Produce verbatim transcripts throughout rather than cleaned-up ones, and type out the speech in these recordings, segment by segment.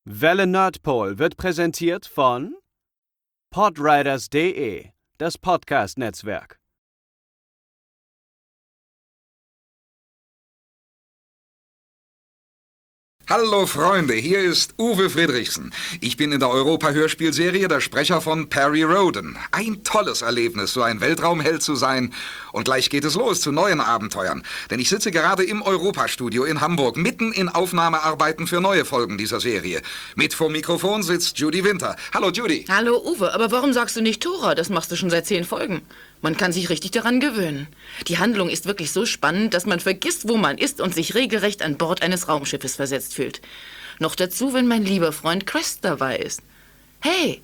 Welle Nerdpol wird präsentiert von podriders punkt de, das Podcast-Netzwerk. Hallo Freunde, hier ist Uwe Friedrichsen. Ich bin in der Europa-Hörspielserie der Sprecher von Perry Rhodan. Ein tolles Erlebnis, so ein Weltraumheld zu sein. Und gleich geht es los zu neuen Abenteuern. Denn ich sitze gerade im Europa-Studio in Hamburg, mitten in Aufnahmearbeiten für neue Folgen dieser Serie. Mit vor Mikrofon sitzt Judy Winter. Hallo Judy. Hallo Uwe, aber warum sagst du nicht Tora? Das machst du schon seit zehn Folgen. Man kann sich richtig daran gewöhnen. Die Handlung ist wirklich so spannend, dass man vergisst, wo man ist und sich regelrecht an Bord eines Raumschiffes versetzt fühlt. Noch dazu, wenn mein lieber Freund Crest dabei ist. Hey,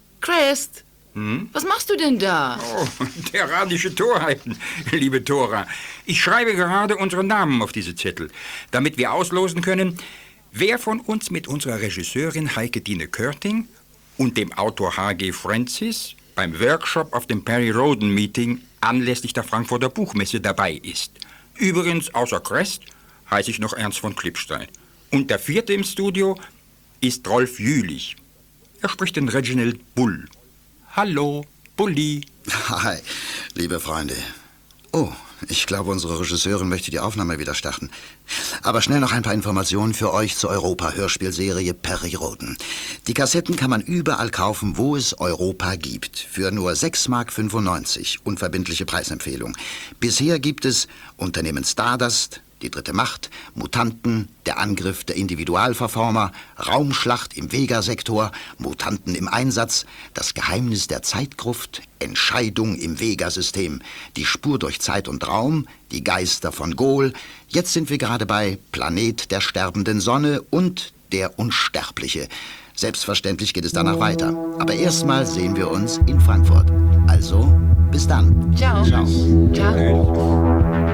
Crest, hm? Was machst du denn da? Oh, terranische Torheiten, liebe Tora. Ich schreibe gerade unsere Namen auf diese Zettel, damit wir auslosen können, wer von uns mit unserer Regisseurin Heike-Dine Körting und dem Autor H G Francis beim Workshop auf dem Perry Rhodan Meeting anlässlich der Frankfurter Buchmesse dabei ist. Übrigens, außer Crest, heiße ich noch Ernst von Klippstein. Und der vierte im Studio ist Rolf Jülich. Er spricht den Reginald Bull. Hallo, Bulli. Hi, liebe Freunde. Oh, ich glaube, unsere Regisseurin möchte die Aufnahme wieder starten. Aber schnell noch ein paar Informationen für euch zur Europa-Hörspielserie Perry Rhodan. Die Kassetten kann man überall kaufen, wo es Europa gibt. Für nur sechs Mark fünfundneunzig. Unverbindliche Preisempfehlung. Bisher gibt es Unternehmen Stardust, Die dritte Macht, Mutanten, Der Angriff der Individualverformer, Raumschlacht im Vega-Sektor, Mutanten im Einsatz, Das Geheimnis der Zeitgruft, Entscheidung im Vega-System, Die Spur durch Zeit und Raum, Die Geister von Gol. Jetzt sind wir gerade bei Planet der sterbenden Sonne und Der Unsterbliche. Selbstverständlich geht es danach weiter. Aber erstmal sehen wir uns in Frankfurt. Also, bis dann. Ciao. Ciao. Ciao.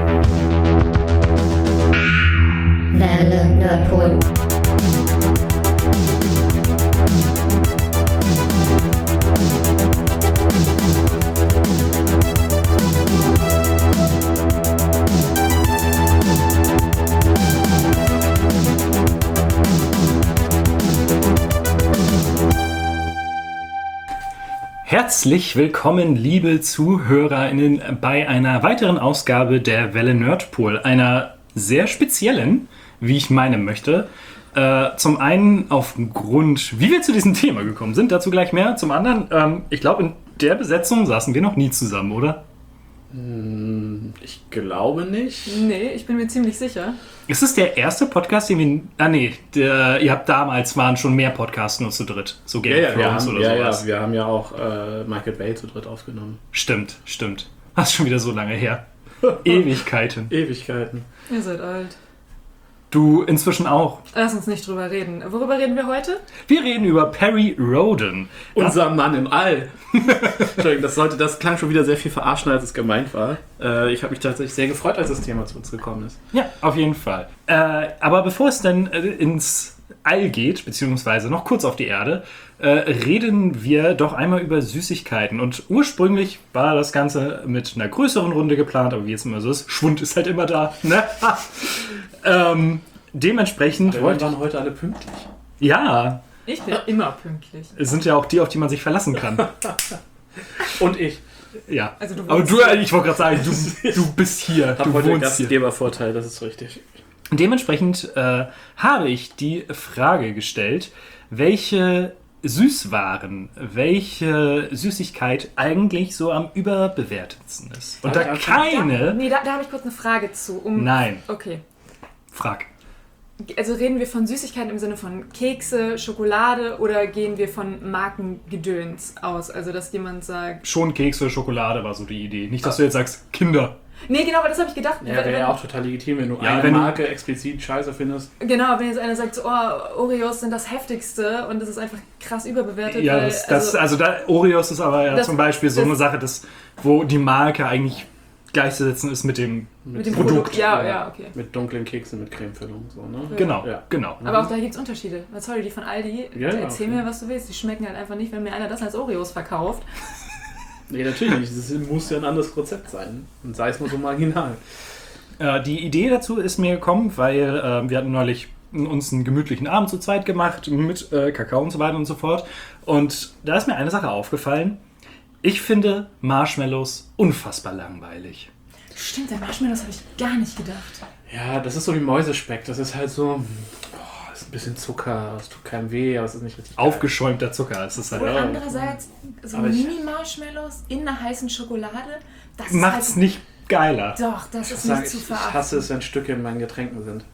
Welle Nerdpol. Herzlich willkommen, liebe ZuhörerInnen, bei einer weiteren Ausgabe der Welle Nerdpol, einer sehr speziellen, wie ich meinen möchte. Äh, zum einen aufgrund, wie wir zu diesem Thema gekommen sind, dazu gleich mehr. Zum anderen, ähm, ich glaube, in der Besetzung saßen wir noch nie zusammen, oder? Ich glaube nicht. Nee, ich bin mir ziemlich sicher. Ist es der erste Podcast, den wir... Ah nee, der, ihr habt damals, waren schon mehr Podcasts nur zu dritt. So Game Ja, of ja, wir Thrones haben, oder ja, sowas. ja, wir haben ja auch äh, Michael Bay zu dritt aufgenommen. Stimmt, stimmt. Das ist schon wieder so lange her. Ewigkeiten. Ewigkeiten. Ihr seid alt. Du inzwischen auch. Lass uns nicht drüber reden. Worüber reden wir heute? Wir reden über Perry Rhodan. Unser Mann im All. Entschuldigung, das, sollte, das klang schon wieder sehr viel verarschen, als es gemeint war. Äh, ich habe mich tatsächlich sehr gefreut, als das Thema zu uns gekommen ist. Ja, auf jeden Fall. Äh, aber bevor es dann äh, ins All geht, beziehungsweise noch kurz auf die Erde, äh, reden wir doch einmal über Süßigkeiten. Und ursprünglich war das Ganze mit einer größeren Runde geplant, aber wie es immer so ist, Schwund ist halt immer da. Ne? ähm, dementsprechend Wir waren heute alle pünktlich. Ja. Ich bin immer pünktlich. Es sind ja auch die, auf die man sich verlassen kann. Und ich. Ja. Also du aber du, hier. ich wollte gerade sagen, du, du bist hier. Ich habe Du heute den wohnst hier. Gastgebervorteil, das ist richtig. Dementsprechend äh, habe ich die Frage gestellt, welche Süßwaren, welche Süßigkeit eigentlich so am überbewertetsten ist. Und da Da- keine... Da, nee, da, da habe ich kurz eine Frage zu. Um, Nein, Okay. frag. Also reden wir von Süßigkeiten im Sinne von Kekse, Schokolade oder gehen wir von Markengedöns aus? Also dass jemand sagt... Schon Kekse, Schokolade war so die Idee. Nicht, dass du jetzt sagst, Kinder. Nee, genau, aber das habe ich gedacht. Ja, Wenn- wäre ja wenn- auch total legitim, wenn du Ja, eine wenn du- Marke explizit scheiße findest. Genau, wenn jetzt einer sagt, so, oh, Oreos sind das Heftigste und das ist einfach krass überbewertet. Ja, weil, das, das, also da, Oreos ist aber ja Das- zum Beispiel so das- eine Sache, das, wo die Marke eigentlich gleichzusetzen ist mit dem mit dem Produkt. Produkt. Ja, ja, okay. Mit dunklen Keksen mit Cremefüllung. So, ne? Genau, Ja. genau. Aber auch da gibt es Unterschiede. Sorry, die von Aldi, Ja, ja, erzähl okay. mir, was du willst. Die schmecken halt einfach nicht, wenn mir einer das als Oreos verkauft. Nee, natürlich nicht. Das muss ja ein anderes Rezept sein. Und sei es nur so marginal. Äh, die Idee dazu ist mir gekommen, weil äh, wir hatten neulich uns einen gemütlichen Abend zu zweit gemacht mit äh, Kakao und so weiter und so fort. Und da ist mir eine Sache aufgefallen. Ich finde Marshmallows unfassbar langweilig. Stimmt, der Marshmallows habe ich gar nicht gedacht. Ja, das ist so wie Mäusespeck. Das ist halt so, oh, ist ein bisschen Zucker, es tut keinem weh, aber es ist nicht richtig geil. Aufgeschäumter Zucker. Es ist halt, Oder ja, andererseits, so Aber ich- Mini-Marshmallows in einer heißen Schokolade, das macht's ist halt, nicht geiler. Doch, das Ich, ist sag, nicht zu ich, ich verachten. hasse es, wenn Stücke in meinen Getränken sind.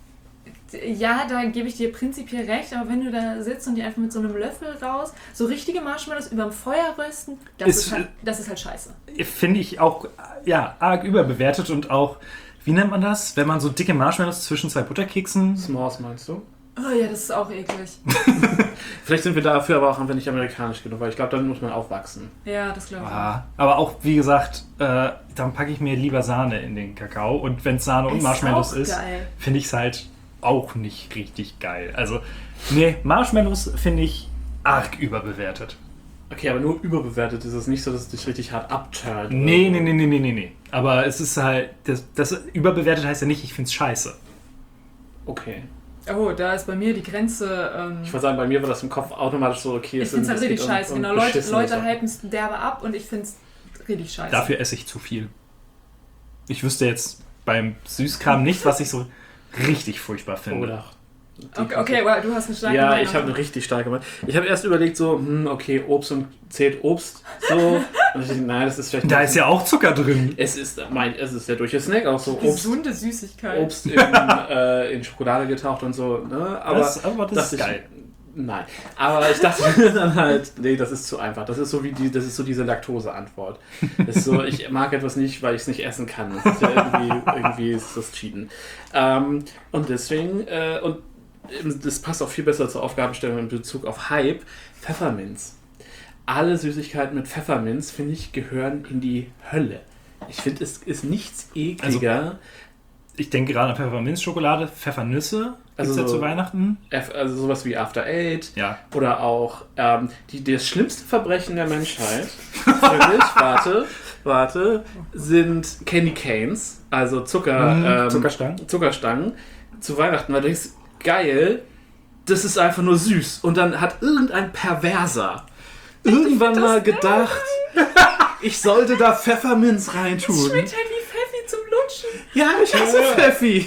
Ja, da gebe ich dir prinzipiell recht, aber wenn du da sitzt und die einfach mit so einem Löffel raus, so richtige Marshmallows überm Feuer rösten, das Ist- ist, halt, das ist halt scheiße. Finde ich auch, ja, arg überbewertet und auch, wie nennt man das? Wenn man so dicke Marshmallows zwischen zwei Butterkeksen... S'mores meinst du? Oh ja, das ist auch eklig. Vielleicht sind wir dafür aber auch einfach nicht amerikanisch genug, weil ich glaube, dann muss man aufwachsen. Ja, das glaube ich. Ah, aber auch, wie gesagt, äh, dann packe ich mir lieber Sahne in den Kakao. Und wenn es Sahne und Ist Marshmallows auch ist, geil. finde ich es halt auch nicht richtig geil. Also, nee, Marshmallows finde ich arg überbewertet. Okay, aber nur überbewertet ist es nicht so, dass es dich richtig hart abturnt. Nee, nee, nee, nee, nee, nee, nee. Aber es ist halt, das, das überbewertet heißt ja nicht, ich finde es scheiße. Okay. Oh, da ist bei mir die Grenze. Ähm, Ich würde sagen, bei mir war das im Kopf automatisch so, okay, ich es finde es sind- halt es richtig geht um- scheiße. um Genau, Leute, beschissene Leute Sachen. hypen es derbe ab und ich finde es richtig scheiße. Dafür esse ich zu viel. Ich wüsste jetzt beim Süßkram nicht, was ich so richtig furchtbar finde. Oder. Okay, okay, well, du hast eine starke Ja, Meinung. ich habe eine richtig starke Meinung. Ich habe erst überlegt, so, hm, okay, Obst und zählt Obst. So. Und ich dachte, nein, das ist vielleicht. Da ist ja auch Zucker drin. Es ist, mein, es ist der durch Snack auch so Obst. Gesunde Süßigkeit. Obst in, äh, in Schokolade getaucht und so. Ne? Aber Das- aber das dachte ist geil. Ich, nein. Aber ich dachte dann halt, nee, das ist zu einfach. Das ist so wie die, das ist so diese Laktose-Antwort. Das ist so, ich mag etwas nicht, weil ich es nicht essen kann. Das ist ja irgendwie, irgendwie ist das Cheaten. Ähm, und deswegen, äh, und das passt auch viel besser zur Aufgabenstellung in Bezug auf Hype, Pfefferminz. Alle Süßigkeiten mit Pfefferminz, finde ich, gehören in die Hölle. Ich finde, es ist nichts ekliger. Ich denke gerade an Pfefferminzschokolade, Pfeffernüsse. Also Gibt's ja so- zu Weihnachten? F- Also sowas wie After Eight. Ja. Oder auch ähm, die, das schlimmste Verbrechen der Menschheit, wirklich, warte, warte, sind Candy Canes, also Zucker, Mhm, ähm, Zuckerstangen. Zuckerstangen zu Weihnachten, weil du denkst, geil, das ist einfach nur süß. Und dann hat irgendein Perverser irgendwann mal gedacht, ich sollte da Pfefferminz reintun. Das schmeckt halt wie Pfeffi zum Lutschen. Ja, ich hasse Pfeffi.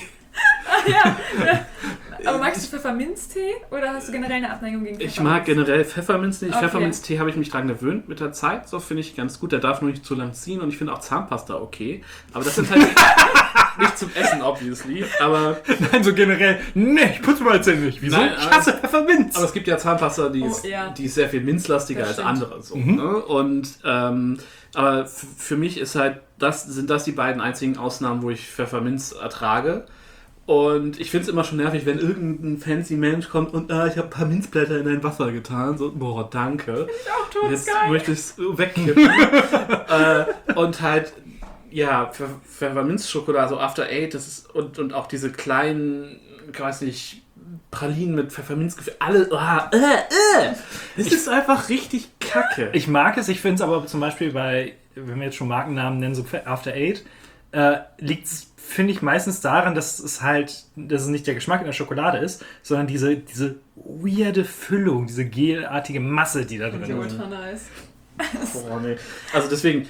Aber magst du Pfefferminztee oder hast du generell eine Abneigung gegen Pfefferminz? Ich mag generell Pfefferminz nicht. Okay. Pfefferminztee habe ich mich dran gewöhnt mit der Zeit. So finde ich ganz gut. Der darf nur nicht zu lang ziehen und ich finde auch Zahnpasta okay. Aber das sind halt nicht zum Essen, obviously. Aber, Nein, so generell, nee, ich putze mal Zähne nicht. Wieso? Nein, ich aber- hasse Pfefferminz. aber es gibt ja Zahnpasta, die ist, Oh, ja. die ist sehr viel minzlastiger Das als stimmt. andere. So, ne? Und ähm, aber f- für mich ist halt das, sind das die beiden einzigen Ausnahmen, wo ich Pfefferminz ertrage. Und ich finde es immer schon nervig, wenn irgendein fancy Mensch kommt und ah, ich habe ein paar Minzblätter in dein Wasser getan. So, boah, danke. Auch Jetzt todesgeil. möchte ich es wegkippen. äh, und halt, ja, Pfe- Pfefferminzschokolade, so After Eight, das ist, und, und auch diese kleinen, ich weiß nicht, Pralinen mit Pfefferminzgefühl, alle, ah, äh, äh. Es ist einfach richtig kacke. Ich mag es, ich finde es aber zum Beispiel bei, wenn wir jetzt schon Markennamen nennen, so After Eight, äh, liegt es, finde ich, meistens daran, dass es halt, dass es nicht der Geschmack in der Schokolade ist, sondern diese, diese weirde Füllung, diese gelartige Masse, die da drin Ja, ist. ultra nice. Boah, nee. Also deswegen,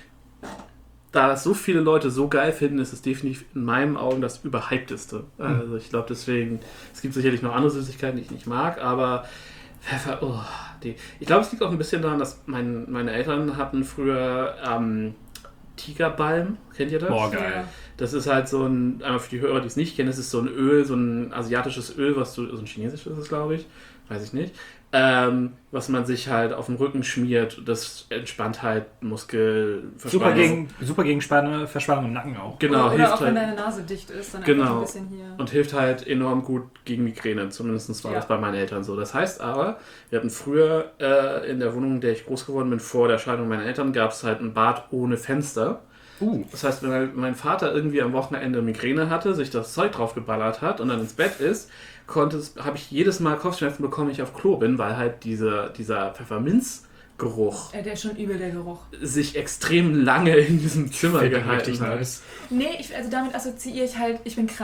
da das so viele Leute so geil finden, ist es definitiv in meinen Augen das überhypteste. Also ich glaube deswegen, es gibt sicherlich noch andere Süßigkeiten, die ich nicht mag, aber Pfeffer, oh, die. Ich glaube, es liegt auch ein bisschen daran, dass mein, meine Eltern hatten früher ähm, Tigerbalm, kennt ihr das? Boah, geil. Das ist halt so ein, einmal für die Hörer, die es nicht kennen, das ist so ein Öl, so ein asiatisches Öl, was du, so ein chinesisches ist es, glaube ich, weiß ich nicht, ähm, was man sich halt auf den Rücken schmiert. Das entspannt halt Muskelverspannung. Super gegen, super gegen Spanne, Verspannung im Nacken auch. Genau, oder oder hilft auch wenn halt. deine Nase dicht ist, dann einfach Genau. ein bisschen hier. Und hilft halt enorm gut gegen Migräne. Zumindest war Ja. das bei meinen Eltern so. Das heißt aber, wir hatten früher äh, in der Wohnung, in der ich groß geworden bin, vor der Scheidung meiner Eltern, gab es halt ein Bad ohne Fenster. Uh. Das heißt, wenn halt mein Vater irgendwie am Wochenende Migräne hatte, sich das Zeug drauf geballert hat und dann ins Bett ist, konnte es, habe ich jedes Mal Kopfschmerzen bekommen, wenn ich auf Klo bin, weil halt diese, dieser Pfefferminzgeruch Ja, der ist schon übel, der Geruch. sich extrem lange in diesem Zimmer Fällt mir gehalten richtig hat. nice. Nee, ich, also damit assoziiere ich halt, ich bin krank.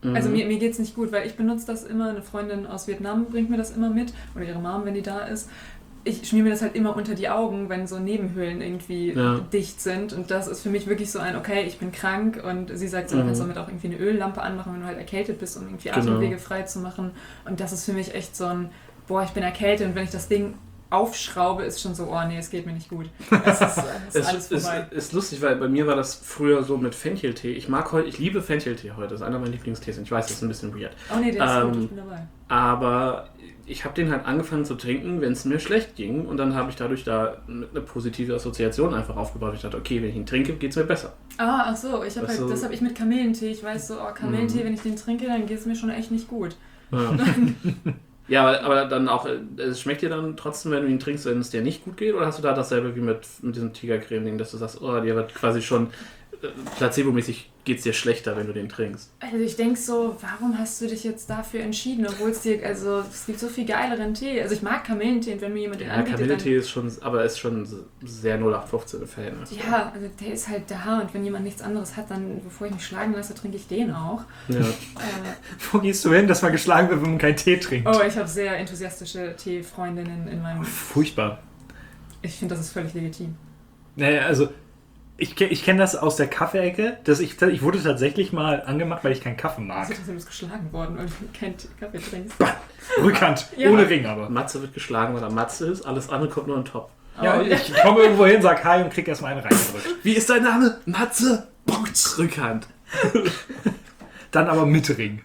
Mhm. Also mir, mir geht's nicht gut, weil ich benutze das immer, eine Freundin aus Vietnam bringt mir das immer mit, oder ihre Mom, wenn die da ist. Ich schmier mir das halt immer unter die Augen, wenn so Nebenhöhlen irgendwie ja. dicht sind. Und das ist für mich wirklich so ein, okay, ich bin krank. Und sie sagt so, mhm. du kannst damit auch irgendwie eine Öllampe anmachen, wenn du halt erkältet bist, um irgendwie genau. Atemwege frei zu machen. Und das ist für mich echt so ein, boah, ich bin erkältet. Und wenn ich das Ding aufschraube, ist schon so, oh nee, es geht mir nicht gut. Es ist, es ist alles vorbei. Es ist lustig, weil bei mir war das früher so mit Fencheltee. Ich mag heute, ich liebe Fencheltee heute. Das ist einer meiner Lieblingstees. Und ich weiß, das ist ein bisschen weird. Oh nee, der ist ähm, gut, ich bin dabei. Aber ich habe den halt angefangen zu trinken, wenn es mir schlecht ging. Und dann habe ich dadurch da eine positive Assoziation einfach aufgebaut. Ich dachte, okay, wenn ich ihn trinke, geht es mir besser. Ah, ach so, ich hab halt, so das habe ich mit Kamillentee. Ich weiß so, oh, Kamillentee, mhm. wenn ich den trinke, dann geht es mir schon echt nicht gut. Ja. Ja, aber, aber dann auch, es schmeckt dir dann trotzdem, wenn du ihn trinkst, wenn es dir nicht gut geht? Oder hast du da dasselbe wie mit, mit diesem Tigercreme-Ding, dass du sagst, oh, dir wird quasi schon äh, placebomäßig geht es dir schlechter, wenn du den trinkst? Also ich denke so, warum hast du dich jetzt dafür entschieden, obwohl es dir, also es gibt so viel geileren Tee. Also ich mag Kamillentee und wenn mir jemand den ja, anbietet, Kamillentee ist schon, aber ist schon sehr null acht fünfzehn im Verhältnis. Ja, also der ist halt da und wenn jemand nichts anderes hat, dann, bevor ich mich schlagen lasse, trinke ich den auch. Ja. Äh, Wo gehst du hin, dass man geschlagen wird, wenn man keinen Tee trinkt? Oh, ich habe sehr enthusiastische Tee-Freundinnen in meinem... Furchtbar. Ich finde, das ist völlig legitim. Naja, also... Ich, ich kenne das aus der Kaffeeecke. Dass ich, ich wurde tatsächlich mal angemacht, weil ich keinen Kaffee mag. Also, du bist geschlagen worden, weil du keinen Kaffee trinkst. Bah, Rückhand, ja. Ohne Ring aber. Matze wird geschlagen, weil er Matze ist. Alles andere kommt nur on top. Ja, und ich komme irgendwo hin, sag Hi und krieg erstmal einen reingedrückt. Wie ist dein Name? Matze. Butz. Rückhand. Dann aber mit Ring.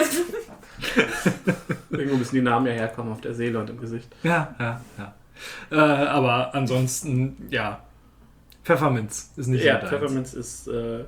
Irgendwo müssen die Namen ja herkommen auf der Seele und im Gesicht. Ja, ja, ja. Äh, aber ansonsten, ja. Pfefferminz ist nicht ja, so Pfefferminz ist, äh, ja.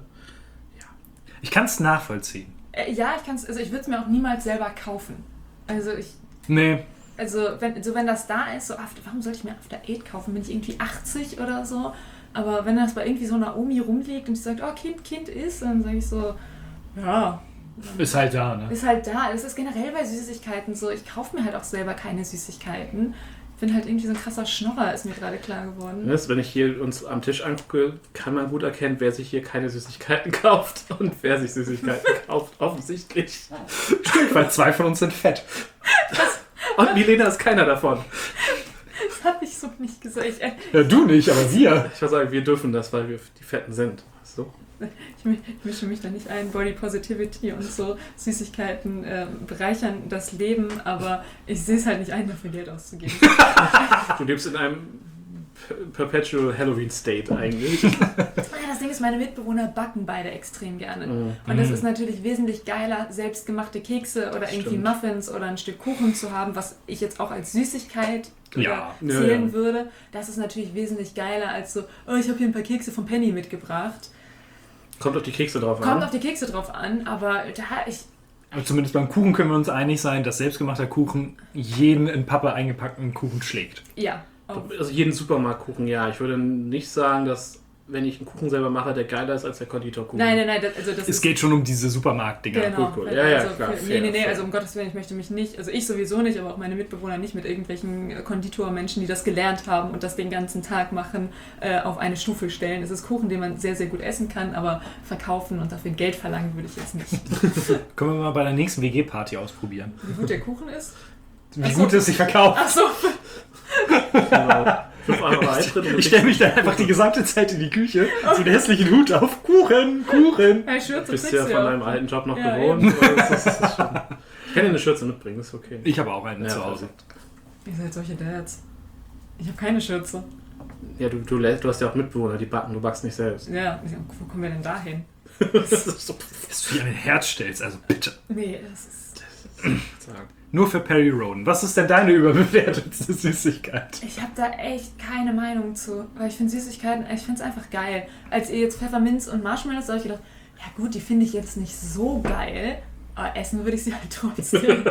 Ich kann es nachvollziehen. Äh, ja, ich kann es, also ich würde es mir auch niemals selber kaufen. Also ich... Nee. Also wenn, so wenn das da ist, so, warum sollte ich mir After Eight kaufen? Bin ich irgendwie achtzig oder so? Aber wenn das bei irgendwie so einer Omi rumliegt und sie sagt, oh, Kind, Kind ist, dann sage ich so, ja... Ist halt da, ne? Ist halt da. Das ist generell bei Süßigkeiten so. Ich kaufe mir halt auch selber keine Süßigkeiten. Ich bin halt irgendwie so ein krasser Schnorrer, ist mir gerade klar geworden. Das, wenn ich hier uns am Tisch angucke, kann man gut erkennen, wer sich hier keine Süßigkeiten kauft und wer sich Süßigkeiten kauft, offensichtlich. Stimmt, weil zwei von uns sind fett. Das, und Milena ist keiner davon. Das habe ich so nicht gesagt. Ich, äh, ja, du nicht, aber wir. Ich würde sagen, wir dürfen das, weil wir die Fetten sind. So. Ich, ich mische mich da nicht ein. Body Positivity und so Süßigkeiten äh, bereichern das Leben, aber ich sehe es halt nicht ein, dafür Geld auszugeben. Du lebst in einem Perpetual Halloween State eigentlich. Ja, das Ding ist, meine Mitbewohner backen beide extrem gerne. Mm. Und das ist natürlich wesentlich geiler, selbstgemachte Kekse oder irgendwie Stimmt. Muffins oder ein Stück Kuchen zu haben, was ich jetzt auch als Süßigkeit ja. zählen ja, ja. würde. Das ist natürlich wesentlich geiler als so, oh, ich habe hier ein paar Kekse von Penny mitgebracht. Kommt auf die Kekse drauf an. Kommt auf die Kekse drauf an, aber da ich... Aber zumindest beim Kuchen können wir uns einig sein, dass selbstgemachter Kuchen jeden in Pappe eingepackten Kuchen schlägt. Ja. Also jeden Supermarktkuchen, ja. Ich würde nicht sagen, dass, wenn ich einen Kuchen selber mache, der geiler ist als der Konditorkuchen. Nein, nein, nein. Das, also das es geht schon um diese Supermarktdinger. Genau. Gut, gut. Ja, ja, also klar. Für, fair, nee, nee, nee. fair. Also um Gottes Willen, ich möchte mich nicht, also ich sowieso nicht, aber auch meine Mitbewohner nicht mit irgendwelchen Konditormenschen, die das gelernt haben und das den ganzen Tag machen, äh, auf eine Stufe stellen. Es ist Kuchen, den man sehr, sehr gut essen kann, aber verkaufen und dafür Geld verlangen würde ich jetzt nicht. Können wir mal bei der nächsten W G-Party ausprobieren. Wie gut der Kuchen ist? Wie Ach gut so. es sich verkauft. Ach so. Genau. Fünf Euro Eintritt. Ich stelle mich dann einfach die gesamte Zeit in die Küche, so einen hässlichen Hut auf. Kuchen, Kuchen. Ja, Schürze bist ja von auch. deinem alten Job noch ja, gewohnt. Das ist, das ist schon... Ich kann dir eine Schürze mitbringen, ist okay. Ich habe auch eine ja, zu Hause. Ihr seid solche Dads. Ich habe keine Schürze. Ja, du, du, du hast ja auch Mitbewohner, die backen, du backst nicht selbst. Ja, wo kommen wir denn da hin? Das ist so, dass du dir an den Herz stellst, also bitte. Nee, das ist... Das ist sagen. Nur für Perry Roden. Was ist denn deine überbewertetste Süßigkeit? Ich habe da echt keine Meinung zu, weil ich finde Süßigkeiten, ich finde es einfach geil. Als ihr jetzt Pfefferminz und Marshmallows, da habe ich gedacht, ja gut, die finde ich jetzt nicht so geil, aber essen würde ich sie halt trotzdem.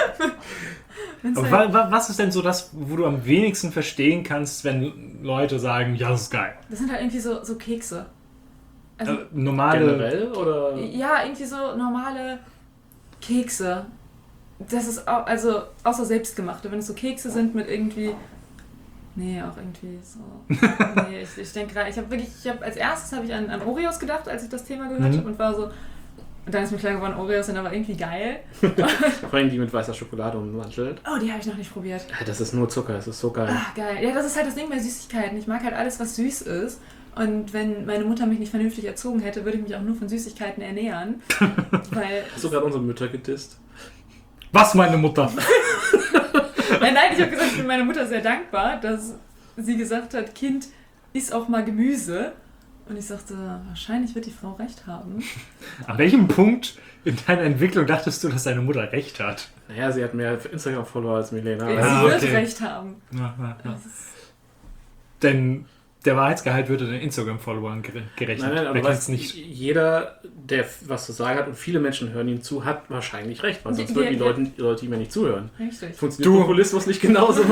Aber halt wa- was ist denn so das, wo du am wenigsten verstehen kannst, wenn Leute sagen, ja, das ist geil? Das sind halt irgendwie so, so Kekse. Also, äh, normale... Generell, oder? Ja, irgendwie so normale Kekse. Das ist auch, also außer selbstgemachte, wenn es so Kekse sind mit irgendwie, nee, auch irgendwie so, nee, ich, ich denke gerade, ich habe wirklich, ich habe als erstes habe ich an, an Oreos gedacht, als ich das Thema gehört mhm. habe und war so, Und dann ist mir klar geworden, Oreos sind aber irgendwie geil. Vor allem die mit weißer Schokolade ummantelt. Oh, die habe ich noch nicht probiert. Ja, das ist nur Zucker, das ist so geil. Ah, geil. Ja, das ist halt das Ding bei Süßigkeiten. Ich mag halt alles, was süß ist. Und wenn meine Mutter mich nicht vernünftig erzogen hätte, würde ich mich auch nur von Süßigkeiten ernähren. Weil Hast du gerade unsere Mütter gedisst? Was, meine Mutter? nein, nein, ich habe gesagt, ich bin meiner Mutter sehr dankbar, dass sie gesagt hat, Kind, iss auch mal Gemüse. Und ich sagte, wahrscheinlich wird die Frau recht haben. An welchem Punkt in deiner Entwicklung dachtest du, dass deine Mutter recht hat? Naja, sie hat mehr Instagram-Follower als Milena. Ja, Ah, sie wird okay. recht haben. Ja, ja, ja. Das ist- Denn der Wahrheitsgehalt wird den Instagram-Followern gere- gerechnet. Nein, nein, aber Wer weißt, kennt's nicht? jeder, der was zu sagen hat und viele Menschen hören ihm zu, hat wahrscheinlich recht, weil sonst Ja, würden die ja. Leute, die Leute ihm ja nicht zuhören. Richtig. Funktioniert Du- Populismus nicht genauso?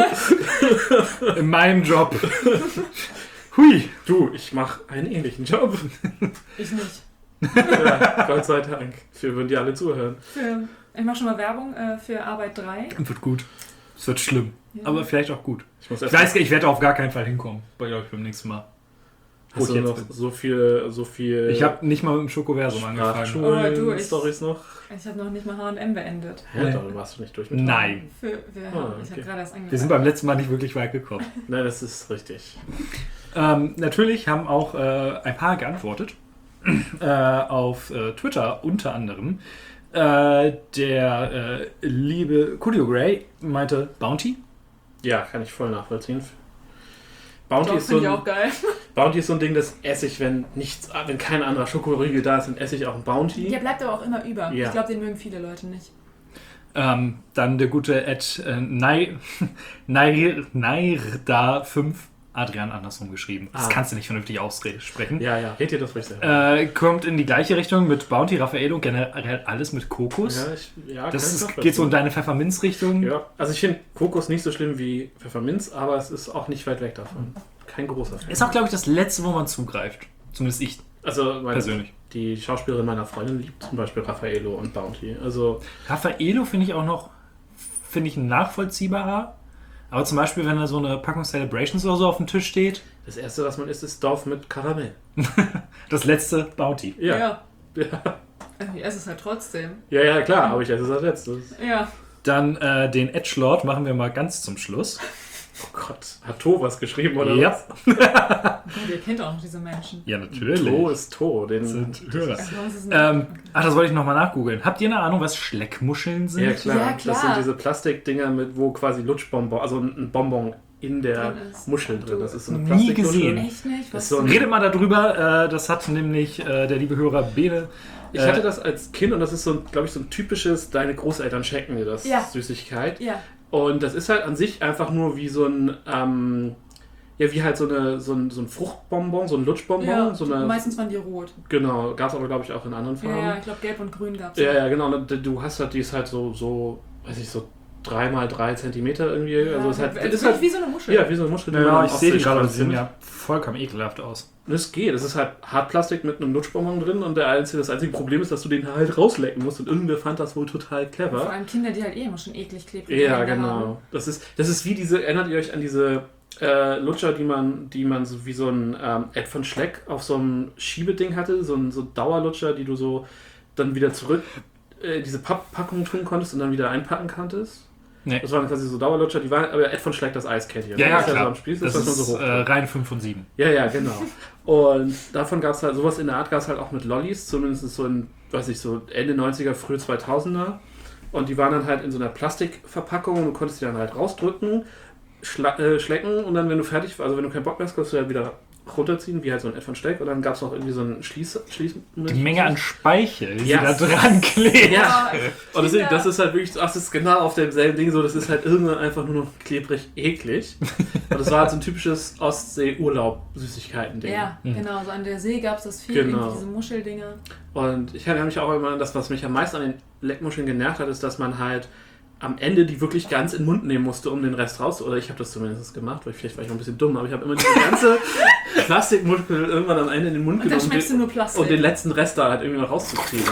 In meinem Job. Hui. Du, ich mache einen ähnlichen Job. Ich nicht. Ja, Gott sei Dank. Für würden die alle zuhören. Für, ich mache schon mal Werbung äh, für Arbeit drei. Wird gut. Es wird schlimm. Ja. Aber vielleicht auch gut. Ich muss Ich erst weiß, ich werde auf gar keinen Fall hinkommen. Bei euch beim nächsten Mal. Wo Hast ich du jetzt noch bin. so viel, so viel Ich habe nicht mal mit dem Schokoversum angefangen. Oh, du, ich- Storys noch? Ich habe noch nicht mal H und M beendet. Ja, Nee. dann warst du nicht durch mit Nein. Für, wir, Ah, Ich okay. habe gerade erst angefangen. Wir sind beim letzten Mal nicht wirklich weit gekommen. Nein, das ist richtig. Ähm, natürlich haben auch äh, ein paar geantwortet. äh, auf äh, Twitter unter anderem. Äh, der äh, liebe Kudio Gray meinte Bounty. Ja, kann ich voll nachvollziehen. Bounty Doch, ist, so finde ich ein, auch geil. Bounty ist so ein Ding, das esse ich, wenn nichts, wenn kein anderer Schokoriegel da ist, dann esse ich auch ein Bounty. Der bleibt aber auch immer über. Ja. Ich glaube, den mögen viele Leute nicht. Ähm, dann der gute Ed äh, Nai- Nai- Nairda fünf, Adrian andersrum geschrieben. Das Ah. kannst du nicht vernünftig aussprechen. Ja, ja, red dir das ruhig selber. Äh, kommt in die gleiche Richtung mit Bounty, Raffaello, generell alles mit Kokos. Ja, ich, ja, kann das ich ist, nachvollziehen. geht so in deine Pfefferminz-Richtung. Ja, also ich finde Kokos nicht so schlimm wie Pfefferminz, aber es ist auch nicht weit weg davon. Kein großer Fan. Ist auch, glaube ich, das Letzte, wo man zugreift. Zumindest ich Also meine, persönlich. die Schauspielerin meiner Freundin liebt zum Beispiel Raffaello und Bounty. Also Raffaello finde ich auch noch, finde ich, nachvollziehbarer. Aber zum Beispiel, wenn da so eine Packung Celebrations oder so auf dem Tisch steht, das erste, was man isst, ist Dorf mit Karamell. das letzte Bounty. Ja. Ja. Ja, Ich esse es halt trotzdem. ja, ja klar, aber ich esse es als letztes. Ja. Dann äh, den Edgelord machen wir mal ganz zum Schluss. Oh Gott, hat To was geschrieben oder Ja. was? Gut, ihr kennt auch noch diese Menschen. Ja, natürlich. To ist To. Den, sind Hörer. Also, was ist Ähm, denn- okay. ach, das wollte ich nochmal nachgoogeln. Habt ihr eine Ahnung, was Schleckmuscheln sind? ja, klar. Ja, klar. Das sind diese Plastikdinger, mit, wo quasi Lutschbonbon, also ein Bonbon in der Drin ist. Muschel drin. Das ist so eine Nie Plastikmuschel. gesehen. Echt nicht? Das Was ist so ein- Redet mal darüber, äh, das hat nämlich äh, der liebe Hörer Bene. Ich äh, hatte das als Kind und das ist so, glaube ich, so ein typisches, deine Großeltern schenken dir das Ja. Süßigkeit. Ja. Und das ist halt an sich einfach nur wie so ein, ähm, ja, wie halt so, eine, so, ein, so ein Fruchtbonbon, so ein Lutschbonbon. Ja, so eine, meistens waren die rot. genau, gab es aber, glaube ich, auch in anderen Ja, Farben. ja, ich glaube gelb und grün gab es. Ja, ja, genau. und Du hast halt, die ist halt so, so, weiß ich, so drei mal drei Zentimeter irgendwie. also es ist halt, also ist halt wie so eine Muschel. ja, wie so eine Muschel. die man Ja, am ich sehe die Ostseestrand gerade, die sehen findet. ja vollkommen ekelhaft aus. Und es geht. Es ist halt Hartplastik mit einem Lutschbonbon drin und der einzige, das einzige Problem ist, dass du den halt rauslecken musst und irgendwer fand das wohl total Vor clever. allem Kinder, die halt eh immer schon eklig klebrige Ja, Hände genau. haben. Das ist, das ist wie diese, erinnert ihr euch an diese äh, Lutscher, die man, die man so wie so ein ähm, Ed von Schleck auf so einem Schiebeding hatte, so ein so Dauerlutscher, die du so dann wieder zurück äh, diese Papppackung tun konntest und dann wieder einpacken konntest. Nee. Das waren quasi so Dauerlutscher, die waren, aber Ed von Schleck das Eiskännchen. Ja, ja, das ist ja so klar. am Spieß, Das was man ist so hoch. äh, rein fünf von sieben. Ja, ja, genau. Und davon gab es halt, sowas in der Art gab es halt auch mit Lollis, zumindest so in, weiß ich, so Ende neunziger, früh zweitausender. Und die waren dann halt in so einer Plastikverpackung und du konntest die dann halt rausdrücken, schla- äh, schlecken und dann, wenn du fertig war, also wenn du keinen Bock mehr hast, kannst du halt wieder runterziehen, wie halt so ein Ed von Schleck. Und dann gab es noch irgendwie so einen Schließ... Schließ Die Menge an Speichel, die Ja. da dran klebt. Ja, Ja, und deswegen, Kinder- das ist halt wirklich, ach, das ist genau auf demselben Ding so, das ist halt irgendwann einfach nur noch klebrig eklig. Und das war halt so ein typisches Ostsee-Urlaub-Süßigkeiten-Ding. Ja, Mhm. genau. So an der See gab es das viel, Genau. irgendwie diese Muscheldinger. Und ich erinnere mich auch immer an das, was mich am meisten an den Leckmuscheln genervt hat, ist, dass man halt am Ende die wirklich ganz in den Mund nehmen musste, um den Rest raus... Oder ich habe das zumindest gemacht, weil vielleicht war ich noch ein bisschen dumm, aber ich habe immer diese ganze Plastikmuschel irgendwann am Ende in den Mund Und dann genommen schmeckst du nur Plastik. und den letzten Rest da halt irgendwie noch rauszukriegen.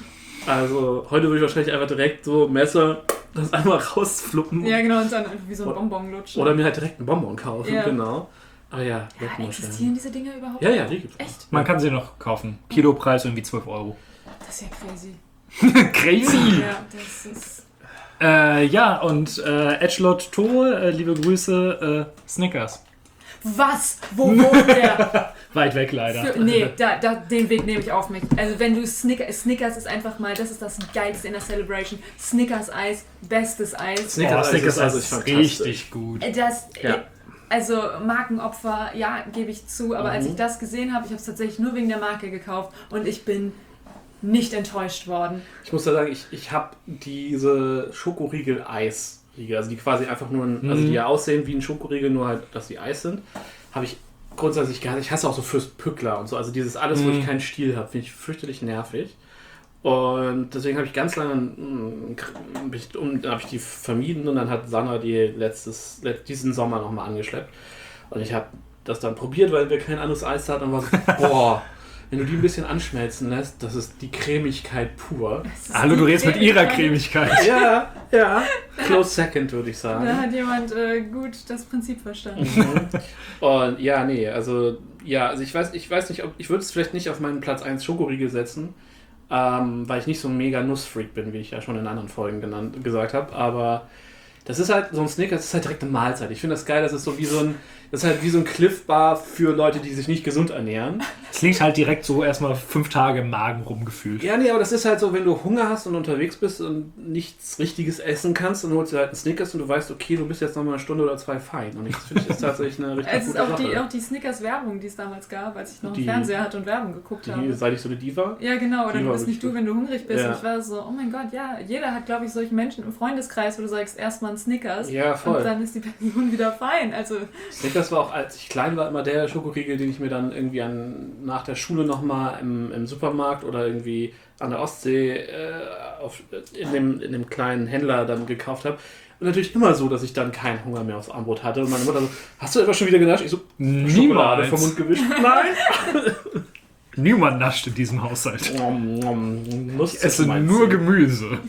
Also heute würde ich wahrscheinlich einfach direkt so Messer das einmal rausfluppen Ja, genau, und dann irgendwie so ein Bonbon lutschen. oder mir halt direkt einen Bonbon kaufen, Ja. genau. Aber ja, ja, Leckmuscheln. existieren diese Dinger überhaupt? Ja, ja, die gibt's. Echt? Man kann sie noch kaufen. Kilopreis irgendwie zwölf Euro. Das ist ja crazy. Crazy! Ja, das ist... Äh, ja, und äh, Edgelord Tour, äh, liebe Grüße, äh, Snickers. Was? Wo wohnt der? Weit weg leider. Für, nee, da, da, den Weg nehme ich auf mich. Also wenn du Snickers, Snickers ist einfach mal, das ist das Geilste in der Celebration. Snickers Eis, bestes Eis. Snickers, oh, Snickers Eis ist, ist richtig gut. Das, Ja. Also Markenopfer, ja, gebe ich zu, aber mhm. als ich das gesehen habe, ich habe es tatsächlich nur wegen der Marke gekauft und ich bin nicht enttäuscht worden. Ich muss ja sagen, ich, ich habe diese Schokoriegel-Eis-Riegel, also die quasi einfach nur, ein, also die ja aussehen wie ein Schokoriegel, nur halt, dass die Eis sind, habe ich grundsätzlich gar nicht. Ich hasse auch so Fürstpückler und so, also dieses alles, wo ich keinen Stil habe, finde ich fürchterlich nervig. Und deswegen habe ich ganz lange, mh, ich, um, dann habe ich die vermieden und dann hat Sanna die letztes, diesen Sommer nochmal angeschleppt. Und ich habe das dann probiert, weil wir kein anderes Eis hatten und war so, boah, wenn du die ein bisschen anschmelzen lässt, das ist die Cremigkeit pur. Hallo, du redest mit ihrer Cremigkeit. Ja, ja. Close second, würde ich sagen. Da hat jemand äh, gut das Prinzip verstanden. Und ja, nee, also, ja, also ich weiß, ich weiß nicht, ob, ich würde es vielleicht nicht auf meinen Platz eins Schokoriegel setzen, ähm, weil ich nicht so ein mega Nussfreak bin, wie ich ja schon in anderen Folgen genannt, gesagt habe, aber das ist halt so ein Snickers, das ist halt direkt eine Mahlzeit. Ich finde das geil, das ist so wie so ein, das ist halt wie so ein Cliff Bar für Leute, die sich nicht gesund ernähren. Es liegt halt direkt so erstmal fünf Tage im Magen rumgefühlt. Ja, nee, aber das ist halt so, wenn du Hunger hast und unterwegs bist und nichts Richtiges essen kannst, dann holst du halt einen Snickers und du weißt, okay, du bist jetzt noch mal eine Stunde oder zwei fein. Und ich finde, das ist tatsächlich eine richtig es gute ist auch Sache. die, auch die Snickers-Werbung, die es damals gab, als ich noch Die- einen Fernseher hatte und Werbung geguckt Die, habe. seit ich so eine Diva. Ja, genau, oder Die du war bist nicht wirklich du, wenn du hungrig bist. Ja. Und ich war so, oh mein Gott, ja, jeder hat, glaube ich, solche Menschen im Freundeskreis, wo du sagst, erstmal einen Snickers Ja, voll. und dann ist die Person wieder fein. Also, Snickers war auch, als ich klein war, immer der Schokoriegel, den ich mir dann irgendwie an, nach der Schule nochmal im, im Supermarkt oder irgendwie an der Ostsee äh, auf, in, dem, in dem kleinen Händler dann gekauft habe. Und natürlich immer so, dass ich dann keinen Hunger mehr aufs Armbrot hatte. Und meine Mutter so, hast du etwas schon wieder genascht? Ich so, Schokolade vom Mund gewischt. Nein! Niemand nascht in diesem Haushalt. Nom, nom, Nuss Ich esse nur Gemüse.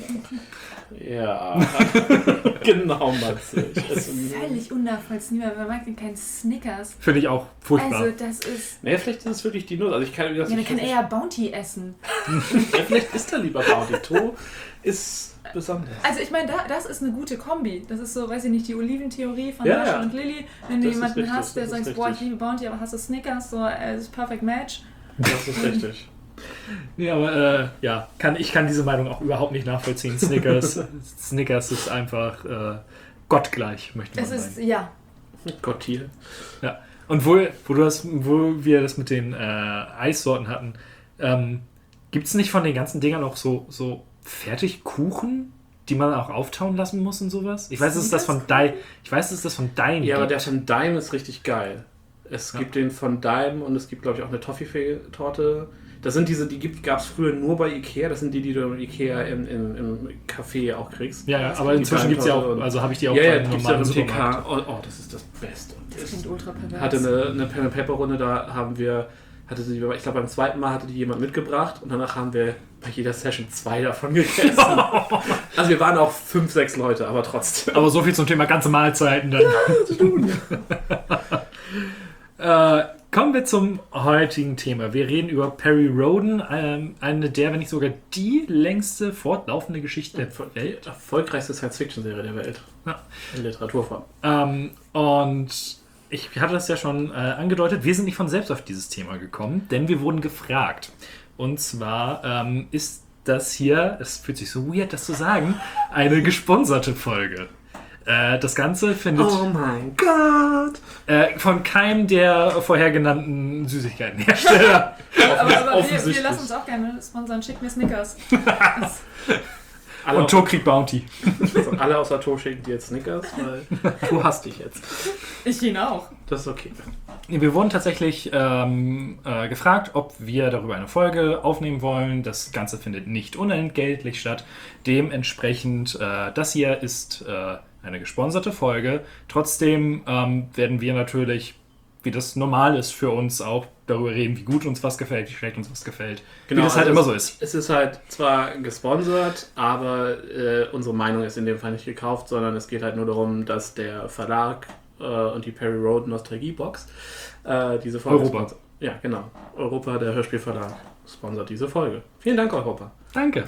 Ja, genau, Matze. Ich esse nur. völlig unnachvollziehbar. Wer mag denn keinen Snickers? Finde ich auch furchtbar. Also, das ist... Naja, vielleicht ist es wirklich die Nuss. Also ich kann, das Ja, man ich, kann eher Bounty essen. ja, vielleicht ist er lieber Bounty. To ist besonders. Also ich meine, da, das ist eine gute Kombi. Das ist so, weiß ich nicht, die Oliventheorie von Ja, Mascha ja. und Lilly. Wenn du Das ist jemanden richtig, hast, der das ist sagt, boah, ich richtig. liebe Bounty, aber hast du Snickers, so, äh, das ist Perfect Match. Das ist richtig. Nee, aber äh, ja, kann, ich kann diese Meinung auch überhaupt nicht nachvollziehen. Snickers, Snickers ist einfach äh, gottgleich, möchte man Es ist, sagen. ja. Gott hier. Ja. Und wo, wo, du das, wo wir das mit den äh, Eissorten hatten, ähm, gibt es nicht von den ganzen Dingern auch so, so Fertigkuchen, die man auch auftauen lassen muss und sowas? Ich weiß, es ist das von Dime. Ich weiß, es ist das von Dime. Ja, aber gibt. der von Dime ist richtig geil. Es Ja. gibt den von Dime und es gibt, glaube ich, auch eine Toffifee-Torte. Das sind diese, die gab es früher nur bei Ikea. Das sind die, die du im Ikea im, im, im Café auch kriegst. Ja, ja, aber Die inzwischen gibt es ja auch, Dime-Torte also habe ich die auch ja, ja, beim die gibt's ja normalen im T K. Supermarkt. Oh, oh, das ist das Beste. Das klingt ultra pervers. hatte eine, eine Pen and Paper Runde, da haben wir, hatte sie, ich glaube beim zweiten Mal hatte die jemand mitgebracht und danach haben wir bei jeder Session zwei davon gegessen. Also wir waren auch fünf, sechs Leute, aber trotzdem. Aber so viel zum Thema ganze Mahlzeiten dann. äh, kommen wir zum heutigen Thema. Wir reden über Perry Rhodan, ähm, eine der, wenn nicht sogar die längste fortlaufende Geschichte der Welt. Die erfolgreichste Science-Fiction-Serie der Welt. Ja. In Literaturform. Ähm, und ich hatte das ja schon äh, angedeutet, wir sind nicht von selbst auf dieses Thema gekommen, denn wir wurden gefragt. Und zwar ähm, ist das hier, es fühlt sich so weird, das zu sagen, eine gesponserte Folge. Äh, das Ganze findet Oh mein Gott! äh, von keinem der vorher genannten Süßigkeitenhersteller. Aber, aber wir, offensichtlich. wir lassen uns auch gerne sponsern. Schickt mir Snickers. Alle Und To kriegt Bounty. Also alle außer To schicken dir jetzt Snickers, weil du hast dich jetzt. Ich ihn auch. Das ist okay. Wir wurden tatsächlich ähm, äh, gefragt, ob wir darüber eine Folge aufnehmen wollen. Das Ganze findet nicht unentgeltlich statt. Dementsprechend, äh, das hier ist äh, eine gesponserte Folge. Trotzdem ähm, werden wir natürlich, wie das normal ist für uns, auch darüber reden, wie gut uns was gefällt, wie schlecht uns was gefällt. Wie das halt also immer so es, ist. Es ist halt zwar gesponsert, aber äh, unsere Meinung ist in dem Fall nicht gekauft, sondern es geht halt nur darum, dass der Verlag äh, und die Perry Road Nostalgie Box äh, diese Folge Europa. sponsor- Ja, genau. Europa, der Hörspielverlag, sponsert diese Folge. Vielen Dank, Europa. Danke.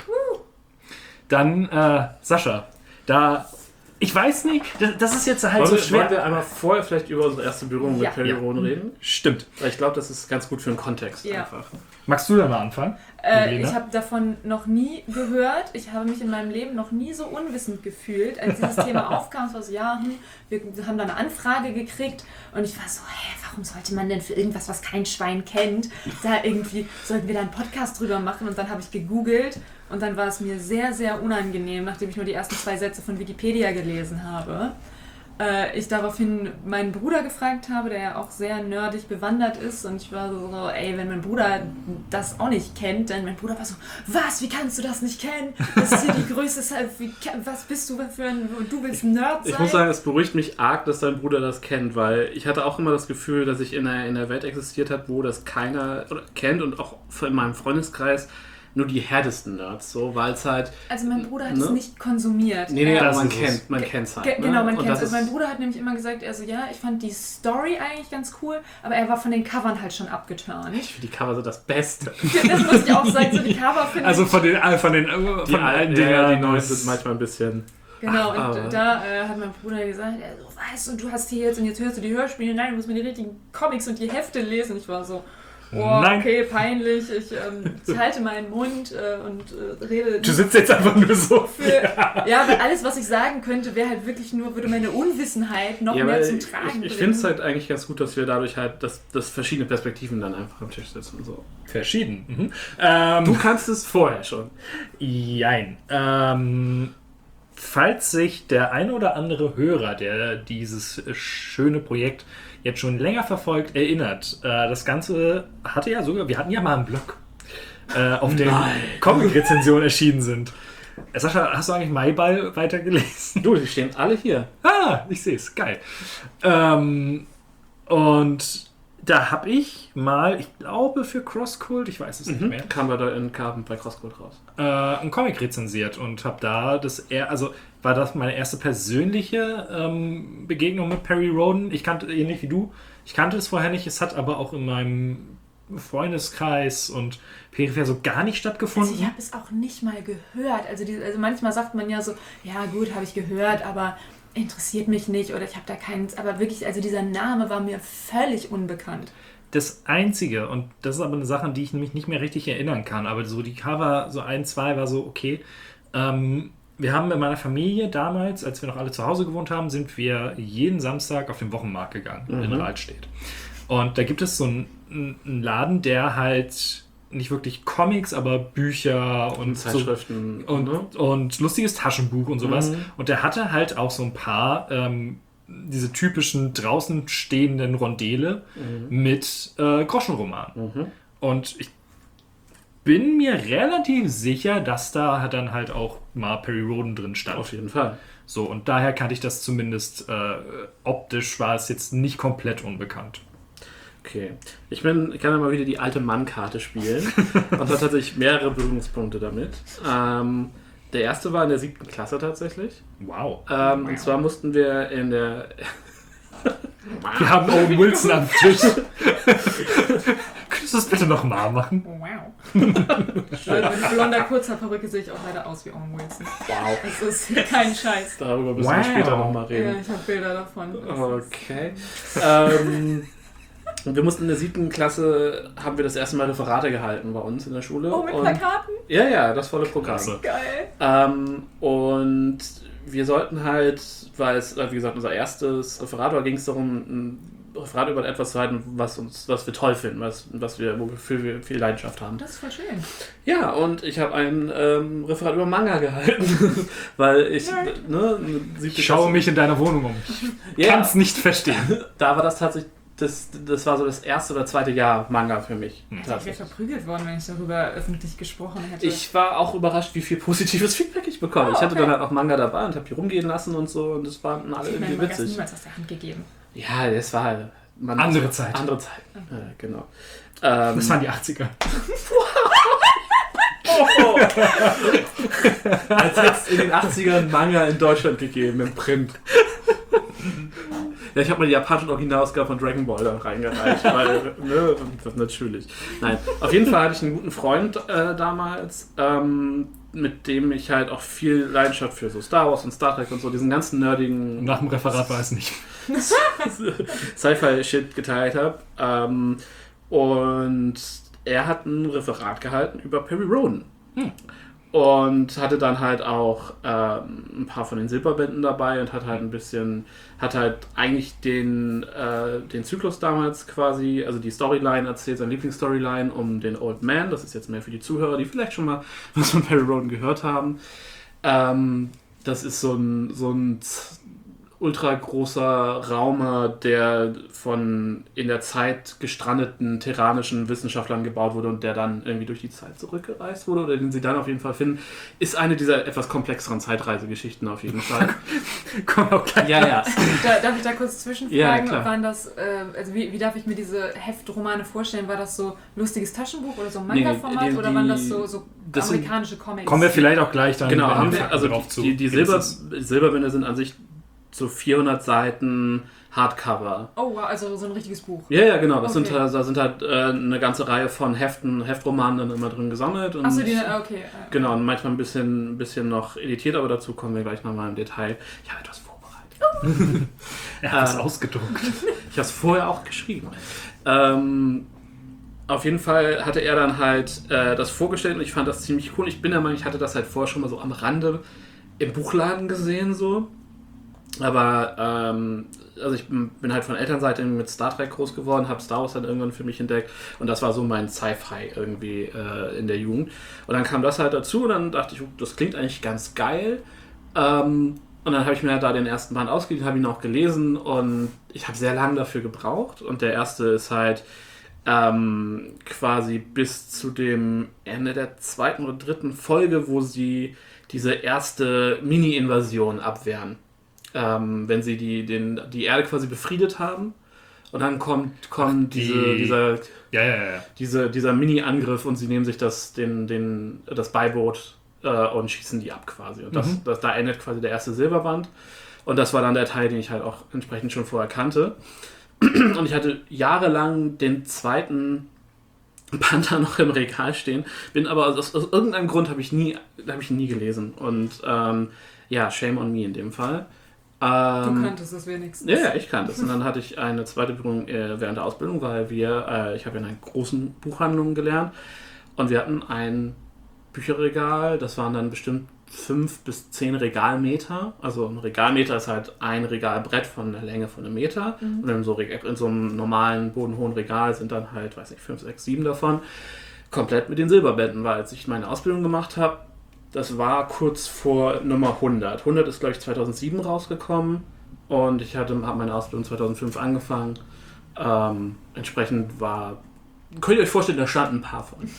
Dann, äh, Sascha, da, ich weiß nicht, das, das ist jetzt halt wollen so wir, schwer. Wollen wir einmal vorher vielleicht über unsere erste Berührung Ja. mit Perry Ja. Roden reden? Stimmt. Weil ich glaube, das ist ganz gut für den Kontext Ja. einfach. Magst du da mal anfangen? Äh, Lena? ich habe davon noch nie gehört. Ich habe mich in meinem Leben noch nie so unwissend gefühlt, als dieses Thema aufkam. Es war so, ja, hm, wir haben da eine Anfrage gekriegt und ich war so, hä, warum sollte man denn für irgendwas, was kein Schwein kennt, da irgendwie, sollten wir da einen Podcast drüber machen? Und dann habe ich gegoogelt und dann war es mir sehr, sehr unangenehm, nachdem ich nur die ersten zwei Sätze von Wikipedia gelesen habe. Ich daraufhin meinen Bruder gefragt habe, der ja auch sehr nerdig bewandert ist und ich war so, ey, wenn mein Bruder das auch nicht kennt, dann mein Bruder war so, was, wie kannst du das nicht kennen? Das ist hier die größte, wie, was bist du für ein, du willst ein Nerd sein? Ich muss sagen, es beruhigt mich arg, dass dein Bruder das kennt, weil ich hatte auch immer das Gefühl, dass ich in einer, in einer Welt existiert habe, wo das keiner oder kennt und auch in meinem Freundeskreis nur die härtesten Nerds, so, weil es halt... Also mein Bruder hat ne? es nicht konsumiert. Nee, nee, Er- aber man ist es. kennt man kennt's halt. Ge- ne? Genau, man Und kennt das es. Also mein ist- Bruder hat nämlich immer gesagt, also ja, ich fand die Story eigentlich ganz cool, aber er war von den Covern halt schon abgeturnt. Ich finde die Cover so das Beste. Das muss ich auch sagen, so die Cover finde Also ich... von den, äh, von den, äh, Die von allen alten Dingen. Dinger, die neuen sind manchmal ein bisschen... Genau, und aber- da äh, hat mein Bruder gesagt, er so, weißt du, du hast hier jetzt und jetzt hörst du die Hörspiele, nein, du musst mir die richtigen Comics und die Hefte lesen. Ich war so, oh, Nein. okay, peinlich, ich, ähm, ich halte meinen Mund äh, und äh, rede... Du sitzt jetzt einfach nur so. für, ja, weil alles, was ich sagen könnte, wäre halt wirklich nur, würde meine Unwissenheit noch Ja, mehr aber zum ich, Tragen ich, ich bringen. finde es halt eigentlich ganz gut, dass wir dadurch halt, dass, dass verschiedene Perspektiven dann einfach am Tisch sitzen. und So. Verschieden. Mhm. Ähm, Du kannst es vorher schon. Jein. Ähm, falls sich der ein oder andere Hörer, der dieses schöne Projekt jetzt schon länger verfolgt, erinnert, äh, das Ganze hatte ja sogar, wir hatten ja mal einen Blog, äh, auf dem Comic-Rezensionen erschienen sind. Äh, Sascha, hast du eigentlich Maiball weitergelesen? Du, die stehen alle hier. Ah, ich sehe es, geil. Ähm, und da habe ich mal, ich glaube für CrossCult, ich weiß es nicht mehr, Kam bei da in Carbon bei CrossCode raus. äh, einen Comic rezensiert und habe da das eher, also war das meine erste persönliche ähm, Begegnung mit Perry Roden. Ich kannte, ähnlich wie du, ich kannte es vorher nicht, es hat aber auch in meinem Freundeskreis und peripher so gar nicht stattgefunden. Also ich habe es auch nicht mal gehört. Also, die, also manchmal sagt man ja so, ja gut, habe ich gehört, aber interessiert mich nicht oder ich habe da keinen... Aber wirklich, also dieser Name war mir völlig unbekannt. Das Einzige, und das ist aber eine Sache, an die ich nämlich nicht mehr richtig erinnern kann, aber so die Cover, so ein, zwei war so okay. Ähm, wir haben in meiner Familie damals, als wir noch alle zu Hause gewohnt haben, sind wir jeden Samstag auf den Wochenmarkt gegangen, Mhm. in Rahlstedt. Und da gibt es so einen, einen Laden, der halt nicht wirklich Comics, aber Bücher und, Und Zeitschriften. so, und, ne? und lustiges Taschenbuch und sowas. Mhm. Und der hatte halt auch so ein paar ähm, diese typischen draußen stehenden Rondele mit äh, Groschenromanen. Mhm. Und ich bin mir relativ sicher, dass da dann halt auch mal Perry Roden drin stand. Auf jeden Fall. So, und daher kannte ich das zumindest äh, optisch, war es jetzt nicht komplett unbekannt. Okay. Ich, bin, ich kann ja mal wieder die alte Mann-Karte spielen und hatte tatsächlich mehrere Berührungspunkte damit. Ähm, der erste war in der siebten Klasse tatsächlich. Wow. Ähm, Und zwar mussten wir in der... Wir haben Owen Wilson am Tisch. Könntest du das bitte nochmal machen? Wow. Also mit blonder kurzer Perücke sehe ich auch leider aus wie Owen Wilson. Wow. Das ist kein Scheiß. Darüber müssen Wow. wir später nochmal Ja, reden. ich habe Bilder davon. Okay. ähm, und wir mussten in der siebten Klasse, haben wir das erste Mal Referate gehalten bei uns in der Schule. Oh, mit und, Plakaten? Ja, ja, das volle Programm. Klasse. Geil. Ähm, und wir sollten halt, weil es, wie gesagt, unser erstes Referat war, ging es darum, ein Referat über etwas zu halten, was uns, was wir toll finden, was, was wir, wofür wir viel Leidenschaft haben. Das ist voll schön. Ja, und ich habe ein ähm, Referat über Manga gehalten, weil ich, Nerd. ne, siebte Ich schaue Klasse- mich in deiner Wohnung um. Ich Ja. kann es nicht verstehen. Da war das tatsächlich, das, das war so das erste oder zweite Jahr Manga für mich. Ich wäre tatsächlich. verprügelt worden, wenn ich darüber öffentlich gesprochen hätte. Ich war auch überrascht, wie viel positives Feedback ich bekomme. Oh, Ich hatte okay. dann halt auch Manga dabei und habe die rumgehen lassen und so und das fanden alle ich habe irgendwie mir Magazin witzig. niemals aus der Hand gegeben. Ja, das war halt... Man Andere Zeit. Andere Zeit, ja, genau. Ähm, Das waren die achtziger. als hätte es in den achtzigern Manga in Deutschland gegeben, im Print. Ja, ich habe mal die japanische Originalausgabe von Dragon Ball da reingereicht, weil, ne, natürlich. Nein, auf jeden Fall hatte ich einen guten Freund äh, damals, ähm, mit dem ich halt auch viel Leidenschaft für so Star Wars und Star Trek und so, diesen ganzen nerdigen... Nach dem Referat weiß nicht. Sci-Fi-Shit geteilt habe. Ähm, und er hat ein Referat gehalten über Perry Roden. Hm. Und hatte dann halt auch ähm, ein paar von den Silberbänden dabei und hat halt ein bisschen, hat halt eigentlich den, äh, den Zyklus damals quasi, also die Storyline erzählt, seine Lieblingsstoryline um den Old Man. Das ist jetzt mehr für die Zuhörer, die vielleicht schon mal was von Perry Roden gehört haben. Ähm, das ist so ein, so ein ultra großer Raumer, der von in der Zeit gestrandeten terranischen Wissenschaftlern gebaut wurde und der dann irgendwie durch die Zeit zurückgereist wurde oder den sie dann auf jeden Fall finden, ist eine dieser etwas komplexeren Zeitreisegeschichten auf jeden Fall. Komm auch gleich. Ja, ja. Da, darf ich da kurz zwischenfragen? Ja, klar. Waren das, äh, also wie, wie darf ich mir diese Heftromane vorstellen? War das so lustiges Taschenbuch oder so ein Manga-Format Nee, die- oder waren das so, so das amerikanische Comics? Kommen wir vielleicht auch gleich dann Genau, wenn haben wir wir, also drauf zu. die, die Silber, Silberbände sind an sich so vierhundert Seiten Hardcover. Oh, wow, also so ein richtiges Buch. Ja, ja, genau. Das Okay. sind, da sind halt äh, eine ganze Reihe von Heften, Heftromanen dann immer drin gesammelt. Und Achso, die, okay. äh, Genau, und manchmal ein bisschen, ein bisschen noch editiert, aber dazu kommen wir gleich nochmal im Detail. Ich habe etwas vorbereitet. Er hat es äh, ausgedruckt. Ich habe es vorher auch geschrieben. Ähm, auf jeden Fall hatte er dann halt äh, das vorgestellt und ich fand das ziemlich cool. Ich bin der Meinung, ich hatte das halt vorher schon mal so am Rande im Buchladen gesehen, so. Aber, ähm, also ich bin halt von Elternseite mit Star Trek groß geworden, habe Star Wars dann irgendwann für mich entdeckt und das war so mein Sci-Fi irgendwie äh, in der Jugend. Und dann kam das halt dazu und dann dachte ich, das klingt eigentlich ganz geil. Ähm, und dann habe ich mir halt da den ersten Band ausgeliehen, habe ihn auch gelesen und ich habe sehr lange dafür gebraucht. Und der erste ist halt ähm, quasi bis zu dem Ende der zweiten oder dritten Folge, wo sie diese erste Mini-Invasion abwehren. Ähm, wenn sie die, den, die Erde quasi befriedet haben und dann kommt, kommt Ach, die, diese, dieser, ja, ja, ja. diese, dieser Mini-Angriff und sie nehmen sich das, den, den, das Beiboot äh, und schießen die ab quasi. Und das, Mhm. das, da endet quasi der erste Silberband und das war dann der Teil, den ich halt auch entsprechend schon vorher kannte. Und ich hatte jahrelang den zweiten Band da noch im Regal stehen, bin aber aus, aus irgendeinem Grund habe ich nie, habe ich ihn nie gelesen und ähm, ja, shame on me in dem Fall. Du Ähm, kanntest es wenigstens. ja, ja, ich kannte es. Und dann hatte ich eine zweite Berührung äh, während der Ausbildung, weil wir, äh, ich habe in einer großen Buchhandlung gelernt und wir hatten ein Bücherregal, das waren dann bestimmt fünf bis zehn Regalmeter. Also ein Regalmeter ist halt ein Regalbrett von der Länge von einem Meter. Mhm. Und in so, Reg- in so einem normalen, bodenhohen Regal sind dann halt, weiß nicht, fünf, sechs, sieben davon. Komplett mit den Silberbänden, weil als ich meine Ausbildung gemacht habe, das war kurz vor Nummer hundert. hundert ist, glaube ich, zweitausendsieben rausgekommen und ich habe meine Ausbildung zweitausendfünf angefangen. Ähm, entsprechend war, könnt ihr euch vorstellen, da standen ein paar von.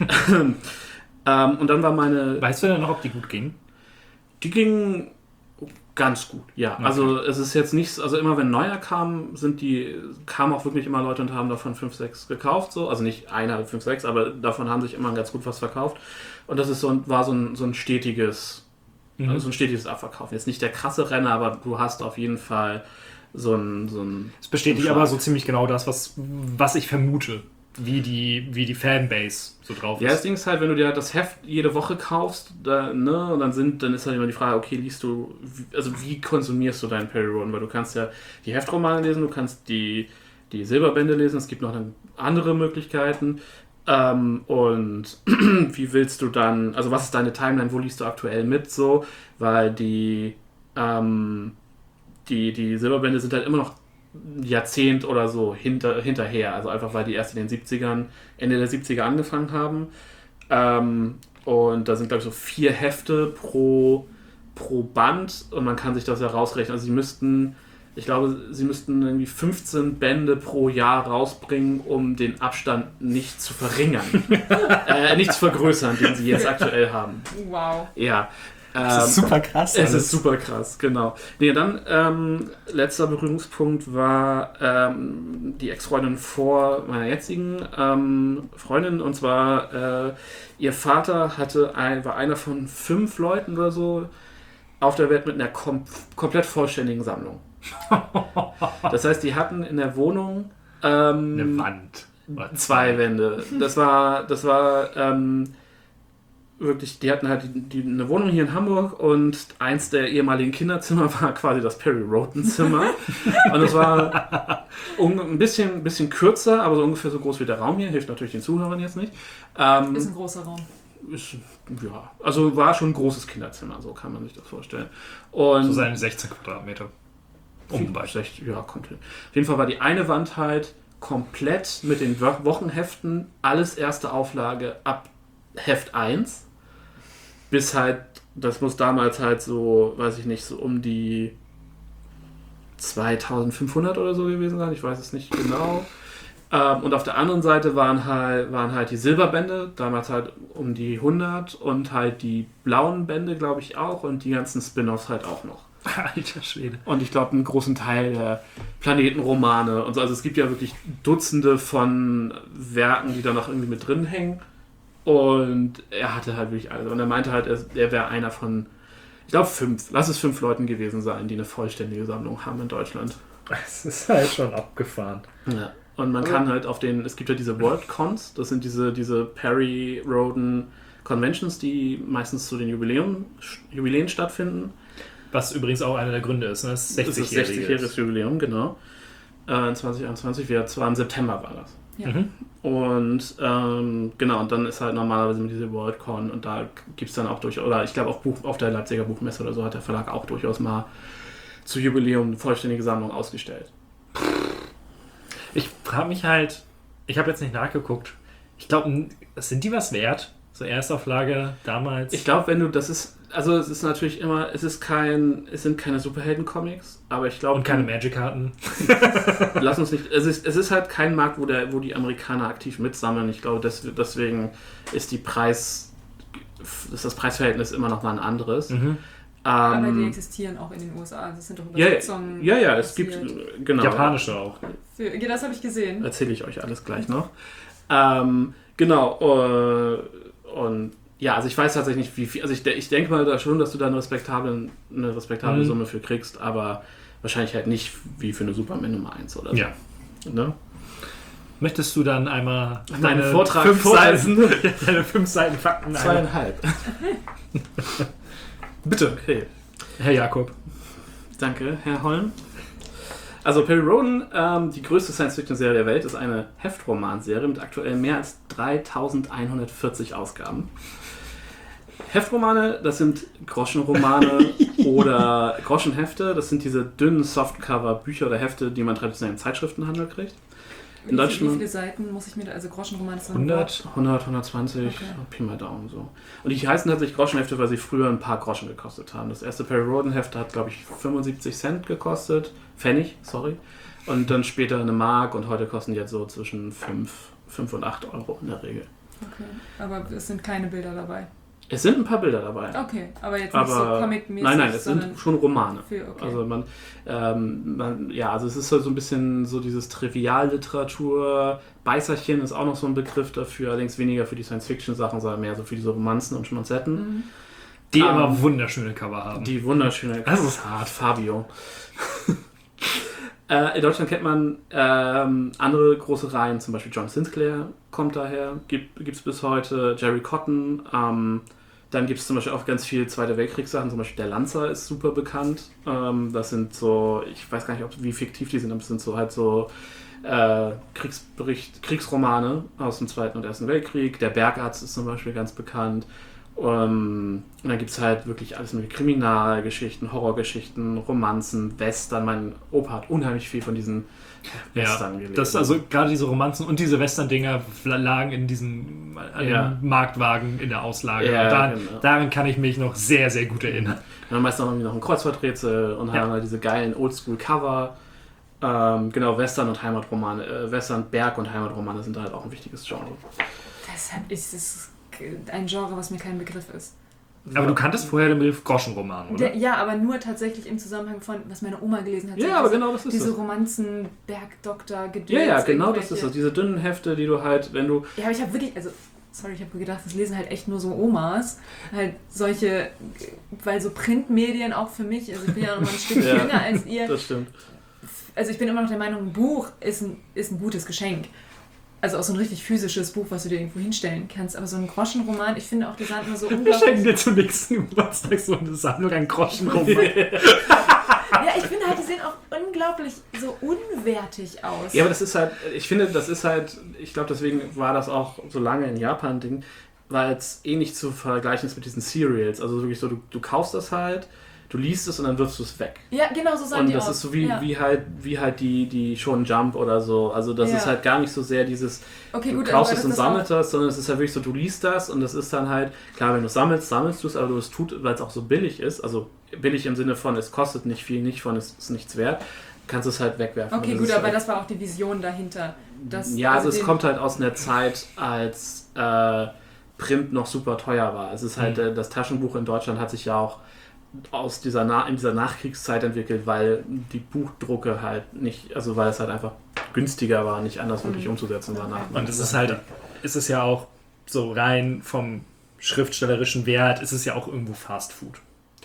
ähm, und dann war meine... Weißt du denn noch, ob die gut gingen? Die gingen ganz gut, ja. Okay. Also es ist jetzt nichts, also immer wenn neuer kam, sind die, kamen auch wirklich immer Leute und haben davon fünf, sechs gekauft, so. Also nicht einer, fünf, sechs, aber davon haben sich immer ganz gut was verkauft. Und das ist so ein, war so ein, so ein stetiges, Mhm. also so ein stetiges Abverkaufen. Jetzt nicht der krasse Renner, aber du hast auf jeden Fall so ein, so ein Es bestätigt Schlag. aber so ziemlich genau das, was, was ich vermute, wie die, wie die Fanbase so drauf Ja, ist. das Ding ist halt, wenn du dir das Heft jede Woche kaufst, da, ne, und dann sind, dann ist halt immer die Frage, okay, liest du, wie- also wie konsumierst du deinen Perry Roden? Weil du kannst ja die Heftromane lesen, du kannst die, die Silberbände lesen, es gibt noch dann andere Möglichkeiten. Ähm, und wie willst du dann, also was ist deine Timeline, wo liest du aktuell mit so? Weil die, ähm, die, die Silberbände sind halt immer noch ein Jahrzehnt oder so hinter, hinterher. Also einfach, weil die erst in den siebzigern, Ende der siebziger angefangen haben. Ähm, und da sind, glaube ich, so vier Hefte pro, pro Band und man kann sich das ja rausrechnen. Also sie müssten, ich glaube, sie müssten irgendwie fünfzehn Bände pro Jahr rausbringen, um den Abstand nicht zu verringern. äh, nicht zu vergrößern, den sie jetzt aktuell haben. Wow. Ja. Das ist super krass. Es alles. ist super krass, genau. Nee, dann ähm, letzter Berührungspunkt war ähm, die Ex-Freundin vor meiner jetzigen ähm, Freundin. Und zwar, äh, ihr Vater hatte ein, war einer von fünf Leuten oder so auf der Welt mit einer kom komplett vollständigen Sammlung. Das heißt, die hatten in der Wohnung ähm, Eine Wand. zwei Wände. Das war, das war ähm, wirklich, die hatten halt die, die, eine Wohnung hier in Hamburg und eins der ehemaligen Kinderzimmer war quasi das Perry Roden Zimmer. Und es war un, ein bisschen, ein bisschen kürzer, aber so ungefähr so groß wie der Raum hier. Hilft natürlich den Zuhörern jetzt nicht. Ähm, Ist ein großer Raum. Ist, ja, also war schon ein großes Kinderzimmer, so kann man sich das vorstellen. Und So seine sechzehn Quadratmeter. Um bei. Ja, kommt hin. Auf jeden Fall war die eine Wand halt komplett mit den Wo- Wochenheften, alles erste Auflage ab Heft eins. Bis halt, das muss damals halt so, weiß ich nicht, so um die zweitausendfünfhundert oder so gewesen sein, ich weiß es nicht genau. Ähm, und auf der anderen Seite waren halt, waren halt die Silberbände, damals halt um die hundert und halt die blauen Bände, glaube ich, auch und die ganzen Spin-offs halt auch noch. Alter Schwede. Und ich glaube, einen großen Teil der Planetenromane und so. Also es gibt ja wirklich Dutzende von Werken, die da noch irgendwie mit drin hängen. Und er hatte halt wirklich alles. Und er meinte halt, er, er wäre einer von, ich glaube, fünf, lass es fünf Leuten gewesen sein, die eine vollständige Sammlung haben in Deutschland. Es ist halt schon abgefahren. Ja. Und man kann halt auf den, es gibt ja diese Worldcons, das sind diese, diese Perry Roden Conventions, die meistens zu den Jubiläum, Jubiläen stattfinden. Was übrigens auch einer der Gründe ist, ne? Das ist Das ist sechzigjähriges. sechzigjähriges Jubiläum, genau. Äh, in zwanzig einundzwanzig, wir, zwar im September war das. Ja. Mhm. Und ähm, genau, und dann ist halt normalerweise mit dieser Worldcon und da gibt es dann auch durch, oder ich glaube auch Buch, auf der Leipziger Buchmesse oder so hat der Verlag auch durchaus mal zu Jubiläum eine vollständige Sammlung ausgestellt. Ich frage mich halt, ich habe jetzt nicht nachgeguckt. Ich glaube, sind die was wert? So Erstauflage damals? Ich glaube, wenn du, das ist, also es ist natürlich immer, es ist kein, es sind keine Superhelden-Comics, aber ich glaube... Und keine Magic-Karten? Lass uns nicht, es ist, es ist halt kein Markt, wo, der, wo die Amerikaner aktiv mitsammeln. Ich glaube, des, deswegen ist die Preis, ist das Preisverhältnis immer noch mal ein anderes. Mhm. Aber Ähm, die existieren auch in den U S A. Das sind doch ja, Übersetzungen. ja, ja, es gibt, passiert. genau. Japanische auch. Für, ja, das habe ich gesehen. Erzähle ich euch alles gleich noch. Ähm, genau, äh, und ja, also ich weiß tatsächlich nicht, wie viel, also ich, ich denke mal da schon, dass du da eine respektable, eine respektable Mhm. Summe für kriegst, aber wahrscheinlich halt nicht wie für eine Superman Nummer eins oder so. Ja. Ne? Möchtest du dann einmal Meinen deine Vortrag fünf vorlesen? Seiten, deine fünf Seiten Fakten einmal- Zweieinhalb. Bitte, Okay. Herr Jakob. Danke, Herr Holm. Also Perry Roden, ähm, die größte Science-Fiction-Serie der Welt, ist eine Heftromanserie mit aktuell mehr als dreitausendeinhundertvierzig Ausgaben. Heftromane, das sind Groschenromane oder Groschenhefte. Das sind diese dünnen Softcover-Bücher oder Hefte, die man traditionell im Zeitschriftenhandel kriegt. Wie, In viel- wie Deutschland viele Seiten muss ich mir da, also Groschenroman ist so ein hundert? Wort. hundert, hundertzwanzig, Okay. Pi mal Daumen so. Und die heißen tatsächlich Groschenhefte, weil sie früher ein paar Groschen gekostet haben. Das erste Perry Roden Heft hat, glaube ich, fünfundsiebzig Cent gekostet. Pfennig, sorry. Und dann später eine Mark und heute kosten die jetzt so zwischen fünf und acht Euro in der Regel. Okay. Aber es sind keine Bilder dabei. Es sind ein paar Bilder dabei. Okay, aber jetzt nicht so Aber comic-mäßig. nein, nein, es sondern sind schon Romane. Für, okay. Also man, ähm, man, ja, also es ist so ein bisschen so dieses Trivialliteratur. Beißerchen ist auch noch so ein Begriff dafür, allerdings weniger für die Science-Fiction-Sachen, sondern mehr so für diese Romanzen und Schmonzetten. Mhm. Die Ähm, immer wunderschöne Cover haben. Die wunderschöne, das ist hart, Fabio. äh, in Deutschland kennt man ähm, andere große Reihen, zum Beispiel John Sinclair kommt daher, gibt es bis heute, Jerry Cotton, ähm, dann gibt es zum Beispiel auch ganz viel Zweite Weltkriegssachen, zum Beispiel der Lanzer ist super bekannt. Ähm, das sind so, ich weiß gar nicht, ob, wie fiktiv die sind, aber es sind so halt so äh, Kriegsbericht, Kriegsromane aus dem Zweiten und Ersten Weltkrieg. Der Bergarzt ist zum Beispiel ganz bekannt. Um, und dann gibt es halt wirklich alles mit Kriminalgeschichten, Horrorgeschichten, Romanzen, Western. Mein Opa hat unheimlich viel von diesen Western Ja, gelesen. das also gerade diese Romanzen und diese Western-Dinger lagen in diesem an Ja. dem Marktwagen in der Auslage. Ja, und daran, genau. daran kann ich mich noch sehr, sehr gut erinnern. Und dann meist noch irgendwie noch ein Kreuzworträtsel und Ja. haben halt diese geilen Oldschool-Cover. Ähm, genau, Western und Heimatromane. Äh, Western, Berg- und Heimatromane sind halt auch ein wichtiges Genre. Deshalb ist es ein Genre, was mir kein Begriff ist. Aber du kanntest vorher den Begriff Groschenroman, oder? Der, ja, aber nur tatsächlich im Zusammenhang von, was meine Oma gelesen hat. Ja, diese, aber genau das ist Diese das. Romanzen, Bergdoktor, Gedöns. Ja, ja, genau das irgendwelche- ist das. Diese dünnen Hefte, die du halt, wenn du... Ja, aber ich habe wirklich, also sorry, ich habe gedacht, das lesen halt echt nur so Omas. Halt solche, weil so Printmedien auch für mich, also ich bin ja noch mal ein Stück ja, jünger als ihr. Das stimmt. Also ich bin immer noch der Meinung, ein Buch ist ein, ist ein gutes Geschenk. Also auch so ein richtig physisches Buch, was du dir irgendwo hinstellen kannst. Aber so ein Groschenroman, ich finde auch, die sind immer so unglaublich... Wir schenken dir zum nächsten Geburtstag so eine Sammlung an Groschenroman. Ja, ich finde halt, die sehen auch unglaublich so unwertig aus. Ja, aber das ist halt, ich finde, das ist halt, ich glaube, deswegen war das auch so lange in Japan Ding, weil es eh nicht zu vergleichen ist mit diesen Serials. Also wirklich so, du, du kaufst das halt, du liest es und dann wirfst du es weg. Ja, genau, so sagen und die das auch. ist so wie, ja. wie halt, wie halt die, die Shonen Jump oder so. Also das ja. ist halt gar nicht so sehr dieses, okay, du gut, kaufst aber es und das sammelst das, sondern es ist halt wirklich so, du liest das und das ist dann halt, klar, wenn du sammelst, sammelst du es, aber du es tut, weil es auch so billig ist, also billig im Sinne von, es kostet nicht viel, nicht von, es ist nichts wert, kannst du es halt wegwerfen. Okay, gut, aber halt das war auch die Vision dahinter. Dass, ja, also, also es kommt halt aus einer Zeit, als äh, Print noch super teuer war. Es ist halt, mhm. äh, das Taschenbuch in Deutschland hat sich ja auch aus dieser Na- in dieser Nachkriegszeit entwickelt, weil die Buchdrucke halt nicht, also weil es halt einfach günstiger war, nicht anders wirklich umzusetzen war. Nach und es ist halt, ist es ja auch so rein vom schriftstellerischen Wert, ist es ja auch irgendwo Fast Food.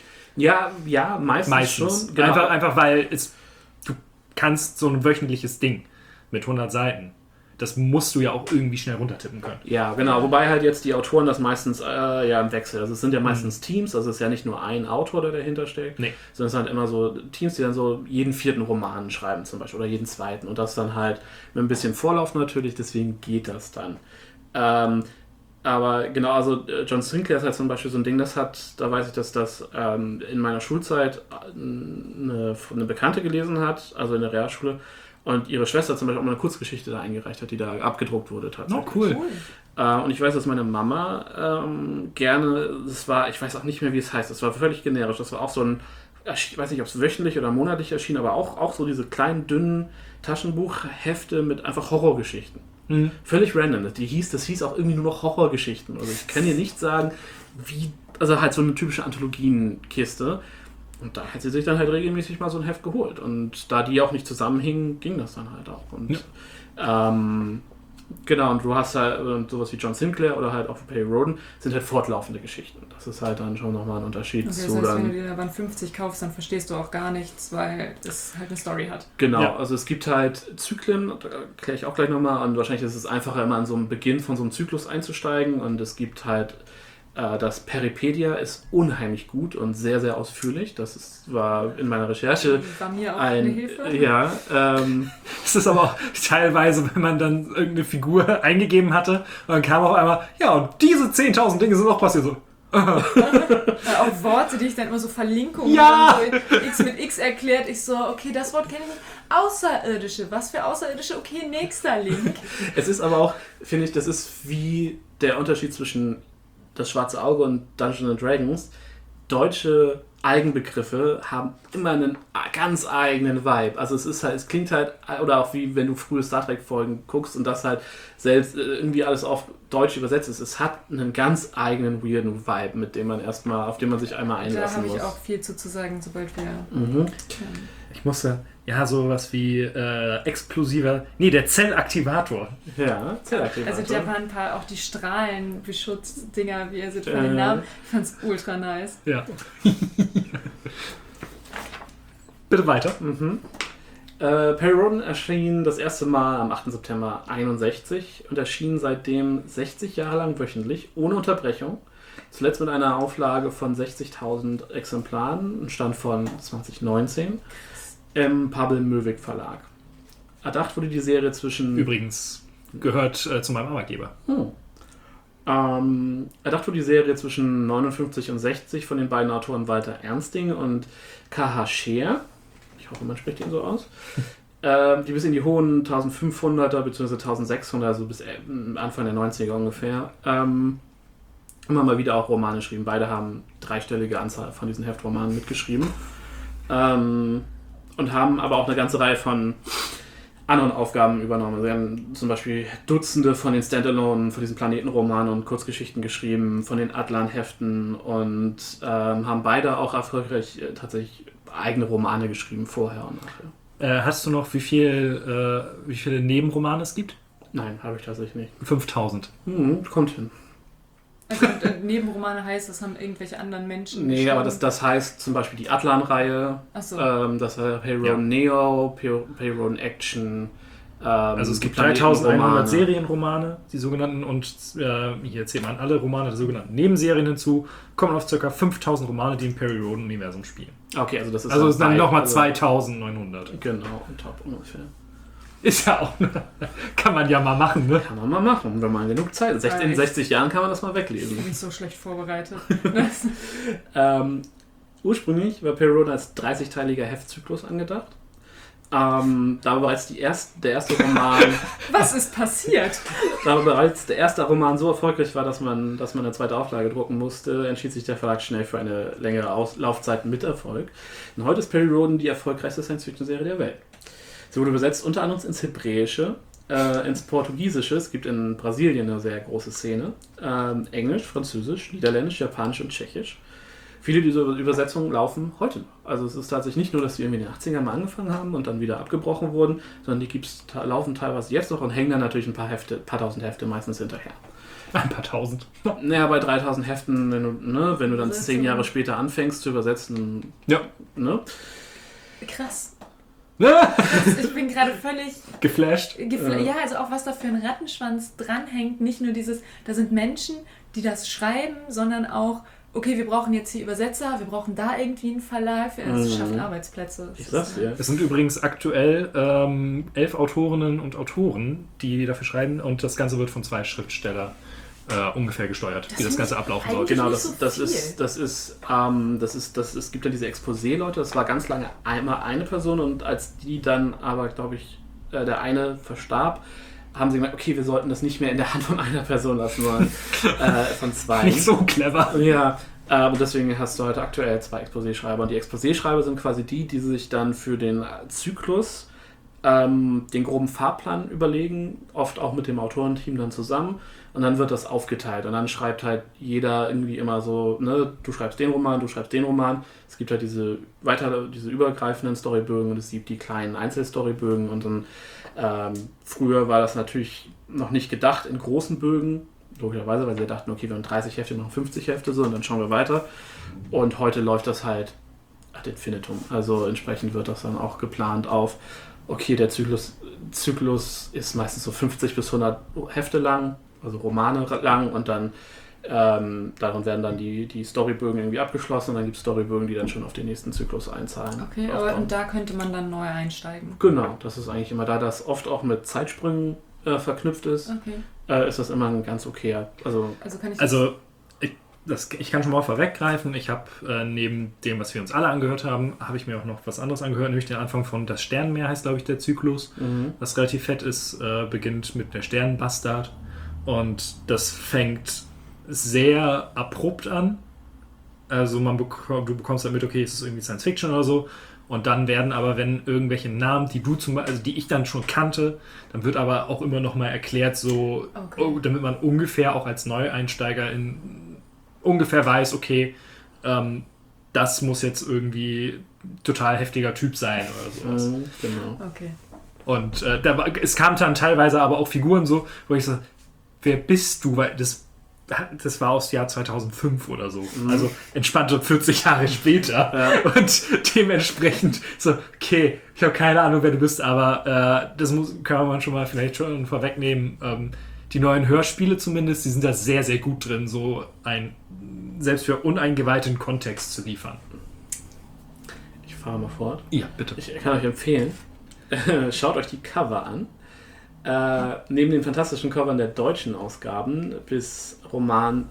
Ja, ja, meistens, meistens. schon. Genau. Einfach, einfach weil es, du kannst so ein wöchentliches Ding mit hundert Seiten, das musst du ja auch irgendwie schnell runtertippen können. Ja, genau. Wobei halt jetzt die Autoren das meistens äh, ja im Wechsel. Also es sind ja meistens mhm. Teams, also es ist ja nicht nur ein Autor, der dahinter steckt, nee. sondern es sind halt immer so Teams, die dann so jeden vierten Roman schreiben zum Beispiel oder jeden zweiten. Und das dann halt mit ein bisschen Vorlauf natürlich, deswegen geht das dann. Ähm, aber genau, also John Sinclair ist halt zum Beispiel so ein Ding, das hat, da weiß ich, dass das ähm, in meiner Schulzeit eine, eine Bekannte gelesen hat, also in der Realschule. Und ihre Schwester zum Beispiel auch mal eine Kurzgeschichte da eingereicht hat, die da abgedruckt wurde tatsächlich. Oh, cool. Äh, und ich weiß, dass meine Mama ähm, gerne, das war, ich weiß auch nicht mehr, wie es heißt, das war völlig generisch. Das war auch so ein, ich weiß nicht, ob es wöchentlich oder monatlich erschien, aber auch, auch so diese kleinen, dünnen Taschenbuchhefte mit einfach Horrorgeschichten. Mhm. Völlig random. Die hieß, das hieß auch irgendwie nur noch Horrorgeschichten. Also ich kann dir nicht sagen, wie, also halt so eine typische Anthologienkiste. Und da hat sie sich dann halt regelmäßig mal so ein Heft geholt. Und da die auch nicht zusammenhingen, ging das dann halt auch. Und ja. ähm, genau, und du hast halt äh, sowas wie John Sinclair oder halt auch Perry Rhodan, sind halt fortlaufende Geschichten. Das ist halt dann schon nochmal ein Unterschied okay, zu das heißt, dann... wenn du dir da Band fünfzig kaufst, dann verstehst du auch gar nichts, weil es halt eine Story hat. Genau, ja. also es gibt halt Zyklen, da erkläre ich auch gleich nochmal, und wahrscheinlich ist es einfacher, immer an so einem Beginn von so einem Zyklus einzusteigen. Und es gibt halt... Das Peripedia ist unheimlich gut und sehr, sehr ausführlich. Das ist, war in meiner Recherche war mir auch ein, eine Hilfe. Ja, ähm, es ist aber auch teilweise, wenn man dann irgendeine Figur eingegeben hatte und dann kam auf einmal, ja, und diese zehntausend Dinge sind auch passiert. So. Auch Worte, die ich dann immer so verlinke und ja. dann so X mit X erklärt. Ich so, okay, das Wort kenne ich nicht. Außerirdische. Was für Außerirdische? Okay, nächster Link. Es ist aber auch, finde ich, das ist wie der Unterschied zwischen Das Schwarze Auge und Dungeons and Dragons. Deutsche Eigenbegriffe haben immer einen ganz eigenen Vibe. Also es ist halt, es klingt halt, oder auch wie wenn du frühe Star Trek Folgen guckst und das halt selbst irgendwie alles auf Deutsch übersetzt ist. Es hat einen ganz eigenen weirden Vibe, mit dem man erstmal, auf den man sich einmal einlassen muss. Da habe ich auch viel zu, zu sagen, sobald wir... Mhm. Ich musste, ja, sowas wie äh, explosiver, nee, der Zellaktivator. Ja, Zellaktivator. Also da waren ein paar, auch die Strahlenbeschutz-Dinger, wie er sie von den Namen, ich fand's ultra nice. Ja. Bitte weiter. Mhm. Äh, Perry Rhodan erschien das erste Mal am achten September einundsechzig und erschien seitdem sechzig Jahre lang wöchentlich, ohne Unterbrechung. Zuletzt mit einer Auflage von sechzigtausend Exemplaren, ein Stand von zwanzig neunzehn, im Pavel-Möwig Verlag. Erdacht wurde die Serie zwischen... Übrigens gehört äh, zu meinem Arbeitgeber. Hm. Ähm, erdacht wurde die Serie zwischen neunundfünfzig und sechzig von den beiden Autoren Walter Ernsting und K H. Scheer. Ich hoffe, man spricht ihn so aus. ähm, die bis in die hohen eintausendfünfhunderter bzw. eintausendsechshundert, also bis Anfang der neunziger ungefähr, ähm, immer mal wieder auch Romane geschrieben. Beide haben dreistellige Anzahl von diesen Heftromanen mitgeschrieben. Ähm, und haben aber auch eine ganze Reihe von anderen Aufgaben übernommen. Sie haben zum Beispiel Dutzende von den Standalone, von diesen Planetenromanen und Kurzgeschichten geschrieben, von den Atlan-Heften und ähm, haben beide auch erfolgreich äh, tatsächlich eigene Romane geschrieben, vorher und nachher. Äh, hast du noch, wie viel, äh, wie viele Nebenromane es gibt? Nein, habe ich tatsächlich nicht. fünftausend. Hm, kommt hin. Also und Nebenromane heißt, das haben irgendwelche anderen Menschen Nee, geschrieben. aber das, das heißt zum Beispiel die Atlan-Reihe, Ach so. ähm, das heißt Payroll Ja. Neo, Payroll Action. Ähm, Also es gibt Planetenromane. dreitausendeinhundert Serienromane, die sogenannten, und äh, hier zählt man alle Romane der sogenannten Nebenserien hinzu, kommen auf ca. fünftausend Romane, die im Perry Roden-Universum spielen. Okay, also das ist Also halt es sind dann bei- nochmal also- zweitausendneunhundert. Genau, on top ungefähr. Ist ja auch, kann man ja mal machen, ne? Kann man mal machen, wenn man genug Zeit hat. Sech- In Alright. sechzig Jahren kann man das mal Ich weglesen. bin nicht so schlecht vorbereitet. Das, Ähm, ursprünglich war Perry Roden als dreißigteiliger Heftzyklus angedacht. Ähm, da war bereits die erst, der erste Roman, was ist passiert? da bereits der erste Roman so erfolgreich war, dass man, dass man eine zweite Auflage drucken musste, entschied sich der Verlag schnell für eine längere Aus Laufzeit mit Erfolg. Und heute ist Perry Roden die erfolgreichste Science-Fiction-Serie der Welt. Sie wurde übersetzt unter anderem ins Hebräische, äh, ins Portugiesische, es gibt in Brasilien eine sehr große Szene, ähm, Englisch, Französisch, Niederländisch, Japanisch und Tschechisch. Viele dieser Übersetzungen laufen heute noch. Also es ist tatsächlich nicht nur, dass die irgendwie in den achtzigern mal angefangen haben und dann wieder abgebrochen wurden, sondern die gibt's, laufen teilweise jetzt noch und hängen dann natürlich ein paar Hefte, paar tausend Hefte meistens hinterher. Ein paar tausend. Naja, bei dreitausend Heften, wenn du, ne, wenn du dann Übersetzung. zehn Jahre später anfängst zu übersetzen, Ja. ne? Krass. Ich bin gerade völlig Geflasht. gefla- Ja, also auch was da für ein Rattenschwanz dranhängt. Nicht nur dieses, da sind Menschen, die das schreiben, sondern auch, okay, wir brauchen jetzt hier Übersetzer, wir brauchen da irgendwie einen Verlag, für das Mhm. schafft Arbeitsplätze. Das Ich ist, sag's äh, dir. Es sind übrigens aktuell ähm, elf Autorinnen und Autoren, die dafür schreiben, und das Ganze wird von zwei Schriftstellern äh, ungefähr gesteuert, Das wie das finde Ganze ich ablaufen eigentlich- soll. Genau, nicht das, so das viel. ist, das ist, ähm, das ist, das, es gibt ja diese Exposé-Leute, das war ganz lange einmal eine Person und als die dann aber, glaube ich, äh, der eine verstarb, haben sie gemeint, okay, wir sollten das nicht mehr in der Hand von einer Person lassen, sondern äh, von zwei. Nicht so clever. Ja, aber deswegen hast du heute aktuell zwei Exposé-Schreiber und die Exposé-Schreiber sind quasi die, die sich dann für den Zyklus ähm, den groben Fahrplan überlegen, oft auch mit dem Autorenteam dann zusammen und dann wird das aufgeteilt und dann schreibt halt jeder irgendwie immer so, ne, du schreibst den Roman, du schreibst den Roman. Es gibt halt diese weiter, diese übergreifenden Storybögen und es gibt die kleinen Einzelstorybögen und dann ähm, früher war das natürlich noch nicht gedacht in großen Bögen, logischerweise, weil sie dachten, okay, wir haben dreißig Hefte, noch fünfzig Hefte so und dann schauen wir weiter. Und heute läuft das halt ad infinitum. Also entsprechend wird das dann auch geplant auf, okay, der Zyklus, Zyklus ist meistens so fünfzig bis hundert Hefte lang, also Romane lang und dann ähm, darin werden dann die, die Storybögen irgendwie abgeschlossen und dann gibt es Storybögen, die dann schon auf den nächsten Zyklus einzahlen. Okay, aber aufbauen. und da könnte man dann neu einsteigen. Genau, das ist eigentlich immer da, das oft auch mit Zeitsprüngen äh, verknüpft ist, Okay. äh, ist das immer ein ganz okayer. Also Also kann ich Also, ich, das, ich kann schon mal vorweggreifen. Ich habe äh, neben dem, was wir uns alle angehört haben, habe ich mir auch noch was anderes angehört, nämlich den Anfang von Das Sternenmeer heißt, glaube ich, der Zyklus. Mhm. Was relativ fett ist, äh, beginnt mit der Sternenbastard. Und das fängt sehr abrupt an. Also man bek- du bekommst damit, okay, es ist irgendwie Science Fiction oder so. Und dann werden aber, wenn irgendwelche Namen, die du zum Beispiel, also die ich dann schon kannte, dann wird aber auch immer noch mal erklärt, so, Okay. oh, damit man ungefähr auch als Neueinsteiger in ungefähr weiß, okay, ähm, das muss jetzt irgendwie total heftiger Typ sein oder sowas. Mhm, genau. Okay. Und äh, da war, es kamen dann teilweise aber auch Figuren so, wo ich so, wer bist du? Weil das, das war aus Jahr zweitausendfünf oder so. Mhm. Also entspannte vierzig Jahre später. Ja. Und dementsprechend so, okay, ich habe keine Ahnung, wer du bist, aber äh, das muss, kann man schon mal vielleicht schon vorwegnehmen. Ähm, die neuen Hörspiele zumindest, die sind da sehr, sehr gut drin, so ein selbst für uneingeweihten Kontext zu liefern. Ich fahre mal fort. Ja, bitte. Ich kann euch empfehlen, schaut euch die Cover an. Äh, neben den fantastischen Covern der deutschen Ausgaben bis Roman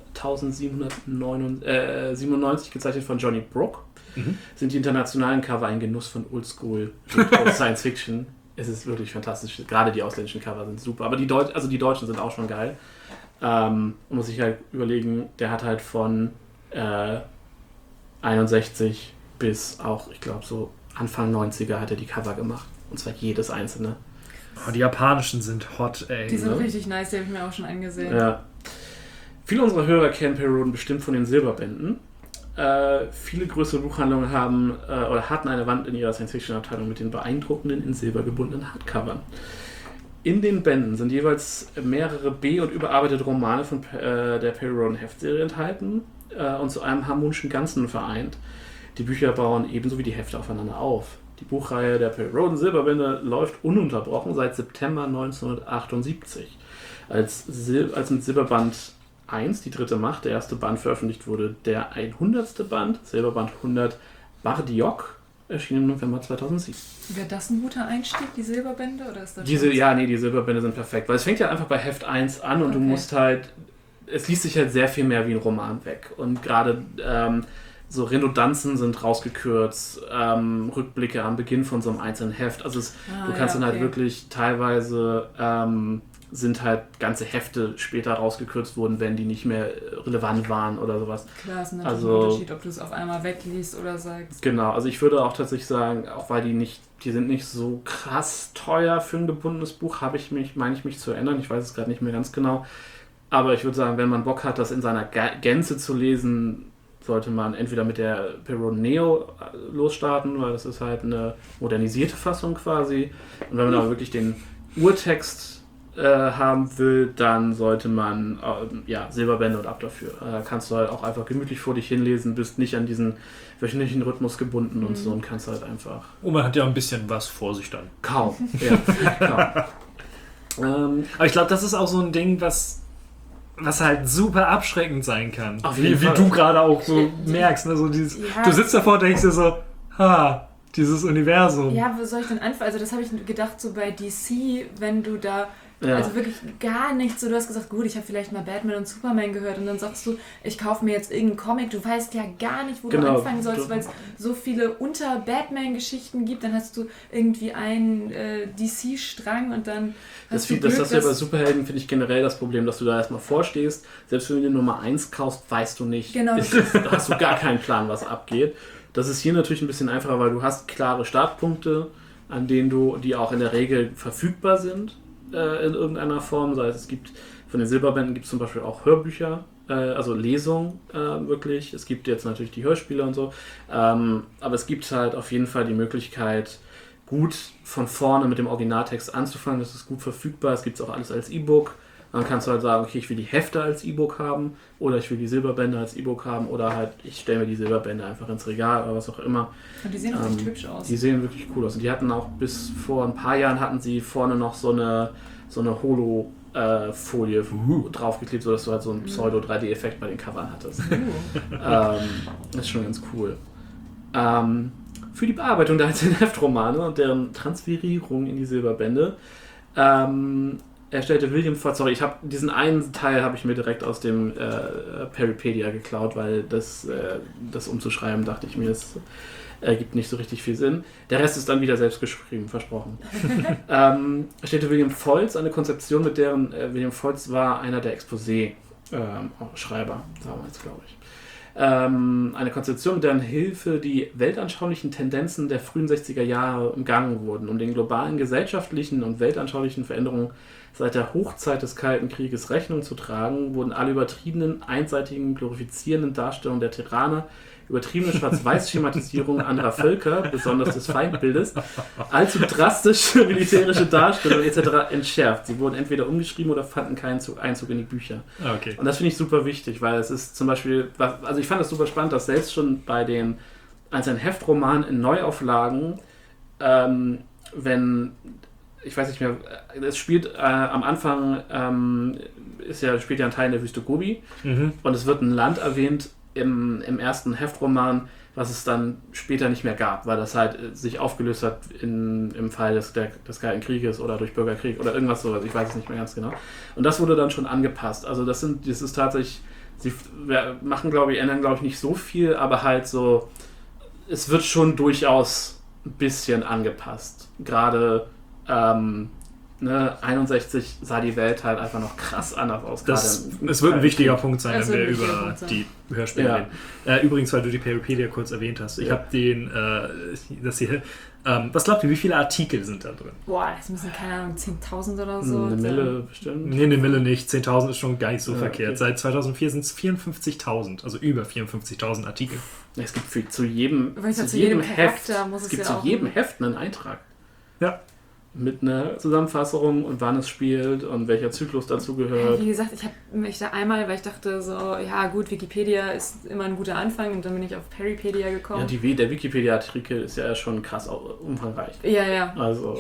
tausendsiebenhundertsiebenundneunzig, gezeichnet von Johnny Brooke, Mhm. sind die internationalen Cover ein Genuss von Oldschool Retro Science Fiction. Es ist wirklich fantastisch. Gerade die ausländischen Cover sind super. Aber die, Deut also die deutschen sind auch schon geil. Ähm, muss ich halt überlegen, der hat halt von äh, einundsechzig bis auch, ich glaube, so Anfang neunziger hat er die Cover gemacht. Und zwar jedes einzelne. Oh, die japanischen sind hot, ey. Die sind ne? richtig nice, die habe ich mir auch schon angesehen. Ja. Viele unserer Hörer kennen Perry Roden bestimmt von den Silberbänden. Äh, viele größere Buchhandlungen haben äh, oder hatten eine Wand in ihrer Science-Fiction-Abteilung mit den beeindruckenden in Silber gebundenen Hardcovern. in den Bänden sind jeweils mehrere B- und überarbeitete Romane von äh, der Perry Rhodan Heftserie enthalten äh, und zu einem harmonischen Ganzen vereint. Die Bücher bauen ebenso wie die Hefte aufeinander auf. Die Buchreihe der Perry Rhodan Silberbände läuft ununterbrochen seit September neunzehnhundertachtundsiebzig. Als, Sil- als mit Silberband eins, die dritte Macht, der erste Band veröffentlicht wurde, der hundertste Band, Silberband hundert, Bardiok, erschien im November zweitausendsieben. Wäre das ein guter Einstieg, die Silberbände? Oder ist das Diese, ja, nee, die Silberbände sind perfekt, weil es fängt ja einfach bei Heft eins an und okay. du musst halt, es liest sich halt sehr viel mehr wie ein Roman weg. Und gerade ähm, so Redundanzen sind rausgekürzt, ähm, Rückblicke am Beginn von so einem einzelnen Heft. Also es, ah, du kannst ja, dann okay. halt wirklich teilweise ähm, sind halt ganze Hefte später rausgekürzt worden, wenn die nicht mehr relevant waren oder sowas. Klar, ist natürlich also, ein Unterschied, ob du es auf einmal wegliest oder sagst. Genau, also ich würde auch tatsächlich sagen, auch weil die nicht, die sind nicht so krass teuer für ein gebundenes Buch, habe ich mich, meine ich mich zu erinnern, ich weiß es gerade nicht mehr ganz genau, aber ich würde sagen, wenn man Bock hat, das in seiner Gänze zu lesen, sollte man entweder mit der Perry Rhodan Neo losstarten, weil das ist halt eine modernisierte Fassung quasi, und wenn man aber wirklich den Urtext haben will, dann sollte man äh, ja, Silberbände und ab dafür. Da äh, kannst du halt auch einfach gemütlich vor dich hinlesen, bist nicht an diesen wöchentlichen Rhythmus gebunden mhm. und so und kannst halt einfach... Und man hat ja ein bisschen was vor sich dann. Kaum. Ja, kaum. ähm, Aber ich glaube, das ist auch so ein Ding, was, was halt super abschreckend sein kann. Auf wie, jeden wie Fall. du gerade auch so merkst. Ne? So dieses, ja. Du sitzt davor und denkst dir so, ha, dieses Universum. Ja, wo soll ich denn anfangen? Also das habe ich gedacht, so bei D C, wenn du da Ja. also wirklich gar nichts. So, du hast gesagt, gut, ich habe vielleicht mal Batman und Superman gehört und dann sagst du, ich kaufe mir jetzt irgendeinen Comic. Du weißt ja gar nicht, wo genau. du anfangen sollst, weil es so viele Unter-Batman-Geschichten gibt. Dann hast du irgendwie einen äh, D C-Strang und dann das hast du viel, Glück, das hast du ja bei Superhelden, finde ich generell das Problem, dass du da erstmal vorstehst. Selbst wenn du dir Nummer eins kaufst, weißt du nicht. Genau. Ist, da hast du gar keinen Plan, was abgeht. Das ist hier natürlich ein bisschen einfacher, weil du hast klare Startpunkte, an denen du, die auch in der Regel verfügbar sind. In irgendeiner Form, sei es, es gibt von den Silberbänden gibt es zum Beispiel auch Hörbücher, äh, also Lesungen äh, wirklich. Es gibt jetzt natürlich die Hörspiele und so, ähm, aber es gibt halt auf jeden Fall die Möglichkeit, gut von vorne mit dem Originaltext anzufangen. Das ist gut verfügbar. Es gibt es auch alles als E-Book. Dann kannst du halt sagen, okay, ich will die Hefte als E-Book haben oder ich will die Silberbände als E-Book haben oder halt ich stelle mir die Silberbände einfach ins Regal oder was auch immer. Und die sehen auch ähm, echt hübsch aus. Die sehen wirklich cool aus. Und die hatten auch bis vor ein paar Jahren hatten sie vorne noch so eine, so eine Holo-Folie uh. draufgeklebt, sodass du halt so einen Pseudo-drei D-Effekt bei den Covern hattest. Uh. ähm, das ist schon ganz cool. Ähm, für die Bearbeitung der einzelnen Heftromane und deren Transferierung in die Silberbände ähm, erstellte William Ford, sorry, ich habe diesen einen Teil habe ich mir direkt aus dem äh, Peripedia geklaut, weil das, äh, das umzuschreiben, dachte ich mir, es ergibt nicht so richtig viel Sinn. Der Rest ist dann wieder selbst geschrieben, versprochen. ähm, erstellte William Foltz eine Konzeption, mit deren äh, William Foltz war einer der Exposé-Schreiber, ähm, damals, glaube ich. Ähm, eine Konzeption, mit deren Hilfe die weltanschaulichen Tendenzen der frühen sechziger Jahre umgangen wurden, um den globalen gesellschaftlichen und weltanschaulichen Veränderungen seit der Hochzeit des Kalten Krieges Rechnung zu tragen, wurden alle übertriebenen, einseitigen, glorifizierenden Darstellungen der Tyranne, übertriebene Schwarz-Weiß-Schematisierung anderer Völker, besonders des Feindbildes, allzu drastische militärische Darstellungen et cetera entschärft. Sie wurden entweder umgeschrieben oder fanden keinen Einzug in die Bücher. Okay. Und das finde ich super wichtig, weil es ist zum Beispiel, also ich fand das super spannend, dass selbst schon bei den einzelnen Heftromanen in Neuauflagen, ähm, wenn, ich weiß nicht mehr, es spielt äh, am Anfang, ähm, ist ja, spielt ja ein Teil in der Wüste Gobi mhm. und es wird ein Land erwähnt, Im, im ersten Heftroman, was es dann später nicht mehr gab, weil das halt sich aufgelöst hat in, im Fall des, der, des Kalten Krieges oder durch Bürgerkrieg oder irgendwas sowas, ich weiß es nicht mehr ganz genau. Und das wurde dann schon angepasst. Also das sind, das ist tatsächlich, sie machen, glaube ich, ändern, glaube ich, nicht so viel, aber halt so, es wird schon durchaus ein bisschen angepasst. Gerade ähm, Ne, einundsechzig sah die Welt halt einfach noch krass anders aus. Das, es wird ein wichtiger Punkt sein, das wenn wir über die Hörspiele ja. reden. Äh, übrigens, weil du die Peripedia kurz erwähnt hast. Ich ja. habe den, äh, das hier, ähm, was glaubt ihr, wie viele Artikel sind da drin? Boah, das müssen, keine Ahnung, zehntausend oder so. Eine Mille bestimmt. Nee, eine Mille nicht. zehntausend ist schon gar nicht so ja, verkehrt. Okay. Seit zweitausendvier sind es vierundfünfzigtausend, also über vierundfünfzigtausend Artikel. Es gibt für, zu jedem, Weil zu zu jedem jedem Heft, Charakter muss es es gibt ja zu auch jedem ein- Heft einen Eintrag. Ja. mit einer Zusammenfassung und wann es spielt und welcher Zyklus dazu gehört. Wie gesagt, ich habe mich da einmal, weil ich dachte so, ja gut, Wikipedia ist immer ein guter Anfang und dann bin ich auf Peripedia gekommen. Ja, die, der Wikipedia-Artikel ist ja schon krass umfangreich. Ja, ja. Also,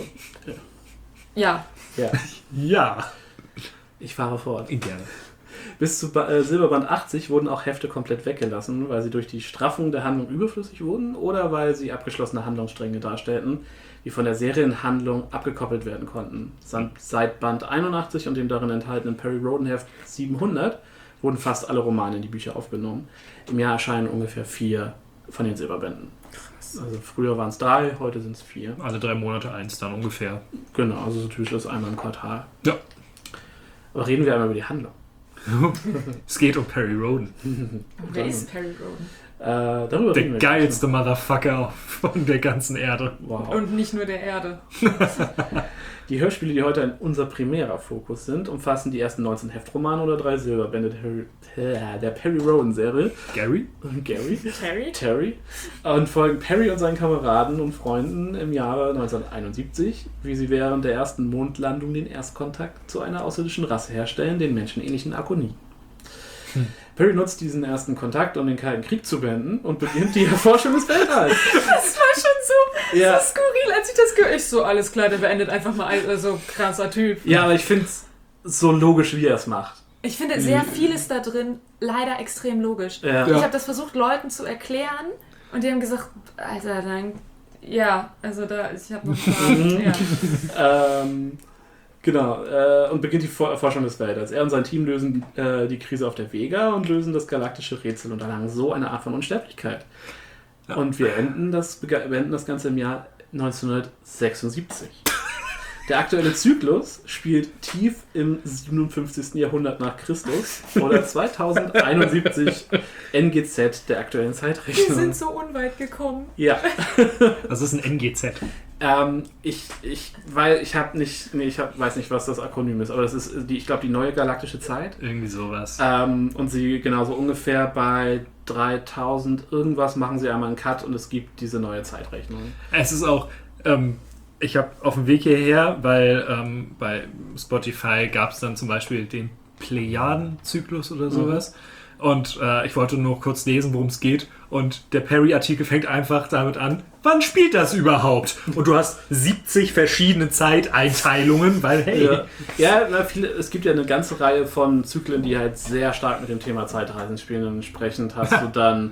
ja. Ja. Ja. Ja. Ich fahre fort. Gerne. Bis zu äh, Silberband achtzig wurden auch Hefte komplett weggelassen, weil sie durch die Straffung der Handlung überflüssig wurden oder weil sie abgeschlossene Handlungsstränge darstellten, die von der Serienhandlung abgekoppelt werden konnten. Seit Band einundachtzig und dem darin enthaltenen Perry Rhodan Heft siebenhundert wurden fast alle Romane in die Bücher aufgenommen. Im Jahr erscheinen ungefähr vier von den Silberbänden. Krass. Also früher waren es drei, heute sind es vier. Alle drei Monate eins dann ungefähr. Genau, also so typisch ist einmal im Quartal. Ja. Aber reden wir einmal über die Handlung. Es geht um Perry Rhodan. Wer ist Perry Rhodan? Äh, darüber der reden wir geilste Motherfucker von der ganzen Erde. Wow. Und nicht nur der Erde. Die Hörspiele, die heute in unser primärer Fokus sind, umfassen die ersten neunzehn Heftromane oder drei Silberbände der, Harry, der Perry Rhodan-Serie. Gary? Gary? Terry? Terry. Und folgen Perry und seinen Kameraden und Freunden im Jahre neunzehnhunderteinundsiebzig, wie sie während der ersten Mondlandung den Erstkontakt zu einer außerirdischen Rasse herstellen, den menschenähnlichen Akoniden. Hm. Perry nutzt diesen ersten Kontakt, um den Kalten Krieg zu beenden und beginnt die Erforschung des Weltalls. Das war schon so, Ja. so skurril, als ich das gehört habe. Ich so, alles klar, der beendet einfach mal ein so krasser Typ. Ja, aber ich finde es so logisch, wie er es macht. Ich finde sehr vieles da drin leider extrem logisch. Ja. Ich Ja. habe das versucht, Leuten zu erklären und die haben gesagt, Alter, dann, ja, also da, ich habe noch ein paar, ja. ähm, genau, äh, und beginnt die For- Erforschung des Weltalls. Er und sein Team lösen äh, die Krise auf der Vega und lösen das galaktische Rätsel und erlangen so eine Art von Unsterblichkeit. Ja. Und wir enden das, beenden das Ganze im Jahr neunzehnhundertsechsundsiebzig. Der aktuelle Zyklus spielt tief im siebenundfünfzigsten Jahrhundert nach Christus oder zweitausendeinundsiebzig N G Z der aktuellen Zeitrechnung. Wir sind so unweit gekommen. Ja. Das ist ein N G Z. Ähm, ich, ich, weil ich habe nicht, nee, ich hab, weiß nicht, was das Akronym ist, aber das ist, die, ich glaube, die neue galaktische Zeit. Irgendwie sowas. Ähm, und sie, genau, so ungefähr bei dreitausend irgendwas machen sie einmal einen Cut und es gibt diese neue Zeitrechnung. Es ist auch, ähm, ich habe auf dem Weg hierher, weil ähm, bei Spotify gab es dann zum Beispiel den Plejaden-Zyklus oder sowas. Mhm. Und äh, ich wollte nur kurz lesen, worum es geht. Und der Perry-Artikel fängt einfach damit an, wann spielt das überhaupt? Und du hast siebzig verschiedene Zeiteinteilungen, weil hey. Ja, ja na, viele, es gibt ja eine ganze Reihe von Zyklen, die halt sehr stark mit dem Thema Zeitreisen spielen. Und entsprechend hast du dann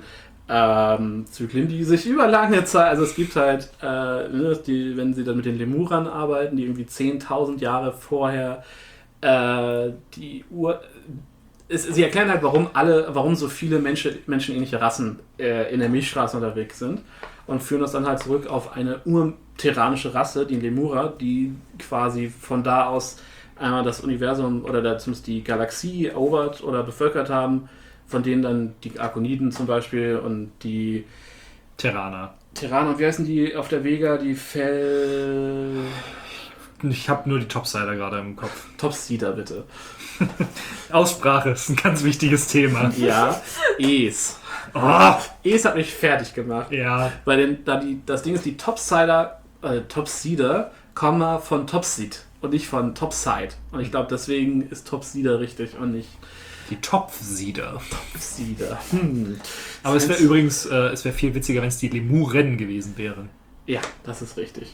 ähm, Zyklen, die sich über lange Zeit, also es gibt halt, äh, ne, die, wenn sie dann mit den Lemurern arbeiten, die irgendwie zehntausend Jahre vorher äh, die Uhr... Es, sie erklären halt, warum alle, warum so viele Menschen, menschenähnliche Rassen äh, in der Milchstraße unterwegs sind und führen das dann halt zurück auf eine urterranische Rasse, die Lemurer, die quasi von da aus einmal das Universum oder der, zumindest die Galaxie erobert oder bevölkert haben, von denen dann die Arkoniden zum Beispiel und die Terraner. Terraner, und wie heißen die auf der Vega? Die Fell... Ich habe nur die Topsider gerade im Kopf. Topsider, bitte. Aussprache ist ein ganz wichtiges Thema. Ja, Es. Oh. Es hat mich fertig gemacht. Ja. Weil den, da die, das Ding ist, die Topsider, äh, Topsider kommen von Topseed und nicht von Topside. Und ich glaube, deswegen ist Topsider richtig und nicht die Topsider. Topsider. Hm. Aber es wäre übrigens, äh, es wäre viel witziger, wenn es die Lemuren gewesen wären. Ja, das ist richtig.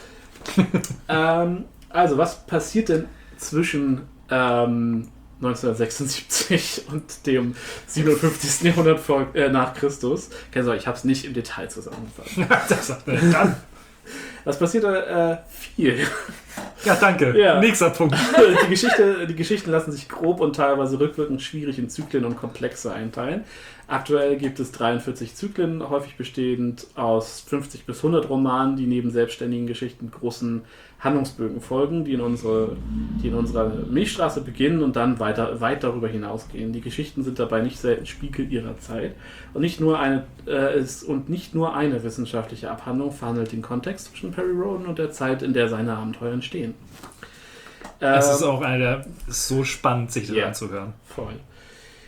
ähm, also, was passiert denn zwischen ähm, neunzehnhundertsechsundsiebzig und dem siebenundfünfzigsten Jahrhundert vor, äh, nach Christus? Keine Sorge, ich habe es nicht im Detail zusammengefasst. Das sagt man dann. Was passierte? Äh, viel. Ja, danke. Ja. Nächster Punkt. Die, Geschichte, die Geschichten lassen sich grob und teilweise rückwirkend schwierig in Zyklen und Komplexe einteilen. Aktuell gibt es dreiundvierzig Zyklen, häufig bestehend aus fünfzig bis hundert Romanen, die neben selbstständigen Geschichten großen Handlungsbögen folgen, die in, unsere, die in unserer Milchstraße beginnen und dann weiter, weit darüber hinausgehen. Die Geschichten sind dabei nicht selten Spiegel ihrer Zeit und nicht nur eine, äh, ist, und nicht nur eine wissenschaftliche Abhandlung verhandelt den Kontext zwischen Perry Rhodan und der Zeit, in der seine Abenteuer entstehen. Es Ähm, ist auch eine, ist so spannend, sich das ja, anzuhören. Voll.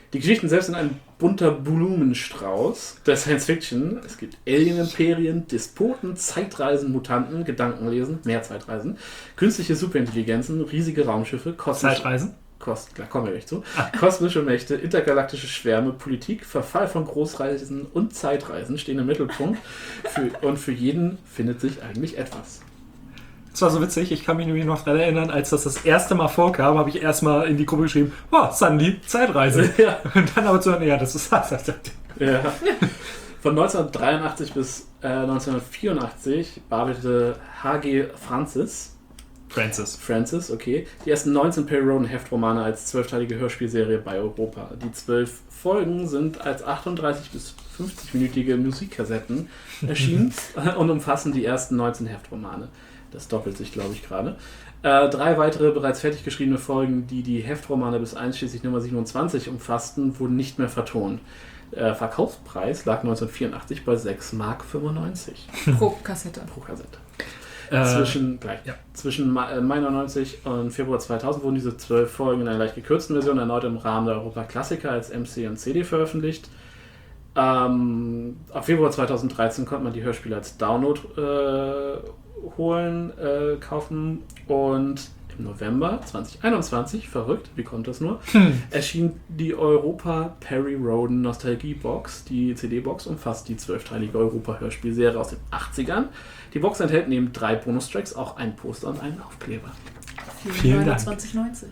Die Geschichten selbst sind ein bunter Blumenstrauß der Science-Fiction. Es gibt Alien-Imperien, Despoten, Zeitreisen, Mutanten, Gedankenlesen, mehr Zeitreisen, künstliche Superintelligenzen, riesige Raumschiffe, kosmische... Zeitreisen? Kost, klar, kommen wir gleich zu. Kosmische Mächte, intergalaktische Schwärme, Politik, Verfall von Großreisen und Zeitreisen stehen im Mittelpunkt. Für, und für jeden findet sich eigentlich etwas. Das war so witzig, ich kann mich nämlich noch daran erinnern, als das das erste Mal vorkam, habe ich erstmal in die Gruppe geschrieben, oh, Sandy, Zeitreise. Ja. Und dann aber zu hören, ja, das ist das. Ja. Von neunzehnhundertdreiundachtzig bis äh, neunzehnhundertvierundachtzig bearbeitete H G Francis, Francis. Francis, okay, die ersten neunzehn Perry Rhodan Heftromane als zwölfteilige Hörspielserie bei Europa. Die zwölf Folgen sind als achtunddreißig bis fünfzig-minütige Musikkassetten erschienen und umfassen die ersten neunzehn Heftromane. Das doppelt sich, glaube ich, gerade. Äh, drei weitere bereits fertig geschriebene Folgen, die die Heftromane bis einschließlich Nummer siebenundzwanzig umfassten, wurden nicht mehr vertont. Äh, Verkaufspreis lag neunzehnhundertvierundachtzig bei sechs Mark fünfundneunzig. Pro Kassette. Pro Kassette. Äh, zwischen, gleich, ja. zwischen Mai neunundneunzig und Februar zweitausend wurden diese zwölf Folgen in einer leicht gekürzten Version erneut im Rahmen der Europa Klassiker als M C und C D veröffentlicht. Ähm, ab Februar zweitausenddreizehn konnte man die Hörspiele als Download äh, holen, äh, kaufen und im November zweitausendeinundzwanzig, verrückt, wie kommt das nur, hm. erschien die Europa Perry Rhodan Nostalgie Box. Die C D-Box umfasst die zwölfteilige Europa-Hörspielserie aus den achtzigern. Die Box enthält neben drei Bonustracks auch ein Poster und einen Aufkleber. Vielen Dank. zwanzig neunzig.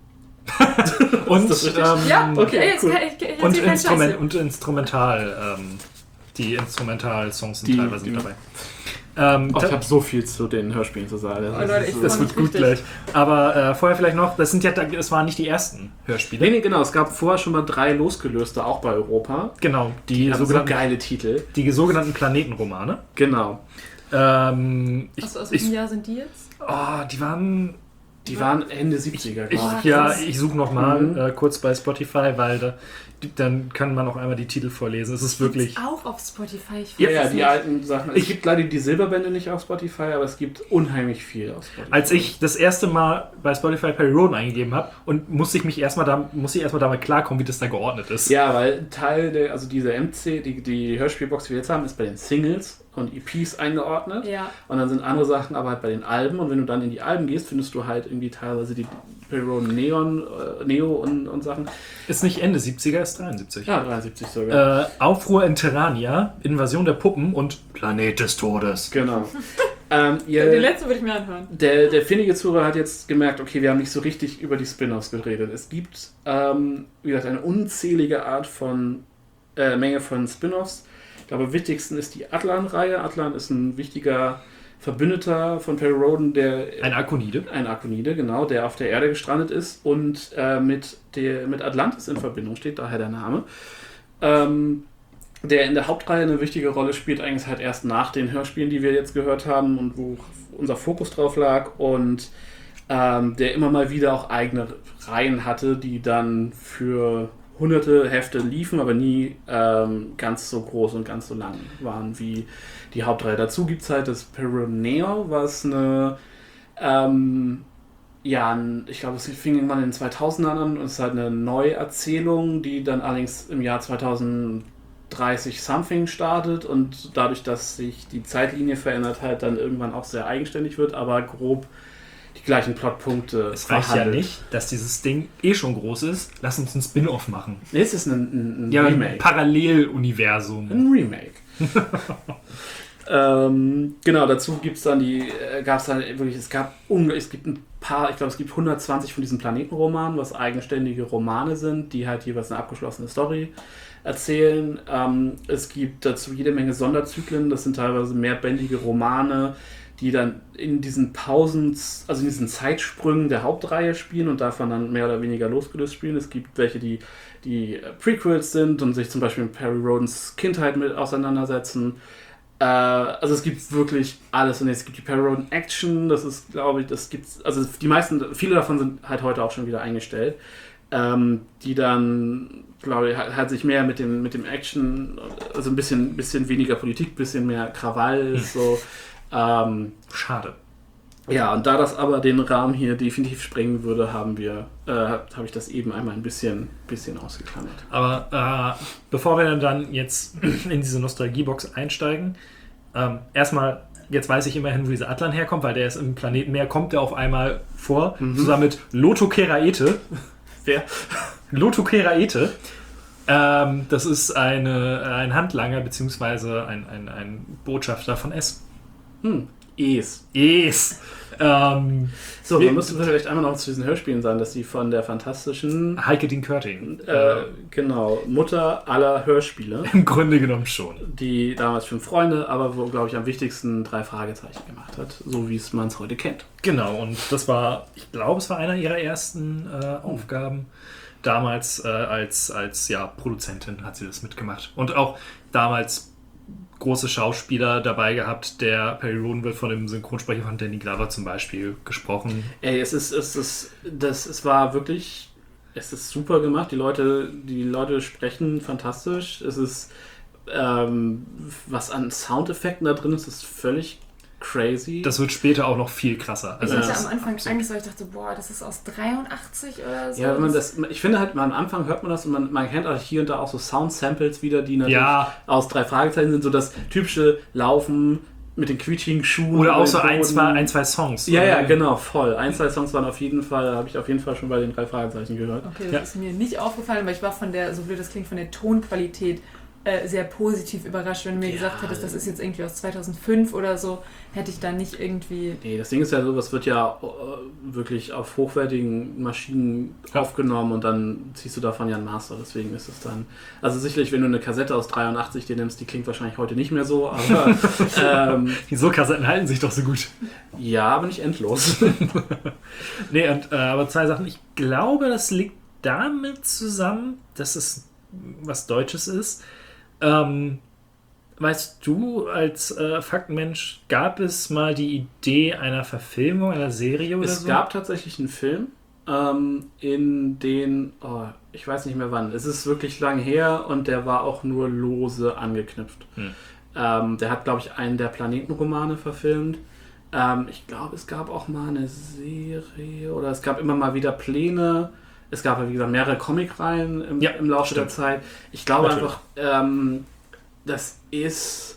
und, ähm, ja, okay, jetzt cool. kann ich, jetzt und, Instrument, und Instrumental, ähm, die Instrumental-Songs sind Die- teilweise die- mit dabei. Ähm, Oh, ta- ich habe so viel zu den Hörspielen zu sagen. Oh, Leute, ich das freu wird mich gut richtig. gleich. Aber äh, vorher vielleicht noch, das sind ja, das waren nicht die ersten Hörspiele. Nee, nee, genau. Es gab vorher schon mal drei losgelöste, auch bei Europa. Genau, die, Die haben so sogenannten, geile Titel. die sogenannten Planetenromane. Genau. Ähm, ich, Aus, aus ich, welchem Jahr sind die jetzt? oh, die waren... Die waren Ende siebziger, Ich, glaube ich. ja, krass. ich suche nochmal Mhm. äh, kurz bei Spotify, weil da, die, dann kann man auch einmal die Titel vorlesen. Es ist wirklich... Auch auf Spotify. Ich Ja, weiß ja, es die nicht. alten Sachen. Es gibt leider die Silberbände nicht auf Spotify, aber es gibt unheimlich viel auf Spotify. Als ich das erste Mal bei Spotify Perry Rhodan eingegeben habe und musste ich mich erstmal da, musste ich erstmal damit klarkommen, wie das da geordnet ist. Ja, weil Teil der, also diese M C, die, die Hörspielbox, die wir jetzt haben, ist bei den Singles und E Ps eingeordnet. Ja. Und dann sind andere Sachen aber halt bei den Alben. Und wenn du dann in die Alben gehst, findest du halt irgendwie teilweise die Perry Rhodan Neon, äh, Neo und, und Sachen. Ist nicht Ende siebziger, ist dreiundsiebzig. Ja, dreiundsiebzig sogar. Äh, Aufruhr in Terrania, Invasion der Puppen und Planet des Todes. Genau. ähm, ihr, Den letzten würde ich mir anhören. Der, der findige Zuhörer hat jetzt gemerkt, okay, wir haben nicht so richtig über die Spin-Offs geredet. Es gibt, ähm, wie gesagt, eine unzählige Art von, äh, Menge von Spin-Offs. Ich glaube, am wichtigsten ist die Atlan-Reihe. Atlan ist ein wichtiger Verbündeter von Perry Rhodan, der... Ein Arkonide. Ein Arkonide, genau, der auf der Erde gestrandet ist und äh, mit, der, mit Atlantis in Verbindung steht, daher der Name. Ähm, der in der Hauptreihe eine wichtige Rolle spielt, eigentlich halt erst nach den Hörspielen, die wir jetzt gehört haben und wo unser Fokus drauf lag und ähm, der immer mal wieder auch eigene Reihen hatte, die dann für hunderte Hefte liefen, aber nie ähm, ganz so groß und ganz so lang waren wie die Hauptreihe. Dazu gibt es halt das Perry Rhodan Neo, was eine ähm, ja, ich glaube, es fing irgendwann in den zweitausendern an und es ist halt eine Neuerzählung, die dann allerdings im Jahr zweitausenddreißig something startet und dadurch, dass sich die Zeitlinie verändert, halt dann irgendwann auch sehr eigenständig wird, aber grob die gleichen Plotpunkte Es reicht ja verhandelt. nicht, dass dieses Ding eh schon groß ist. Lass uns ein Spin-Off machen. Nee, es ist ein, ein, ein Ja, ein Remake. Paralleluniversum. Ein Remake. ähm, genau, dazu gibt's dann die, äh, gab es dann wirklich, es gab, un, es gibt ein paar, ich glaube, es gibt hundertzwanzig von diesen Planetenromanen, was eigenständige Romane sind, die halt jeweils eine abgeschlossene Story erzählen. Ähm, es gibt dazu jede Menge Sonderzyklen, das sind teilweise mehrbändige Romane, die dann in diesen Pausen, also in diesen Zeitsprüngen der Hauptreihe spielen und davon dann mehr oder weniger losgelöst spielen. Es gibt welche, die, die Prequels sind und sich zum Beispiel mit Perry Rhodans Kindheit mit auseinandersetzen. Äh, also es gibt wirklich alles und es gibt die Perry Rhodan Action, das ist, glaube ich, das gibt's, also die meisten, viele davon sind halt heute auch schon wieder eingestellt, ähm, die dann, glaube ich, halt, halt sich mehr mit dem, mit dem Action, also ein bisschen, bisschen weniger Politik, ein bisschen mehr Krawall, so. Ähm, Schade. Ja, und da das aber den Rahmen hier definitiv sprengen würde, haben wir, äh, habe ich das eben einmal ein bisschen, bisschen ausgeklammert. Aber äh, bevor wir dann jetzt in diese Nostalgiebox einsteigen, ähm, erstmal, jetzt weiß ich immerhin, wo dieser Atlan herkommt, weil der ist im Planetenmeer, kommt der auf einmal vor, mhm. zusammen mit Lotokeraete. Wer? Lotokeraete. Ähm, das ist eine, ein Handlanger, beziehungsweise ein, ein, ein Botschafter von S. Hm. Es. Es. Ähm, so, wir müssen vielleicht einmal noch zu diesen Hörspielen sagen, dass die von der fantastischen Heike Dien Körting. Äh, genau, Mutter aller Hörspiele. Im Grunde genommen schon. Die damals Fünf Freunde, aber wo, glaube ich, am wichtigsten drei Fragezeichen gemacht hat. So wie es man es heute kennt. Genau, und das war, ich glaube, es war einer ihrer ersten äh, Aufgaben. Damals äh, als, als ja, Produzentin hat sie das mitgemacht. Und auch damals große Schauspieler dabei gehabt. Der Perry Roden wird von dem Synchronsprecher von Danny Glover zum Beispiel gesprochen. Ey, es ist, es ist, das, es war wirklich, es ist super gemacht. Die Leute, die Leute sprechen fantastisch. Es ist, ähm, was an Soundeffekten da drin ist, ist völlig crazy. Das wird später auch noch viel krasser. Also ja. Ich hatte am Anfang Angst, weil ich dachte, boah, das ist aus dreiundachtzig oder so. Ja, wenn man das, ich finde halt, am Anfang hört man das und man, man kennt auch hier und da auch so Sound-Samples wieder, die natürlich ja. aus drei Fragezeichen sind, so das typische Laufen mit den quietschigen Schuhen. Oder auch so ein zwei, ein, zwei Songs. Ja, oder? ja, genau, voll. Ein, zwei Songs waren auf jeden Fall, habe ich auf jeden Fall schon bei den drei Fragezeichen gehört. Okay, das ja. ist mir nicht aufgefallen, weil ich war von der, so blöd das klingt, von der Tonqualität äh, sehr positiv überrascht. Wenn du mir ja. gesagt hättest, das ist jetzt irgendwie aus zweitausendfünf oder so, hätte ich da nicht irgendwie... Nee, das Ding ist ja so, das wird ja äh, wirklich auf hochwertigen Maschinen ja. aufgenommen und dann ziehst du davon ja einen Master, deswegen ist es dann... Also sicherlich, wenn du eine Kassette aus dreiundachtzig dir nimmst, die klingt wahrscheinlich heute nicht mehr so, aber... ähm, Wieso? Kassetten halten sich doch so gut. Ja, aber nicht endlos. Nee, und, äh, aber zwei Sachen. Ich glaube, das liegt damit zusammen, dass es was Deutsches ist. Ähm, weißt du, als äh, Faktenmensch, gab es mal die Idee einer Verfilmung, einer Serie oder es so? Es gab tatsächlich einen Film, ähm, in den, oh, ich weiß nicht mehr wann, es ist wirklich lang her und der war auch nur lose angeknüpft. Hm. Ähm, der hat, glaube ich, einen der Planetenromane verfilmt. Ähm, ich glaube, es gab auch mal eine Serie oder es gab immer mal wieder Pläne. Es gab, wie gesagt, mehrere Comicreihen im, ja, im Laufe stimmt. der Zeit. Ich glaube Natürlich. einfach, ähm, das ist...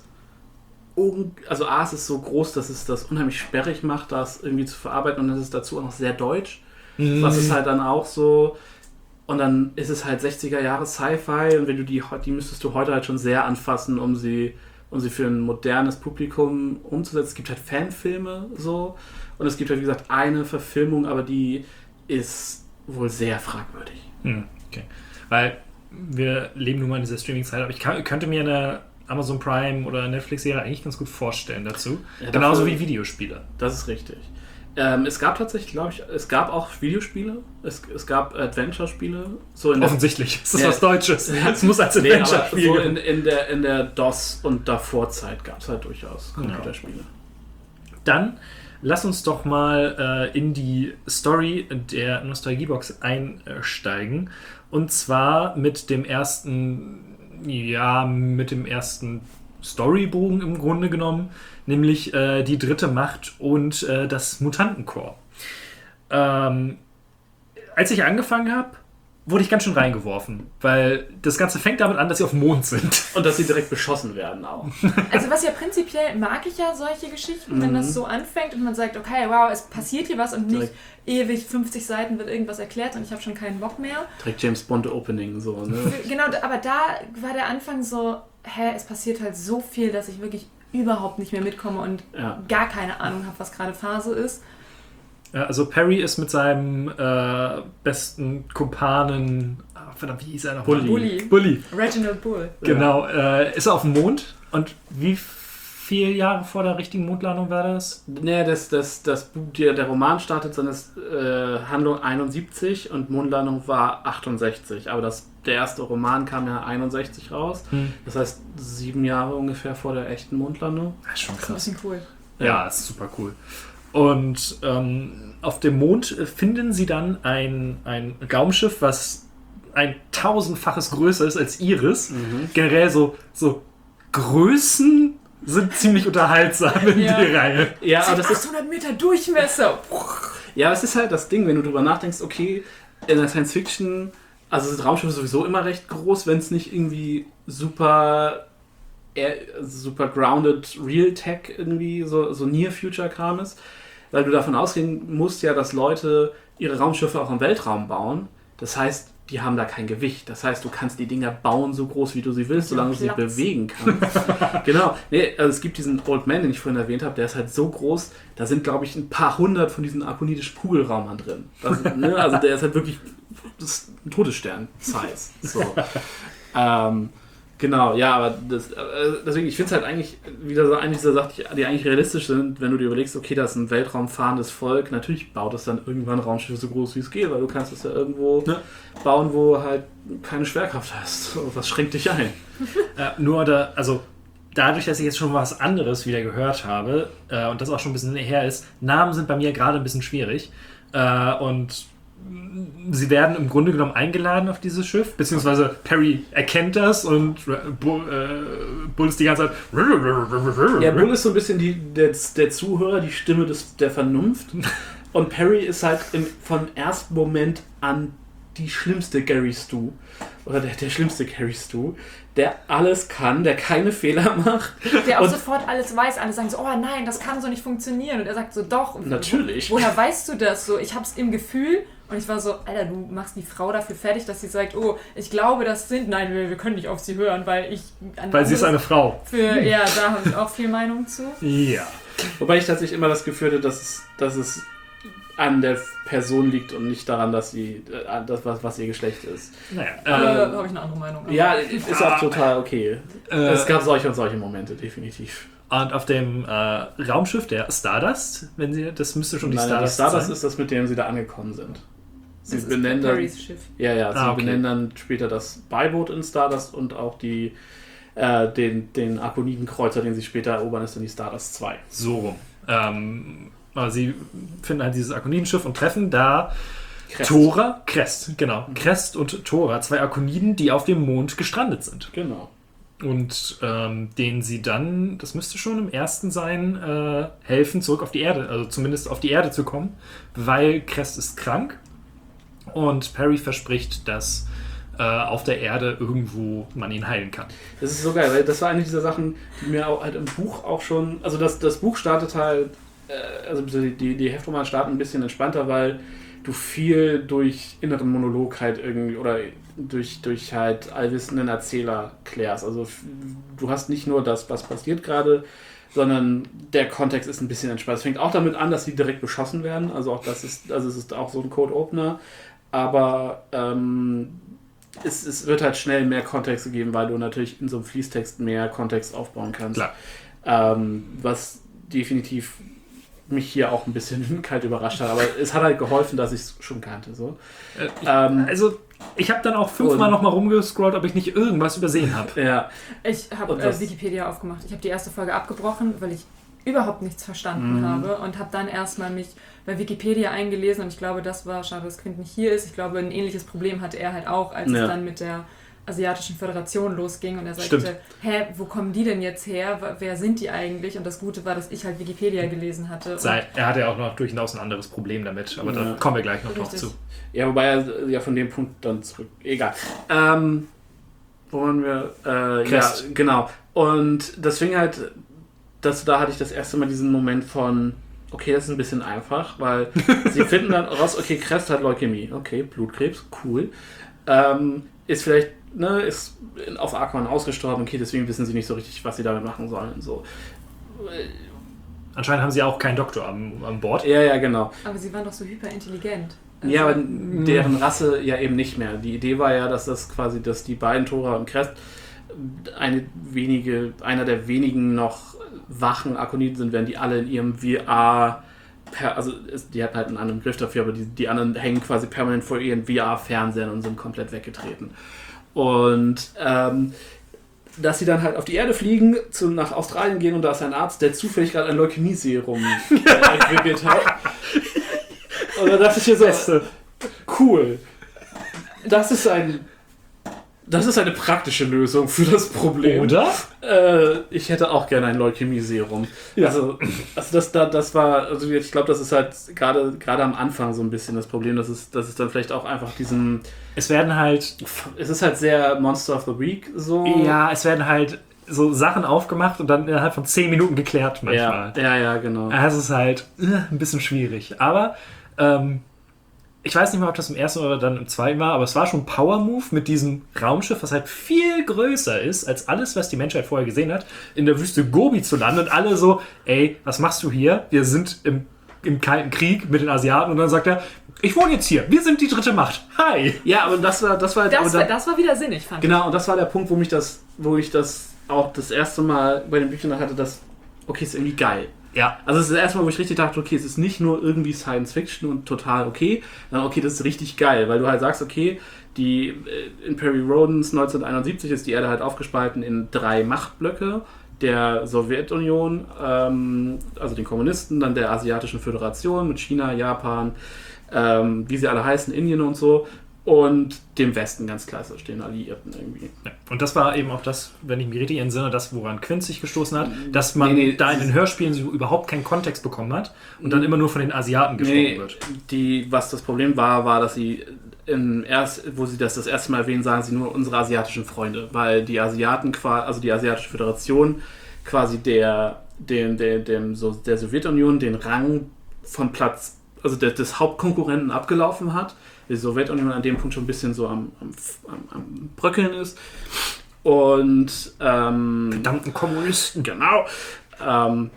Un- also A, es ist so groß, dass es das unheimlich sperrig macht, das irgendwie zu verarbeiten und es ist dazu auch noch sehr deutsch. Mhm. Was ist halt dann auch so... Und dann ist es halt sechziger Jahre Sci-Fi und wenn du die, die müsstest du heute halt schon sehr anfassen, um sie, um sie für ein modernes Publikum umzusetzen. Es gibt halt Fanfilme so und es gibt halt, wie gesagt, eine Verfilmung, aber die ist wohl sehr fragwürdig. Hm, okay. Weil wir leben nun mal in dieser Streaming-Zeit, aber ich kann, könnte mir eine Amazon Prime oder Netflix-Serie eigentlich ganz gut vorstellen dazu. Ja, genauso wie Videospiele. Das ist richtig. Ähm, es gab tatsächlich, glaube ich, es gab auch Videospiele, es, es gab Adventure-Spiele. So in Offensichtlich, das ist ja, was Deutsches. Es muss als Adventure-Spiel nee, so in, in der, in der DOS- und Davor-Zeit gab es halt durchaus Computerspiele. Genau. Dann lass uns doch mal äh, in die Story der Nostalgiebox einsteigen. Und zwar mit dem ersten, ja, mit dem ersten Storybogen im Grunde genommen, nämlich äh, die dritte Macht und äh, das Mutantenkorps. Ähm, als ich angefangen habe, wurde ich ganz schön reingeworfen, weil das Ganze fängt damit an, dass sie auf dem Mond sind. Und dass sie direkt beschossen werden auch. Also was ja prinzipiell mag ich ja solche Geschichten, wenn das so anfängt und man sagt, okay, wow, es passiert hier was und nicht direkt ewig fünfzig Seiten wird irgendwas erklärt und ich habe schon keinen Bock mehr. Direkt James Bond Opening so, ne? Genau, aber da war der Anfang so, hä, es passiert halt so viel, dass ich wirklich überhaupt nicht mehr mitkomme und ja. gar keine Ahnung habe, was gerade Phase ist. Also Perry ist mit seinem äh, besten Kumpanen, ah, verdammt, wie hieß er noch? Bully. Bully. Bully. Reginald Bull. Genau, äh, ist er auf dem Mond und wie viele Jahre vor der richtigen Mondlandung war das? Nee, das, das, das, der, der Roman startet seine äh, Handlung einundsiebzig und Mondlandung war achtundsechzig, aber das, der erste Roman kam ja einundsechzig raus, hm. das heißt sieben Jahre ungefähr vor der echten Mondlandung. Das ist schon krass. Das ist ein bisschen cool. Ja, ist super cool. Und ähm, auf dem Mond finden sie dann ein, ein Raumschiff, was ein tausendfaches größer ist als ihres. Mhm. Generell so, so Größen sind ziemlich unterhaltsam in Ja. die Reihe. Ja, aber das ist, achthundert Meter Durchmesser. ja, es ist halt das Ding, wenn du drüber nachdenkst, okay, in der Science Fiction, also das Raumschiff ist sowieso immer recht groß, wenn es nicht irgendwie super, eher, super grounded Real Tech irgendwie, so, so Near-Future-Kram ist, weil du davon ausgehen musst ja, dass Leute ihre Raumschiffe auch im Weltraum bauen. Das heißt, die haben da kein Gewicht. Das heißt, du kannst die Dinger bauen, so groß wie du sie willst, solange du sie Platz. bewegen kannst. Genau. Nee, also es gibt diesen Old Man, den ich vorhin erwähnt habe, der ist halt so groß, da sind, glaube ich, ein paar hundert von diesen arkonidischen Kugelraumern drin. Das, ne, also der ist halt wirklich das ist ein Todesstern-Size. So. ähm, genau, ja, aber das, äh, deswegen, ich finde es halt eigentlich wieder so eigentlich dieser Sachen, die eigentlich realistisch sind, wenn du dir überlegst, okay, das ist ein weltraumfahrendes Volk, natürlich baut es dann irgendwann Raumschiffe so groß wie es geht, weil du kannst es ja irgendwo Ja. bauen, wo halt keine Schwerkraft hast. Was schränkt dich ein? Äh, nur, da, also dadurch, dass ich jetzt schon was anderes wieder gehört habe äh, und das auch schon ein bisschen her ist, Namen sind bei mir gerade ein bisschen schwierig äh, und sie werden im Grunde genommen eingeladen auf dieses Schiff, beziehungsweise Perry erkennt das und Bull, äh, Bull ist die ganze Zeit. Ja, Bull ist so ein bisschen die, der, der Zuhörer, die Stimme des, der Vernunft. Und Perry ist halt im, vom ersten Moment an die schlimmste Gary Stu. Oder der, der schlimmste Gary Stu, der alles kann, der keine Fehler macht. Der auch Und- sofort alles weiß. Alle sagen so, oh nein, das kann so nicht funktionieren. Und er sagt so, doch. Natürlich. Wo, woher weißt du das? So, ich hab's im Gefühl. Und ich war so, Alter, du machst die Frau dafür fertig, dass sie sagt, oh, ich glaube, das sind... Nein, wir, wir können nicht auf sie hören, weil ich... ein Weil sie ist eine anderes- Frau. Für, ja, da habe ich auch viel Meinung zu. Ja. Wobei ich tatsächlich immer das Gefühl hatte, dass es, dass es an der Person liegt und nicht daran, dass sie äh, an das, was, was ihr Geschlecht ist. Naja. Aber Äh, da habe ich eine andere Meinung. Aber- Ja, ist auch total okay. Äh, es gab solche und solche Momente, definitiv. und auf dem äh, Raumschiff der Stardust, wenn sie, das müsste schon die Nein, Stardust, die Stardust sein. ist das, mit dem sie da angekommen sind. Sie Das ist benennen dann, Perrys Schiff. ja, ja, sie Ah, okay. benennen dann später das Beiboot in Stardust und auch die, äh, den, den Arkonidenkreuzer, den sie später erobern, ist dann die Stardust zwei. So rum. Ähm, aber sie finden halt dieses Arkonidenschiff und treffen da Crest. Tora, Crest, genau. Crest und Tora, zwei Arkoniden, die auf dem Mond gestrandet sind. Genau. Und ähm, denen sie dann, das müsste schon im ersten sein, äh, helfen, zurück auf die Erde, also zumindest auf die Erde zu kommen, weil Crest ist krank und Perry verspricht, dass äh, auf der Erde irgendwo man ihn heilen kann. Das ist so geil, weil das war eine dieser Sachen, die mir auch halt im Buch auch schon, also das, das Buch startet halt, äh, also die, die, die Heftromane starten ein bisschen entspannter, weil du viel durch inneren Monolog halt irgendwie oder durch, durch halt allwissenden Erzähler klärst. Also f- du hast nicht nur das, was passiert gerade, sondern der Kontext ist ein bisschen entspannt. Es fängt auch damit an, dass sie direkt beschossen werden. Also auch das ist, also es ist auch so ein Code-Opener. Aber ähm, es, es wird halt schnell mehr Kontext gegeben, weil du natürlich in so einem Fließtext mehr Kontext aufbauen kannst. Klar. Ähm, was definitiv mich hier auch ein bisschen kalt überrascht hat. Aber es hat halt geholfen, dass ich es schon kannte. So. Äh, Ähm, Also, ich habe dann auch fünfmal Und- nochmal rumgescrollt, ob ich nicht irgendwas übersehen habe. ja, Ich habe Und äh, das- Wikipedia aufgemacht. Ich habe die erste Folge abgebrochen, weil ich überhaupt nichts verstanden Mhm. habe und habe dann erstmal mich bei Wikipedia eingelesen und ich glaube, das war schade, dass Quint nicht hier ist. Ich glaube, ein ähnliches Problem hatte er halt auch, als Ja. es dann mit der Asiatischen Föderation losging und er sagte, Stimmt. hä, wo kommen die denn jetzt her? W- Wer sind die eigentlich? Und das Gute war, dass ich halt Wikipedia gelesen hatte. Und Sei, er hatte ja auch noch durchaus ein anderes Problem damit, aber Ja. da kommen wir gleich noch drauf Richtig. zu. ja, wobei er ja von dem Punkt dann zurück. Egal. Ähm, wo waren wir? Äh, ja, Crest. genau. Und deswegen halt, dass da hatte ich das erste Mal diesen Moment von, okay, das ist ein bisschen einfach, weil sie finden dann raus, okay, Crest hat Leukämie, okay, Blutkrebs, cool. Ähm, ist vielleicht, ne, ist auf Arkham ausgestorben, okay, deswegen wissen sie nicht so richtig, was sie damit machen sollen und so. Anscheinend haben sie auch keinen Doktor am, an Bord. Ja, ja, genau. aber sie waren doch so hyperintelligent. Also, Ja, aber deren Rasse ja eben nicht mehr. Die Idee war ja, dass das quasi, dass die beiden Tora und Crest eine wenige, einer der wenigen noch wachen Arkoniden sind, wenn die alle in ihrem V R, per, also es, die hatten halt einen anderen Griff dafür, aber die, die anderen hängen quasi permanent vor ihren V R-Fernsehern und sind komplett weggetreten. Und ähm, dass sie dann halt auf die Erde fliegen, zu, nach Australien gehen und da ist ein Arzt, der zufällig gerade ein Leukämie-Serum äh, entwickelt hat. Und da dachte ich mir so, cool. Das ist ein Das ist eine praktische Lösung für das Problem. Oder? Äh, ich hätte auch gerne ein Leukämie-Serum. Ja. Also, also das, da, das war, also ich glaube, das ist halt gerade gerade am Anfang so ein bisschen das Problem, dass es, dass es dann vielleicht auch einfach diesen... Es werden halt... Es ist halt sehr Monster of the Week so. Ja, es werden halt so Sachen aufgemacht und dann innerhalb von zehn Minuten geklärt manchmal. Ja, ja, ja, genau. Das ist halt äh, ein bisschen schwierig. Aber ähm, ich weiß nicht mal, ob das im ersten oder dann im zweiten war, aber es war schon ein Power-Move mit diesem Raumschiff, was halt viel größer ist als alles, was die Menschheit vorher gesehen hat, in der Wüste Gobi zu landen und alle so, ey, was machst du hier? Wir sind im, im Kalten Krieg mit den Asiaten und dann sagt er, ich wohne jetzt hier, wir sind die dritte Macht. Hi! Ja, aber das war das war, Das, aber war, dann, das war wieder sinnig, fand ich. genau, und das war der Punkt, wo mich das, wo ich das auch das erste Mal bei den Büchern hatte, dass, okay, ist irgendwie geil. Ja. Also es ist das erste Mal, wo ich richtig dachte, okay, es ist nicht nur irgendwie Science Fiction und total okay, sondern okay, das ist richtig geil, weil du halt sagst, okay, die in Perry Rodens neunzehnhunderteinundsiebzig ist die Erde halt aufgespalten in drei Machtblöcke, der Sowjetunion, ähm, also den Kommunisten, dann der Asiatischen Föderation mit China, Japan, ähm, wie sie alle heißen, Indien und so, und dem Westen, ganz klar, da stehen Alliierten irgendwie. Ja. Und das war eben auch das, wenn ich mich richtig entsinne, das, woran Quint sich gestoßen hat, dass man Nee, nee, da in den Hörspielen so überhaupt keinen Kontext bekommen hat und dann immer nur von den Asiaten gesprochen Nee, wird. die, was das Problem war, war, dass sie im erst, wo sie das das erste Mal erwähnen, sagen sie nur unsere asiatischen Freunde, weil die Asiaten, also die Asiatische Föderation, quasi der, dem, der, dem, so der Sowjetunion den Rang von Platz, also der, des Hauptkonkurrenten abgelaufen hat. Die Sowjetunion an dem Punkt schon ein bisschen so am, am, am, am Bröckeln ist. Und ähm, Verdammten Kommunisten. Genau. Ähm,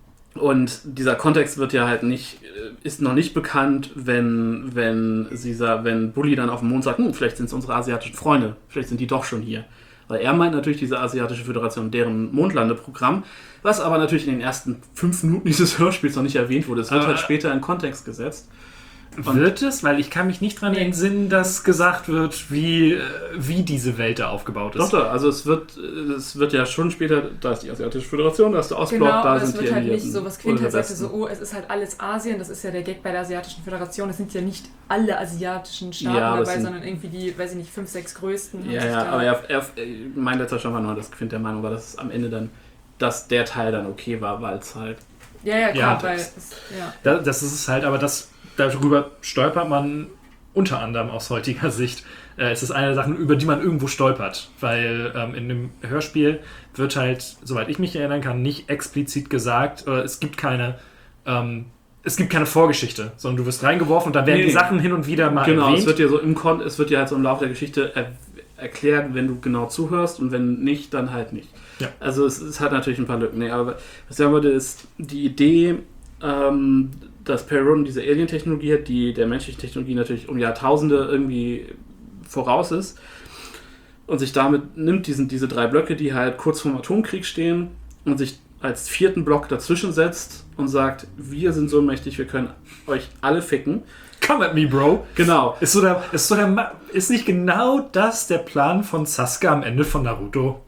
und dieser Kontext wird ja halt nicht, ist noch nicht bekannt, wenn, wenn, sie, wenn Bully dann auf dem Mond sagt, hm, vielleicht sind es unsere asiatischen Freunde, vielleicht sind die doch schon hier. Weil er meint natürlich diese Asiatische Föderation, deren Mondlandeprogramm, was aber natürlich in den ersten fünf Minuten dieses Hörspiels noch nicht erwähnt wurde. Es wird aber halt später in Kontext gesetzt. Und wird es? Weil ich kann mich nicht dran entsinnen, dass gesagt wird, wie, wie diese Welt da aufgebaut ist. Doch, doch, also es wird, es wird ja schon später, da ist die Asiatische Föderation, da ist der Ostblock, Genau, da aber sind es die wird halt Alliierten. nicht so, was Quint Oder halt der sagte, so, Westen. oh, es ist halt alles Asien, das ist ja der Gag bei der Asiatischen Föderation, es sind ja nicht alle asiatischen Staaten Ja, aber es dabei, sind- sondern irgendwie die, weiß ich nicht, fünf, sechs größten. haben Ja, sich ja, da- aber er, er, mein letzter Stand war nur, dass Quint der Meinung war, dass es am Ende dann, dass der Teil dann okay war, weil es halt... Ja, ja, klar, Ja, weil das- es, ja. Da, das ist es halt, aber das, darüber stolpert man unter anderem aus heutiger Sicht. Äh, es ist eine der Sachen, über die man irgendwo stolpert, weil ähm, in dem Hörspiel wird halt, soweit ich mich erinnern kann, nicht explizit gesagt, äh, es gibt keine ähm, es gibt keine Vorgeschichte, sondern du wirst reingeworfen und dann werden Nee. die Sachen hin und wieder mal Genau, erwähnt. es wird ja so im Kon es wird ja halt so im Laufe der Geschichte er erklärt, wenn du genau zuhörst und wenn nicht, dann halt nicht. Ja. Also es, es hat natürlich ein paar Lücken. Nee, aber was ich sagen wollte, ist die Idee, ähm, dass Perry Roden diese Alien-Technologie hat, die der menschlichen Technologie natürlich um Jahrtausende irgendwie voraus ist und sich damit nimmt, diesen, diese drei Blöcke, die halt kurz vorm Atomkrieg stehen und sich als vierten Block dazwischen setzt und sagt, wir sind so mächtig, wir können euch alle ficken. Come at me, Bro. Genau. Ist, so der, ist, so der, Ma- ist nicht genau das der Plan von Sasuke am Ende von Naruto?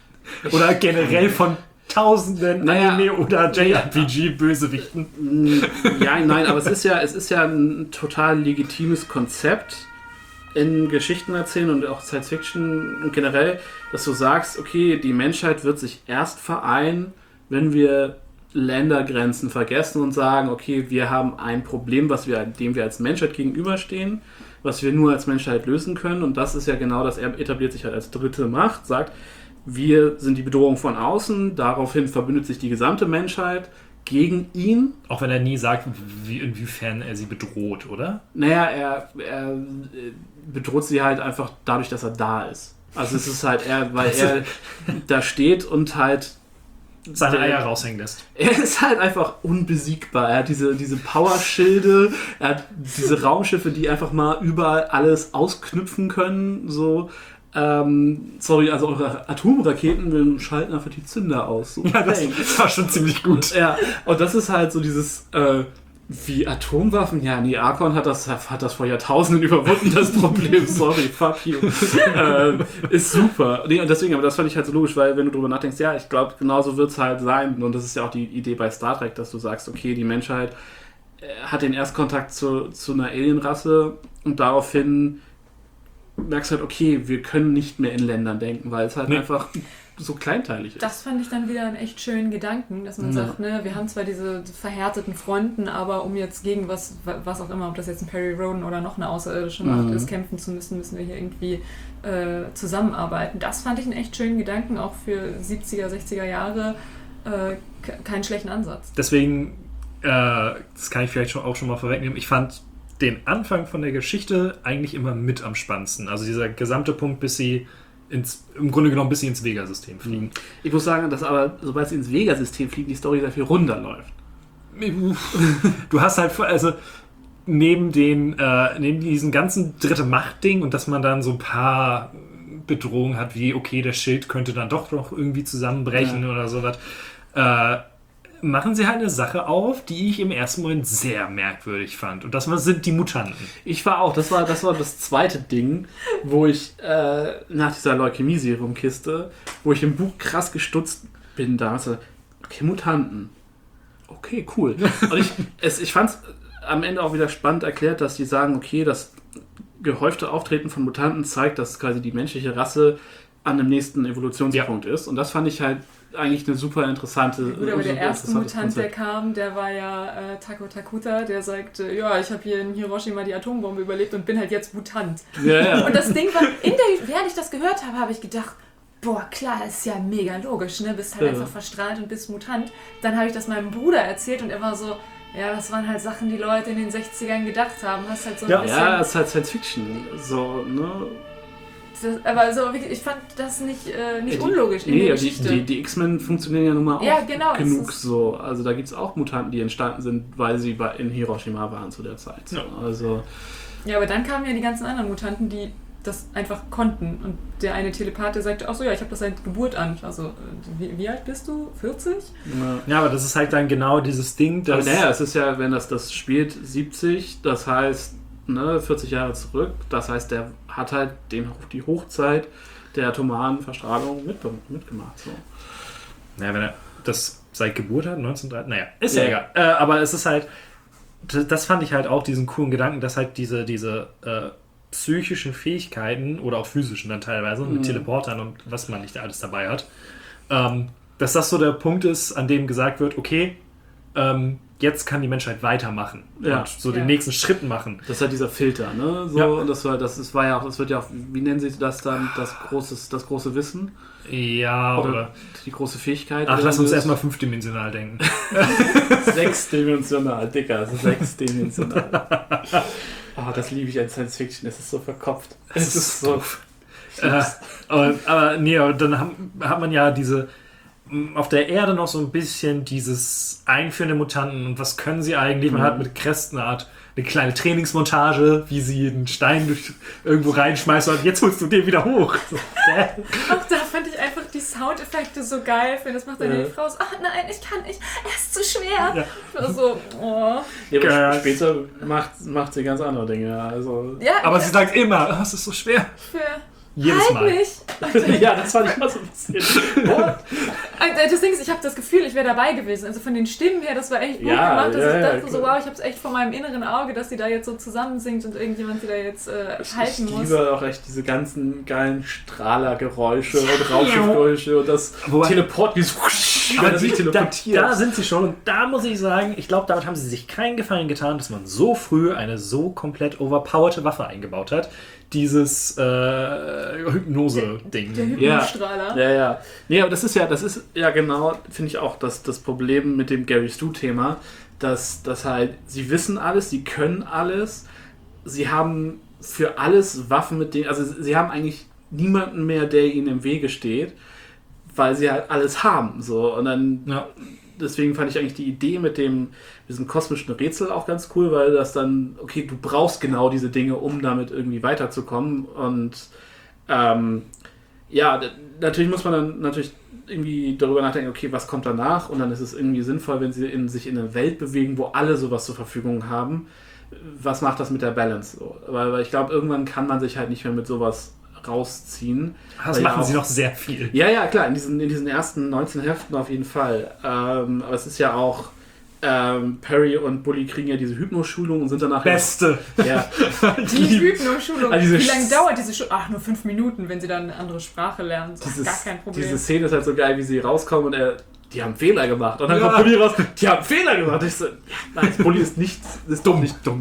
Oder generell von tausenden Naja, Anime- oder J R P G-Bösewichten? Ja, nein, aber es ist ja, es ist ja ein total legitimes Konzept in Geschichten erzählen und auch Science Fiction und generell, dass du sagst, okay, die Menschheit wird sich erst vereinen, wenn wir Ländergrenzen vergessen und sagen, okay, wir haben ein Problem, was wir, dem wir als Menschheit gegenüberstehen, was wir nur als Menschheit lösen können, und das ist ja genau das, er etabliert sich halt als dritte Macht, sagt, wir sind die Bedrohung von außen, daraufhin verbündet sich die gesamte Menschheit gegen ihn. Auch wenn er nie sagt, wie, inwiefern er sie bedroht, oder? Naja, er, er äh, bedroht sie halt einfach dadurch, dass er da ist. Also es ist halt er, weil er da steht und halt Seine der- Eier raushängen lässt. Er ist halt einfach unbesiegbar. Er hat diese, diese Powerschilde, er hat diese Raumschiffe, die einfach mal überall alles ausknüpfen können. So, ähm, sorry, also eure Atomraketen, wir schalten einfach die Zünder aus. So, Ja, das, bang. das war schon ziemlich gut. Ja, und das ist halt so dieses, äh, wie Atomwaffen? Ja, nee, Arkon hat das, hat das vor Jahrtausenden überwunden, das Problem. Sorry, fuck you. äh, ist super. Nee, und deswegen, aber das fand ich halt so logisch, weil wenn du drüber nachdenkst, ja, ich glaube, genauso wird es halt sein. Und das ist ja auch die Idee bei Star Trek, dass du sagst, okay, die Menschheit äh, hat den Erstkontakt zu, zu einer Alienrasse und daraufhin merkst halt, okay, wir können nicht mehr in Ländern denken, weil es halt Nee. einfach so kleinteilig ist. Das fand ich dann wieder einen echt schönen Gedanken, dass man Ja. sagt, ne, wir haben zwar diese verhärteten Fronten, aber um jetzt gegen was, was auch immer, ob das jetzt ein Perry Rhodan oder noch eine außerirdische Macht Mhm. ist, kämpfen zu müssen, müssen wir hier irgendwie äh, zusammenarbeiten. Das fand ich einen echt schönen Gedanken, auch für siebziger, sechziger Jahre äh, ke- keinen schlechten Ansatz. Deswegen, äh, das kann ich vielleicht schon auch schon mal vorwegnehmen, ich fand den Anfang von der Geschichte eigentlich immer mit am spannendsten. Also dieser gesamte Punkt, bis sie ins, im Grunde genommen bis sie ins Vega-System fliegen. Ich muss sagen, dass aber, sobald sie ins Vega-System fliegen, die Story sehr viel runder läuft. Du hast halt, also neben den, äh, neben diesen ganzen dritte Macht-Ding und dass man dann so ein paar Bedrohungen hat, wie, okay, der Schild könnte dann doch noch irgendwie zusammenbrechen Ja. oder sowas, äh, machen sie halt eine Sache auf, die ich im ersten Moment sehr merkwürdig fand. Und das sind die Mutanten. Ich war auch, das war das, war das zweite Ding, wo ich äh, nach dieser Leukämie-Serum-Kiste, wo ich im Buch krass gestutzt bin, da also, okay, Mutanten. Okay, cool. Und ich, es, ich fand es am Ende auch wieder spannend erklärt, dass die sagen, okay, das gehäufte Auftreten von Mutanten zeigt, dass quasi die menschliche Rasse an dem nächsten Evolutionspunkt ist. Und das fand ich halt eigentlich eine super interessante... Gut, aber der super erste interessantes Mutant, der Konzept. kam, der war ja äh, Tako Takuta, der sagte, ja, ich habe hier in Hiroshima die Atombombe überlebt und bin halt jetzt Mutant. Ja, ja. Und das Ding war, in der, während ich das gehört habe, habe ich gedacht, boah, klar, ist ja mega logisch, ne? Bist halt Ja. einfach verstrahlt und bist Mutant. Dann habe ich das meinem Bruder erzählt und er war so, ja, das waren halt Sachen, die Leute in den sechzigern gedacht haben. Hast halt so ein Ja. bisschen... Ja, es ist halt Science Fiction. So, ne? Das, aber so, wirklich, ich fand das nicht, äh, nicht Die- unlogisch in nee, der die, Geschichte. die, die X-Men funktionieren ja nun mal auch Ja, genau, es genug ist- so. Also da gibt es auch Mutanten, die entstanden sind, weil sie bei, in Hiroshima waren zu der Zeit. So. Ja. Also, Ja, aber dann kamen ja die ganzen anderen Mutanten, die das einfach konnten. Und der eine Telepath, der sagte, ach so, ja, ich habe das seit Geburt an. Also, äh, wie, wie alt bist du? vierzig? ja. Ja, aber das ist halt dann genau dieses Ding, Aber dass... naja, es ist ja, wenn das, das spielt siebzig, das heißt ne, vierzig Jahre zurück, das heißt, der hat halt den, die Hochzeit der atomaren Verstrahlung mit, mitgemacht. So. Naja, wenn er das seit Geburt hat, neunzehnhundertdreißig, naja, ist ja, Ja. egal. Äh, aber es ist halt, d- das fand ich halt auch diesen coolen Gedanken, dass halt diese, diese äh, psychischen Fähigkeiten oder auch physischen dann teilweise mit Mhm. Teleportern und was man nicht alles dabei hat, ähm, dass das so der Punkt ist, an dem gesagt wird, okay, ähm, jetzt kann die Menschheit weitermachen Ja. und so Ja. den nächsten Schritt machen. Das ist halt dieser Filter, ne? So, Ja. und das war, das ist, war ja auch, das wird ja auch, wie nennen Sie das dann, das große, das große Wissen? Ja, oder... Oder die große Fähigkeit? Ach, oder lass uns so? erstmal fünfdimensional denken. Sechsdimensional, Dicker, sechsdimensional. Oh, das liebe ich an Science Fiction, es ist so verkopft. Es ist so. Äh, und, aber nee, aber dann haben, hat man ja diese m, auf der Erde noch so ein bisschen dieses Einführen der Mutanten und was können sie eigentlich? Man Mhm. hat mit Crest eine Art eine kleine Trainingsmontage, wie sie einen Stein durch irgendwo reinschmeißt und jetzt holst du den wieder hoch. So, äh. Auch da fand ich einfach die Soundeffekte so geil. Das macht dann Ja. die Frau so, ach nein, ich kann nicht, er ist zu schwer. Ja. Ich war so, oh. Ja, aber Geil. später macht, macht sie ganz andere Dinge. Also. Ja, Aber sie sagt immer, oh, es ist so schwer. für Jedes halt Mal. mich. Ja, das fand ich auch so ein bisschen. What? Äh, Das Ding ist, ich habe das Gefühl, ich wäre dabei gewesen. Also von den Stimmen her, das war echt gut Ja, gemacht. Dass ja, ich ja, dachte so, klar. wow, ich habe es echt vor meinem inneren Auge, dass sie da jetzt so zusammensingt und irgendjemand sie da jetzt äh, Ich halten muss. liebe auch echt diese ganzen geilen Strahlergeräusche und Raumschiffgeräusche und das Wobei- Teleport, wie so, Aber wenn er sich die, da, teleportiert. da sind sie schon und da muss ich sagen, ich glaube, damit haben sie sich keinen Gefallen getan, dass man so früh eine so komplett overpowerte Waffe eingebaut hat. Dieses äh, Hypnose-Ding. Der Ja. Hypnostrahler. Ja, ja. Nee, aber das ist ja, das ist ja genau, finde ich auch, das, das Problem mit dem Gary Stu-Thema, dass, dass halt, sie wissen alles, sie können alles, sie haben für alles Waffen mit denen, also sie haben eigentlich niemanden mehr, der ihnen im Wege steht, weil sie halt alles haben, so, und dann, Ja. deswegen fand ich eigentlich die Idee mit dem, diesem kosmischen Rätsel auch ganz cool, weil das dann, okay, du brauchst genau diese Dinge, um damit irgendwie weiterzukommen und ähm, ja, d- natürlich muss man dann natürlich irgendwie darüber nachdenken, okay, was kommt danach? Und dann ist es irgendwie sinnvoll, wenn sie in, sich in eine Welt bewegen, wo alle sowas zur Verfügung haben. Was macht das mit der Balance? So? Weil, weil ich glaube, irgendwann kann man sich halt nicht mehr mit sowas rausziehen. Das Weil ja machen sie auch- noch sehr viel. Ja, ja, klar, in diesen, in diesen ersten neunzehn Heften auf jeden Fall. Ähm, aber es ist ja auch ähm, Perry und Bully kriegen ja diese Hypnoschulung und sind danach... Beste! Ja. Die Hypnoschulung. Also diese Wie lange Sch- dauert diese Schulung? Ach, nur fünf Minuten, wenn sie dann eine andere Sprache lernen. Das ist gar kein Problem. Diese Szene ist halt so geil, wie sie rauskommen und er... Die haben Fehler gemacht. Und dann Ja. kommt Bully raus, die haben Fehler gemacht. Ich so, ja, nein, Bully ist nicht, ist dumm, nicht dumm.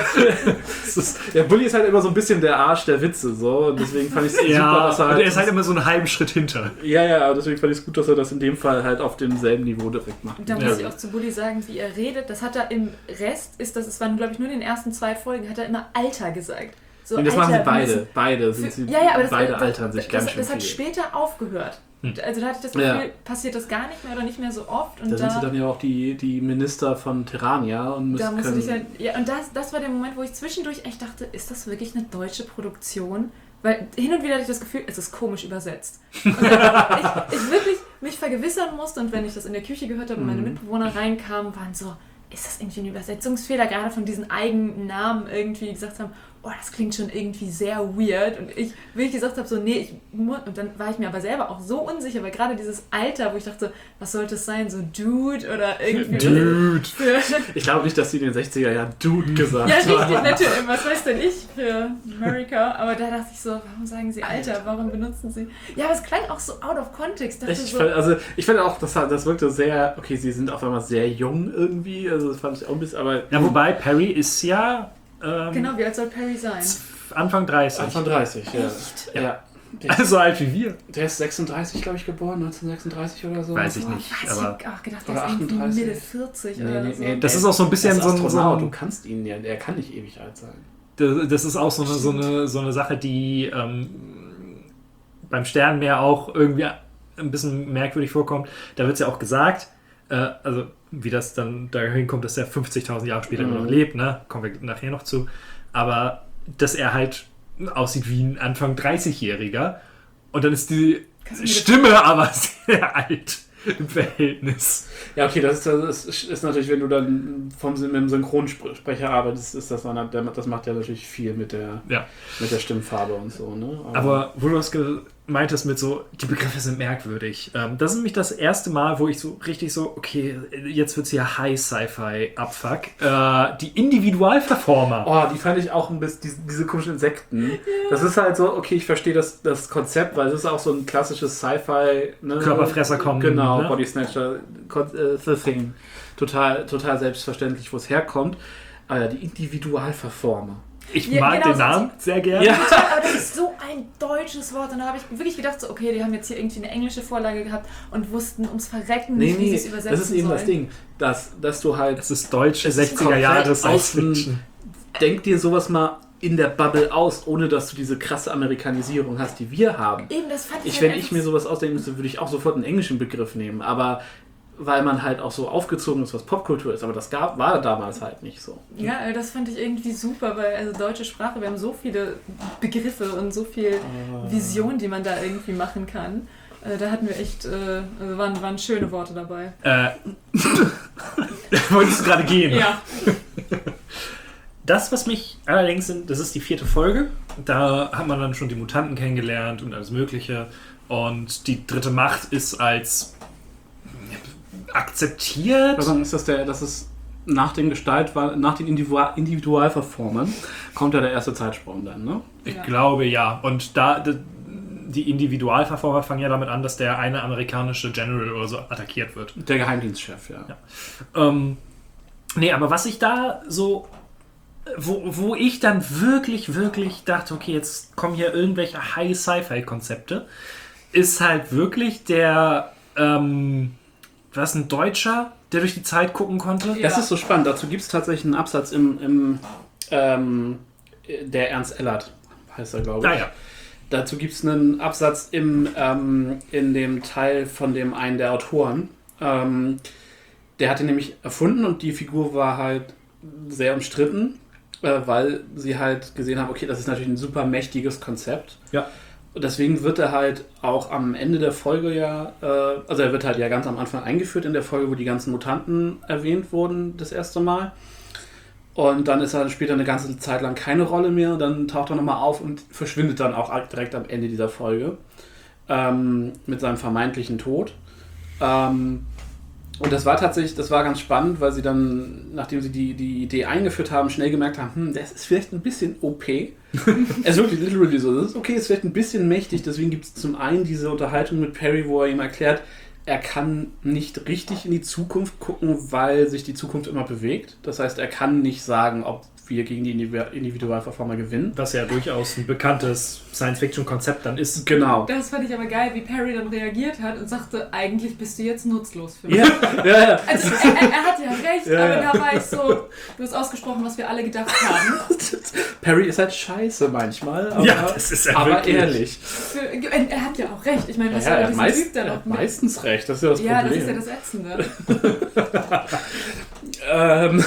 Das ist, der Bully ist halt immer so ein bisschen der Arsch der Witze, so. Und deswegen fand ich es Ja, super, dass er und halt... er ist halt immer so einen halben Schritt hinter. ja, ja, deswegen fand ich es gut, dass er das in dem Fall halt auf demselben Niveau direkt macht. Da muss Ja. ich auch zu Bully sagen, wie er redet. Das hat er im Rest, ist das, es waren glaube ich nur in den ersten zwei Folgen, hat er immer Alter gesagt. So, Nee, das Alter, machen sie wir beide. müssen- Beide sind sie, Ja, ja, aber das, beide das, altern sich das, ganz das, schön das hat viel. später aufgehört. Also da hatte ich das Ja. Gefühl, passiert das gar nicht mehr oder nicht mehr so oft. Und Da da, sind sie dann ja auch die, die Minister von Terrania und müssen da musst du können... dich halt, ja, und das, das war der Moment, wo ich zwischendurch echt dachte, ist das wirklich eine deutsche Produktion? Weil hin und wieder hatte ich das Gefühl, es ist komisch übersetzt. Und dann ich, ich wirklich mich vergewissern musste und wenn ich das in der Küche gehört habe und meine Mitbewohner reinkamen, waren so, ist das irgendwie ein Übersetzungsfehler? Gerade von diesen eigenen Namen irgendwie die gesagt haben, oh, das klingt schon irgendwie sehr weird. Und ich wirklich gesagt habe, so, nee, ich muss. Und dann war ich mir aber selber auch so unsicher, weil gerade dieses Alter, wo ich dachte, was sollte es sein? So Dude oder irgendwie. Dude. Für, Ich glaube nicht, dass sie in den sechziger Jahren Dude gesagt ja, richtig, haben. natürlich. Was weiß denn ich für America? Aber da dachte ich so, warum sagen sie Alter? Warum benutzen sie. Ja, aber es klang auch so out of context. Dachte Ich so, fand, also ich fand auch, das, das wirkte sehr, okay, sie sind auf einmal sehr jung irgendwie, also das fand ich auch ein bisschen, aber Ja, wobei Perry ist ja ähm, genau, wie alt soll Perry sein? Anfang dreißig. Anfang dreißig, ja. Echt? Ja. Der, ist, So alt wie wir. der ist sechsunddreißig, glaube ich, geboren, neunzehnhundertsechsunddreißig oder so. Weiß ich nicht. Was? Aber Ich hab auch gedacht, der Oder ist irgendwie achtunddreißig. Mitte vierzig Nee, oder nee, so. nee, das ist auch so ein bisschen Er ist so ein- so Astronaut, ein- du kannst ihn ja, er kann nicht ewig alt sein. Das das ist auch so eine, so eine, so eine Sache, die ähm, beim Sternenmeer auch irgendwie ein bisschen merkwürdig vorkommt. Da wird es ja auch gesagt, äh, also wie das dann dahin kommt, dass er fünfzigtausend Jahre später Mhm. immer noch lebt, ne? Kommen wir nachher noch zu. Aber dass er halt aussieht wie ein Anfang dreißigjähriger und dann ist die Stimme aber sehr alt im Verhältnis. Ja, okay, das ist, das ist, ist natürlich, wenn du dann vom, mit dem Synchronsprecher arbeitest, ist das, dann, das macht ja natürlich viel mit der, Ja. mit der Stimmfarbe und so. Ne? Aber wo du das gemeint hast mit so, die Begriffe sind merkwürdig. Ähm, das ist nämlich das erste Mal, wo ich so richtig so, okay, jetzt wird es hier High-Sci-Fi-Abfuck. Äh, die Individualverformer. Oh, die fand ich auch ein bisschen, diese, diese komischen Insekten. Das ist halt so, okay, ich verstehe das, das Konzept, weil es ist auch so ein klassisches Sci-Fi. Ne? Körperfresser kommen, Genau, ne? Body Snatcher, Kon- äh, The Thing. Total, total selbstverständlich, wo es herkommt. Aber ja, die Individualverformer. Ich Ja, mag genau, den so- Namen sehr gerne. Ja. Total, aber das ist so ein deutsches Wort. Und da habe ich wirklich gedacht, so, okay, die haben jetzt hier irgendwie eine englische Vorlage gehabt und wussten ums Verrecken Nee, nicht, wie nee, sie es übersetzen das ist eben sollen. das Ding, dass, dass du halt... Es ist deutsche Es ist sechziger Jahre komplett Science außen- Fiction. Denk dir sowas mal in der Bubble aus, ohne dass du diese krasse Amerikanisierung hast, die wir haben. Eben, das fand ich, Ich, halt wenn ich einfach mir sowas ausdenken müsste, würde ich auch sofort einen englischen Begriff nehmen, aber weil man halt auch so aufgezogen ist, was Popkultur ist, aber das gab, war damals halt nicht so. Ja, äh, das fand ich irgendwie super, weil also deutsche Sprache, wir haben so viele Begriffe und so viel Vision, die man da irgendwie machen kann. Äh, Da hatten wir echt, äh, also waren, waren schöne Worte dabei. Äh, wolltest du gerade gehen? Ja. Das, was mich allerdings sind, das ist die vierte Folge. Da hat man dann schon die Mutanten kennengelernt und alles Mögliche. Und die dritte Macht ist als akzeptiert. Also ist das der, das ist nach den Gestalt, nach den Individual, Individualverformern kommt ja der erste Zeitsprung dann, ne? Ich Ja. glaube ja. Und da die Individualverformer fangen ja damit an, dass der eine amerikanische General oder so attackiert wird. Der Geheimdienstchef, ja. Ja. Ähm, nee, aber was ich da so, wo, wo ich dann wirklich, wirklich dachte, okay, jetzt kommen hier irgendwelche High-Sci-Fi-Konzepte, ist halt wirklich der, ähm, was, ein Deutscher, der durch die Zeit gucken konnte? Ja. Das ist so spannend. Dazu gibt es tatsächlich einen Absatz im, im ähm, der Ernst Ellert, heißt er, glaube ich. Ah ja. Dazu gibt es einen Absatz im, ähm, in dem Teil von dem einen der Autoren. Ähm, der hat ihn nämlich erfunden und die Figur war halt sehr umstritten, äh, weil sie halt gesehen haben, okay, das ist natürlich ein super mächtiges Konzept. Ja. Und deswegen wird er halt auch am Ende der Folge ja, äh, also er wird halt ja ganz am Anfang eingeführt in der Folge, wo die ganzen Mutanten erwähnt wurden das erste Mal. Und dann ist er später eine ganze Zeit lang keine Rolle mehr. Und dann taucht er nochmal auf und verschwindet dann auch direkt am Ende dieser Folge ähm, mit seinem vermeintlichen Tod. Ähm, Und das war tatsächlich, das war ganz spannend, weil sie dann, nachdem sie die, die Idee eingeführt haben, schnell gemerkt haben, hm, das ist vielleicht ein bisschen O P. Es ist wirklich literally so, das ist okay, ist vielleicht ein bisschen mächtig, deswegen gibt es zum einen diese Unterhaltung mit Perry, wo er ihm erklärt, er kann nicht richtig in die Zukunft gucken, weil sich die Zukunft immer bewegt. Das heißt, er kann nicht sagen, ob wir gegen die Individualverformer gewinnen. Was ja durchaus ein bekanntes Science-Fiction-Konzept dann ist. Genau. Das fand ich aber geil, wie Perry dann reagiert hat und sagte, eigentlich bist du jetzt nutzlos für mich. Ja, ja, ja. Also er, er, er hat ja recht, Ja, aber ja. da war ich so, du hast ausgesprochen, was wir alle gedacht haben. Perry ist halt scheiße manchmal, aber, Ja, das ist ja aber wirklich. ehrlich. Für, er hat ja auch recht. Ich meine, was Ja, soll er hat dieser meist, Typ dann er auch hat mit? meistens recht, das ist ja das Ja, das Problem. ist ja das Ätzende. ähm,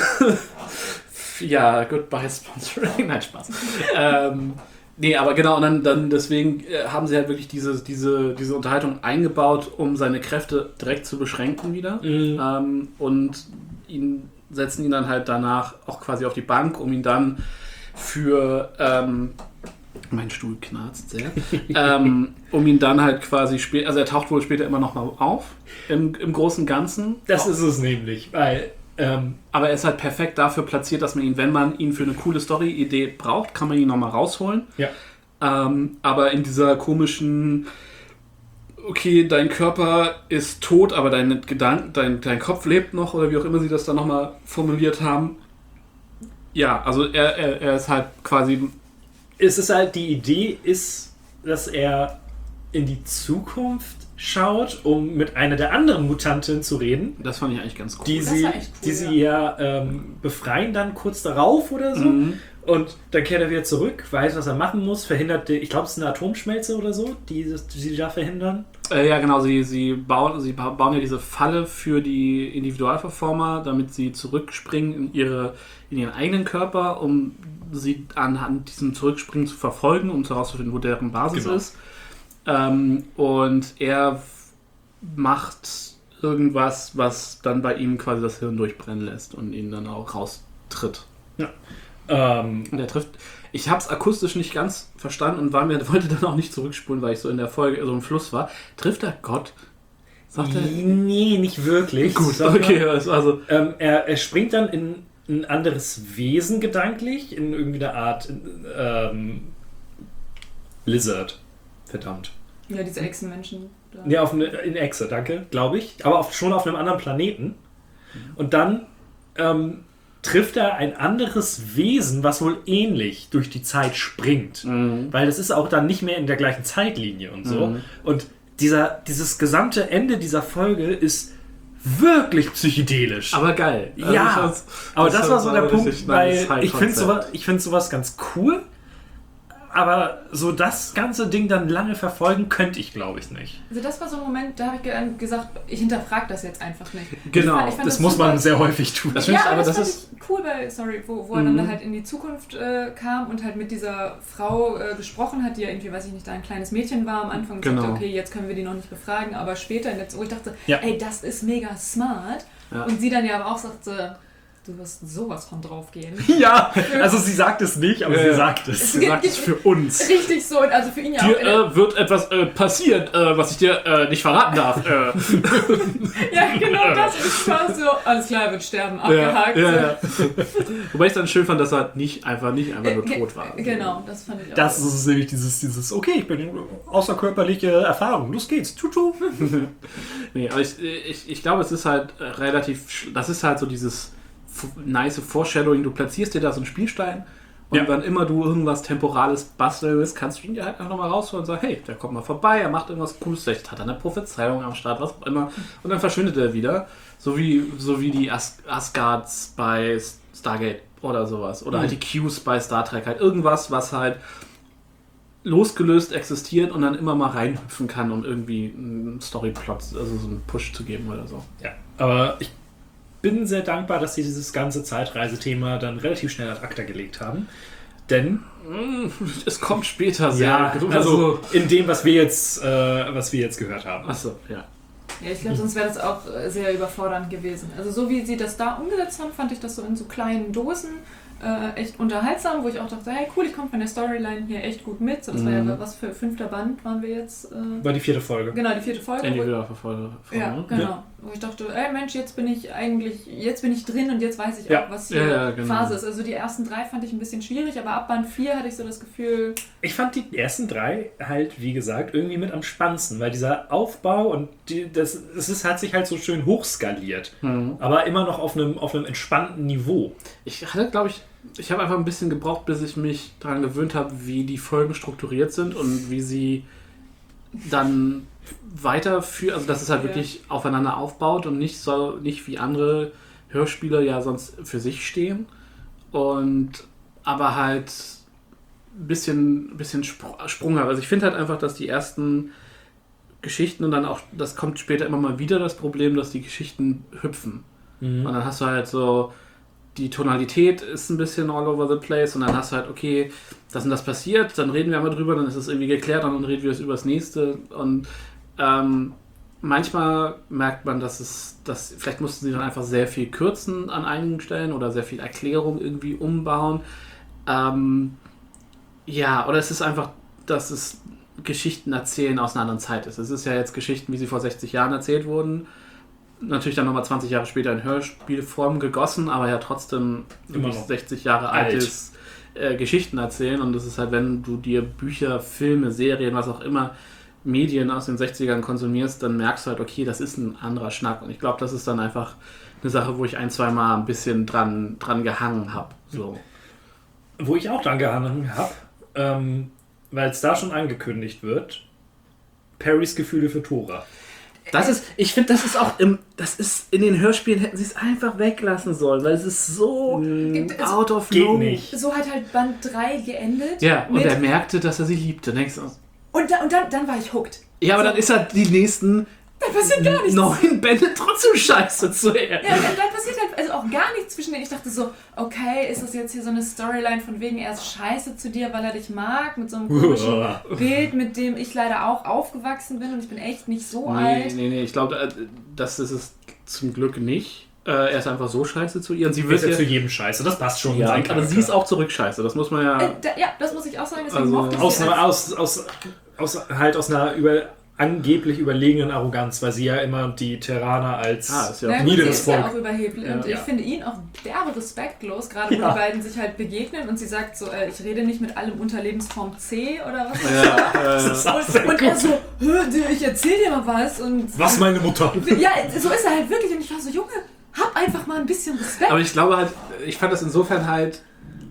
ja, goodbye Sponsoring. Nein, Spaß. ähm, nee, aber genau, und dann, dann deswegen äh, haben sie halt wirklich diese, diese, diese Unterhaltung eingebaut, um seine Kräfte direkt zu beschränken wieder. Mhm. Ähm, und ihn setzen ihn dann halt danach auch quasi auf die Bank, um ihn dann für ähm, mein Stuhl knarzt sehr. ähm, um ihn dann halt quasi später, also er taucht wohl später immer noch mal auf im, im großen Ganzen. Das ist es nämlich, weil ähm, Aber er ist halt perfekt dafür platziert, dass man ihn, wenn man ihn für eine coole Story-Idee braucht, kann man ihn nochmal rausholen. ja. Ähm, aber in dieser komischen, okay, dein Körper ist tot, aber dein, Gedank, dein, dein Kopf lebt noch, oder wie auch immer sie das dann nochmal formuliert haben. Ja, also er, er, er ist halt quasi... Es ist halt, die Idee ist, dass er in die Zukunft schaut, um mit einer der anderen Mutantinnen zu reden, Das fand ich eigentlich ganz cool. die Das sie, war echt cool, die sie ja ähm, befreien dann kurz darauf oder so. Mhm. Und dann kehrt er wieder zurück, weiß, was er machen muss, verhindert, die, ich glaube, es ist eine Atomschmelze oder so, die, die sie da verhindern. Äh, ja, genau, sie, sie, bauen, sie ba- bauen ja diese Falle für die Individualverformer, damit sie zurückspringen in, ihre, in ihren eigenen Körper, um sie anhand diesem Zurückspringen zu verfolgen, um herauszufinden, wo deren Basis Genau. ist. Ähm, und er f- macht irgendwas, was dann bei ihm quasi das Hirn durchbrennen lässt und ihn dann auch raustritt. Ähm, Und er trifft. Ich habe es akustisch nicht ganz verstanden und war mir, wollte dann auch nicht zurückspulen, weil ich so in der Folge, so im Fluss war. Trifft er Gott? Sagt er. nee, nicht wirklich. Gut, Sag mal. okay, also. Ähm, er, er springt dann in ein anderes Wesen gedanklich, in irgendwie eine Art ähm, Lizard. Verdammt. Ja, diese Echsenmenschen. Da. Ja, auf eine, in Echse, danke, glaube ich. Aber auf, schon auf einem anderen Planeten. Und dann ähm, trifft er ein anderes Wesen, was wohl ähnlich durch die Zeit springt. Mhm. Weil das ist auch dann nicht mehr in der gleichen Zeitlinie und so. Mhm. Und dieser, dieses gesamte Ende dieser Folge ist wirklich psychedelisch. Aber geil. Also ja, ich fand's- aber das, war so der Punkt, richtig weil nice ich finde High-Konzept. sowas, ich find sowas ganz cool, aber so das ganze Ding dann lange verfolgen könnte ich, glaube ich, nicht. Also das war so ein Moment, da habe ich ge- gesagt, ich hinterfrage das jetzt einfach nicht. Genau, Ich fand- ich fand Das muss man super- sehr häufig tun. Das Ja, finde ich, aber aber das, das fand ist. ich cool, weil, sorry, wo, wo er Mhm. dann halt in die Zukunft äh, kam und halt mit dieser Frau äh, gesprochen hat, die ja irgendwie, weiß ich nicht, da ein kleines Mädchen war am Anfang und Genau. sagte, okay, jetzt können wir die noch nicht befragen, aber später, in der, wo ich dachte, Ja. ey, das ist mega smart. Ja. Und sie dann ja aber auch sagte, du wirst sowas von draufgehen. Ja, also sie sagt es nicht, aber Ja, sie ja. sagt es. Sie sagt es für uns. Richtig so, und also für ihn ja auch. Dir in der- äh, wird etwas äh, passieren, äh, was ich dir äh, nicht verraten darf. Äh, ja, genau das ist quasi so, alles klar, er wird sterben, abgehakt. ja, ja, ja. Wobei ich dann schön fand, dass er nicht einfach nicht einfach nur Äh, ge- tot war. Genau, das fand ich auch. Das ist nämlich dieses, dieses, okay, ich bin außerkörperliche Erfahrung, los geht's, tutu. Nee, aber ich, ich, ich glaube, es ist halt äh, relativ, sch- das ist halt so dieses f- nice Foreshadowing, du platzierst dir da so einen Spielstein und Ja. wann immer du irgendwas Temporales basteln willst, kannst du ihn dir halt einfach nochmal rausholen und sagen, hey, der kommt mal vorbei, er macht irgendwas Cooles, vielleicht hat er eine Prophezeiung am Start, was auch immer, und dann verschwindet er wieder, so wie, so wie die As Asgards bei Stargate oder sowas, oder Mhm. halt die Qs bei Star Trek, halt irgendwas, was halt losgelöst existiert und dann immer mal reinhüpfen kann, um irgendwie einen Storyplot, also so einen Push zu geben oder so. Ja, aber ich bin sehr dankbar, dass sie dieses ganze Zeitreisethema dann relativ schnell ad acta gelegt haben. Denn, Es kommt später sehr. ja, also in dem, was wir jetzt, äh, was wir jetzt gehört haben. Achso, ja. Ja, ich glaube, sonst wäre das auch äh, sehr überfordernd gewesen. Also so wie sie das da umgesetzt haben, fand ich das so in so kleinen Dosen äh, echt unterhaltsam, wo ich auch dachte, hey cool, ich komme von der Storyline hier echt gut mit. So, das war ja, was für fünfter Band waren wir jetzt? Äh, war die vierte Folge. Genau, die vierte Folge. Individualverfolge. Ja, genau. Ja. Wo ich dachte, ey Mensch, jetzt bin ich eigentlich, jetzt bin ich drin und jetzt weiß ich ja. auch, was hier ja, ja, genau. Phase ist. Also die ersten drei fand ich ein bisschen schwierig, aber ab Band vier hatte ich so das Gefühl... Ich fand die ersten drei halt, wie gesagt, irgendwie mit am spannendsten, weil dieser Aufbau und die, das, das ist, hat sich halt so schön hochskaliert, mhm. aber immer noch auf einem, auf einem entspannten Niveau. Ich hatte, glaube ich, ich habe einfach ein bisschen gebraucht, bis ich mich daran gewöhnt habe, wie die Folgen strukturiert sind und wie sie dann weiterführen, also dass es halt ja. wirklich aufeinander aufbaut und nicht so, nicht wie andere Hörspiele ja sonst für sich stehen und aber halt ein bisschen, bisschen Sprung haben. Also ich finde halt einfach, dass die ersten Geschichten und dann auch, das kommt später immer mal wieder das Problem, dass die Geschichten hüpfen. Mhm. Und dann hast du halt so, die Tonalität ist ein bisschen all over the place und dann hast du halt, okay, das und das passiert, dann reden wir mal drüber, dann ist es irgendwie geklärt und dann reden wir es über das nächste und ähm, manchmal merkt man, dass es, dass vielleicht mussten sie dann einfach sehr viel kürzen an einigen Stellen oder sehr viel Erklärung irgendwie umbauen. Ähm, ja, oder es ist einfach, dass es Geschichten erzählen aus einer anderen Zeit ist. Es ist ja jetzt Geschichten, wie sie vor sechzig Jahren erzählt wurden. Natürlich dann nochmal zwanzig Jahre später in Hörspielform gegossen, aber ja trotzdem immer noch sechzig Jahre alt. altes äh, Geschichten erzählen. Und das ist halt, wenn du dir Bücher, Filme, Serien, was auch immer, Medien aus den sechzigern konsumierst, dann merkst du halt, okay, das ist ein anderer Schnack. Und ich glaube, das ist dann einfach eine Sache, wo ich ein, zwei Mal ein bisschen dran, dran gehangen habe. So. Wo ich auch dran gehangen habe, ähm, weil es da schon angekündigt wird, Perrys Gefühle für Thora. Das ist, ich finde, das ist auch im, das ist in den Hörspielen hätten sie es einfach weglassen sollen, weil es ist so mm, out of no. Nicht. So hat halt Band drei geendet. Ja, und er merkte, dass er sie liebte. Denkst du, und, da, und dann, dann war ich hooked. Ja, aber so. Dann ist halt die nächsten dann passiert gar nichts. neun Bände trotzdem scheiße zu er. Ja, dann, dann passiert halt also auch gar nichts zwischen denen. Ich dachte so, okay, ist das jetzt hier so eine Storyline von wegen, er ist scheiße zu dir, weil er dich mag, mit so einem komischen Bild, mit dem ich leider auch aufgewachsen bin und ich bin echt nicht so nee, alt. Nee, nee, ich glaube, das ist es zum Glück nicht. Er ist einfach so scheiße zu ihr und sie wird ja ja zu jedem scheiße, das passt schon. Ja, aber sie ist auch zurück scheiße, das muss man ja... Äh, da, ja, das muss ich auch sagen, deswegen also, mochte ich aus, sie aus, aus, aus, halt aus einer über... angeblich überlegenen Arroganz, weil sie ja immer die Terraner als ah, ist ja auch niederes Volk. Ist ja auch überheblich. Ja. Und ich ja. finde ihn auch derbe respektlos, gerade wo ja. die beiden sich halt begegnen und sie sagt so, äh, ich rede nicht mit allem unter Lebensform C oder was. Ja, äh, das und, und er so, ich erzähl dir mal was. Und was meine Mutter? Ja, so ist er halt wirklich und ich war so, Junge, hab einfach mal ein bisschen Respekt. Aber ich glaube halt, ich fand das insofern halt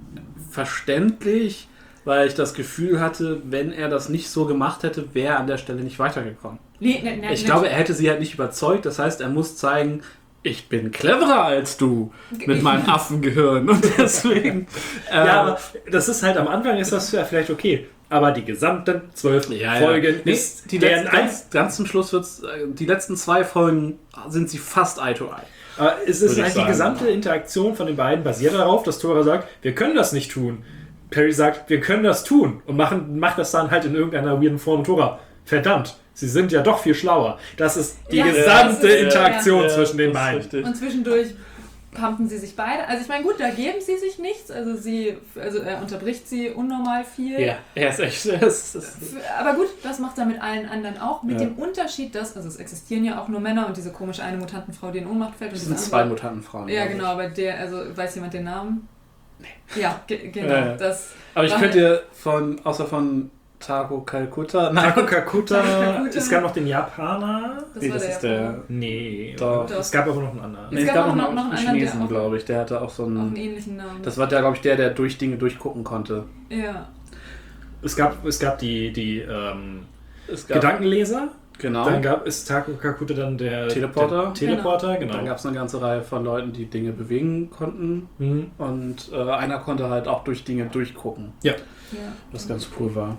verständlich, weil ich das Gefühl hatte, wenn er das nicht so gemacht hätte, wäre er an der Stelle nicht weitergekommen. Nee, nee, nee, ich nee. glaube, er hätte sie halt nicht überzeugt. Das heißt, er muss zeigen, ich bin cleverer als du mit meinem Affengehirn. Und deswegen... ja, äh, aber das ist halt am Anfang ist das ja vielleicht okay. Aber die gesamten zwölf ja, Folgen ja. ist... Nee, die letzten, ganz, ganz zum Schluss wird's... Die letzten zwei Folgen sind sie fast eye to eye. Aber es ist eigentlich die gesamte Interaktion von den beiden basiert darauf, dass Thora sagt, wir können das nicht tun. Perry sagt, wir können das tun und machen, macht das dann halt in irgendeiner weirden Form. Thora, verdammt, sie sind ja doch viel schlauer. Das ist die ja, gesamte ist, Interaktion ja, zwischen den beiden. Und zwischendurch pumpen sie sich beide. Also ich meine, gut, da geben sie sich nichts. Also sie, also er unterbricht sie unnormal viel. Ja, er ist echt... Er ist, ist aber gut, das macht er mit allen anderen auch. Mit ja. dem Unterschied, dass, also es existieren ja auch nur Männer und diese komische eine Mutantenfrau, die in Ohnmacht fällt. Es sind zwei Mutantenfrauen. Ja, genau, aber der, also weiß jemand den Namen? Nee. Ja, ge- genau. Ja, ja. Das aber ich könnte dir von, außer von Tako Kalkutta... Nein, Tako Kalkutta, es gab noch den Japaner. Das nee, war das der ist der... Nee, doch. Doch. Es gab aber noch einen anderen. Nee, es, es gab, gab noch, noch einen, einen Chinesen, glaube ich. Der hatte auch so einen... Auch einen ähnlichen Namen. Das war der, glaube ich, der, der durch Dinge durchgucken konnte. Ja. Es gab, es gab die, die ähm, es gab Gedankenleser. Genau. Dann gab es Tako Kalkutta dann der Teleporter. Der Teleporter, genau. genau. Dann gab es eine ganze Reihe von Leuten, die Dinge bewegen konnten. Mhm. Und äh, einer konnte halt auch durch Dinge durchgucken. Ja. ja. Was ganz cool war.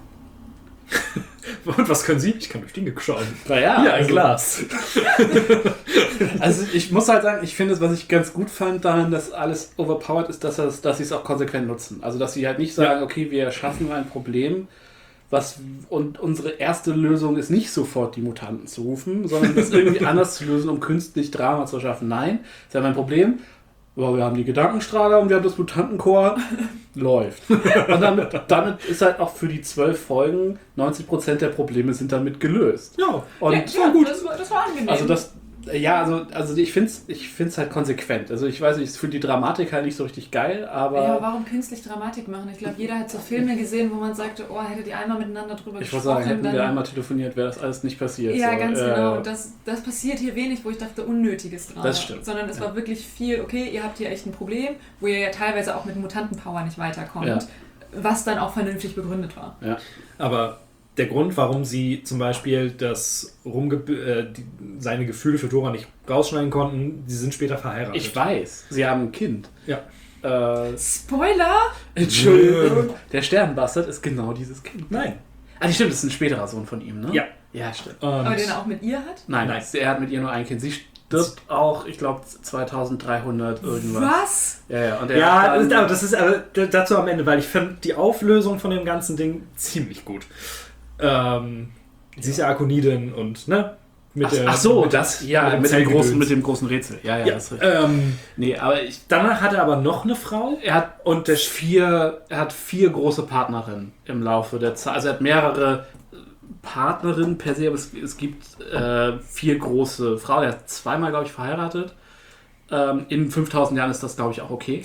Und was können Sie? Ich kann durch Dinge schauen. Naja, hier ein also, Glas. Also ich muss halt sagen, ich finde es, was ich ganz gut fand daran, dass alles overpowered ist, dass, das, dass sie es auch konsequent nutzen. Also dass sie halt nicht sagen, ja. okay, wir schaffen ein Problem, was und unsere erste Lösung ist nicht sofort die Mutanten zu rufen, sondern das irgendwie anders zu lösen, um künstlich Drama zu schaffen. Nein, das ist ja mein Problem. aber wir haben die Gedankenstrahler und wir haben das Mutantenchor. Läuft. Und damit, damit ist halt auch für die zwölf Folgen neunzig Prozent der Probleme sind damit gelöst. Ja, und ja, das war ja, gut. Das war, das war angenehm. Also das, ja, also, also ich finde es ich find's halt konsequent. Also ich weiß nicht, ich finde die Dramatik halt nicht so richtig geil, aber... Ja, warum künstlich Dramatik machen? Ich glaube, jeder hat so Filme gesehen, wo man sagte, oh, hätte die einmal miteinander drüber ich gesprochen. Ich würde sagen, hätten dann, wir einmal telefoniert, wäre das alles nicht passiert. Ja, so. ganz äh, genau. Und das, das passiert hier wenig, wo ich dachte, Unnötiges dran. Das stimmt. Sondern es ja. war wirklich viel, okay, ihr habt hier echt ein Problem, wo ihr ja teilweise auch mit Mutantenpower nicht weiterkommt. Ja. Was dann auch vernünftig begründet war. Ja. Aber der Grund, warum sie zum Beispiel das Rumge äh, die, seine Gefühle für Tora nicht rausschneiden konnten, sie sind später verheiratet. Ich weiß, sie haben ein Kind. Ja. Äh, Spoiler! Entschuldigung. Der Sternenbastard ist genau dieses Kind. Nein. Ah, die stimmt, das ist ein späterer Sohn von ihm, ne? Ja. Ja, stimmt. Und Aber den er auch mit ihr hat? Nein, Nein. er hat mit ihr nur ein Kind. Sie stirbt auch, ich glaube, zweitausenddreihundert irgendwas. Was? Ja, ja. Und er ja, hat dann, aber das ist aber dazu am Ende, weil ich finde die Auflösung von dem ganzen Ding ziemlich gut. Ähm, sie ist ja Akonidin und, ne? Mit ach, der, ach so, mit das, dem- ja, mit dem mit dem, großen, Zellgedöns. mit dem großen Rätsel. Ja, ja, Ja, das ist richtig. ähm, Nee, aber ich, danach hat er aber noch eine Frau. er hat und der vier, er hat vier große Partnerinnen im Laufe der Zeit. Also er hat mehrere Partnerinnen per se, aber es, es gibt äh, vier große Frauen. Er hat zweimal, glaube ich, verheiratet. Ähm, in fünftausend Jahren ist das, glaube ich, auch okay.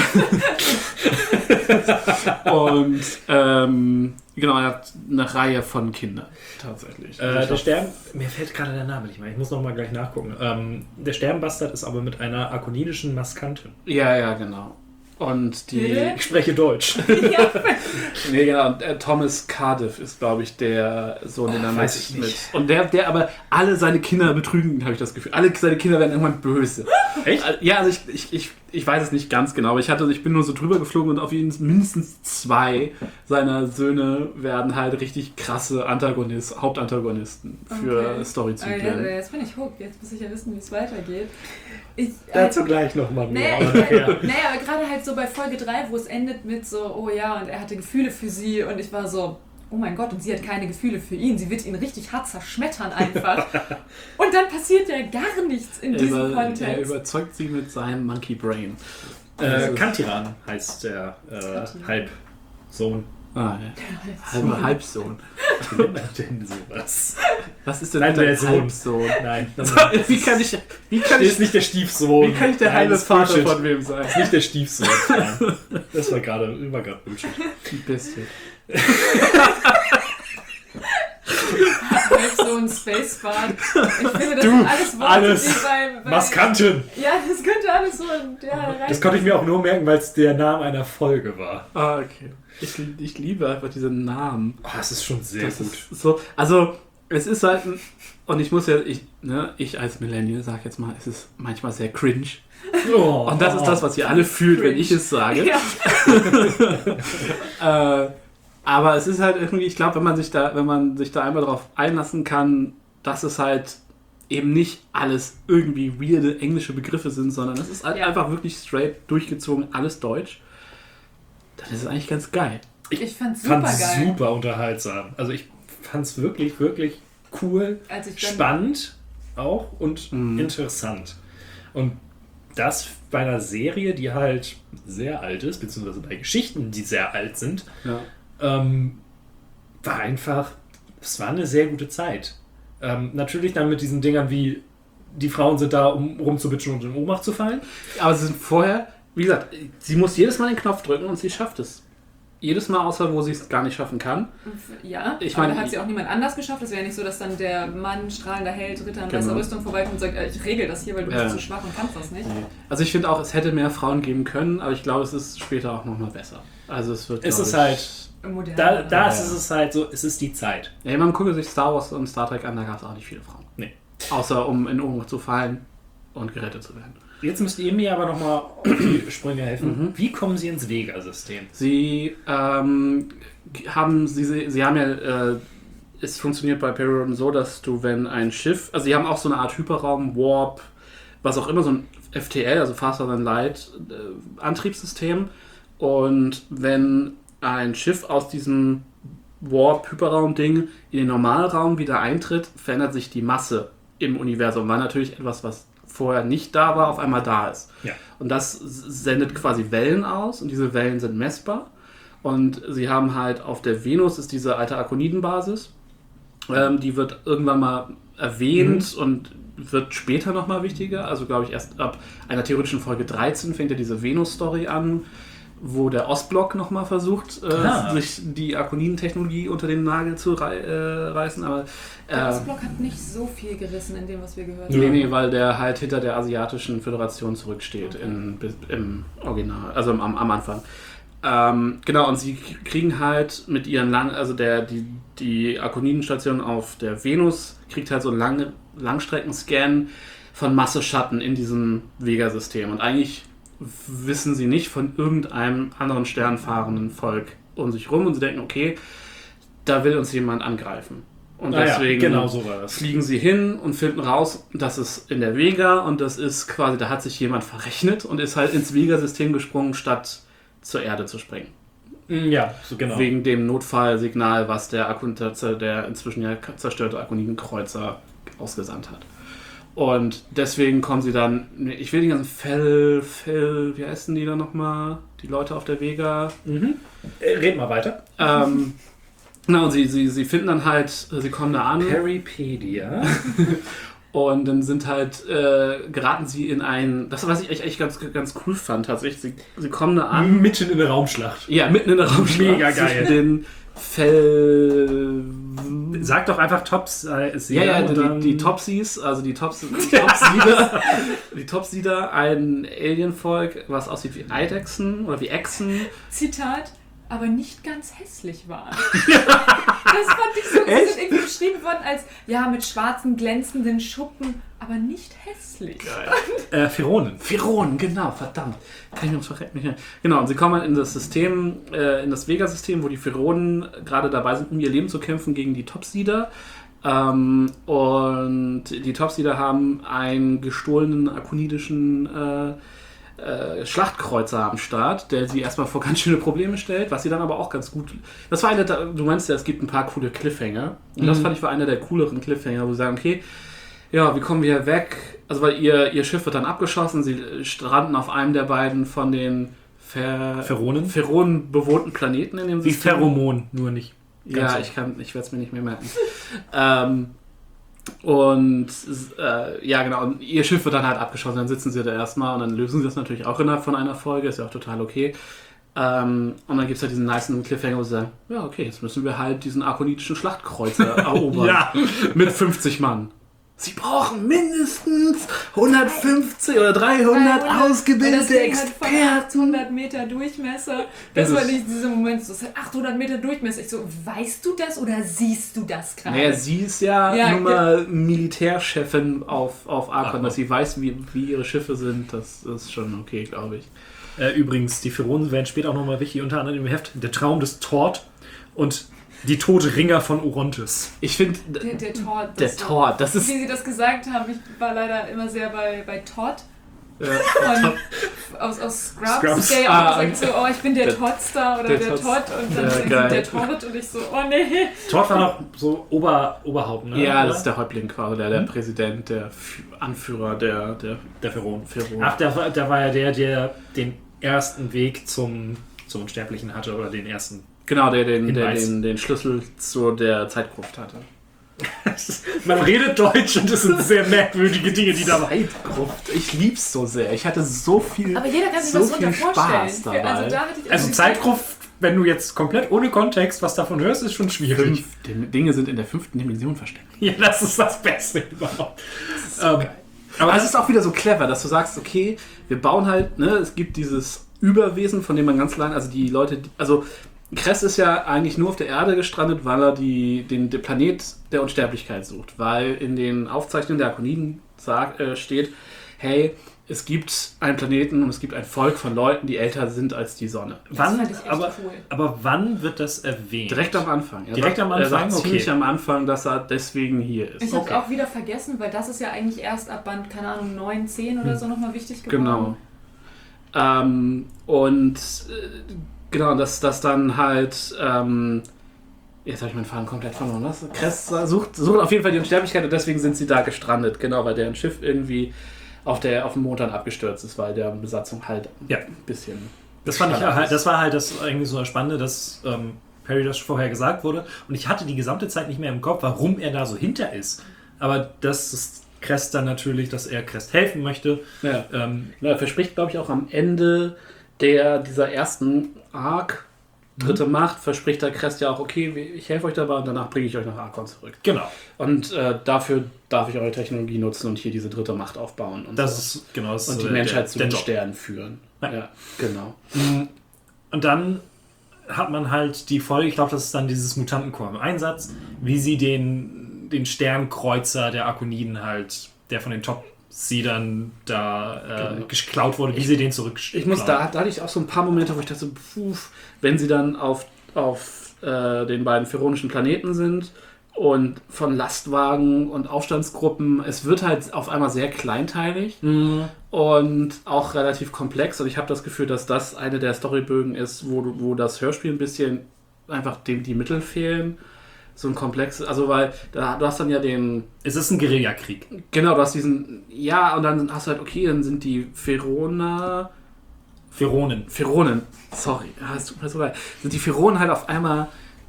Und ähm, genau, er hat eine Reihe von Kindern, tatsächlich. Äh, Also der ich Stern, mir fällt gerade der Name nicht mehr, ich muss noch mal gleich nachgucken. Ähm, der Sternbastard ist aber mit einer akonidischen Maskantin. hab, ja, ja, genau. Und die... Bitte? Ich spreche Deutsch. Ja. Nee, genau. Und, äh, Thomas Cardiff ist, glaube ich, der Sohn, den er weiß mit, ich nicht. mit. Und der, der aber alle seine Kinder betrügen, habe ich das Gefühl. Alle seine Kinder werden irgendwann böse. Echt? Äh, Ja, also ich, ich, ich, ich weiß es nicht ganz genau, aber ich hatte, ich bin nur so drüber geflogen und auf jeden mindestens zwei seiner Söhne werden halt richtig krasse Antagonist, Hauptantagonisten für Okay. Storyzyklen. Ah, ja, jetzt bin ich hooked. Jetzt muss ich ja wissen, wie es weitergeht. Ich, Dazu gleich noch mal mehr. Naja, aber ich, nachher. naja, aber gerade halt so bei Folge drei, wo es endet mit so, oh ja, und er hatte Gefühle für sie und ich war so, oh mein Gott, und sie hat keine Gefühle für ihn. Sie wird ihn richtig hart zerschmettern einfach. Und dann passiert ja gar nichts in Er, diesem über, er Kontext. überzeugt sie mit seinem Monkey Brain. Äh, Kantiran heißt der äh, Halbsohn. Ah, ja. Halber Halbsohn. Wie nennt man denn sowas? Was ist denn Nein, der dein Sohn. Halbsohn? Nein, das Wie kann ich, wie kann ist ich, nicht der Stiefsohn. wie kann ich der Nein, halbe das ist Vater Bullshit. von wem sein? Das ist nicht der Stiefsohn. Nein. Das war gerade war gerade Bullshit. Ein bisschen. Halb so ein Spacebad. Ich finde, das Du, sind alles Worte, alles die bei, bei... Maskantin. Ja, das könnte alles so... Ja, Das konnte ich mir auch nur merken, weil es der Name einer Folge war. Ah, okay. Ich, ich liebe einfach diese Namen. Oh, das ist schon sehr Das gut. ist so, also, es ist halt ein, und ich muss ja, ich, ne, ich als Millennial sag jetzt mal, es ist manchmal sehr cringe. Oh. Und das ist das, was ihr alle fühlt, wenn ich es sage. Ja. äh, aber es ist halt irgendwie, ich glaube, wenn man sich da, wenn man sich da einmal drauf einlassen kann, dass es halt eben nicht alles irgendwie weirde englische Begriffe sind, sondern es ist halt Ja. einfach wirklich straight durchgezogen, alles Deutsch, dann ist es eigentlich ganz geil. Ich fand's super fand es geil. super unterhaltsam. Also ich fand es wirklich, wirklich cool, Als ich dann- spannend auch und Mhm. interessant. Und das bei einer Serie, die halt sehr alt ist, beziehungsweise bei Geschichten, die sehr alt sind, Ja. ähm, war einfach, es war eine sehr gute Zeit. Ähm, natürlich dann mit diesen Dingern wie, die Frauen sind da, um rumzubitschen und in Ohnmacht zu fallen. Aber sie sind vorher, wie gesagt, sie muss jedes Mal den Knopf drücken und sie schafft es. Jedes Mal, außer wo sie es gar nicht schaffen kann. Ja, Ich aber meine, da hat sie auch niemand anders geschafft. Es wäre ja nicht so, dass dann der Mann, strahlender Held, Ritter in weißer Genau. Rüstung vorbeikommt und sagt, äh, ich regel das hier, weil du Ja. bist zu schwach und kannst das nicht. Also ich finde auch, es hätte mehr Frauen geben können, aber ich glaube, es ist später auch nochmal besser. Also es wird, Es glaub ist ich, halt, Modern. da, da Ja, ist ja. es halt so, es ist die Zeit. Ja, man gucke sich Star Wars und Star Trek an, da gab es auch nicht viele Frauen. Nee. Außer um in Ohnmacht zu fallen und gerettet zu werden. Jetzt müsst ihr mir aber nochmal auf die Sprünge helfen. Wie kommen Sie ins Vega-System? Sie ähm, haben, sie, sie haben ja, äh, es funktioniert bei Perry Roden so, dass du, wenn ein Schiff, also sie haben auch so eine Art Hyperraum, Warp, was auch immer, so ein F T L, also Faster Than Light äh, Antriebssystem. Und wenn ein Schiff aus diesem Warp-Hyperraum-Ding in den Normalraum wieder eintritt, verändert sich die Masse im Universum. War natürlich etwas, was vorher nicht da war, auf einmal da ist. Ja. Und das sendet quasi Wellen aus und diese Wellen sind messbar. Und sie haben halt auf der Venus ist diese alte Arkonidenbasis. Ähm, die wird irgendwann mal erwähnt mhm. und wird später nochmal wichtiger. Also glaube ich erst ab einer theoretischen Folge dreizehn fängt ja diese Venus-Story an, wo der Ostblock nochmal versucht, äh, ah. sich die Arkoniden-Technologie unter den Nagel zu rei- äh, reißen. Aber, äh, der Ostblock hat nicht so viel gerissen in dem, was wir gehört nee, haben. Nee, weil der halt hinter der asiatischen Föderation zurücksteht okay. in, im Original, also am, am Anfang. Ähm, genau, und sie kriegen halt mit ihren lang, also der, die, die Arkonidenstation auf der Venus kriegt halt so einen lange, Langstreckenscan von Masseschatten in diesem Vega-System. Und eigentlich wissen sie nicht von irgendeinem anderen sternfahrenden Volk um sich rum und sie denken, okay, da will uns jemand angreifen. Und ah deswegen ja, genau so war das. fliegen sie hin und finden raus, das ist in der Vega und das ist quasi, da hat sich jemand verrechnet und ist halt ins Vega-System gesprungen, statt zur Erde zu springen. Ja, so genau. Wegen dem Notfallsignal, was der, Akun- der inzwischen ja zerstörte Arkonidenkreuzer ausgesandt hat. Und deswegen kommen sie dann, ich will die ganzen Fell, Fell, wie heißen die da nochmal? Die Leute auf der Vega. Mhm. Äh, red mal weiter. Ähm, na, und sie, sie, sie finden dann halt, sie kommen da an. Peripedia. Und dann sind halt, äh, geraten sie in ein, das was ich echt ganz, ganz cool fand tatsächlich, sie, sie kommen da an. Mitten in der Raumschlacht. Ja, mitten in der Raumschlacht. Mega geil. Den Fell... Sag doch einfach Tops. Äh, ja, ja, die, die Topsies, also die Tops, die Topsieder, die Topsieder, ein Alienvolk, was aussieht wie Eidechsen oder wie Echsen. Zitat, aber nicht ganz hässlich waren. Das fand ich so, sie sind irgendwie beschrieben worden als, ja, mit schwarzen, glänzenden Schuppen, aber nicht hässlich. Äh, Pheronen. Pheronen, genau, verdammt. Kann ich uns verrecken nicht mehr. Genau, und sie kommen in das System, äh, in das Vega-System, wo die Pheronen gerade dabei sind, um ihr Leben zu kämpfen gegen die Topsieder. Ähm, und die Topsieder haben einen gestohlenen akonidischen äh, Äh, Schlachtkreuzer am Start, der sie erstmal vor ganz schöne Probleme stellt, was sie dann aber auch ganz gut... Das war eine, du meinst ja, es gibt ein paar coole Cliffhanger. Und mhm. das fand ich war einer der cooleren Cliffhanger, wo sie sagen, okay, ja, wie kommen wir weg? Also weil ihr, ihr Schiff wird dann abgeschossen, sie stranden auf einem der beiden von den Fer- Pheronen? Pheronen bewohnten Planeten in dem Wie System. Pheromon, nur nicht. Ja, so. ich kann, ich werde es mir nicht mehr merken. ähm, Und äh, ja, genau, und ihr Schiff wird dann halt abgeschossen, dann sitzen sie da erstmal und dann lösen sie das natürlich auch innerhalb von einer Folge, ist ja auch total okay. Ähm, und dann gibt es halt diesen nicen Cliffhanger, wo sie sagen, ja, okay, jetzt müssen wir halt diesen arkonidischen Schlachtkreuzer erobern. Ja. Mit fünfzig Mann. Sie brauchen mindestens hundertfünfzig oder dreihundert ausgebildete Experten. achthundert Meter Durchmesser. Das, das war nicht dieser Moment, so achthundert Meter Durchmesser. Ich so, weißt du das oder siehst du das gerade? Naja, sie ist ja, ja nun mal Militärchefin auf, auf Arkon, Ach, dass sie weiß, wie, wie ihre Schiffe sind. Das ist schon okay, glaube ich. Äh, übrigens, die Pheronen werden später auch nochmal wichtig, unter anderem im Heft Der Traum des Tord und die tote Ringer von Orontes. Ich finde... Der, der Tord. Der so, Tord, das ist... Wie sie das gesagt haben, ich war leider immer sehr bei, bei Todd. Ja. Von, aus, aus Scrubs, Scrubs. der ja auch Ah, sagt so, oh, ich bin der, der Todster oder der der, Todst- Todd und dann ja, sagen geil. sie der Tod und ich so, oh nee. Tord war noch so Ober, Oberhaupt, ne? Ja, oder? das ist der Häuptling quasi, der, der hm? Präsident, der F- Anführer der, der, der Pheron. Pheron. Ach, da war, da war ja der, der den ersten Weg zum, zum Unsterblichen hatte oder den ersten. Genau, der den, der Hinweis. den, den Schlüssel zu der Zeitgruft hatte. Man redet Deutsch und es sind sehr merkwürdige Dinge, die da Zeitgruft. Ich lieb's so sehr. Ich hatte so viel Aber jeder kann sich so was viel darunter Spaß vorstellen. dabei. Also, da hatte ich Also die Zeitgruft, wenn du jetzt komplett ohne Kontext was davon hörst, ist schon schwierig. Fünf die Dinge sind in der fünften Dimension versteckt. Ja, das ist das Beste überhaupt. Das ist so Ähm, geil. Aber es ist auch wieder so clever, dass du sagst, okay, wir bauen halt, ne, es gibt dieses Überwesen, von dem man ganz lange, also die Leute, also Kress ist ja eigentlich nur auf der Erde gestrandet, weil er die, den, den Planet der Unsterblichkeit sucht. Weil in den Aufzeichnungen der Arkoniden sagt, äh, steht, hey, es gibt einen Planeten und es gibt ein Volk von Leuten, die älter sind als die Sonne. Wann, fand ich echt aber, cool. aber wann wird das erwähnt? Direkt am Anfang. Er Direkt sagt, am Anfang? Er sagt Okay. ziemlich am Anfang, dass er deswegen hier ist. Ich habe Okay. auch wieder vergessen, weil das ist ja eigentlich erst ab Band, keine Ahnung, neun, zehn oder so nochmal wichtig geworden. Genau. Ähm, und äh, genau, dass das dann halt, ähm, jetzt habe ich meinen Faden komplett verloren. Was? Kress sucht, sucht auf jeden Fall die Unsterblichkeit und deswegen sind sie da gestrandet. Genau, weil deren Schiff irgendwie auf, der, auf dem Mond dann abgestürzt ist, weil der Besatzung halt ja. ein bisschen... Das fand ich halt, das war halt das irgendwie so Spannende, dass ähm, Perry das vorher gesagt wurde. Und ich hatte die gesamte Zeit nicht mehr im Kopf, warum er da so hinter ist. Aber das ist Crest dann natürlich, dass er Crest helfen möchte. Ja. Ähm, ja, er verspricht, glaube ich, auch am Ende der, dieser ersten Arc, dritte mhm. Macht, verspricht der Crest ja auch, okay, ich helfe euch dabei und danach bringe ich euch nach Arkon zurück. Genau. Und äh, dafür darf ich eure Technologie nutzen und hier diese dritte Macht aufbauen. Und das so. ist genau das Und die der, Menschheit der, zu der den Job. Sternen führen. Ja. ja, genau. Und dann hat man halt die Folge, ich glaube, das ist dann dieses Mutantenkorps im Einsatz, wie sie den, den Sternkreuzer der Arkoniden halt, der von den Top-Seedern da äh, genau. geklaut wurde, wie ich, sie den zurück. Ich muss, da, da hatte ich auch so ein paar Momente, wo ich dachte, so, puf, wenn sie dann auf, auf äh, den beiden pheronischen Planeten sind und von Lastwagen und Aufstandsgruppen, es wird halt auf einmal sehr kleinteilig mhm. und auch relativ komplex. Und ich habe das Gefühl, dass das eine der Storybögen ist, wo, wo das Hörspiel ein bisschen einfach dem die Mittel fehlen. So ein komplexes, also weil da, du hast dann ja den... Es ist ein Guerillakrieg. Genau, du hast diesen... Ja, und dann hast du halt, okay, dann sind die Pheroner... Pheronen. Pheronen, sorry, es tut mir so leid. Sind die Pheronen halt auf einmal...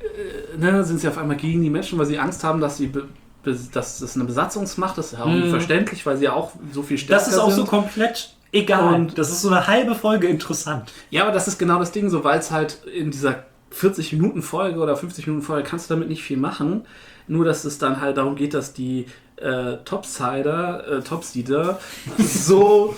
Ne, sind sie auf einmal gegen die Menschen, weil sie Angst haben, dass sie be, be, dass das eine Besatzungsmacht ist. Ja, mm. verständlich, weil sie ja auch so viel stärker sind. Das ist auch sind. so komplett egal. Und das ist so eine halbe Folge interessant. Ja, aber das ist genau das Ding, so weil es halt in dieser vierzig Minuten Folge oder fünfzig Minuten Folge kannst du damit nicht viel machen. Nur, dass es dann halt darum geht, dass die äh, Topsider, äh, Topseeder so...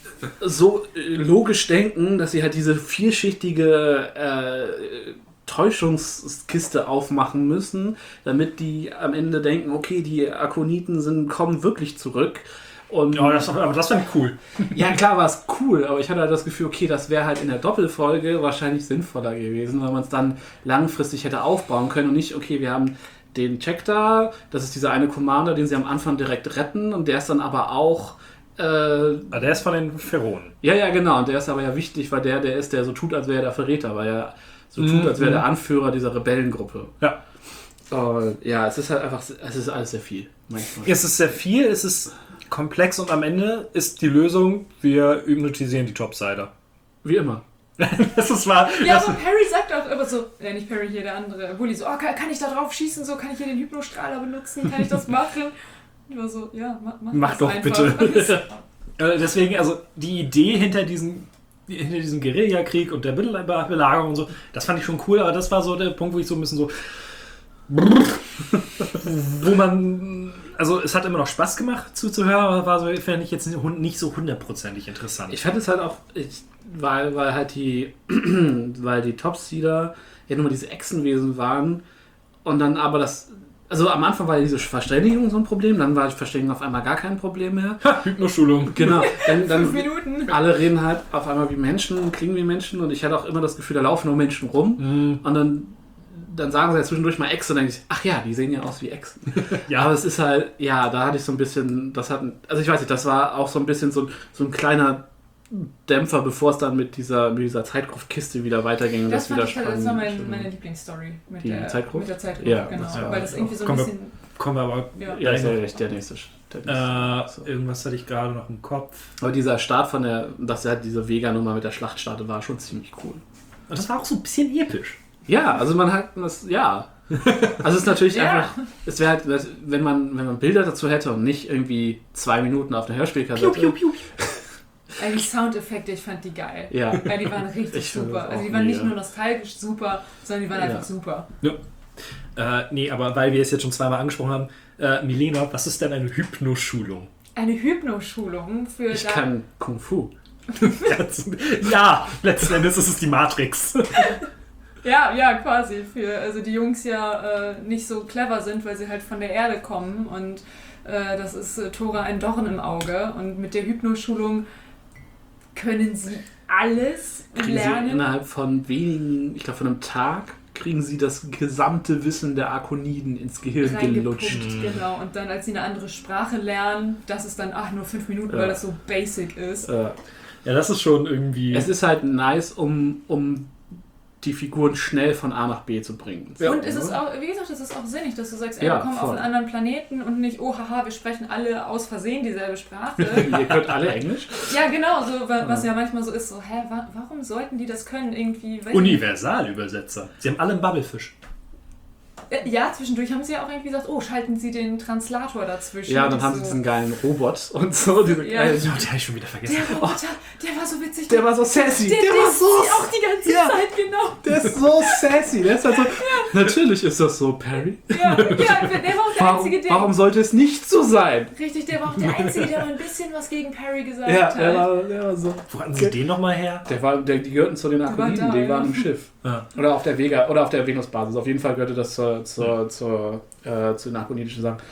so logisch denken, dass sie halt diese vielschichtige äh, Täuschungskiste aufmachen müssen, damit die am Ende denken, okay, die Arkoniten sind, kommen wirklich zurück. Und ja, das, aber das wäre cool. Ja, klar war es cool, aber ich hatte halt das Gefühl, okay, das wäre halt in der Doppelfolge wahrscheinlich sinnvoller gewesen, weil man es dann langfristig hätte aufbauen können und nicht, okay, wir haben den Check da, das ist dieser eine Commander, den sie am Anfang direkt retten und der ist dann aber auch Äh, ah, der ist von den Pheronen. Ja, ja, genau. Und der ist aber ja wichtig, weil der, der ist, der so tut, als wäre er der Verräter, weil er so tut, als wäre der Anführer dieser Rebellengruppe. Ja. Uh, ja, es ist halt einfach, es ist alles sehr viel. Manchmal. Es ist sehr viel, es ist komplex und am Ende ist die Lösung, wir hypnotisieren die Topsider. Wie immer. das ist wahr. Ja, das aber Perry sagt auch immer so, ja nicht Perry, hier der andere, Bully, so, oh, kann, kann ich da drauf schießen, so, kann ich hier den Hypnostrahler benutzen, kann ich das machen? Ich war so, ja, mach, mach, mach das doch einfach. bitte. Deswegen, also die Idee hinter diesem, hinter diesem Guerillakrieg und der Belagerung und so, das fand ich schon cool, aber das war so der Punkt, wo ich so ein bisschen so wo man, also es hat immer noch Spaß gemacht zuzuhören, aber war so, fand ich jetzt nicht so hundertprozentig interessant. Ich fand es halt auch, ich, weil, weil halt die, weil die Topseeder ja nur diese Echsenwesen waren und dann aber das, also am Anfang war diese Verständigung so ein Problem, dann war die Verständigung auf einmal gar kein Problem mehr. Ha, Hypnoschulung. Genau. Dann, dann Fünf Minuten. Alle reden halt auf einmal wie Menschen, klingen wie Menschen und ich hatte auch immer das Gefühl, da laufen nur Menschen rum mhm. und dann, dann sagen sie ja zwischendurch mal Echsen und dann denke ich, ach ja, die sehen ja aus wie Echsen. Ja. Aber es ist halt, ja, da hatte ich so ein bisschen, das hat, also ich weiß nicht, das war auch so ein bisschen so, so ein kleiner Dämpfer, bevor es dann mit dieser, mit dieser Zeitgruftkiste wieder weiterging. Und Das, das, wieder ich, das war mein, meine Lieblingsstory mit die der Zeitgruft. Mit der Zeitgruft, ja, genau. das, ja. Weil das irgendwie so ein kommen bisschen... Wir, kommen wir aber... Ja, ja ist ja recht, der nächste. Der nächste. Äh, so. Irgendwas hatte ich gerade noch im Kopf. Aber dieser Start von der, dass er halt diese Vega-Nummer mit der Schlacht startet, war schon ziemlich cool. Und das war auch so ein bisschen episch. Ja, also man hat das, ja. Also es ist natürlich ja. einfach, es wäre halt, wenn man, wenn man Bilder dazu hätte und nicht irgendwie zwei Minuten auf einer Hörspielkassette. Piu, piu, piu. Die Soundeffekte, ich fand die geil. Ja. Weil die waren richtig Ich super. Also die auch waren mega. nicht nur nostalgisch super, sondern die waren Ja. einfach super. Ja. Äh, nee, aber weil wir es jetzt schon zweimal angesprochen haben, äh, Milena, was ist denn eine Hypnoschulung? Eine Hypnoschulung für... Ich da- kann Kung Fu. Ja, letzten Endes ist es die Matrix. Ja, ja, quasi. Für, also die Jungs ja äh, nicht so clever sind, weil sie halt von der Erde kommen und äh, das ist äh, Tora ein Dorn im Auge und mit der Hypnoschulung können sie alles Kriegen lernen. sie innerhalb von wenigen, ich glaube von einem Tag, kriegen sie das gesamte Wissen der Arkoniden ins Gehirn gelutscht. Reingepumpt, genau. Und dann, als sie eine andere Sprache lernen, das ist dann, ach, nur fünf Minuten, Ja. weil das so basic ist. Äh, Ja, das ist schon irgendwie... es ist halt nice, um, um die Figuren schnell von A nach B zu bringen. Ja. Und es ist auch, wie gesagt, es ist auch sinnig, dass du sagst, ey, ja, wir kommen voll. auf einen anderen Planeten und nicht, oh haha, wir sprechen alle aus Versehen dieselbe Sprache. Ihr könnt alle Englisch? Ja, genau, so, was ja manchmal so ist, so, hä, wa- warum sollten die das können? Irgendwie, weiß Universalübersetzer. Sie haben alle einen Bubblefisch. Ja, zwischendurch haben sie ja auch irgendwie gesagt, oh, schalten sie den Translator dazwischen. Ja, dann Das haben so, sie diesen geilen Robot und so. Diese Ja. geile, Oh, den habe ich schon wieder vergessen. Der Roboter, der war so witzig. der war so sassy. Der, der, war so auch die ganze ja. Zeit, genau. Der ist so sassy. Der ist halt so. Natürlich ist das so, Perry. Ja, ja, der war auch der Warum, Einzige, der... warum sollte es nicht so sein? Richtig, der war auch der Einzige, der mal ein bisschen was gegen Perry gesagt Ja, hat. der war, der war so. Wo hatten Sie den nochmal her? Der war, der, die gehörten zu den Akoniden, da, die ja. waren im Schiff. Ja. Oder auf der Vega, oder auf der Venusbasis. Auf jeden Fall gehörte das zur, zur, zur, äh, zu den akonidischen Sachen.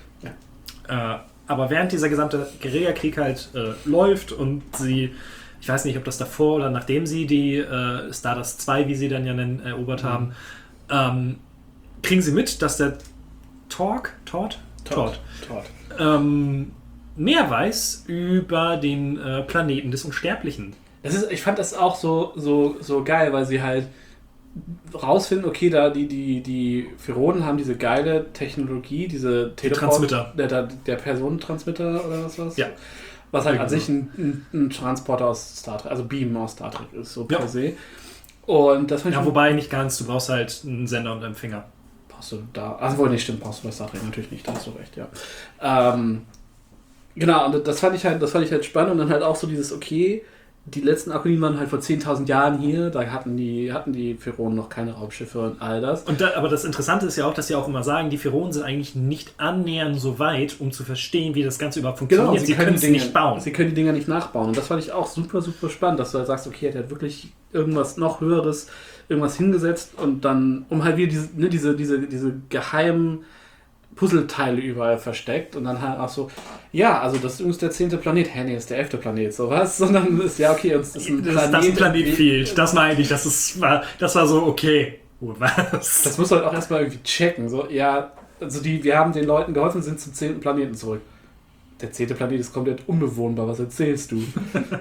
Äh, aber während dieser gesamte Guerillakrieg halt äh, läuft und sie, ich weiß nicht, ob das davor oder nachdem sie die äh, Stardust zwei, wie sie dann ja nennen, erobert Mhm. haben, ähm, kriegen sie mit, dass der Torg, Tord? Tord, Tord. ähm, mehr weiß über den äh, Planeten des Unsterblichen. Das ist, ich fand das auch so, so, so geil, weil sie halt rausfinden, okay, da die, die, die Pheronen haben diese geile Technologie, diese Teleport- Transmitter. Der, der, der Personentransmitter oder was war's? Ja. Was halt Ja, an genau. sich ein, ein, ein Transporter aus Star Trek, also Beam aus Star Trek ist, so Ja. per se. Und das fand ich Ja, wobei nicht ganz, du brauchst halt einen Sender und Empfänger. brauchst du da, also wohl nicht, stimmt, brauchst du bei Star Trek natürlich nicht, da hast du recht, ja. Ähm, genau, und das fand ich halt, das fand ich halt spannend und dann halt auch so dieses, okay, die letzten Akoniden waren halt vor zehntausend Jahren hier, da hatten die, hatten die Pheronen noch keine Raumschiffe und all das. Und da, aber das Interessante ist ja auch, dass sie auch immer sagen, die Pheronen sind eigentlich nicht annähernd so weit, um zu verstehen, wie das Ganze überhaupt funktioniert. Genau, sie können es die Dinge nicht bauen. Sie können die Dinger nicht nachbauen. Und das fand ich auch super, super spannend, dass du halt sagst, okay, der hat wirklich irgendwas noch Höheres, irgendwas hingesetzt und dann, um halt wieder diese, ne, diese, diese, diese geheimen Puzzleteile überall versteckt und dann halt auch so, ja, also das ist übrigens der zehnte Planet, hä, nee, ist der elfte Planet, sowas, sondern ist ja, okay, uns ist ein Das, Planet. das ein Planet fehlt. Das meine ich. Das, ist, war, das war so, okay. Gut, was? Das musst du halt auch erstmal irgendwie checken. So, ja, also die, wir haben den Leuten geholfen, sind zum zehnten Planeten zurück. Der zehnte Planet ist komplett unbewohnbar, was erzählst du?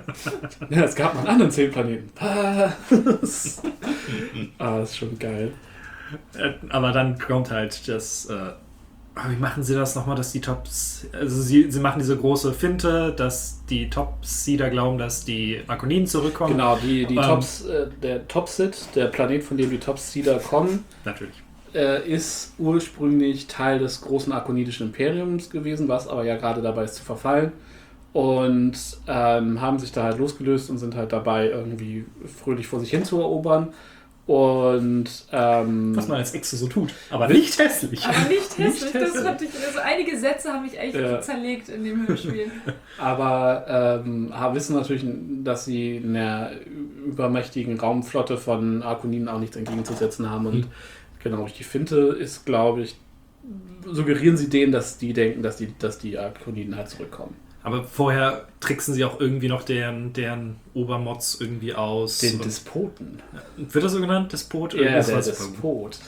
Ja, es gab noch einen anderen zehnten Planeten. Was? Ah, ist schon geil. Äh, Aber dann kommt halt das. Äh, wie machen sie das nochmal, dass die Tops. Also, sie, sie machen diese große Finte, dass die Top-Seeder glauben, dass die Akoniden zurückkommen. Genau, die, die Ähm, Tops, äh, der Topsit, der Planet, von dem die Top-Seeder kommen, Natürlich. äh, ist ursprünglich Teil des großen akonidischen Imperiums gewesen, was aber ja gerade dabei ist zu verfallen. Und ähm, haben sich da halt losgelöst und sind halt dabei, irgendwie fröhlich vor sich hin zu erobern. Und ähm, Was man als Exe so tut. Aber nicht hässlich. Aber nicht hässlich. Das hässlich. hat ich, also einige Sätze haben mich echt Ja. zerlegt in dem Hörspiel. aber ähm, haben- wissen natürlich, dass sie in der übermächtigen Raumflotte von Arkoniden auch nichts entgegenzusetzen haben. Und Hm. genau, durch die Finte ist, glaube ich, suggerieren sie denen, dass die denken, dass die, dass die Arkoniden halt zurückkommen. Aber vorher tricksen sie auch irgendwie noch deren, deren Obermods irgendwie aus. Den Und- Despoten. Wird das so genannt? Despot? Ja, Irgendwas der was- Despot.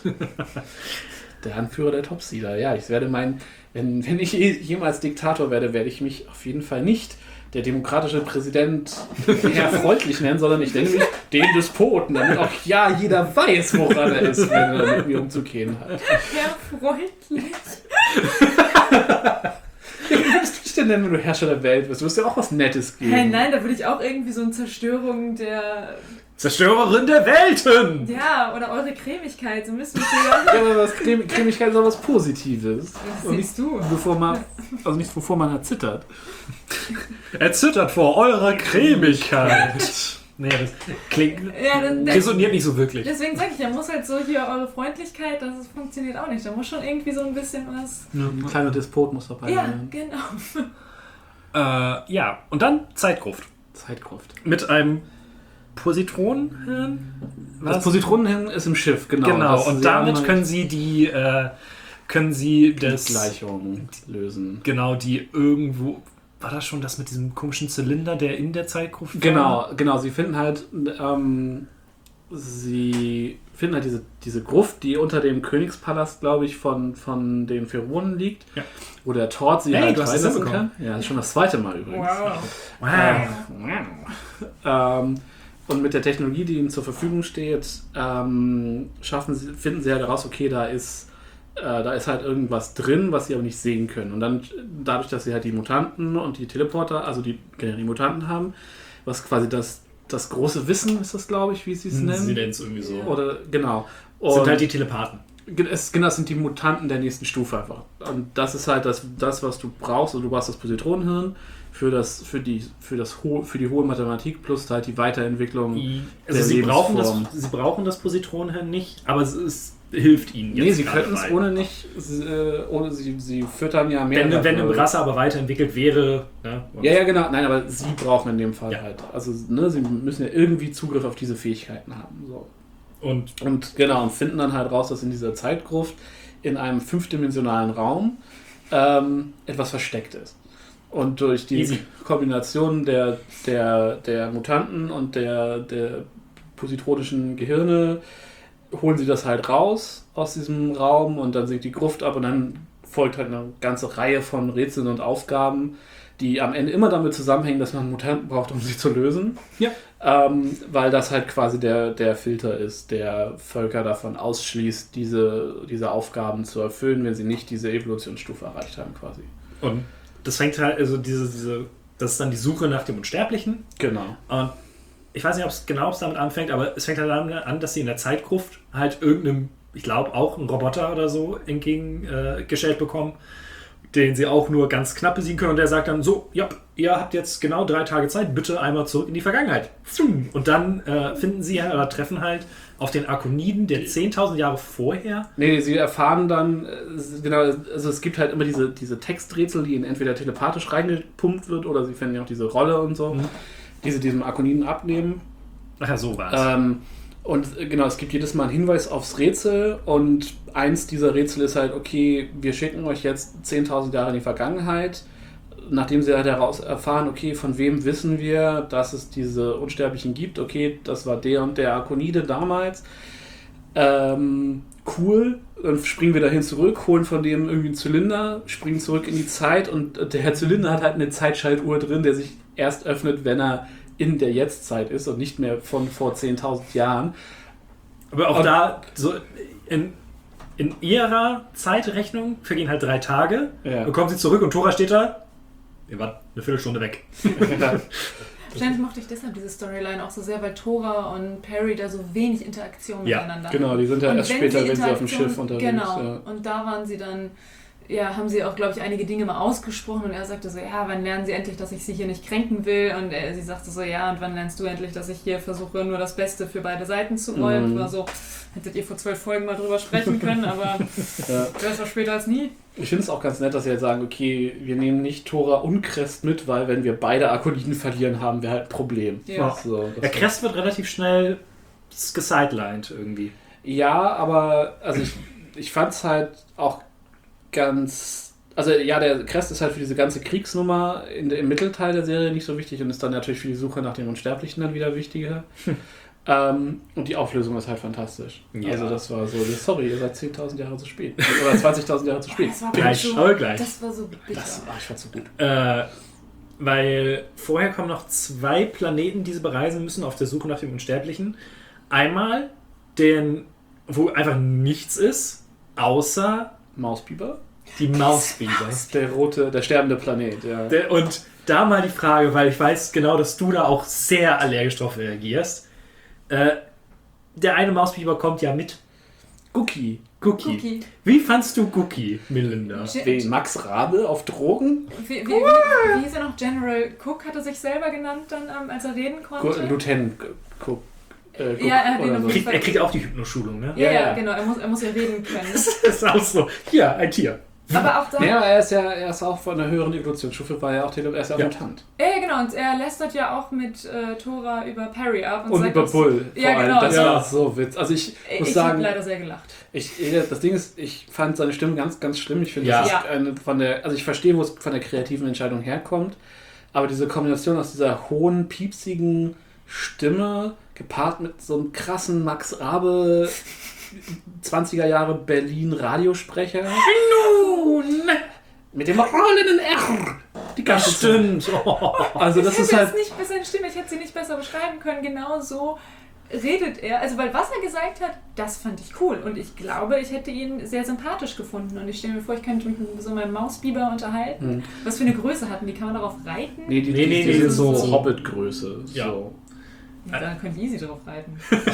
Der Anführer der Topseeder. Ja, ich werde meinen, wenn, wenn ich je- jemals Diktator werde, werde ich mich auf jeden Fall nicht der demokratische Präsident Herr Freundlich nennen, sondern ich nenne mich den Despoten, damit auch ja jeder weiß, woran er ist, wenn er mit mir umzugehen hat. Herr Freundlich. Wie würdest du dich denn nennen, wenn du Herrscher der Welt bist? Du wirst ja auch was Nettes geben. Hey, nein, da würde ich auch irgendwie so eine Zerstörung der... Zerstörerin der Welten! Ja, oder eure Cremigkeit, so müssen wir Ja, aber was Creme, Cremigkeit ist auch was Positives. Das Und siehst nicht, du. bevor man, also nicht bevor man erzittert. Er zittert vor eurer Cremigkeit. Nee, das klingt. Ja, das, das, resoniert nicht so wirklich. deswegen sage ich, da muss halt so hier eure Freundlichkeit, das funktioniert auch nicht. Da muss schon irgendwie so ein bisschen was... Ein kleiner Despot muss dabei Ja, sein. genau. Äh, ja, und dann Zeitgruft. Zeitkraft. Mit einem Positronenhirn? Das Positronenhirn ist im Schiff, genau. Genau, Das- und sie damit haben können sie die, äh, können sie die das, Gleichung lösen. genau, die irgendwo, war das schon das mit diesem komischen Zylinder, der in der Zeitgruft war? Genau, genau. Sie finden halt, ähm, sie finden halt diese, diese Gruft, die unter dem Königspalast, glaube ich, von, von den Pheronen liegt. Ja. Wo der Tord sie Hey, halt du hast es freilassen hinbekommen. kann. Ja, das ist schon das zweite Mal übrigens. Wow. Ähm, und mit der Technologie, die ihnen zur Verfügung steht, ähm, schaffen sie, finden sie halt heraus, okay, da ist, äh, da ist halt irgendwas drin, was sie aber nicht sehen können. Und dann, dadurch, dass sie halt die Mutanten und die Teleporter, also die, die Mutanten haben, was quasi das, das große Wissen ist das, glaube ich, wie sie es nennen. Sie nennen es irgendwie so. Oder, genau. Das sind Und halt die Telepathen. es, genau, das sind die Mutanten der nächsten Stufe einfach. Und das ist halt das, das was du brauchst. Also du brauchst das Positronenhirn für, das, für, die, für, das ho- für die hohe Mathematik plus halt die Weiterentwicklung Also der sie brauchen, das, Lebensform. sie brauchen das Positronenhirn nicht, aber es, es hilft ihnen jetzt. Nee, sie gerade könnten es dabei. ohne nicht, äh, ohne sie, sie füttern ja mehr. Wenn, wenn eine dafür. Rasse aber weiterentwickelt wäre. Ne? Ja, ja, genau. Nein, aber sie brauchen in dem Fall Ja. halt. Also, ne, sie müssen ja irgendwie Zugriff auf diese Fähigkeiten haben. So. Und Und genau, und finden dann halt raus, dass in dieser Zeitgruft in einem fünfdimensionalen Raum ähm, etwas versteckt ist. Und durch die Easy. Kombination der, der, der Mutanten und der, der positronischen Gehirne holen sie das halt raus aus diesem Raum und dann sinkt die Gruft ab und dann folgt halt eine ganze Reihe von Rätseln und Aufgaben, die am Ende immer damit zusammenhängen, dass man einen Mutanten braucht, um sie zu lösen. Ja. Ähm, weil das halt quasi der, der Filter ist, der Völker davon ausschließt, diese, diese Aufgaben zu erfüllen, wenn sie nicht diese Evolutionsstufe erreicht haben quasi. Und das fängt halt, also diese, diese, das ist dann die Suche nach dem Unsterblichen. Genau. Und ich weiß nicht, ob es genau ob's damit anfängt, aber es fängt halt damit an, dass sie in der Zeitgruft halt irgendeinem, ich glaube auch einen Roboter oder so entgegengestellt äh, gestellt bekommen, den sie auch nur ganz knapp besiegen können. Und der sagt dann so, ja, ihr habt jetzt genau drei Tage Zeit, bitte einmal zurück in die Vergangenheit. Und dann äh, finden sie halt oder treffen halt auf den Arkoniden, der zehntausend Jahre vorher. Nee, sie erfahren dann, äh, genau, also es gibt halt immer diese, diese Texträtsel, die ihnen entweder telepathisch reingepumpt wird oder sie finden ja auch diese Rolle und so, mhm. die sie diesem Arkoniden abnehmen. Ach ja, so war's. Ähm, und äh, genau, es gibt jedes Mal einen Hinweis aufs Rätsel und eins dieser Rätsel ist halt, okay, wir schicken euch jetzt zehntausend Jahre in die Vergangenheit, nachdem sie halt heraus erfahren, okay, von wem wissen wir, dass es diese Unsterblichen gibt, okay, das war der und der Arkonide damals, ähm, cool, dann springen wir dahin zurück, holen von dem irgendwie einen Zylinder, springen zurück in die Zeit und der Zylinder hat halt eine Zeitschaltuhr drin, der sich erst öffnet, wenn er in der Jetztzeit ist und nicht mehr von vor zehntausend Jahren. Aber auch und da, so in, in ihrer Zeitrechnung vergehen halt drei Tage, Ja. dann kommen sie zurück und Tora steht da, ihr wart eine Viertelstunde weg. Wahrscheinlich mochte ich deshalb diese Storyline auch so sehr, weil Tora und Perry da so wenig Interaktion Ja, miteinander genau, die sind ja und erst wenn später, sie wenn sie auf dem Interaktion- Schiff unterwegs Genau, sind. Ja. und da waren sie dann, ja, haben sie auch, glaube ich, einige Dinge mal ausgesprochen und er sagte so, ja, wann lernen sie endlich, dass ich sie hier nicht kränken will? Und er, sie sagte so, ja, und wann lernst du endlich, dass ich hier versuche, nur das Beste für beide Seiten zu wollen? Mhm. Und war so, hättet ihr vor zwölf Folgen mal drüber sprechen können, aber Ja. besser später als nie. Ich finde es auch ganz nett, dass sie jetzt sagen, okay, wir nehmen nicht Tora und Crest mit, weil wenn wir beide Arkoniden verlieren, haben wir halt ein Problem. Ja. So, das Der Crest wird relativ schnell gesidelined irgendwie. Ja, aber also ich, ich fand es halt auch ganz... Also ja, der Crest ist halt für diese ganze Kriegsnummer in, im Mittelteil der Serie nicht so wichtig und ist dann natürlich für die Suche nach den Unsterblichen dann wieder wichtiger. ähm, und die Auflösung ist halt fantastisch. Ja. Also das war so, sorry, ihr seid zehntausend Jahre zu spät. Oder zwanzigtausend Jahre zu spät. Das war Gleich, so, aber gleich. Das war so bitter. Das, ach, ich fand's so gut. Äh, weil vorher kommen noch zwei Planeten, die sie bereisen müssen auf der Suche nach dem Unsterblichen. Einmal den, wo einfach nichts ist, außer Mausbiber? die Mausbiber. Der rote, der sterbende Planet, ja. Der, und da mal die Frage, weil ich weiß genau, dass du da auch sehr allergisch drauf reagierst. Äh, der eine Mausbiber kommt ja mit. Cookie. Cookie. Cookie. Wie fandst du Cookie, Melinda? Wie Max Rabe auf Drogen? Wie, wie, wie, wie hieß er noch? General Cook hat er sich selber genannt, dann, ähm, als er reden konnte? Lieutenant Cook. Äh, Cook Ja, er hat ihn oder auf so. jeden Kriegt, er kriegt auch die Hypnoschulung, ne? Ja, Ja, ja, ja. genau. Er muss, er muss ja reden können. Das ist auch so. Hier, ein Tier. Aber auch da... Ja, er ist ja er ist auch von einer höheren Evolutionsstufe, war ja auch Tele er ist ja auch Ja. Mutant. Ja, ja, genau. Und er lästert ja auch mit äh, Tora über Perry ab. Und, Und sagt, über dass- Bull. vor Ja, allem. genau. Das ja. war so witzig. Also ich muss Ich habe sagen, leider sehr gelacht. ich, das Ding ist, ich fand seine Stimme ganz, ganz schlimm. Ich finde, Ja. das ist Ja. eine von der, also ich verstehe, wo es von der kreativen Entscheidung herkommt, aber diese Kombination aus dieser hohen, piepsigen Stimme gepaart mit so einem krassen Max Rabe zwanziger Jahre Berlin Radiosprecher. Nun! Mit dem rollenden R. die ganze Das stimmt. Zeit. Also das ich ist hätte halt... es nicht, seine Stimme, ich hätte sie nicht besser beschreiben können. Genau so redet er. Also, weil was er gesagt hat, das fand ich cool. Und ich glaube, ich hätte ihn sehr sympathisch gefunden. Und ich stelle mir vor, ich könnte mich mit so meinem Mausbiber unterhalten. Mhm. Was für eine Größe hatten die? Kann man darauf reiten? Nee, die, Nee, die, nee, die nee, sind so so- Hobbit-Größe. Ja. So. Ja, da könnte ich easy drauf reiten.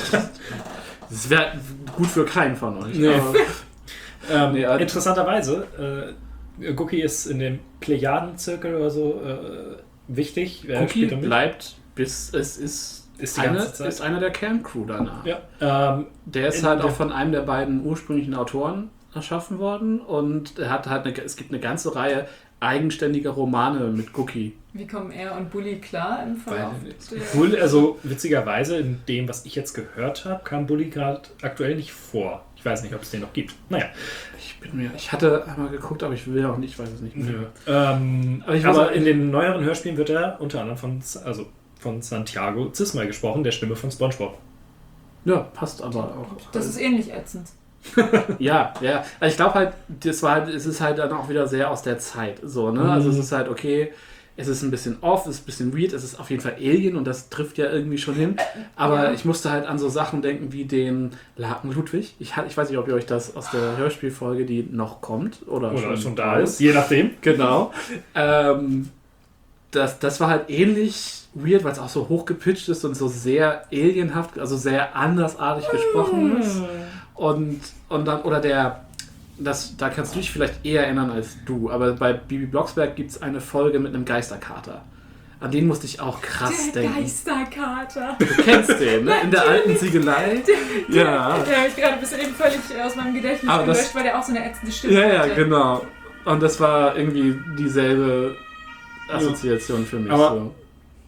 Das wäre gut für keinen von euch. Nee. Aber- Ähm, Nee, also- interessanterweise, äh, Gookie ist in dem Plejaden-Zirkel oder so äh, wichtig. Wer Cookie spielt da mit? bleibt, bis es ist, Ist die eine, ganze Zeit. ist einer der Kerncrew danach. Ja. Ähm, Der ist In halt der- auch von einem der beiden ursprünglichen Autoren erschaffen worden und er hat halt eine, es gibt eine ganze Reihe eigenständiger Romane mit Cookie. Wie kommen er und Bully klar im Verlauf? der- Bull, also witzigerweise, in dem, was ich jetzt gehört habe, kam Bully gerade aktuell nicht vor. Ich weiß nicht, ob es den noch gibt. Naja. Ich bin mir, ich hatte einmal geguckt, aber ich will auch nicht, ich weiß es nicht mehr. Nö. Ähm, Aber ich weiß aber auch- in den neueren Hörspielen wird er unter anderem von, also von Santiago Zismay gesprochen, der Stimme von SpongeBob. Ja, passt aber auch. Das ist ähnlich ätzend. Ja, ja. Also ich glaube halt, das war halt, es ist halt dann auch wieder sehr aus der Zeit. So, ne? Mhm. Also es ist halt, okay, es ist ein bisschen off, es ist ein bisschen weird, es ist auf jeden Fall Alien und das trifft ja irgendwie schon hin. Aber Ja. ich musste halt an so Sachen denken wie den Laken Ludwig. Ich, ha- ich weiß nicht, ob ihr euch das aus der Hörspielfolge, die noch kommt oder, Oder schon da ist, je nachdem. Genau. Ähm, das, das war halt ähnlich weird, weil es auch so hochgepitcht ist und so sehr alienhaft, also sehr andersartig gesprochen ist. Und, und dann, oder der, das, da kannst du dich vielleicht eher erinnern als du, aber bei Bibi Blocksberg gibt es eine Folge mit einem Geisterkater. An den musste ich auch krass Der denken. Geisterkater. Du kennst den, ne? In der alten Ziegelei. Ja. Der habe ich gerade bis eben völlig aus meinem Gedächtnis Aber das- gelöscht, weil der auch so eine ätzende Stimme Ja, ja, hatte. genau. Und das war irgendwie dieselbe Assoziation für mich. Aber- so.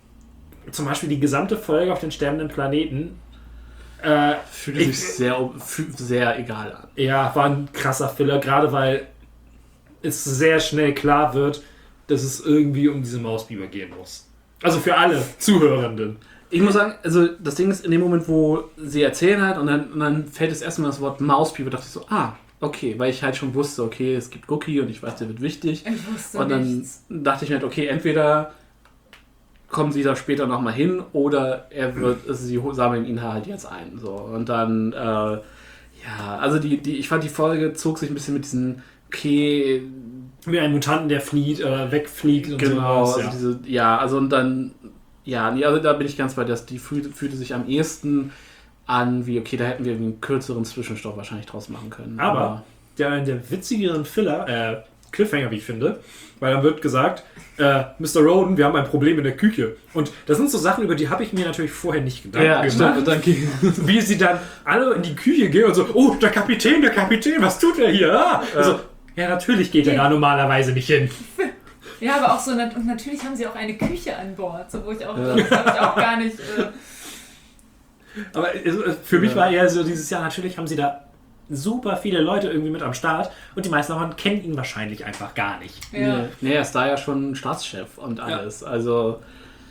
Zum Beispiel die gesamte Folge auf den sterbenden Planeten. Äh, Fühlte sich sehr, fü- sehr egal an. Ja, war ein krasser Filler, gerade weil es sehr schnell klar wird, dass es irgendwie um diese Mausbiber gehen muss. Also für alle Zuhörenden. Ich muss sagen, also das Ding ist, in dem Moment, wo sie erzählen halt und dann, und dann fällt es erstmal das Wort Mauspieper, dachte ich so, ah, okay, weil ich halt schon wusste, okay, es gibt Cookie und ich weiß, der wird wichtig. Ich wusste Und dann nichts. dachte ich mir halt, okay, entweder kommen sie da später nochmal hin oder er wird, also sie sammeln ihn halt jetzt ein. So. Und dann, äh, ja, also die, die, ich fand die Folge zog sich ein bisschen mit diesen, okay, Wie ein Mutanten, der flieht, äh, wegfliegt und genau, sowas. also Ja. diese, ja, also und dann, ja, nee, also da bin ich ganz bei, dass die fühlte, fühlte sich am ehesten an, wie, okay, da hätten wir einen kürzeren Zwischenstoff wahrscheinlich draus machen können. Aber der, einen der witzigeren Filler, äh, Cliffhanger, wie ich finde, weil dann wird gesagt, äh, Mister Roden, wir haben ein Problem in der Küche. Und das sind so Sachen, über die habe ich mir natürlich vorher nicht gedacht. ja, stimmt, und dann ging, Wie sie dann alle in die Küche gehen und so, oh, der Kapitän, der Kapitän, was tut er hier? Ah! Also, ja, natürlich geht er da normalerweise nicht hin. Ja, aber auch so, nat- und natürlich haben sie auch eine Küche an Bord, so wo ich auch, das habe ich auch gar nicht. Äh, Aber äh, für mich Ja. war eher so dieses Jahr, natürlich haben sie da super viele Leute irgendwie mit am Start und die meisten davon kennen ihn wahrscheinlich einfach gar nicht. ja. nee, nee, er ist da ja schon Staatschef und alles, also,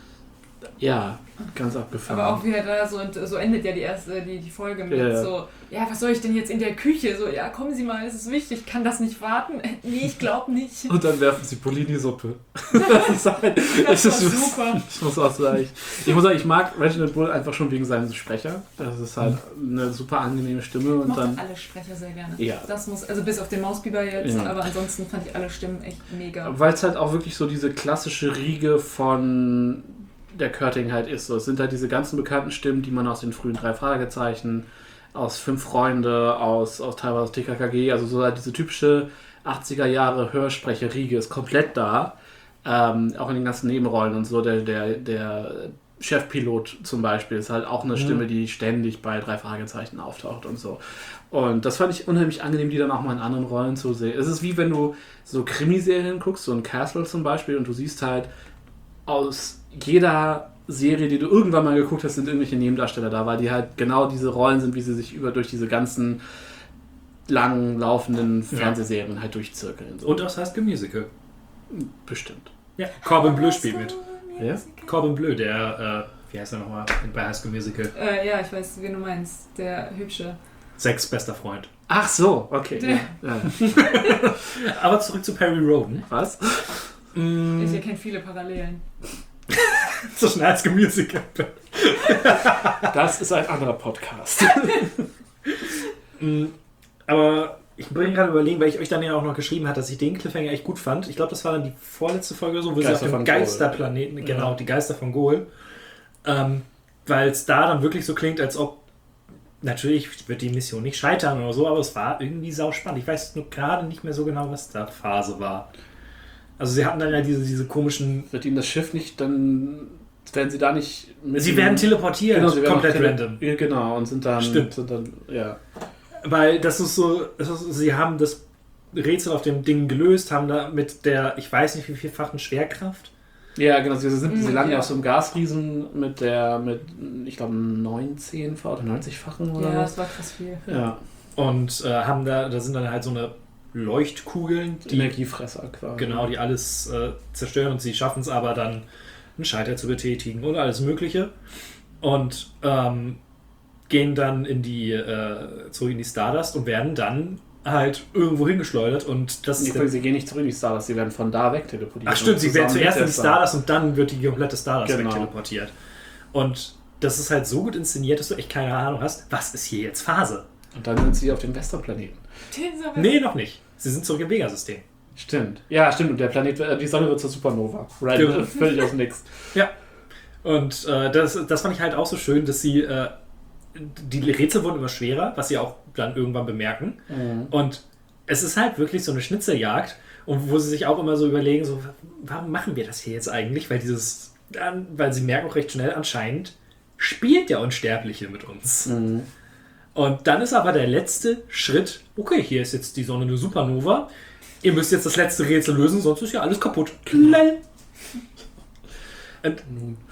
ja, ganz abgefahren. Aber auch wie er da so, und so endet ja die erste, die, die Folge mit Ja. so, ja, was soll ich denn jetzt in der Küche? So, ja, kommen Sie mal, es ist wichtig, kann das nicht warten? Äh, Nee, ich glaube nicht. Und dann werfen sie Polini-Suppe. Das ist halt, Das das war ist, super. ich muss auch sagen, ich, ich muss sagen, ich mag Reginald Bull einfach schon wegen seinem Sprecher. Das ist halt eine super angenehme Stimme Ich und mochte dann, alle Sprecher sehr gerne. Ja. Das muss, also bis auf den Mausbiber jetzt, Ja. aber ansonsten fand ich alle Stimmen echt mega. weil es halt auch wirklich so diese klassische Riege von der Körting halt ist. So, es sind halt diese ganzen bekannten Stimmen, die man aus den frühen drei Fragezeichen, aus Fünf Freunde, aus, aus teilweise aus T K K G, also so halt diese typische achtziger Jahre Hörsprecher-Riege ist komplett da. Ähm, auch in den ganzen Nebenrollen und so. Der, der, der Chefpilot zum Beispiel ist halt auch eine Stimme, die ständig bei drei Fragezeichen auftaucht und so. Und das fand ich unheimlich angenehm, die dann auch mal in anderen Rollen zu sehen. Es ist wie wenn du so Krimiserien guckst, so ein Castle zum Beispiel, und du siehst halt aus jeder Serie, die du irgendwann mal geguckt hast, sind irgendwelche Nebendarsteller da, weil die halt genau diese Rollen sind, wie sie sich über durch diese ganzen lang laufenden Fernsehserien halt durchzirkeln. So. Und das heißt Musical. Bestimmt. Ja. Corbin Bleu spielt mit. Ja? Corbin Bleu, der, äh, wie heißt er nochmal bei High School Musical? Äh, ja, ich weiß, wen du meinst. Der hübsche. Sex bester Freund. Ach so, okay. Der- Ja. Ja. Aber zurück zu Perry Roden. Was? Mm. Ich erkenne viele Parallelen. So schnell als Musical. Das ist ein anderer Podcast. Aber ich bin gerade überlegen, weil ich euch dann ja auch noch geschrieben habe, dass ich den Cliffhanger echt gut fand. Ich glaube, das war dann die vorletzte Folge, so, wo sie auf dem Geisterplaneten, Goal. genau, ja. die Geister von Goal, ähm, weil es da dann wirklich so klingt, als ob, natürlich wird die Mission nicht scheitern oder so, aber es war irgendwie sauspannend. Ich weiß nur gerade nicht mehr so genau, was da Phase war. Also sie hatten dann ja diese, diese komischen... Wird ihnen das Schiff nicht, dann werden sie da nicht... Mit sie werden teleportiert, genau, sie werden komplett tele- random. Genau, und sind dann... Stimmt. Sind dann, ja. Weil das ist so, das ist, sie haben das Rätsel auf dem Ding gelöst, haben da mit der, ich weiß nicht wie vielfachen Schwerkraft. Ja, genau, sie, sind, sie landen ja ja. auf so einem Gasriesen mit der, mit, ich glaube, neunzehnfach oder neunzigfachen oder Ja, was. das war krass viel. Ja. Und äh, haben da, da sind dann halt so eine Leuchtkugeln, die Energiefresser quasi. Genau, die alles äh, zerstören und sie schaffen es aber dann, einen Schalter zu betätigen und alles Mögliche. Und ähm, gehen dann in die, äh, zurück in die Stardust und werden dann halt irgendwo hingeschleudert und das Nee, ist sie gehen nicht zurück in die Stardust, sie werden von da weg teleportiert. Ach stimmt, sie werden zuerst in die Star. Stardust und dann wird die komplette Stardust Genau. wegteleportiert. Und das ist halt so gut inszeniert, dass du echt keine Ahnung hast, was ist hier jetzt Phase? Und dann sind sie auf dem Westerplaneten. Nee, noch nicht. Sie sind zurück im Vega-System. Stimmt. Ja, stimmt. Und der Planet, die Sonne wird zur Supernova. Right. Genau. Völlig aus dem Nix. Ja. Und äh, das, das fand ich halt auch so schön, dass sie, äh, die Rätsel wurden immer schwerer, was sie auch dann irgendwann bemerken. Mhm. Und es ist halt wirklich so eine Schnitzeljagd, und wo sie sich auch immer so überlegen, so, warum machen wir das hier jetzt eigentlich? Weil dieses, weil sie merken auch recht schnell, anscheinend spielt der Unsterbliche mit uns. Mhm. Und dann ist aber der letzte Schritt, okay, hier ist jetzt die Sonne eine Supernova, ihr müsst jetzt das letzte Rätsel lösen, sonst ist ja alles kaputt. Knall. Und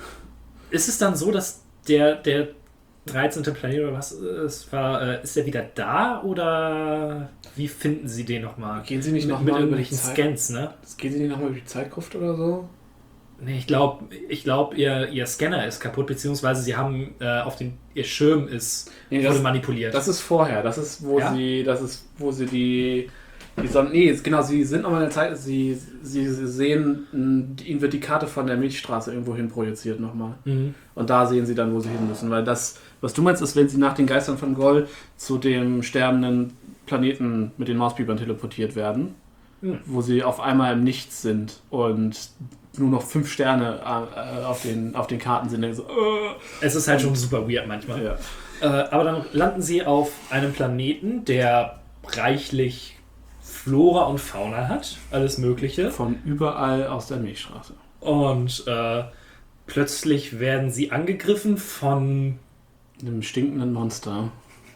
ist es dann so, dass der, der dreizehnte Planet oder was es war, äh, ist der wieder da oder wie finden Sie den nochmal? Gehen Sie nicht mit, noch mit mal irgendwelchen Zeit- Scans, ne? Gehen Sie nicht nochmal über die Zeitgruft oder so? Nee, ich glaube, ich glaub, ihr, ihr Scanner ist kaputt, beziehungsweise sie haben äh, auf den, ihr Schirm ist Nee, wurde das- manipuliert. Das ist vorher. Das ist, wo Ja? sie, das ist, wo sie die, die Sonne. Nee, genau, sie sind nochmal in der Zeit, sie, sie sehen, mh, ihnen wird die Karte von der Milchstraße irgendwo hin projiziert nochmal. Mhm. Und da sehen sie dann, wo sie hin müssen. Weil das, was du meinst, ist, wenn sie nach den Geistern von Gol zu dem sterbenden Planeten mit den Mauspipern teleportiert werden, Mhm. wo sie auf einmal im Nichts sind und nur noch fünf Sterne äh, auf, den, auf den Karten sind. So, äh. Es ist halt schon super weird manchmal. Ja. Äh, aber dann landen sie auf einem Planeten, der reichlich Flora und Fauna hat, alles Mögliche. Von überall aus der Milchstraße. Und äh, plötzlich werden sie angegriffen von Einem stinkenden Monster.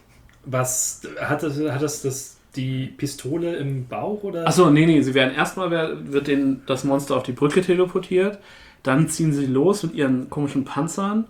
was hat das, hat das, das die Pistole im Bauch oder? Achso, nee, nee, sie werden erstmal wer- wird den, das Monster auf die Brücke teleportiert, dann ziehen sie los mit ihren komischen Panzern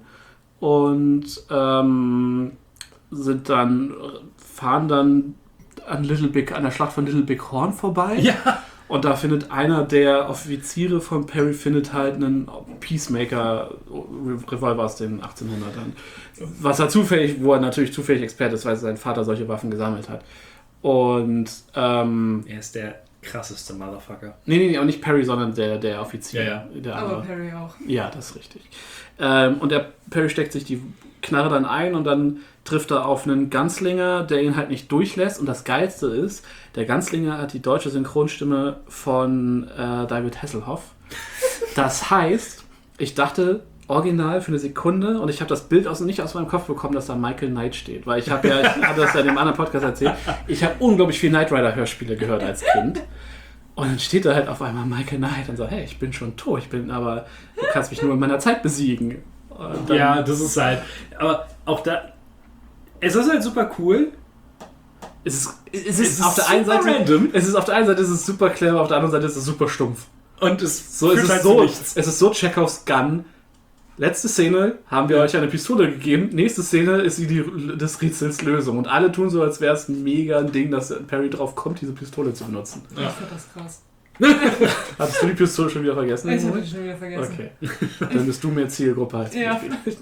und ähm, sind dann, fahren dann an Little Big, an der Schlacht von Little Big Horn vorbei. Ja. Und da findet einer der Offiziere von Perry findet halt einen Peacemaker Revolver aus den achtzehnhundertern. Was er zufällig, wo er natürlich zufällig Experte ist, weil sein Vater solche Waffen gesammelt hat. Und ähm, Er ist der krasseste Motherfucker. nee, nee, nee, auch nicht Perry, sondern der, der Offizier. Ja, ja. Der Aber andere. Perry auch. Ja, das ist richtig. Ähm, und der Perry steckt sich die Knarre dann ein und dann trifft er auf einen Ganzlinger, der ihn halt nicht durchlässt. Und das Geilste ist, der Ganzlinger hat die deutsche Synchronstimme von äh, David Hasselhoff. Das heißt, ich dachte original für eine Sekunde und ich habe das Bild aus, nicht aus meinem Kopf bekommen, dass da Michael Knight steht. Weil ich habe ja, ich habe das ja in dem anderen Podcast erzählt, ich habe unglaublich viel Knight Rider Hörspiele gehört als Kind. Und dann steht da halt auf einmal Michael Knight und sagt, hey, ich bin schon tot, ich bin aber, du kannst mich nur in meiner Zeit besiegen. Und dann, Ja, das ist halt. Aber auch da. Es ist halt super cool. Es ist, es ist, Es ist auf der einen super Seite, random. es ist auf der einen Seite ist es super clever, auf der anderen Seite ist es super stumpf. Und es So, es führt ist halt so, zu nichts. es ist so Chekhovs Gun. Letzte Szene haben wir euch eine Pistole gegeben. Nächste Szene ist die, die des Rätsels Lösung. Und alle tun so, als wäre es ein mega ein Ding, dass Perry drauf kommt, diese Pistole zu benutzen. Ich fand das krass. Hattest du die Pistole schon wieder vergessen? Ich hab die schon wieder vergessen. Okay. Dann bist du mehr Zielgruppe als Ja. ich.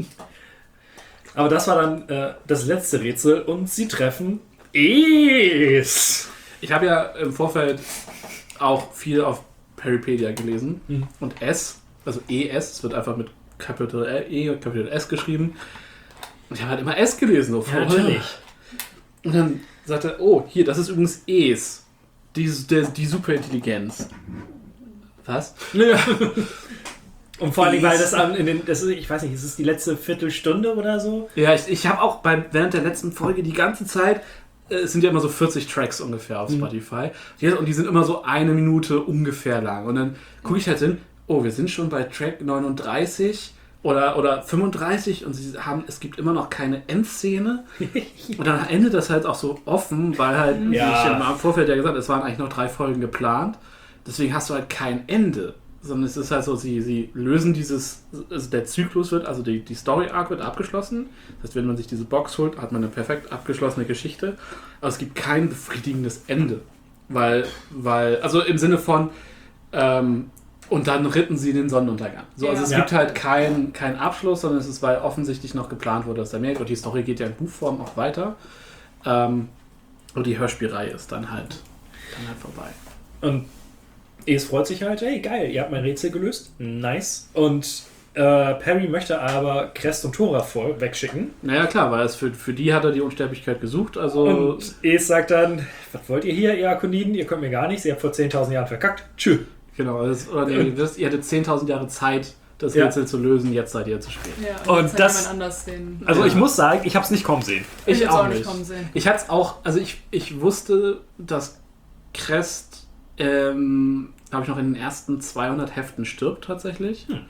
Aber das war dann äh, das letzte Rätsel und sie treffen Es. Ich habe ja im Vorfeld auch viel auf Perrypedia gelesen. Mhm. Und S, also E S, es wird einfach mit Capital E und Capital S geschrieben. Und ich habe halt immer S gelesen. So ja, natürlich. Und dann sagte er, oh, hier, das ist übrigens Es. Die, der, die Superintelligenz. Was? Ja. Und vor allem, weil das an in den, das ist, ich weiß nicht, ist es die letzte Viertelstunde oder so? Ja, ich, ich habe auch beim, während der letzten Folge die ganze Zeit, äh, es sind ja immer so vierzig Tracks ungefähr auf Spotify. Mhm. Und die sind immer so eine Minute ungefähr lang. Und dann gucke ich halt hin, oh, wir sind schon bei Track neununddreißig oder, oder fünfunddreißig und sie haben, es gibt immer noch keine Endszene. Und dann endet das halt auch so offen, weil halt, ja. wie ich im Vorfeld ja gesagt habe, es waren eigentlich noch drei Folgen geplant. Deswegen hast du halt kein Ende. Sondern es ist halt so, sie, sie lösen dieses, also der Zyklus wird, also die, die Story-Arc wird abgeschlossen. Das heißt, wenn man sich diese Box holt, hat man eine perfekt abgeschlossene Geschichte. Aber es gibt kein befriedigendes Ende. Weil, weil also im Sinne von, ähm, und dann ritten sie den Sonnenuntergang. So, also ja. es ja. gibt halt keinen kein Abschluss, sondern es ist, weil offensichtlich noch geplant wurde, dass der mehr. Und die Story geht ja in Buchform auch weiter. Ähm, und die Hörspielreihe ist dann halt, dann halt vorbei. Und Es freut sich halt, hey geil, ihr habt mein Rätsel gelöst, nice. Und äh, Perry möchte aber Crest und Thora voll wegschicken. Naja klar, weil es für, für die hat er die Unsterblichkeit gesucht. Also und Es sagt dann, was wollt ihr hier, ihr Akoniden? Ihr könnt mir gar nichts, ihr habt vor zehntausend Jahren verkackt. Tschüss. Genau, das, oder nee, das, ihr hattet zehntausend Jahre Zeit, das ja. Rätsel zu lösen, jetzt seid ihr zu spät. Ja, und, und das anders den, also ja. ich muss sagen, ich habe es nicht kommen sehen. Ich, ich auch, auch nicht. Kommen sehen. Ich hatte es auch, also ich, ich wusste, dass Crest ähm, glaube ich, noch in den ersten zweihundert Heften stirbt tatsächlich. Hm.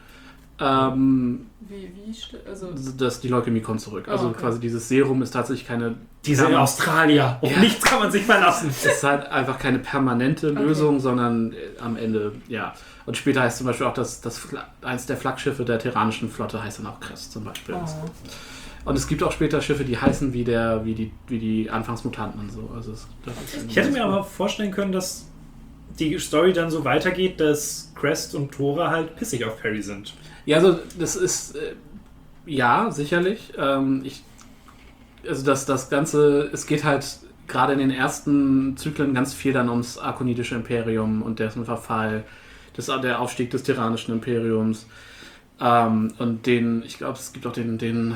Ähm, wie, wie also das, die Leukämie kommt zurück. Oh, also okay. quasi dieses Serum ist tatsächlich keine... Diese in Australier. Auf ja. nichts kann man sich verlassen. Es ist halt einfach keine permanente okay. Lösung, sondern am Ende, ja. Und später heißt zum Beispiel auch, dass das eins der Flaggschiffe der Terranischen Flotte heißt dann auch Crest zum Beispiel. Oh. Und es gibt auch später Schiffe, die heißen wie, der, wie, die, wie die Anfangsmutanten und so. Also es, ich hätte mir aber vorstellen können, dass die Story dann so weitergeht, dass Crest und Thora halt pissig auf Perry sind. Ja, also das ist, äh, ja, sicherlich. Ähm, ich, also das, das Ganze, es geht halt gerade in den ersten Zyklen ganz viel dann ums Arkonidische Imperium und dessen Verfall, das, der Aufstieg des Tyrannischen Imperiums. Ähm, und den, ich glaube, es gibt auch den, den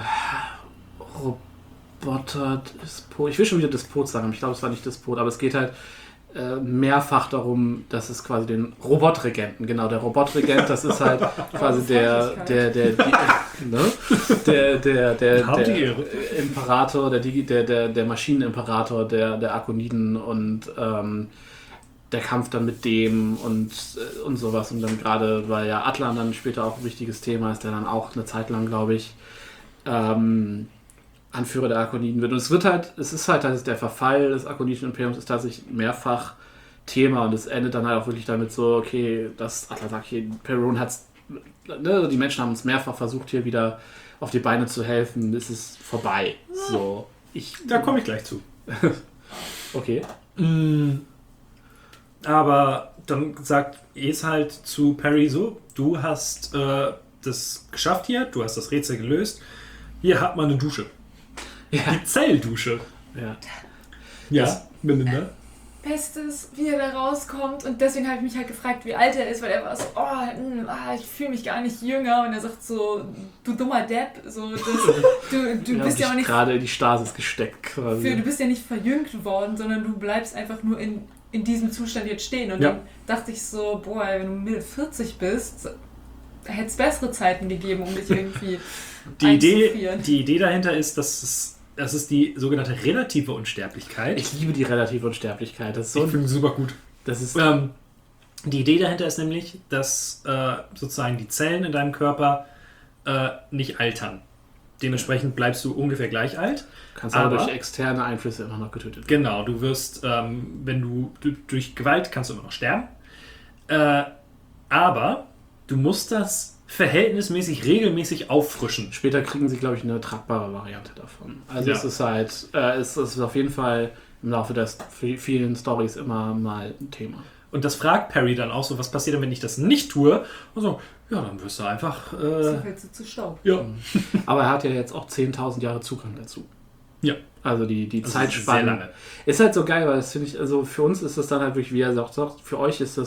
Roboter-Despot, ich will schon wieder Despot sagen, ich glaube, es war nicht Despot, aber es geht halt mehrfach darum, dass es quasi den Robotregenten, genau, der Robotregent, das ist halt quasi der, der, der, die, ne? der, der, der, der, der Imperator, der, der, der, der Maschinenimperator der, der Akoniden und ähm, der Kampf dann mit dem und, und sowas und dann gerade, weil ja Atlan dann später auch ein wichtiges Thema ist, der dann auch eine Zeit lang, glaube ich, ähm, Anführer der Akoniden wird. Und es wird halt, es ist halt, dass der Verfall des Akonidischen Imperiums ist tatsächlich mehrfach Thema und es endet dann halt auch wirklich damit so, okay, das Atlan sagt hier, Perron hat's, ne, die Menschen haben uns mehrfach versucht, hier wieder auf die Beine zu helfen, es ist vorbei. So, ich. Da komme ich gleich zu. Okay. Mm, aber dann sagt Es halt zu Perry so, du hast äh, das geschafft hier, du hast das Rätsel gelöst, hier hat man eine Dusche. Ja. Die Zelldusche. Ja. Ja, Melinda. Bestes, wie er da rauskommt und deswegen habe ich mich halt gefragt, wie alt er ist, weil er war so, oh, mh, ich fühle mich gar nicht jünger und er sagt so, du dummer Depp, so, das, du, du ja, bist ja auch nicht gerade in die Stasis gesteckt quasi. Für, du bist ja nicht verjüngt worden, sondern du bleibst einfach nur in, in diesem Zustand jetzt stehen und ja. dann dachte ich so, boah, wenn du Mitte vierzig bist, hätte es bessere Zeiten gegeben, um dich irgendwie die Idee, die Idee dahinter ist, dass es Das ist die sogenannte relative Unsterblichkeit. Ich liebe die relative Unsterblichkeit. Das ist so ich finde super gut. Das ist ähm, die Idee dahinter ist nämlich, dass äh, sozusagen die Zellen in deinem Körper äh, nicht altern. Dementsprechend bleibst du ungefähr gleich alt. Kannst aber durch externe Einflüsse immer noch getötet werden. Genau, du wirst, ähm, wenn du d- durch Gewalt kannst du immer noch sterben. Äh, aber du musst das verhältnismäßig regelmäßig auffrischen. Später kriegen sie, glaube ich, eine tragbare Variante davon. Also ja. es ist halt, äh, es ist auf jeden Fall im Laufe der vielen Storys immer mal ein Thema. Und das fragt Perry dann auch so, was passiert denn, wenn ich das nicht tue? Und so, ja, dann wirst du einfach... Äh, so fällst du zu Staub. Ja. Aber er hat ja jetzt auch zehntausend Jahre Zugang dazu. Ja. Also die, die das Zeitspanne. Ist sehr lange. Ist halt so geil, weil das finde ich, also für uns ist das dann halt wirklich, wie er sagt, für euch ist das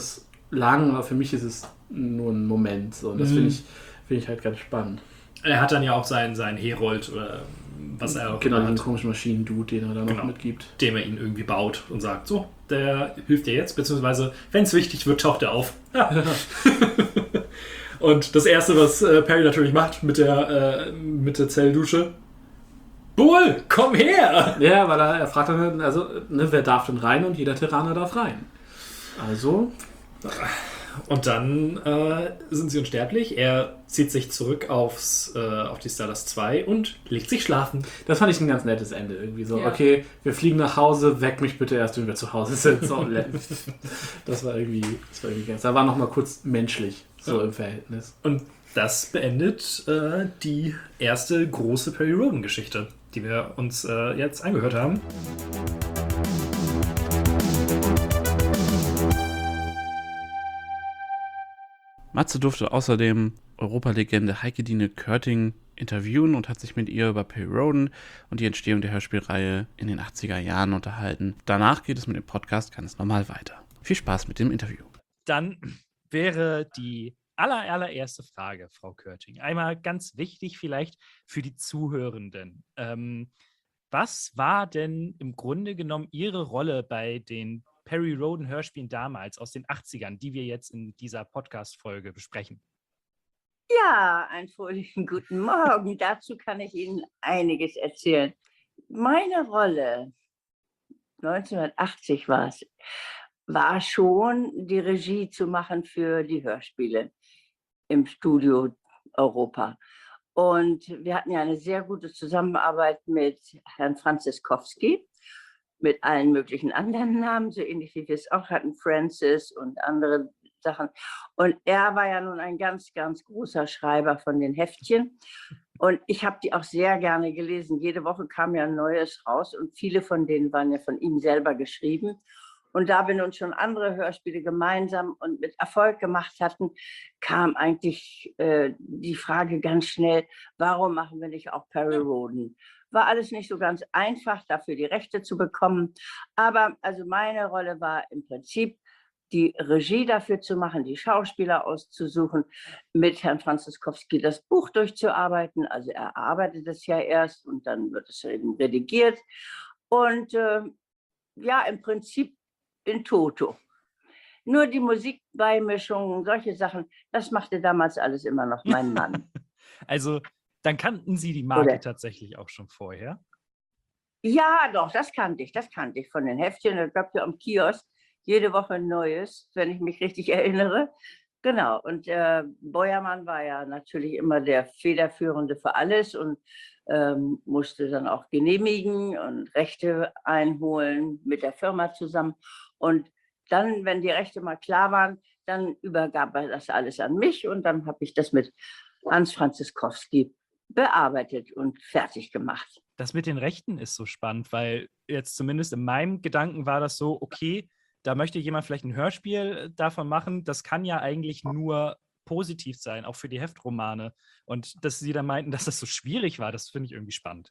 lang, aber für mich ist es nur ein Moment. So. Und das Mhm. finde ich, find ich halt ganz spannend. Er hat dann ja auch seinen, seinen Herold oder was er auch Genau, immer diesen hat, komischen Maschinen-Dude, den er da noch Genau. mitgibt. dem er ihn irgendwie baut und sagt, so, der hilft dir jetzt, beziehungsweise, wenn es wichtig wird, taucht er auf. Ja. Und das Erste, was äh, Perry natürlich macht mit der, äh, mit der Zelldusche, Bull, komm her! Ja, weil er, er fragt dann, also, ne, wer darf denn rein, und jeder Tyranner darf rein. Also, Und dann äh, sind sie unsterblich. Er zieht sich zurück aufs, äh, auf die Stardust zwei und legt sich schlafen. das fand ich ein ganz nettes Ende. Irgendwie so, Ja. okay, wir fliegen nach Hause, weck mich bitte erst, wenn wir zu Hause sind. So, das war irgendwie, das war irgendwie ganz, da war noch mal kurz menschlich, so Ja. im Verhältnis. Und das beendet äh, die erste große Perry Rhodan-Geschichte, die wir uns äh, jetzt angehört haben. Matze durfte außerdem Europalegende Heike-Dine Körting interviewen und hat sich mit ihr über Perry Rhodan und die Entstehung der Hörspielreihe in den achtziger Jahren unterhalten. Danach geht es mit dem Podcast ganz normal weiter. Viel Spaß mit dem Interview. Dann wäre die aller, allererste Frage, Frau Körting, einmal ganz wichtig vielleicht für die Zuhörenden. Ähm, was war denn im Grunde genommen Ihre Rolle bei den Perry Rhodan Hörspielen damals aus den achtzigern, die wir jetzt in dieser Podcast-Folge besprechen? Ja, einen fröhlichen guten Morgen. Dazu kann ich Ihnen einiges erzählen. Meine Rolle, neunzehnhundertachtzig war es, war schon, die Regie zu machen für die Hörspiele im Studio Europa. Und wir hatten ja eine sehr gute Zusammenarbeit mit Herrn Franziskowski, mit allen möglichen anderen Namen, so ähnlich wie wir es auch hatten, Francis und andere Sachen. Und er war ja nun ein ganz, ganz großer Schreiber von den Heftchen. Und ich habe die auch sehr gerne gelesen. Jede Woche kam ja ein neues raus und viele von denen waren ja von ihm selber geschrieben. Und da wir nun schon andere Hörspiele gemeinsam und mit Erfolg gemacht hatten, kam eigentlich äh, die Frage ganz schnell, warum machen wir nicht auch Perry Rhodan? War alles nicht so ganz einfach, dafür die Rechte zu bekommen. Aber also meine Rolle war im Prinzip, die Regie dafür zu machen, die Schauspieler auszusuchen, mit Herrn Franziskowski das Buch durchzuarbeiten. Also er arbeitet es ja erst und dann wird es eben redigiert. Und äh, ja, im Prinzip in Toto. Nur die Musikbeimischung, solche Sachen, das machte damals alles immer noch mein Mann. Also, dann kannten Sie die Marke Oder? tatsächlich auch schon vorher? Ja, doch, das kannte ich, das kannte ich von den Heftchen. Es gab ja am Kiosk jede Woche ein neues, wenn ich mich richtig erinnere. Genau, und äh, Beuermann war ja natürlich immer der Federführende für alles und ähm, musste dann auch genehmigen und Rechte einholen mit der Firma zusammen. Und dann, wenn die Rechte mal klar waren, dann übergab er das alles an mich und dann habe ich das mit Hans Franziskowski bearbeitet und fertig gemacht. Das mit den Rechten ist so spannend, weil jetzt zumindest in meinem Gedanken war das so, okay, da möchte jemand vielleicht ein Hörspiel davon machen. Das kann ja eigentlich nur positiv sein, auch für die Heftromane. Und dass Sie dann meinten, dass das so schwierig war, das finde ich irgendwie spannend.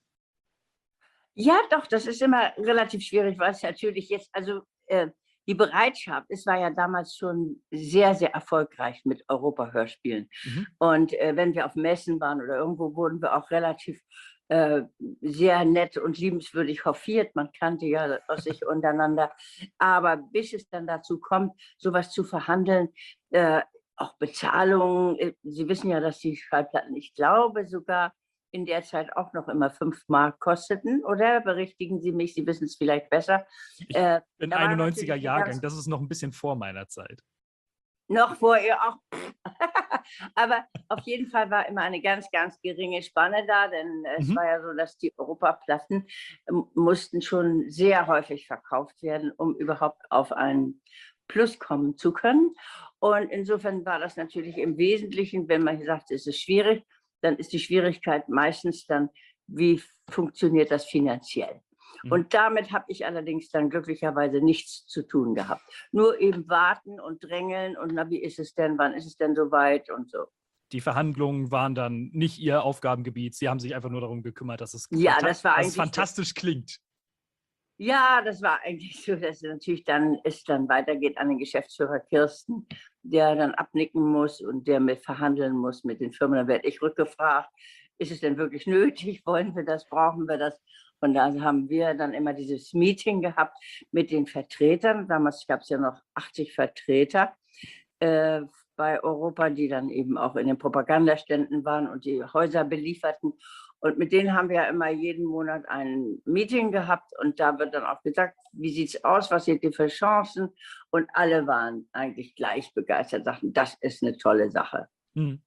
Ja, doch, das ist immer relativ schwierig, weil es natürlich jetzt, also äh, die Bereitschaft, es war ja damals schon sehr, sehr erfolgreich mit Europa-Hörspielen. Mhm. Und äh, wenn wir auf Messen waren oder irgendwo, wurden wir auch relativ äh, sehr nett und liebenswürdig hofiert. Man kannte ja aus sich untereinander. Aber bis es dann dazu kommt, sowas zu verhandeln, äh, auch Bezahlungen, äh, Sie wissen ja, dass die Schallplatten, ich glaube sogar, in der Zeit auch noch immer fünf Mark kosteten, oder? Berichtigen Sie mich, Sie wissen es vielleicht besser. Ich Äh, bin da war einundneunziger natürlich Jahrgang, ganz- das ist noch ein bisschen vor meiner Zeit. Noch vor ihr auch. Aber auf jeden Fall war immer eine ganz, ganz geringe Spanne da, denn es Mhm. war ja so, dass die Europaplatten ähm, mussten schon sehr häufig verkauft werden, um überhaupt auf einen Plus kommen zu können. Und insofern war das natürlich im Wesentlichen, wenn man sagt, es ist schwierig, dann ist die Schwierigkeit meistens dann, wie funktioniert das finanziell? Mhm. Und damit habe ich allerdings dann glücklicherweise nichts zu tun gehabt. Nur eben warten und drängeln und na, wie ist es denn, wann ist es denn soweit und so. Die Verhandlungen waren dann nicht Ihr Aufgabengebiet. Sie haben sich einfach nur darum gekümmert, dass es, Ja, fanta- das war dass es eigentlich fantastisch klingt. Ja, das war eigentlich so, dass es natürlich dann es dann weitergeht an den Geschäftsführer Kirsten, der dann abnicken muss und der mit verhandeln muss mit den Firmen. Dann werde ich rückgefragt, ist es denn wirklich nötig? Wollen wir das? Brauchen wir das? Und da haben wir dann immer dieses Meeting gehabt mit den Vertretern. Damals gab es ja noch achtzig Vertreter äh, bei Europa, die dann eben auch in den Propagandaständen waren und die Häuser belieferten. Und mit denen haben wir ja immer jeden Monat ein Meeting gehabt und da wird dann auch gesagt, wie sieht es aus, was seht ihr für Chancen? Und alle waren eigentlich gleich begeistert, sagten, das ist eine tolle Sache. Hm.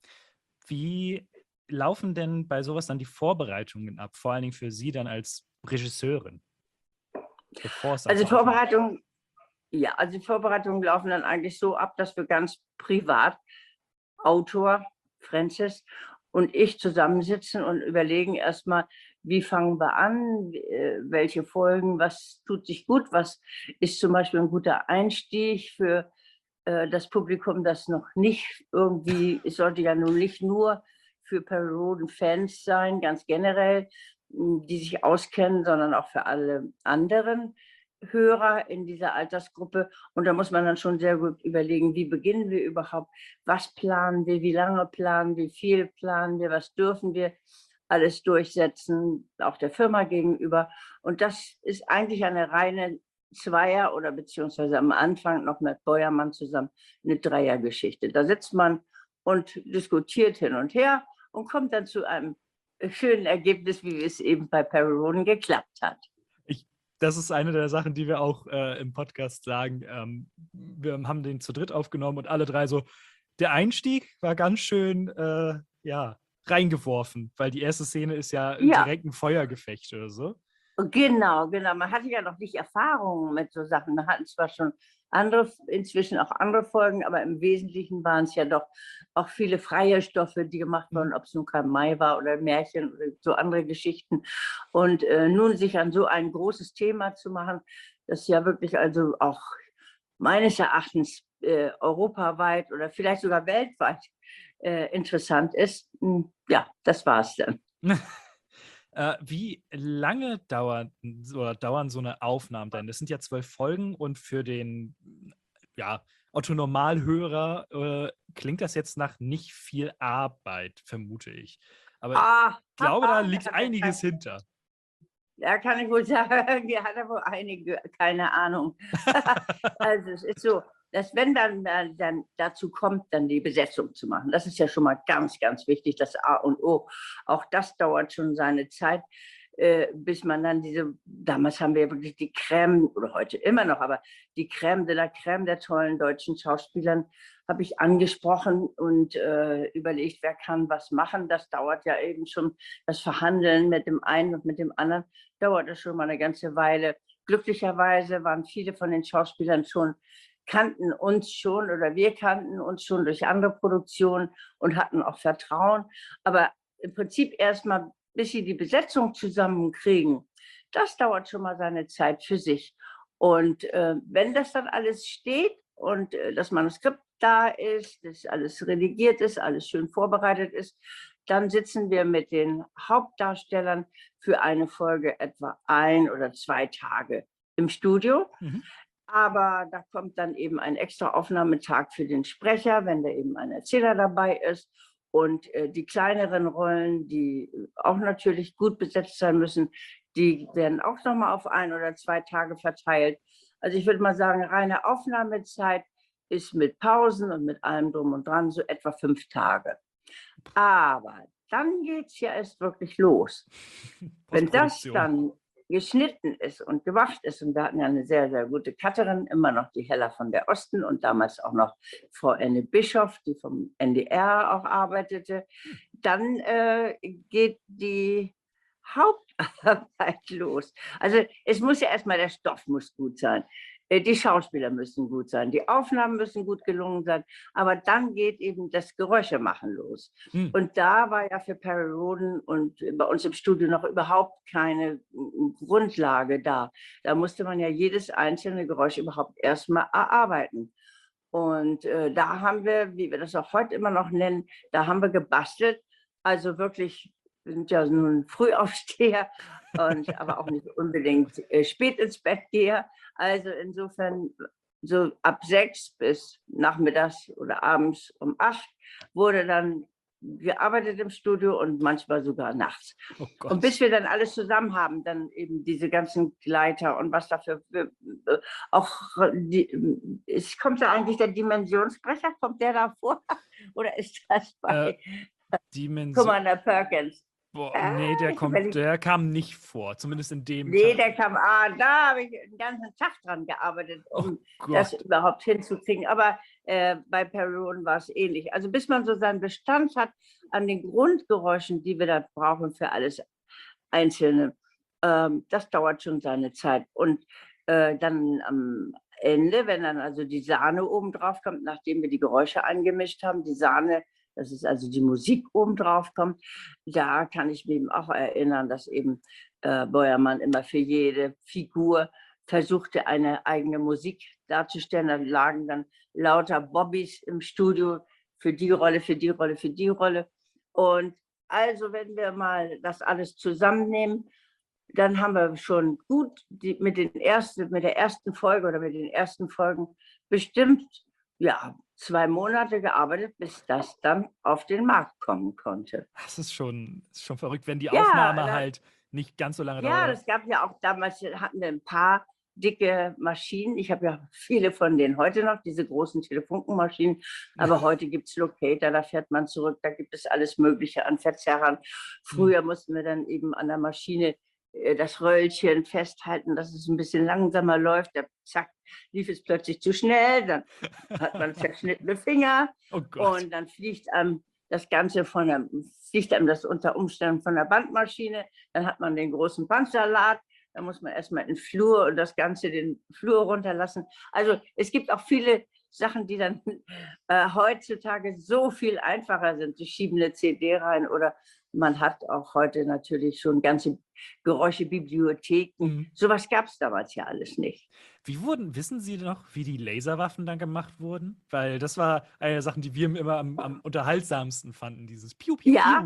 Wie laufen denn bei sowas dann die Vorbereitungen ab, vor allen Dingen für Sie dann als Regisseurin? Bevor es dann Also zur Aufnahme- Vorbereitungen, ja, also die Vorbereitungen laufen dann eigentlich so ab, dass wir ganz privat, Autor Francis und ich zusammensitzen und überlegen erstmal, wie fangen wir an, äh, welche Folgen, was tut sich gut, was ist zum Beispiel ein guter Einstieg für äh, das Publikum, das noch nicht irgendwie, es sollte ja nun nicht nur für Perry Rhodan Fans sein, ganz generell, mh, die sich auskennen, sondern auch für alle anderen Hörer in dieser Altersgruppe. Und da muss man dann schon sehr gut überlegen, wie beginnen wir überhaupt, was planen wir, wie lange planen wir, wie viel planen wir, was dürfen wir alles durchsetzen, auch der Firma gegenüber. Und das ist eigentlich eine reine Zweier- oder beziehungsweise am Anfang noch mit Beuermann zusammen eine Dreiergeschichte. Da sitzt man und diskutiert hin und her und kommt dann zu einem schönen Ergebnis, wie es eben bei Perry Rhodan geklappt hat. Das ist eine der Sachen, die wir auch äh, im Podcast sagen. Ähm, wir haben den zu dritt aufgenommen und alle drei so, der Einstieg war ganz schön, äh, ja, reingeworfen, weil die erste Szene ist ja, Ja. direkt ein Feuergefecht oder so. Genau, genau. Man hatte ja noch nicht Erfahrungen mit so Sachen. Wir hatten zwar schon andere, inzwischen auch andere Folgen, aber im Wesentlichen waren es ja doch auch viele freie Stoffe, die gemacht wurden, ob es nun Karl May war oder Märchen oder so andere Geschichten. Und äh, nun sich an so ein großes Thema zu machen, das ja wirklich also auch meines Erachtens äh, europaweit oder vielleicht sogar weltweit äh, interessant ist, mh, ja, das war es dann. Äh, wie lange dauern, oder dauern so eine Aufnahmen denn? Das sind ja zwölf Folgen und für den ja, Otto-Normalhörer äh, klingt das jetzt nach nicht viel Arbeit, vermute ich. Aber Ah, ich glaube, da ah, liegt einiges hinter. Ja, kann ich wohl sagen, die hat aber einige, keine Ahnung. Also es ist so, dass wenn dann, dann, dann dazu kommt, dann die Besetzung zu machen. Das ist ja schon mal ganz, ganz wichtig, das A und O. Auch das dauert schon seine Zeit, äh, bis man dann diese, damals haben wir ja wirklich die Crème, oder heute immer noch, aber die Crème de la Crème der tollen deutschen Schauspielern habe ich angesprochen und äh, überlegt, wer kann was machen. Das dauert ja eben schon, das Verhandeln mit dem einen und mit dem anderen dauert das schon mal eine ganze Weile. Glücklicherweise waren viele von den Schauspielern schon, kannten uns schon oder wir kannten uns schon durch andere Produktionen und hatten auch Vertrauen. Aber im Prinzip erstmal, bis sie die Besetzung zusammenkriegen, das dauert schon mal seine Zeit für sich. Und äh, wenn das dann alles steht und äh, das Manuskript da ist, dass alles redigiert ist, alles schön vorbereitet ist, dann sitzen wir mit den Hauptdarstellern für eine Folge etwa ein oder zwei Tage im Studio. Mhm. Aber da kommt dann eben ein extra Aufnahmetag für den Sprecher, wenn da eben ein Erzähler dabei ist. Und äh, die kleineren Rollen, die auch natürlich gut besetzt sein müssen, die werden auch nochmal auf ein oder zwei Tage verteilt. Also ich würde mal sagen, reine Aufnahmezeit ist mit Pausen und mit allem drum und dran so etwa fünf Tage. Aber dann geht es ja erst wirklich los. Wenn das dann geschnitten ist und gemacht ist, und wir hatten ja eine sehr, sehr gute Cutterin, immer noch die Hella von der Osten und damals auch noch Frau Anne Bischoff, die vom N D R auch arbeitete, dann äh, geht die Hauptarbeit los. Also es muss ja erstmal, der Stoff muss gut sein. Die Schauspieler müssen gut sein, die Aufnahmen müssen gut gelungen sein, aber dann geht eben das Geräuschemachen los. Hm. Und da war ja für Perry Rhodan und bei uns im Studio noch überhaupt keine Grundlage da. Da musste man ja jedes einzelne Geräusch überhaupt erstmal erarbeiten. Und äh, da haben wir, wie wir das auch heute immer noch nennen, da haben wir gebastelt, also wirklich sind ja nun Frühaufsteher und aber auch nicht unbedingt äh, spät ins Bett gehe. Also insofern so ab sechs bis nachmittags oder abends um acht wurde dann gearbeitet im Studio und manchmal sogar nachts. Oh Und bis wir dann alles zusammen haben, dann eben diese ganzen Gleiter und was dafür für, äh, auch die, es kommt ja eigentlich der Dimensionsbrecher, kommt der da vor? Oder ist das bei Äh, Dimension. Commander Perkins? Boah, Äh, nee, der, ich kommt, überleg- der kam nicht vor. Zumindest in dem Nee, Teil. der kam, ah, da habe ich den ganzen Tag dran gearbeitet, um Gott. das überhaupt hinzukriegen. Aber äh, bei Perry Roden war es ähnlich. Also bis man so seinen Bestand hat an den Grundgeräuschen, die wir da brauchen für alles Einzelne, ähm, das dauert schon seine Zeit. Und äh, dann am Ende, wenn dann also die Sahne oben drauf kommt, nachdem wir die Geräusche angemischt haben, die Sahne, das ist also die Musik oben drauf kommt, da kann ich mich eben auch erinnern, dass eben äh, Beuermann immer für jede Figur versuchte, eine eigene Musik darzustellen. Da lagen dann lauter Bobbys im Studio für die Rolle, für die Rolle, für die Rolle. Und also, wenn wir mal das alles zusammennehmen, dann haben wir schon gut die, mit, den ersten, mit der ersten Folge oder mit den ersten Folgen bestimmt ja, zwei Monate gearbeitet, bis das dann auf den Markt kommen konnte. Das ist schon, ist schon verrückt, wenn die Ja, Aufnahme da- halt nicht ganz so lange Ja, dauert. das gab ja auch damals, hatten wir ein paar dicke Maschinen. Ich habe ja viele von denen heute noch, diese großen Telefunkenmaschinen. Aber heute gibt es Locator, da fährt man zurück, da gibt es alles Mögliche an Verzerrern. Früher mussten wir dann eben an der Maschine äh, das Röllchen festhalten, dass es ein bisschen langsamer läuft. Da, zack, lief es plötzlich zu schnell, dann hat man zerschnittene Finger Oh Gott. und dann fliegt einem das Ganze von der, fliegt einem das unter Umständen von der Bandmaschine. Dann hat man den großen Bandsalat. Da muss man erstmal in den Flur und das Ganze den Flur runterlassen. Also es gibt auch viele Sachen, die dann äh, heutzutage so viel einfacher sind. Sie schieben eine C D rein oder man hat auch heute natürlich schon ganze Geräuschebibliotheken. Mhm. Sowas gab es damals ja alles nicht. Wie wurden, wissen Sie noch, wie die Laserwaffen dann gemacht wurden? Weil das war eine der Sachen, die wir immer am, am unterhaltsamsten fanden, dieses Piu, Piu, Ja.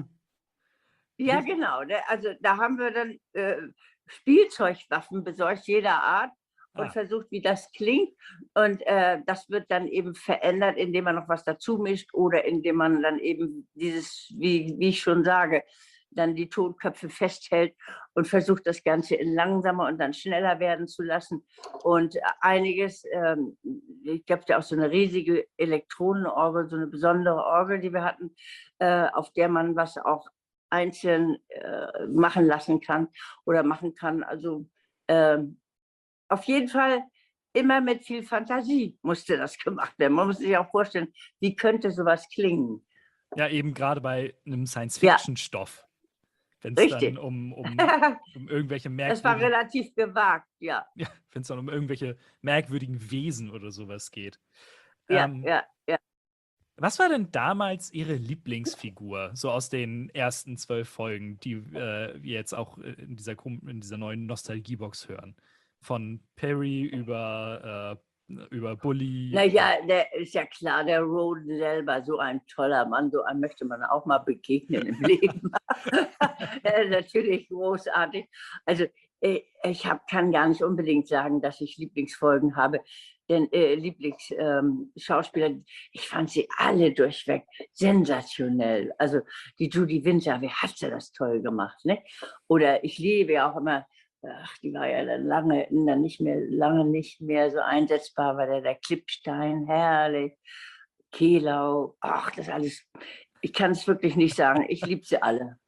Piu. Ja, genau. Ne? Also da haben wir dann äh, Spielzeugwaffen besorgt, jeder Art, und Ah. versucht, wie das klingt. Und äh, das wird dann eben verändert, indem man noch was dazu mischt oder indem man dann eben dieses, wie, wie ich schon sage, dann die Tonköpfe festhält und versucht, das Ganze in langsamer und dann schneller werden zu lassen. Und einiges, ähm, ich glaube, ja auch so eine riesige Elektronenorgel, so eine besondere Orgel, die wir hatten, äh, auf der man was auch einzeln äh, machen lassen kann oder machen kann. Also ähm, auf jeden Fall immer mit viel Fantasie musste das gemacht werden. Man muss sich auch vorstellen, wie könnte sowas klingen. Ja, eben gerade bei einem Ja. Science-Fiction-Stoff. Wenn es Richtig. dann um, um, um irgendwelche Das war merkwürdigen, relativ gewagt, ja. ja, wenn es dann um irgendwelche merkwürdigen Wesen oder sowas geht. Ja, Ähm, ja, ja. Was war denn damals Ihre Lieblingsfigur, so aus den ersten zwölf Folgen, die äh, wir jetzt auch äh, in dieser, Kom- in dieser neuen Nostalgiebox hören? Von Perry über, äh, über Bully. Naja, der ist ja klar, der Roden selber, so ein toller Mann, so einem möchte man auch mal begegnen im Leben. Äh, Natürlich großartig. Also äh, ich hab, kann gar nicht unbedingt sagen, dass ich Lieblingsfolgen habe, denn äh, Lieblingsschauspieler, ich fand sie alle durchweg sensationell. Also die Judy Winter, wie hat sie das toll gemacht, ne? Oder ich liebe ja auch immer, ach, die war ja dann lange, dann nicht mehr, lange nicht mehr so einsetzbar, war der, der Klippstein, herrlich, Kehlau, ach, das alles, ich kann es wirklich nicht sagen, ich liebe sie alle.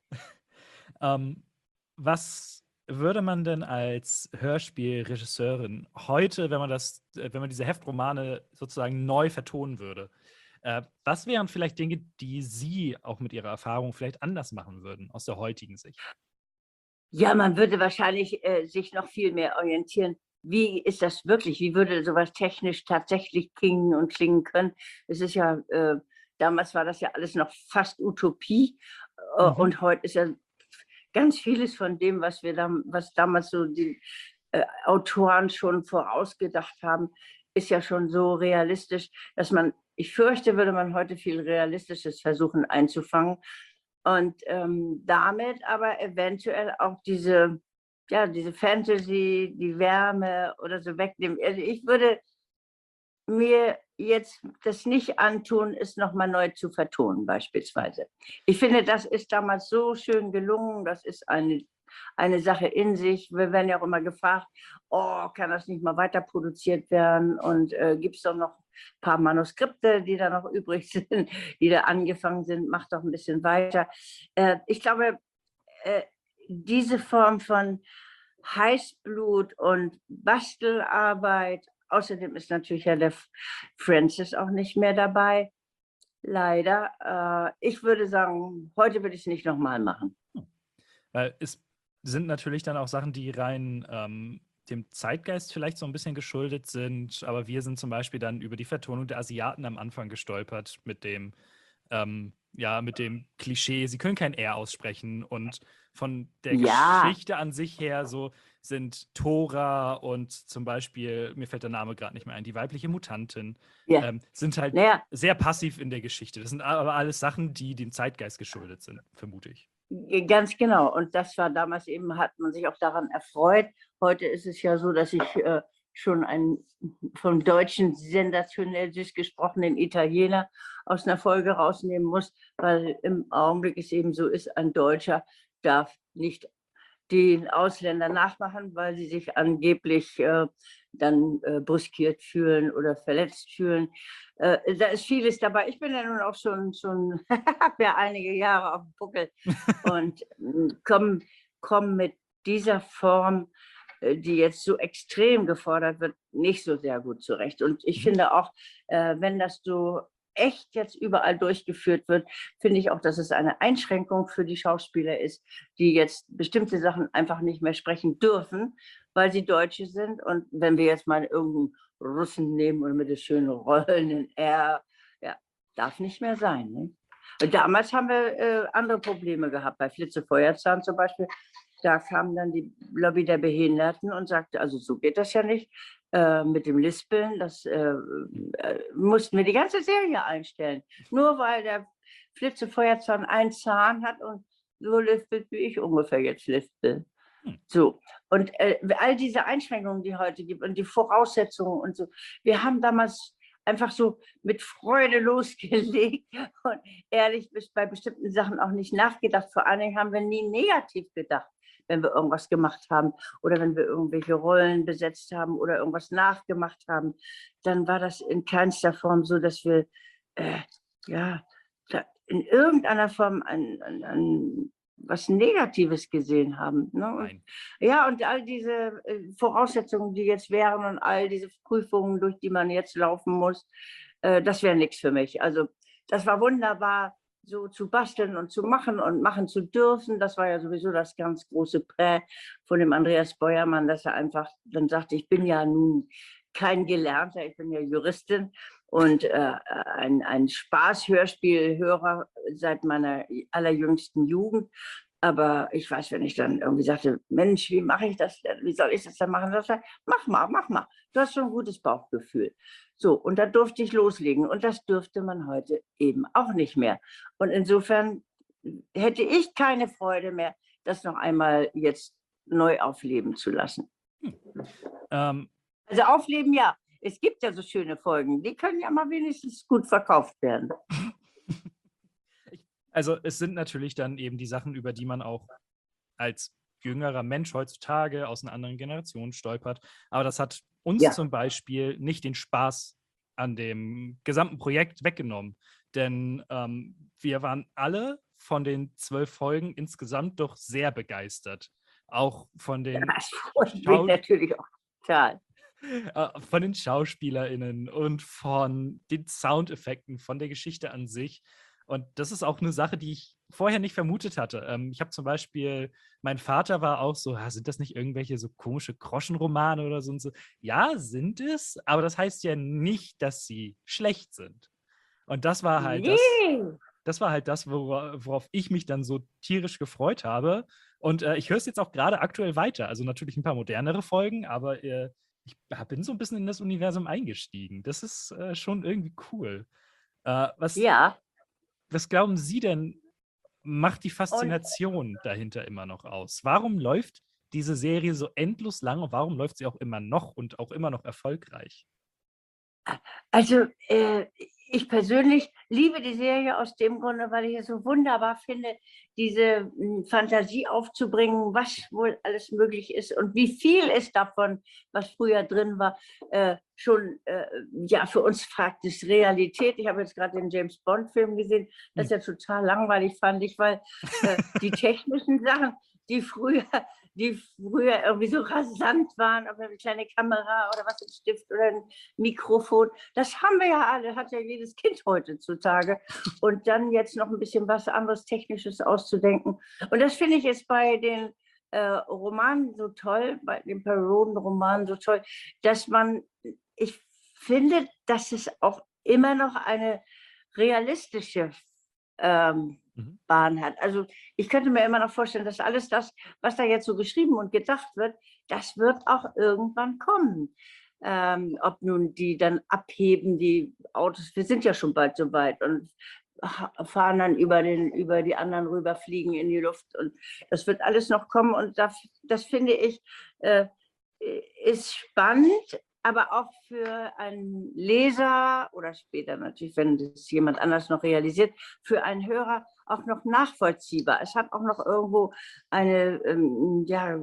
Ähm, was würde man denn als Hörspielregisseurin heute, wenn man das, äh, wenn man diese Heftromane sozusagen neu vertonen würde, äh, was wären vielleicht Dinge, die Sie auch mit Ihrer Erfahrung vielleicht anders machen würden aus der heutigen Sicht? Ja, man würde wahrscheinlich äh, sich noch viel mehr orientieren. Wie ist das wirklich? Wie würde sowas technisch tatsächlich klingen und klingen können? Es ist ja, äh, damals war das ja alles noch fast Utopie äh, Mhm. und heute ist ja ganz vieles von dem, was wir da, was damals so die äh, Autoren schon vorausgedacht haben, ist ja schon so realistisch, dass man, ich fürchte, würde man heute viel Realistisches versuchen einzufangen. Und ähm, damit aber eventuell auch diese, ja, diese Fantasy, die Wärme oder so wegnehmen. Also ich würde mir jetzt das nicht antun, es nochmal neu zu vertonen beispielsweise. Ich finde, das ist damals so schön gelungen, das ist eine, eine Sache in sich. Wir werden ja auch immer gefragt, oh, kann das nicht mal weiter produziert werden und äh, gibt es doch noch ein paar Manuskripte, die da noch übrig sind, die da angefangen sind, macht doch ein bisschen weiter. Äh, ich glaube, äh, diese Form von Heißblut und Bastelarbeit, außerdem ist natürlich ja der Francis auch nicht mehr dabei, leider. Äh, ich würde sagen, heute würde ich es nicht nochmal machen. Weil es sind natürlich dann auch Sachen, die rein ähm, dem Zeitgeist vielleicht so ein bisschen geschuldet sind, aber wir sind zum Beispiel dann über die Vertonung der Asiaten am Anfang gestolpert mit dem, ähm, ja, mit dem Klischee, sie können kein R aussprechen und von der Ja. Geschichte an sich her so sind Tora und zum Beispiel, mir fällt der Name gerade nicht mehr ein, die weibliche Mutantin, Ja. ähm, sind halt Naja. sehr passiv in der Geschichte. Das sind aber alles Sachen, die dem Zeitgeist geschuldet sind, vermute ich. Ganz genau. Und das war damals eben, hat man sich auch daran erfreut. Heute ist es ja so, dass ich äh, schon einen vom Deutschen sensationell süß gesprochenen Italiener aus einer Folge rausnehmen muss, weil im Augenblick es eben so ist, ein Deutscher darf nicht den Ausländer nachmachen, weil sie sich angeblich äh, dann äh, brüskiert fühlen oder verletzt fühlen. Äh, da ist vieles dabei. Ich bin ja nun auch schon, schon habe ja einige Jahre auf dem Buckel und komme komm mit dieser Form, äh, die jetzt so extrem gefordert wird, nicht so sehr gut zurecht. Und ich finde auch, äh, wenn das so echt jetzt überall durchgeführt wird, finde ich auch, dass es eine Einschränkung für die Schauspieler ist, die jetzt bestimmte Sachen einfach nicht mehr sprechen dürfen, weil sie Deutsche sind. Und wenn wir jetzt mal irgendeinen Russen nehmen und mit dem schönen rollenden R, ja, darf nicht mehr sein. Ne? Und damals haben wir äh, andere Probleme gehabt, bei Flitze Feuerzahn zum Beispiel. Da kam dann die Lobby der Behinderten und sagte, also so geht das ja nicht. Äh, mit dem Lispeln, das äh, äh, mussten wir die ganze Serie einstellen. Nur weil der Flitze Feuerzahn einen Zahn hat und so lispelt, wie ich ungefähr jetzt lispel. So. Und äh, all diese Einschränkungen, die heute gibt und die Voraussetzungen und so, wir haben damals einfach so mit Freude losgelegt und ehrlich bei bestimmten Sachen auch nicht nachgedacht. Vor allen Dingen haben wir nie negativ gedacht, wenn wir irgendwas gemacht haben oder wenn wir irgendwelche Rollen besetzt haben oder irgendwas nachgemacht haben, dann war das in keinster Form so, dass wir äh, ja, in irgendeiner Form ein, ein, ein, was Negatives gesehen haben. Ne? Und, ja, und all diese äh, Voraussetzungen, die jetzt wären und all diese Prüfungen, durch die man jetzt laufen muss, äh, das wäre nichts für mich. Also das war wunderbar, so zu basteln und zu machen und machen zu dürfen. Das war ja sowieso das ganz große Prä von dem Andreas Beuermann, dass er einfach dann sagte, ich bin ja nun kein Gelernter, ich bin ja Juristin und äh, ein, ein Spaß-Hörspielhörer seit meiner allerjüngsten Jugend. Aber ich weiß, wenn ich dann irgendwie sagte, Mensch, wie mache ich das denn? Wie soll ich das denn machen? Das heißt, mach mal, mach mal. Du hast schon ein gutes Bauchgefühl. So, und da durfte ich loslegen. Und das dürfte man heute eben auch nicht mehr. Und insofern hätte ich keine Freude mehr, das noch einmal jetzt neu aufleben zu lassen. Hm. Ähm. Also aufleben, ja. Es gibt ja so schöne Folgen. Die können ja mal wenigstens gut verkauft werden. Also es sind natürlich dann eben die Sachen, über die man auch als jüngerer Mensch heutzutage aus einer anderen Generation stolpert. Aber das hat uns Ja. zum Beispiel nicht den Spaß an dem gesamten Projekt weggenommen. Denn ähm, wir waren alle von den zwölf Folgen insgesamt doch sehr begeistert. Auch von den, Das freut mich Schau- natürlich auch total. äh, von den SchauspielerInnen und von den Soundeffekten, von der Geschichte an sich. Und das ist auch eine Sache, die ich vorher nicht vermutet hatte. Ähm, ich habe zum Beispiel, mein Vater war auch so, ah, sind das nicht irgendwelche so komische Groschenromane oder so und so? Ja, sind es, aber das heißt ja nicht, dass sie schlecht sind. Und das war halt das, Nee. das war halt das, wora- worauf ich mich dann so tierisch gefreut habe. Und äh, ich höre es jetzt auch gerade aktuell weiter. Also natürlich ein paar modernere Folgen, aber äh, ich bin so ein bisschen in das Universum eingestiegen. Das ist äh, schon irgendwie cool. Äh, was, Ja. was glauben Sie denn, macht die Faszination und, dahinter immer noch aus? Warum läuft diese Serie so endlos lang und warum läuft sie auch immer noch und auch immer noch erfolgreich? Also, äh, ich persönlich liebe die Serie aus dem Grunde, weil ich es so wunderbar finde, diese m, Fantasie aufzubringen, was wohl alles möglich ist und wie viel ist davon, was früher drin war, äh, schon äh, ja, für uns praktisch Realität. Ich habe jetzt gerade den James Bond-Film gesehen, das ist ja total langweilig, fand ich, weil äh, die technischen Sachen, die früher, die früher irgendwie so rasant waren, ob eine kleine Kamera oder was, ein Stift oder ein Mikrofon, das haben wir ja alle, hat ja jedes Kind heutzutage. Und dann jetzt noch ein bisschen was anderes Technisches auszudenken. Und das finde ich jetzt bei den äh, Romanen so toll, bei den Perry Rhodan-Romanen so toll, dass man, ich finde, dass es auch immer noch eine realistische ähm, Mhm. Bahn hat. Also ich könnte mir immer noch vorstellen, dass alles das, was da jetzt so geschrieben und gedacht wird, das wird auch irgendwann kommen. Ähm, ob nun die dann abheben, die Autos, wir sind ja schon bald so weit und ha- fahren dann über, den, über die anderen rüber, fliegen in die Luft und das wird alles noch kommen und das, das finde ich, äh, ist spannend, aber auch für einen Leser oder später natürlich, wenn das jemand anders noch realisiert, für einen Hörer auch noch nachvollziehbar. Es hat auch noch irgendwo eine ähm, ja,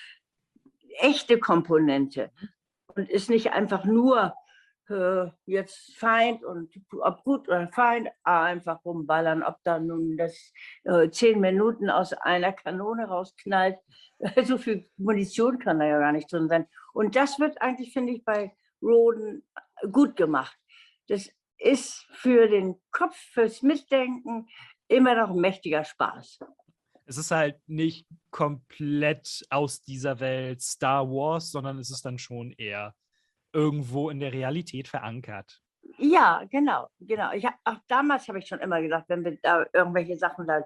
echte Komponente und ist nicht einfach nur äh, jetzt Feind und ob gut oder Feind, einfach rumballern, ob da nun das äh, zehn Minuten aus einer Kanone rausknallt. So viel Munition kann da ja gar nicht drin sein. Und das wird eigentlich, finde ich, bei Rhodan gut gemacht. Das ist für den Kopf, fürs Mitdenken immer noch ein mächtiger Spaß. Es ist halt nicht komplett aus dieser Welt Star Wars, sondern es ist dann schon eher irgendwo in der Realität verankert. Ja, genau, genau. Ich hab, auch damals habe ich schon immer gesagt, wenn wir da irgendwelche Sachen da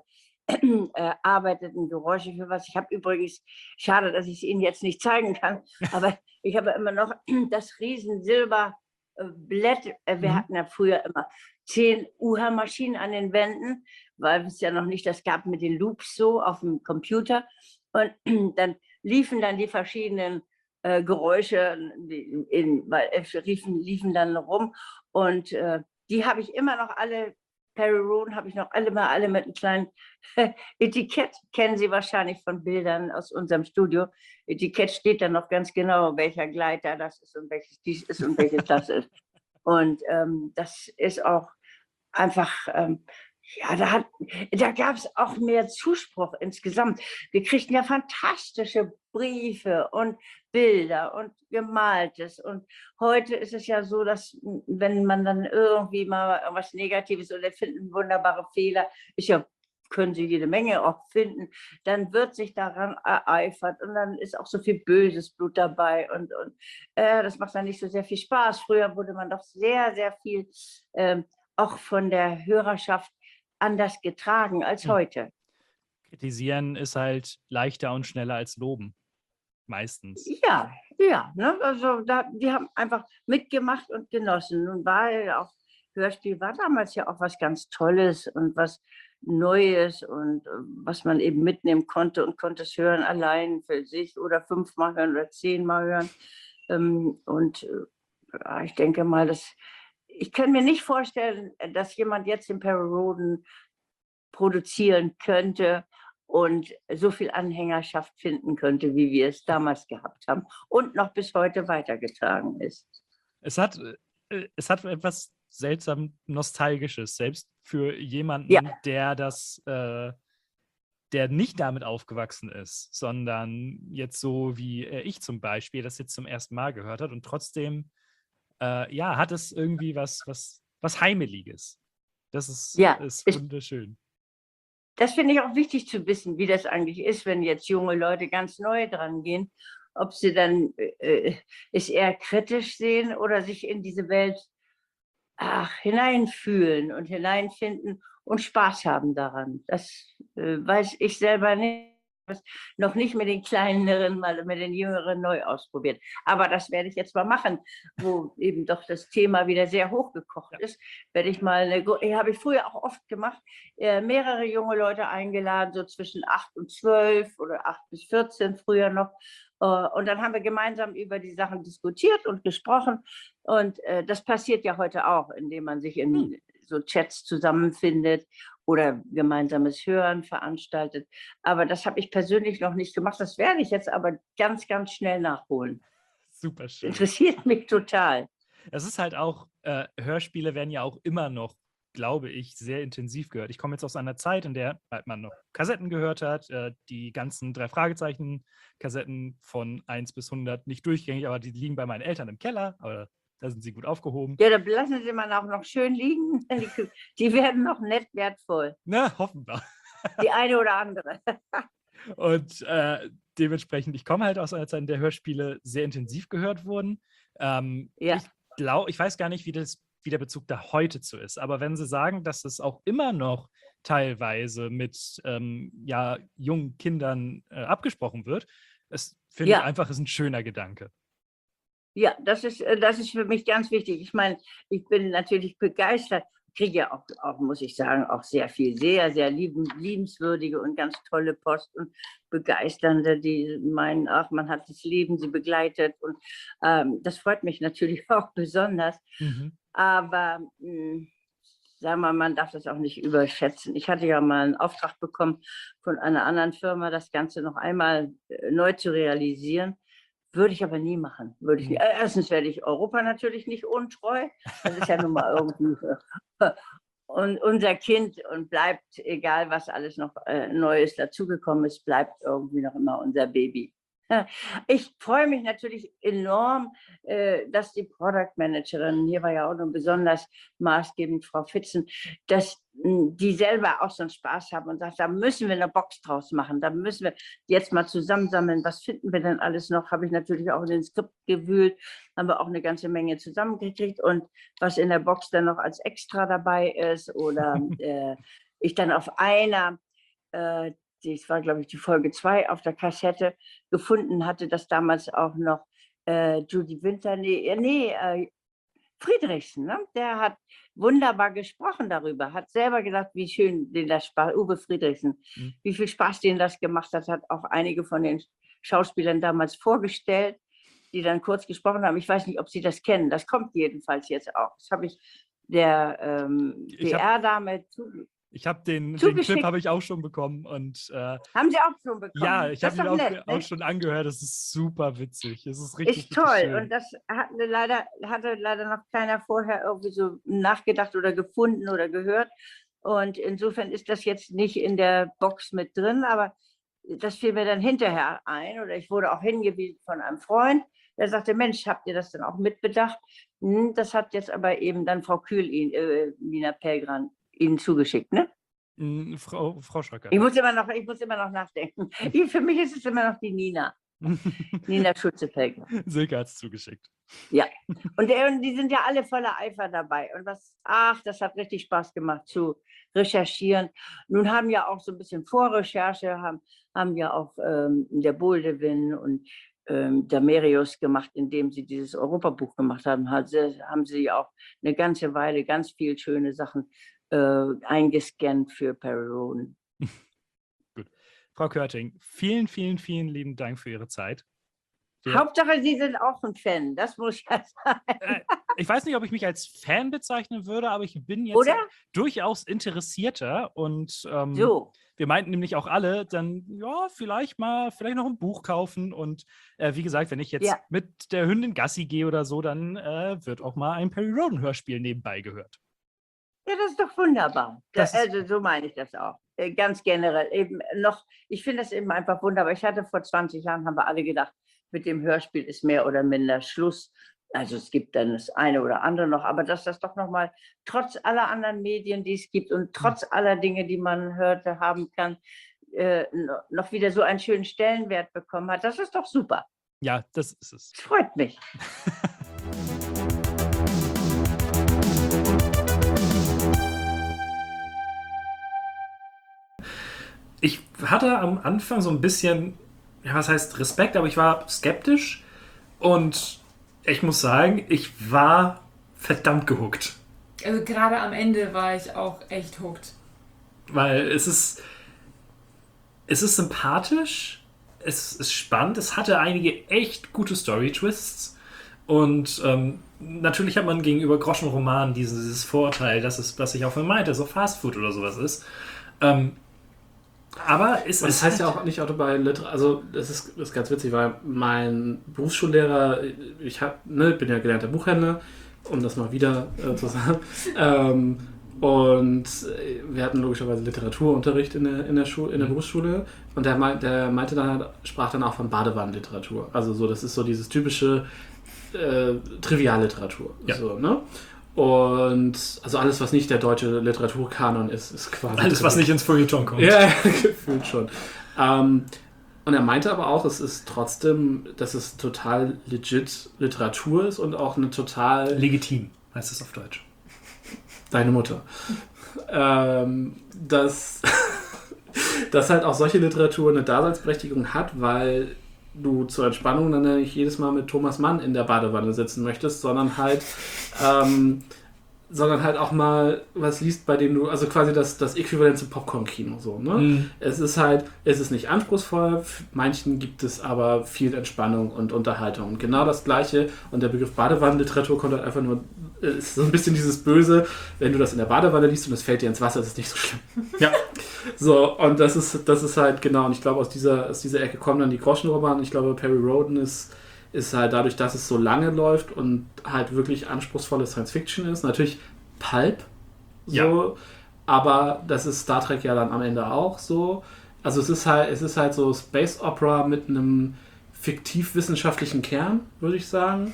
äh, arbeiteten, Geräusche für was. Ich habe übrigens, schade, dass ich es Ihnen jetzt nicht zeigen kann, aber ich habe immer noch das riesen Silberblatt. Äh, wir Mhm. hatten ja früher immer zehn U H-Maschinen an den Wänden, weil es ja noch nicht das gab mit den Loops so auf dem Computer. Und dann liefen dann die verschiedenen äh, Geräusche, die in, weil es liefen, liefen dann rum. Und äh, die habe ich immer noch alle, Perry Rhodan habe ich noch alle mal alle mit einem kleinen Etikett, kennen Sie wahrscheinlich von Bildern aus unserem Studio. Etikett steht dann noch ganz genau, welcher Gleiter das ist und welches dies ist und welches das ist. Und ähm, das ist auch einfach, ähm, ja, da, hat, da gab es auch mehr Zuspruch insgesamt. Wir kriegten ja fantastische Briefe und Bilder und Gemaltes. Und heute ist es ja so, dass wenn man dann irgendwie mal was Negatives oder finden wunderbare Fehler, ist ja, können Sie jede Menge auch finden, dann wird sich daran ereifert und dann ist auch so viel böses Blut dabei und, und äh, das macht dann nicht so sehr viel Spaß. Früher wurde man doch sehr, sehr viel ähm, auch von der Hörerschaft anders getragen als Hm. heute. Kritisieren ist halt leichter und schneller als loben. Meistens. Ja, ja, ne? Also da, die haben einfach mitgemacht und genossen. Nun war ja auch, Hörspiel war damals ja auch was ganz Tolles und was Neues und äh, was man eben mitnehmen konnte und konnte es hören allein für sich oder fünfmal hören oder zehnmal hören. Ähm, und äh, ich denke mal, dass ich kann mir nicht vorstellen, dass jemand jetzt den Perry Rhodan produzieren könnte und so viel Anhängerschaft finden könnte, wie wir es damals gehabt haben und noch bis heute weitergetragen ist. Es hat, äh, es hat etwas seltsam Nostalgisches, selbst für jemanden, Ja. der das, äh, der nicht damit aufgewachsen ist, sondern jetzt so wie äh, ich zum Beispiel das jetzt zum ersten Mal gehört hat und trotzdem, äh, ja, hat es irgendwie was, was, was Heimeliges. Das ist, Ja, ist ich- wunderschön. Das finde ich auch wichtig zu wissen, wie das eigentlich ist, wenn jetzt junge Leute ganz neu dran gehen, ob sie dann äh, es eher kritisch sehen oder sich in diese Welt ach, hineinfühlen und hineinfinden und Spaß haben daran. Das äh, weiß ich selber nicht. es noch nicht mit den kleineren, mal mit den jüngeren neu ausprobiert. Aber das werde ich jetzt mal machen, wo eben doch das Thema wieder sehr hochgekocht ist. Werde ich mal eine, habe ich früher auch oft gemacht, äh, mehrere junge Leute eingeladen, so zwischen acht und zwölf oder acht bis vierzehn früher noch. Uh, und dann haben wir gemeinsam über die Sachen diskutiert und gesprochen. Und uh, das passiert ja heute auch, indem man sich in hm. so Chats zusammenfindet oder gemeinsames Hören veranstaltet. Aber das habe ich persönlich noch nicht gemacht. Das werde ich jetzt aber ganz, ganz schnell nachholen. Super schön. Interessiert mich total. Es ist halt auch, äh, Hörspiele werden ja auch immer noch, glaube ich, sehr intensiv gehört. Ich komme jetzt aus einer Zeit, in der halt man noch Kassetten gehört hat, äh, die ganzen drei Fragezeichen-Kassetten von eins bis hundert, nicht durchgängig, aber die liegen bei meinen Eltern im Keller, aber da sind sie gut aufgehoben. Ja, da lassen sie man auch noch schön liegen. Die, die werden noch nett wertvoll. Na, hoffen wir. Die eine oder andere. Und äh, dementsprechend, ich komme halt aus einer Zeit, in der Hörspiele sehr intensiv gehört wurden. Ähm, ja. Ich glaube, ich weiß gar nicht, wie das wie der Bezug da heute zu ist. Aber wenn Sie sagen, dass es auch immer noch teilweise mit ähm, ja, jungen Kindern äh, abgesprochen wird, das finde ja. ich einfach, ist ein schöner Gedanke. Ja, das ist, das ist für mich ganz wichtig. Ich meine, ich bin natürlich begeistert, kriege ja auch, auch, muss ich sagen, auch sehr viel, sehr, sehr lieben, liebenswürdige und ganz tolle Post und Begeisternde, die meinen, ach, man hat das Leben sie begleitet. Und ähm, das freut mich natürlich auch besonders. Mhm. Aber mh, sagen wir, man darf das auch nicht überschätzen. Ich hatte ja mal einen Auftrag bekommen von einer anderen Firma, das Ganze noch einmal äh, neu zu realisieren. Würde ich aber nie machen. Würde ich nie. Erstens werde ich Europa natürlich nicht untreu. Das ist ja nun mal irgendwie und unser Kind und bleibt, egal was alles noch äh, Neues dazugekommen ist, bleibt irgendwie noch immer unser Baby. Ich freue mich natürlich enorm, äh, dass die Product Managerin, hier war ja auch noch besonders maßgebend Frau Fitzen, dass mh, die selber auch so einen Spaß haben und sagt, da müssen wir eine Box draus machen, da müssen wir jetzt mal zusammensammeln, was finden wir denn alles noch, habe ich natürlich auch in den Skript gewühlt, haben wir auch eine ganze Menge zusammengekriegt und was in der Box dann noch als Extra dabei ist oder äh, ich dann auf einer äh, das war, glaube ich, die Folge zwei auf der Kassette, gefunden hatte, dass damals auch noch äh, Judy Winter, nee, nee äh, Friedrichsen, ne? Der hat wunderbar gesprochen darüber, hat selber gesagt, wie schön den das Spaß, Uwe Friedrichsen, mhm. wie viel Spaß denen das gemacht hat, hat auch einige von den Schauspielern damals vorgestellt, die dann kurz gesprochen haben. Ich weiß nicht, ob Sie das kennen, das kommt jedenfalls jetzt auch. Das habe ich der ähm, P R-Dame zugeschickt. Ich habe den, den Clip habe ich auch schon bekommen und äh, haben Sie auch schon bekommen? Ja, ich habe ihn auch, nett, auch ne? schon angehört. Das ist super witzig. Es ist richtig, ist toll richtig schön. Und das hat leider hatte leider noch keiner vorher irgendwie so nachgedacht oder gefunden oder gehört. Und insofern ist das jetzt nicht in der Box mit drin, aber das fiel mir dann hinterher ein oder ich wurde auch hingewiesen von einem Freund. Der sagte, Mensch, habt ihr das dann auch mitbedacht? Hm, das hat jetzt aber eben dann Frau Kühl, äh, Nina Pelgran, Ihnen zugeschickt, ne? Mm, Frau, Frau Schröcker. Ich muss immer noch, ich muss immer noch nachdenken. Ich, für mich ist es immer noch die Nina. Nina Schulze-Pelgran. Silke hat es zugeschickt. Ja, und, der, und die sind ja alle voller Eifer dabei. Und was, ach, das hat richtig Spaß gemacht zu recherchieren. Nun haben ja auch so ein bisschen Vorrecherche, haben, haben ja auch ähm, der Boldewin und ähm, der Merius gemacht, indem sie dieses Europabuch gemacht haben. Hat sie, haben sie auch eine ganze Weile ganz viel schöne Sachen äh, eingescannt für Perry Rhodan. Gut. Frau Körting, vielen, vielen, vielen lieben Dank für Ihre Zeit. Wir Hauptsache, Sie sind auch ein Fan, das muss ja sein. Äh, ich weiß nicht, ob ich mich als Fan bezeichnen würde, aber ich bin jetzt Oder? durchaus interessierter und ähm, so. Wir meinten nämlich auch alle, dann ja, vielleicht mal, vielleicht noch ein Buch kaufen und äh, wie gesagt, wenn ich jetzt ja. mit der Hündin Gassi gehe oder so, dann äh, wird auch mal ein Perry Rhodan Hörspiel nebenbei gehört. Ja, das ist doch wunderbar. Das das, also so meine ich das auch. Äh, ganz generell eben noch, ich finde das eben einfach wunderbar. Ich hatte vor zwanzig Jahren, haben wir alle gedacht, mit dem Hörspiel ist mehr oder minder Schluss. Also es gibt dann das eine oder andere noch, aber dass das doch nochmal trotz aller anderen Medien, die es gibt und trotz aller Dinge, die man hörte, haben kann, äh, noch wieder so einen schönen Stellenwert bekommen hat, das ist doch super. Ja, das ist es. Das freut mich. ich hatte am Anfang so ein bisschen, ja, was heißt Respekt, aber ich war skeptisch und ich muss sagen, ich war verdammt gehuckt. Also gerade am Ende war ich auch echt hooked. Weil es ist, es ist sympathisch, es ist spannend, es hatte einige echt gute Story-Twists und ähm, natürlich hat man gegenüber Groschenromanen dieses, dieses Vorurteil, dass es, was ich auch meinte, so Fastfood oder sowas ist. Ähm, aber es das ist heißt halt ja auch nicht Autobiografie, also das ist, das ist ganz witzig, weil mein Berufsschullehrer, ich hab, ne, bin ja gelernter Buchhändler, um das mal wieder äh, zu sagen, ähm, und wir hatten logischerweise Literaturunterricht in der, in der, Schule, in der Berufsschule und der, meint, der meinte dann, sprach dann auch von Badewannenliteratur. Also so, das ist so dieses typische äh, Trivialliteratur. Ja. So, ne? Und also alles, was nicht der deutsche Literaturkanon ist, ist quasi... Alles, was nicht ins Feuilleton kommt. Ja, gefühlt schon. Ähm, und er meinte aber auch, es ist trotzdem, dass es total legit Literatur ist und auch eine total... Legitim, heißt es auf Deutsch. Deine Mutter. ähm, dass, dass halt auch solche Literatur eine Daseinsberechtigung hat, weil du zur Entspannung dann nicht jedes Mal mit Thomas Mann in der Badewanne sitzen möchtest, sondern halt ähm, sondern halt auch mal was liest, bei dem du, also quasi das, das Äquivalent zum Popcorn-Kino, so, ne? Mhm. Es ist halt, es ist nicht anspruchsvoll, manchen gibt es aber viel Entspannung und Unterhaltung. Und genau das Gleiche, und der Begriff Badewannenliteratur kommt halt einfach nur, ist so ein bisschen dieses Böse, wenn du das in der Badewanne liest und es fällt dir ins Wasser, ist es nicht so schlimm. Ja. So, und das ist, das ist halt genau, und ich glaube, aus dieser, aus dieser Ecke kommen dann die Groschenromane. Ich glaube, Perry Rhodan ist ist halt dadurch, dass es so lange läuft und halt wirklich anspruchsvolle Science-Fiction ist. Natürlich Pulp, so, ja. Aber das ist Star Trek ja dann am Ende auch so. Also es ist halt, es ist halt so Space Opera mit einem fiktiv-wissenschaftlichen Kern, würde ich sagen.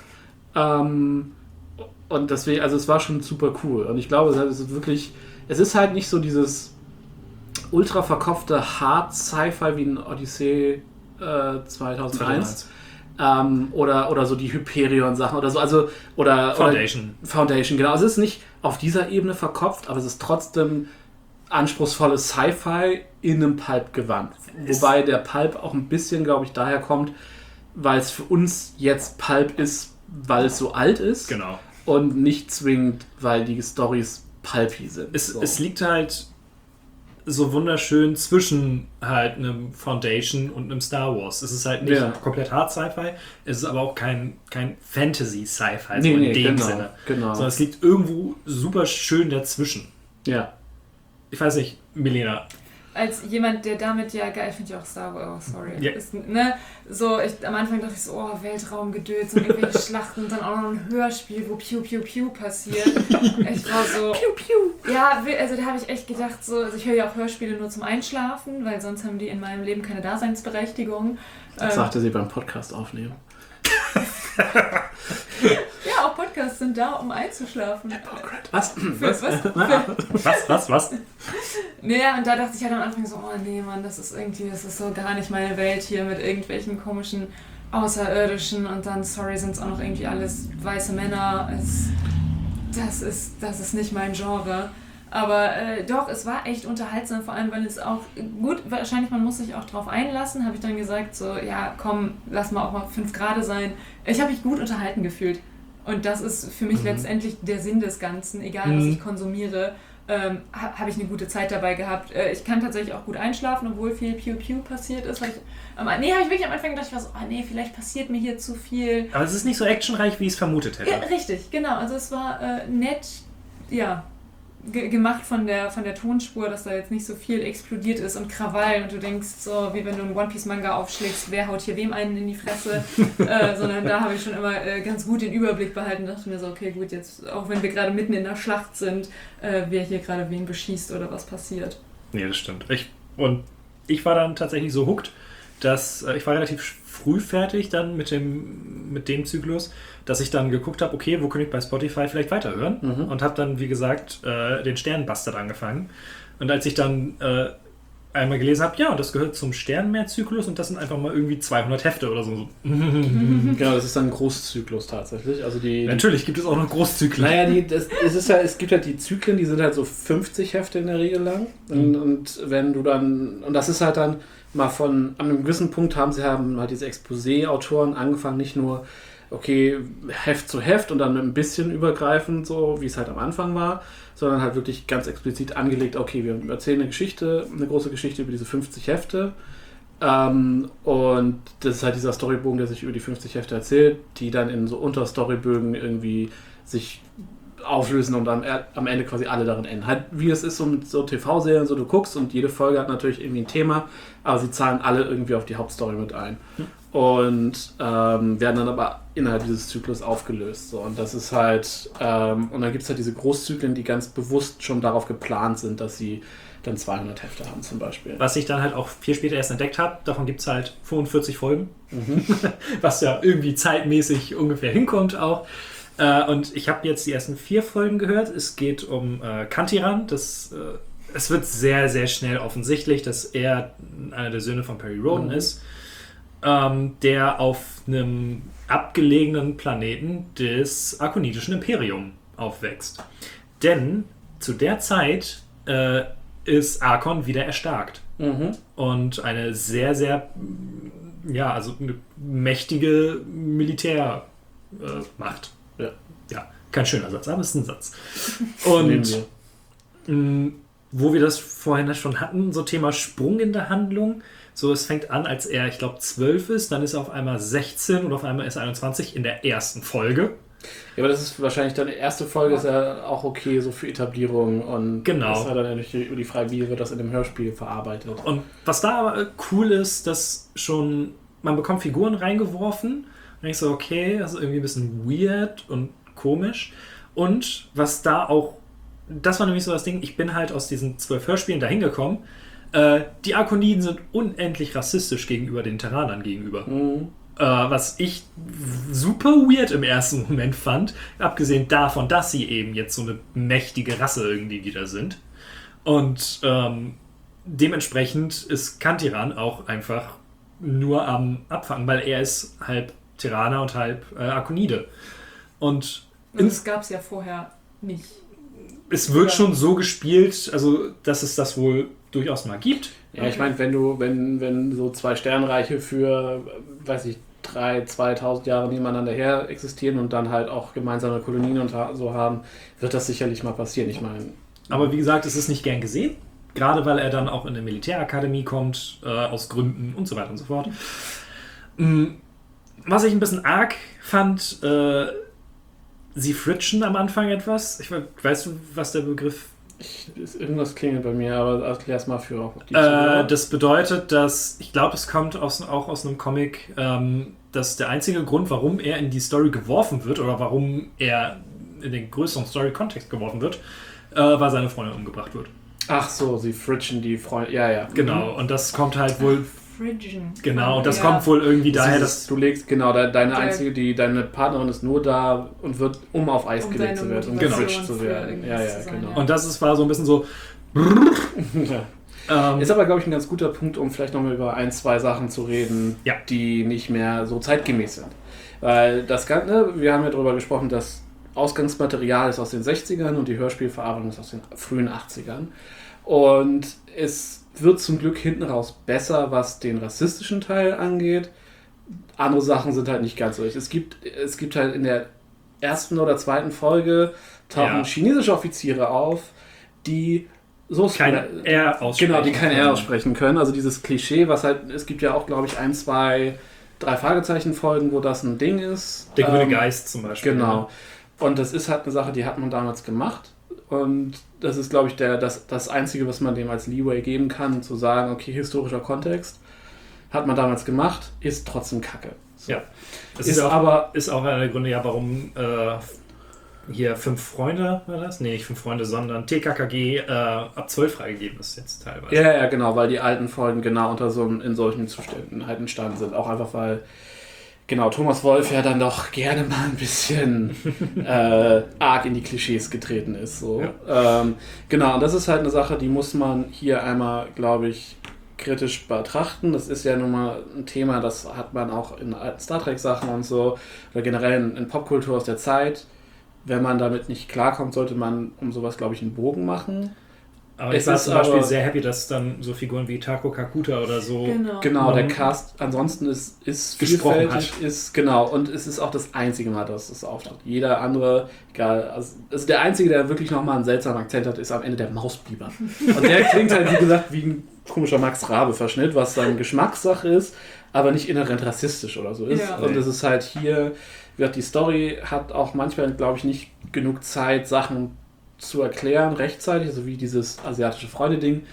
Ähm, und deswegen, also es war schon super cool. Und ich glaube, es ist wirklich, es ist halt nicht so dieses ultra verkopfte Hard Sci-Fi wie ein Odyssee äh, zweitausendeins. Ähm, oder, oder so die Hyperion-Sachen oder so, also oder Foundation. Oder Foundation, genau. Also es ist nicht auf dieser Ebene verkopft, aber es ist trotzdem anspruchsvolles Sci-Fi in einem Pulp-Gewand. Wobei der Pulp auch ein bisschen, glaube ich, daher kommt, weil es für uns jetzt Pulp ist, weil es so alt ist. Genau. Und nicht zwingend, weil die Storys pulpy sind. Es, so. es liegt halt so wunderschön zwischen halt einem Foundation und einem Star Wars. Es ist halt nicht ja. komplett Hard Sci-Fi, es ist aber auch kein, kein Fantasy-Sci-Fi, nee, so in nee, dem genau, Sinne. Genau. Sondern es liegt irgendwo super schön dazwischen. Ja. Ich weiß nicht, Milena. Als jemand, der damit ja geil, ich finde ja auch Star Wars, oh, sorry. Ja. Ist, ne, so, ich, am Anfang dachte ich so, oh, Weltraumgedöns und irgendwelche Schlachten und dann auch noch ein Hörspiel, wo Piu Piu Piu passiert. Ich war so. Piu Piu. Ja, also da habe ich echt gedacht, so, also ich höre ja auch Hörspiele nur zum Einschlafen, weil sonst haben die in meinem Leben keine Daseinsberechtigung. Das ähm, sagte sie beim Podcast aufnehmen. Ja, auch Podcasts sind da, um einzuschlafen. Was? Was? Was? Was? Was? Was? Naja, und da dachte ich halt am Anfang so, oh nee, Mann, das ist irgendwie, das ist so gar nicht meine Welt hier mit irgendwelchen komischen Außerirdischen und dann, sorry, sind es auch noch irgendwie alles weiße Männer. Es, das ist, das ist nicht mein Genre. Aber äh, doch, es war echt unterhaltsam, vor allem, weil es auch, gut, wahrscheinlich man muss sich auch drauf einlassen, habe ich dann gesagt, so, ja, komm, lass mal auch mal fünf Grad sein. Ich habe mich gut unterhalten gefühlt. Und das ist für mich mhm. letztendlich der Sinn des Ganzen, egal mhm. was ich konsumiere, ähm, ha, habe ich eine gute Zeit dabei gehabt. Äh, ich kann tatsächlich auch gut einschlafen, obwohl viel Piu Piu passiert ist. Ich, ähm, nee, habe ich wirklich am Anfang gedacht, ich war so, oh nee, vielleicht passiert mir hier zu viel. Aber es ist nicht so actionreich, wie ich es vermutet hätte. Ja, richtig, genau. Also es war äh, nett, ja, ge- gemacht von der, von der Tonspur, dass da jetzt nicht so viel explodiert ist und Krawall und du denkst so, wie wenn du einen One-Piece-Manga aufschlägst, wer haut hier wem einen in die Fresse, äh, sondern da habe ich schon immer äh, ganz gut den Überblick behalten, dachte mir so, okay, gut, jetzt, auch wenn wir gerade mitten in der Schlacht sind, äh, wer hier gerade wen beschießt oder was passiert. Nee, das stimmt. Ich, und ich war dann tatsächlich so hooked, dass äh, ich war relativ früh fertig dann mit dem, mit dem Zyklus, dass ich dann geguckt habe, okay, wo kann ich bei Spotify vielleicht weiterhören? Mhm. Und habe dann, wie gesagt, äh, den Sternenbastard angefangen. Und als ich dann äh, einmal gelesen habe, ja, und das gehört zum Sternenmeer-Zyklus und das sind einfach mal irgendwie zweihundert Hefte oder so. Genau, das ist dann ein Großzyklus tatsächlich. Also die, Natürlich gibt es auch noch Großzyklen. Naja, die, das, es, ist ja, es gibt halt die Zyklen, die sind halt so fünfzig Hefte in der Regel lang. Und, Mhm. und wenn du dann, und das ist halt dann mal von, an einem gewissen Punkt haben sie haben halt diese Exposé-Autoren angefangen, nicht nur, okay, Heft zu Heft und dann ein bisschen übergreifend, so wie es halt am Anfang war, sondern halt wirklich ganz explizit angelegt, okay, wir erzählen eine Geschichte, eine große Geschichte über diese fünfzig Hefte. Ähm, und das ist halt dieser Storybogen, der sich über die fünfzig Hefte erzählt, die dann in so Unterstorybögen irgendwie sich auflösen und am, am Ende quasi alle darin enden. Halt wie es ist so mit so T V-Serien, so du guckst und jede Folge hat natürlich irgendwie ein Thema, aber sie zahlen alle irgendwie auf die Hauptstory mit ein. Hm. Und ähm, werden dann aber innerhalb dieses Zyklus aufgelöst. So. Und das ist halt, ähm, und dann gibt es halt diese Großzyklen, die ganz bewusst schon darauf geplant sind, dass sie dann zweihundert Hefte haben zum Beispiel. Was ich dann halt auch viel später erst entdeckt habe, davon gibt es halt fünfundvierzig Folgen, Mhm. was ja irgendwie zeitmäßig ungefähr hinkommt auch. Äh, und ich habe jetzt die ersten vier Folgen gehört. Es geht um äh, Kantiran. Das, äh, es wird sehr, sehr schnell offensichtlich, dass er einer der Söhne von Perry Rhodan Mhm. ist, ähm, der auf einem abgelegenen Planeten des Arkonidischen Imperium aufwächst. Denn zu der Zeit äh, ist Arkon wieder erstarkt. Mhm. Und eine sehr, sehr, ja, also eine mächtige Militärmacht. Äh, Macht. Ja. Ja, kein schöner Satz, aber es ist ein Satz. Nehmen Und wir. mh, wo wir das vorhin schon hatten, so Thema Sprung in der Handlung. So, es fängt an, als er, ich glaube, zwölf ist, dann ist er auf einmal sechzehn und auf einmal ist er einundzwanzig in der ersten Folge. Ja, aber das ist wahrscheinlich dann die erste Folge, ist ja auch okay, so für Etablierung und Genau. das hat dann ja durch die, über die Freibiere wird das in dem Hörspiel verarbeitet. Und was da aber cool ist, dass schon, man bekommt Figuren reingeworfen und ich so, okay, das ist irgendwie ein bisschen weird und komisch. Und was da auch, das war nämlich so das Ding, ich bin halt aus diesen zwölf Hörspielen dahin gekommen, äh, die Arkoniden sind unendlich rassistisch gegenüber den Terranern gegenüber. Mhm. Äh, was ich super weird im ersten Moment fand, abgesehen davon, dass sie eben jetzt so eine mächtige Rasse irgendwie wieder sind. Und ähm, dementsprechend ist Kantiran auch einfach nur am Abfangen, weil er ist halb Terraner und halb äh, Arkonide. Und Und das gab es ja vorher nicht. es wird Oder- schon so gespielt, also dass es das wohl durchaus mal gibt. Ja, ich meine, wenn du, wenn, wenn so zwei Sternreiche für, weiß ich, drei, zweitausend Jahre nebeneinander her existieren und dann halt auch gemeinsame Kolonien und ha- so haben, wird das sicherlich mal passieren. Ich meine, Aber wie gesagt, es ist nicht gern gesehen. Gerade weil er dann auch in eine Militärakademie kommt, äh, aus Gründen und so weiter und so fort. Mm, Was ich ein bisschen arg fand, äh, sie fritschen am Anfang etwas. Ich we- weißt du, was der Begriff ich, ist, irgendwas klingelt bei mir, aber erklär's mal für auch die Äh, Zuhörer. das bedeutet, dass, ich glaube, es kommt aus, auch aus einem Comic, ähm, dass der einzige Grund, warum er in die Story geworfen wird oder warum er in den größeren Story-Kontext geworfen wird, äh, weil seine Freundin umgebracht wird. Ach so, sie fritschen die Freunde. Ja, ja. Genau, und das kommt halt wohl, Fridgen. genau, und das Ja. kommt wohl irgendwie daher, Dieses- dass, du legst, genau, de, deine Der- einzige, die, deine Partnerin ist nur da und wird, um auf Eis Um gelegt deine zu werden, um Motivation gefridged zu für werden. irgendwas Ja, ja, zu sein, genau. ja. und das ist, war so ein bisschen so, Ja. ähm, Ist aber, glaube ich, ein ganz guter Punkt, um vielleicht nochmal über ein, zwei Sachen zu reden, Ja. die nicht mehr so zeitgemäß sind. Weil das Ganze, wir haben ja darüber gesprochen, das Ausgangsmaterial ist aus den sechzigern und die Hörspielverarbeitung ist aus den frühen achtzigern. Und es wird zum Glück hinten raus besser, was den rassistischen Teil angeht. Andere Sachen sind halt nicht ganz so. Es gibt, es gibt halt in der ersten oder zweiten Folge tauchen Ja. chinesische Offiziere auf, die so kein R aussprechen. Genau, die kein R können. aussprechen können. Also dieses Klischee, was halt, es gibt ja auch, glaube ich, ein, zwei, drei Fragezeichen-Folgen, wo das ein Ding ist. Der grüne Ähm, Geist zum Beispiel. Genau. Und das ist halt eine Sache, die hat man damals gemacht. Und das ist, glaube ich, der, das, das Einzige, was man dem als Leeway geben kann, zu sagen, okay, historischer Kontext, hat man damals gemacht, ist trotzdem Kacke. So. Ja. Das Ist ist, auch, aber- ist auch einer der Gründe, ja, warum äh, hier Fünf Freunde, war das? Nee, nicht Fünf Freunde, sondern T K K G äh, ab zwölf freigegeben ist jetzt teilweise. Ja, ja, genau, weil die alten Folgen genau unter so in solchen Zuständen halt entstanden sind. Auch einfach, weil genau Thomas Wolf ja dann doch gerne mal ein bisschen äh, arg in die Klischees getreten ist. So. Ähm, genau, und das ist halt eine Sache, die muss man hier einmal, glaube ich, kritisch betrachten. Das ist ja nun mal ein Thema, das hat man auch in alten Star Trek-Sachen und so, oder generell in, in Popkultur aus der Zeit. Wenn man damit nicht klarkommt, sollte man um sowas, glaube ich, einen Bogen machen. Aber ich war zum Beispiel sehr happy, dass dann so Figuren wie Tako Kakuta oder so... Genau, genau der Cast ansonsten ist, ist vielfältig, ist, genau, und es ist auch das einzige Mal, dass es auftritt. Jeder andere, egal, also, also der einzige, der wirklich nochmal einen seltsamen Akzent hat, ist am Ende der Mausbiber. Und der klingt halt, wie gesagt, wie ein komischer Max Rabe-Verschnitt, was dann Geschmackssache ist, aber nicht inhärent rassistisch oder so ist. Ja. Und das ist halt hier, wie gesagt, die Story hat auch manchmal, glaube ich, nicht genug Zeit, Sachen zu erklären rechtzeitig, also wie dieses asiatische Freunde-Ding,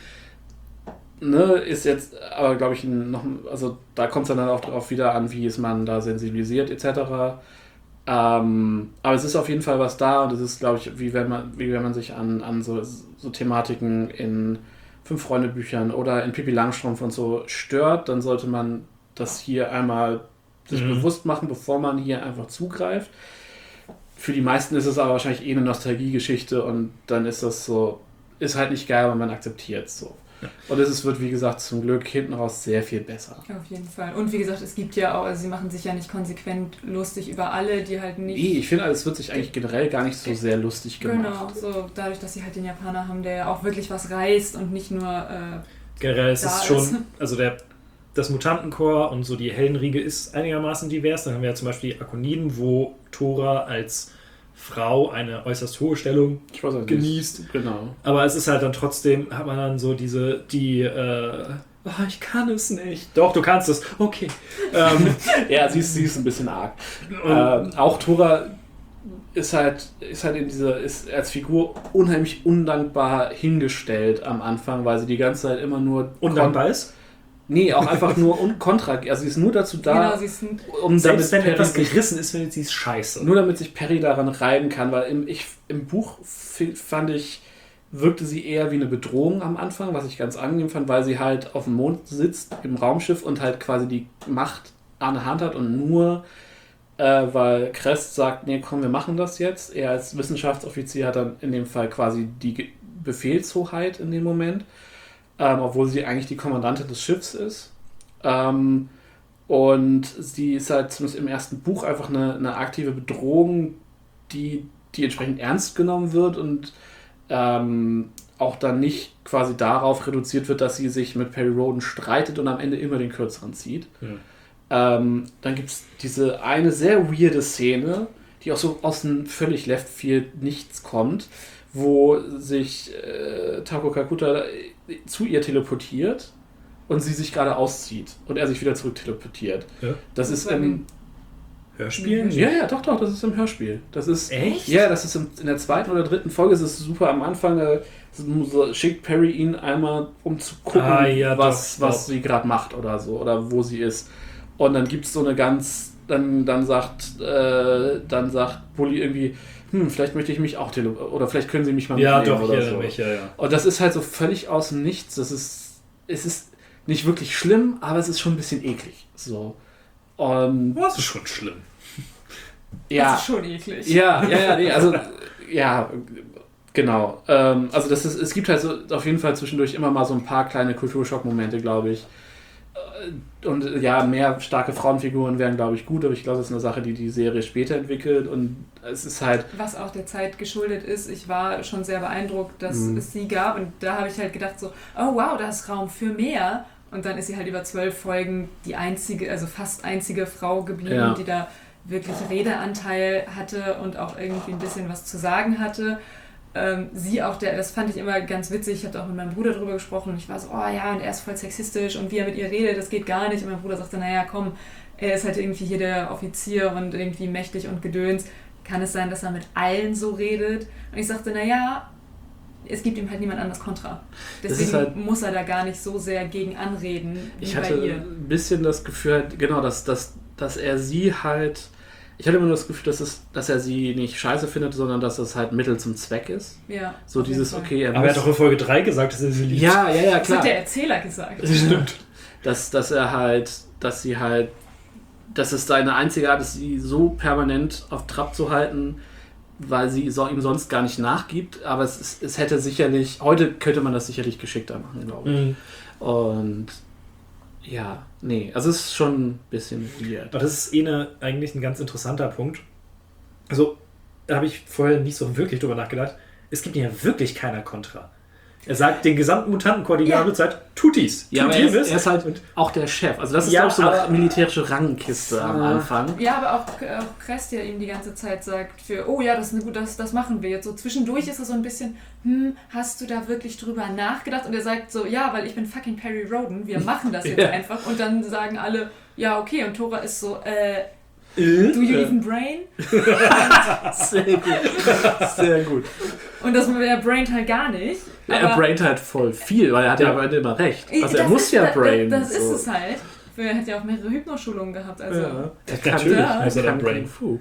ne, ist jetzt aber, glaube ich, noch, also da kommt es dann auch darauf wieder an, wie ist man da sensibilisiert et cetera. Ähm, aber es ist auf jeden Fall was da und es ist, glaube ich, wie wenn man, wie wenn man sich an, an so, so Thematiken in Fünf-Freunde-Büchern oder in Pippi Langstrumpf und so stört, dann sollte man das hier einmal sich mhm. bewusst machen, bevor man hier einfach zugreift. Für die meisten ist es aber wahrscheinlich eh eine Nostalgiegeschichte und dann ist das so, ist halt nicht geil, aber man akzeptiert es so. Ja. Und es wird, wie gesagt, zum Glück hinten raus sehr viel besser. Auf jeden Fall. Und wie gesagt, es gibt ja auch, also sie machen sich ja nicht konsequent lustig über alle, die halt nicht... Nee, ich finde, es wird sich eigentlich generell gar nicht so sehr lustig gemacht. Genau, so dadurch, dass sie halt den Japaner haben, der ja auch wirklich was reißt und nicht nur äh, generell ist es schon, also der das Mutantenkorps und so die Heldenriege ist einigermaßen divers. Dann haben wir ja zum Beispiel die Akoniden, wo Tora als Frau eine äußerst hohe Stellung ich weiß nicht, genießt. Genau. Aber es ist halt dann trotzdem, hat man dann so diese, die, äh, oh, ich kann es nicht. Doch, du kannst es. Okay. ähm, ja, sie ist, sie ist ein bisschen arg. Ähm, auch Tora ist halt, ist halt in dieser, ist als Figur unheimlich undankbar hingestellt am Anfang, weil sie die ganze Zeit immer nur undankbar ist? Nee, auch einfach nur un- kontra. Also sie ist nur dazu da, genau, sie ist ein, um selbst damit wenn etwas gerissen ist, findet sie es scheiße. Nur damit sich Perry daran reiben kann, weil im, ich, im Buch f- fand ich, wirkte sie eher wie eine Bedrohung am Anfang, was ich ganz angenehm fand, weil sie halt auf dem Mond sitzt, im Raumschiff und halt quasi die Macht an der Hand hat und nur, äh, weil Crest sagt, nee, komm, wir machen das jetzt. Er als Wissenschaftsoffizier hat dann in dem Fall quasi die Ge- Befehlshoheit in dem Moment. Ähm, obwohl sie eigentlich die Kommandantin des Schiffs ist. Ähm, und sie ist halt zumindest im ersten Buch einfach eine, eine aktive Bedrohung, die, die entsprechend ernst genommen wird und ähm, auch dann nicht quasi darauf reduziert wird, dass sie sich mit Perry Rhodan streitet und am Ende immer den Kürzeren zieht. Ja. Ähm, dann gibt es diese eine sehr weirde Szene, die auch so aus dem völlig Left Field nichts kommt, wo sich äh, Tako Kakuta zu ihr teleportiert und sie sich gerade auszieht und er sich wieder zurück teleportiert. Ja. Das, das ist im Hörspiel? Ja, ja, doch, doch, das ist im Hörspiel. Das ist, echt? Ja, das ist im, in der zweiten oder dritten Folge, ist es super am Anfang, da so, schickt Perry ihn einmal, um zu gucken, ah, ja, was, doch, was sie gerade macht oder so, oder wo sie ist. Und dann gibt es so eine ganz, dann, dann sagt, äh, dann sagt Bully irgendwie, hm, vielleicht möchte ich mich auch tele- oder vielleicht können sie mich mal ja, mitnehmen doch, oder ja, so. Mich, ja, ja. Und das ist halt so völlig aus dem Nichts. Das ist, es ist nicht wirklich schlimm, aber es ist schon ein bisschen eklig. So. Und das ist schon schlimm. Ja. Das ist schon eklig. Ja, ja, ja, nee, also, ja, genau. Ähm, also das ist, es gibt halt so auf jeden Fall zwischendurch immer mal so ein paar kleine Kulturschock-Momente, glaube ich. Und ja, mehr starke Frauenfiguren wären, glaube ich, gut, aber ich glaube, das ist eine Sache, die die Serie später entwickelt und es ist halt... Was auch der Zeit geschuldet ist, ich war schon sehr beeindruckt, dass mhm. es sie gab und da habe ich halt gedacht so, oh wow, da ist Raum für mehr und dann ist sie halt über zwölf Folgen die einzige, also fast einzige Frau geblieben, ja. die da wirklich Redeanteil hatte und auch irgendwie ein bisschen was zu sagen hatte. Ähm, sie auch, der, das fand ich immer ganz witzig, ich habe auch mit meinem Bruder drüber gesprochen und ich war so, oh ja, und er ist voll sexistisch und wie er mit ihr redet, das geht gar nicht. Und mein Bruder sagte, naja, komm, er ist halt irgendwie hier der Offizier und irgendwie mächtig und gedöns. Kann es sein, dass er mit allen so redet? Und ich sagte, naja, es gibt ihm halt niemand anderes Kontra. Deswegen halt, muss er da gar nicht so sehr gegen anreden wie ich bei hatte ihr. ein bisschen das Gefühl, genau, dass, dass, dass er sie halt... Ich hatte immer nur das Gefühl, dass, es, dass er sie nicht scheiße findet, sondern dass es halt Mittel zum Zweck ist. Ja. So dieses, okay, er Aber er hat doch in Folge drei gesagt, dass er sie liebt. Ja, ja, ja, klar. Das hat der Erzähler gesagt. Das stimmt. Dass, dass er halt, dass sie halt, dass es seine einzige Art ist, sie so permanent auf Trab zu halten, weil sie so, ihm sonst gar nicht nachgibt. Aber es, ist, es hätte sicherlich, heute könnte man das sicherlich geschickter machen, glaube ich. Mhm. Und ja, nee, also es ist schon ein bisschen weird. Aber das ist eh eine, eigentlich ein ganz interessanter Punkt. Also, da habe ich vorher nicht so wirklich drüber nachgedacht. Es gibt ja wirklich keiner Kontra. Er sagt den gesamten Mutantenkoordinator Zeit, tut dies, Ja, tut aber er ist, jenes. er ist halt auch der Chef. Also das ist Ja, auch so eine aber- militärische Rangkiste am Anfang. Ja, aber auch, auch Krestia ihm die ganze Zeit sagt, für, oh ja, das, ist eine gute, das, das machen wir jetzt. So zwischendurch ist er so ein bisschen, hm, hast du da wirklich drüber nachgedacht? Und er sagt so, ja, weil ich bin fucking Perry Rhodan, wir machen das jetzt Ja. einfach. Und dann sagen alle, ja, okay. Und Tora ist so, äh, Äh? do you even brain? Sehr gut. Sehr gut. Und das er braint halt gar nicht. Er braint halt voll viel, weil er hat ja, aber immer recht. Also er Das muss ist, ja da- brainen. Das ist so. es halt. Er hat ja auch mehrere Hypnoschulungen gehabt. Also Ja. Er kann, natürlich, da. also der Kann Brain. Kung Fu.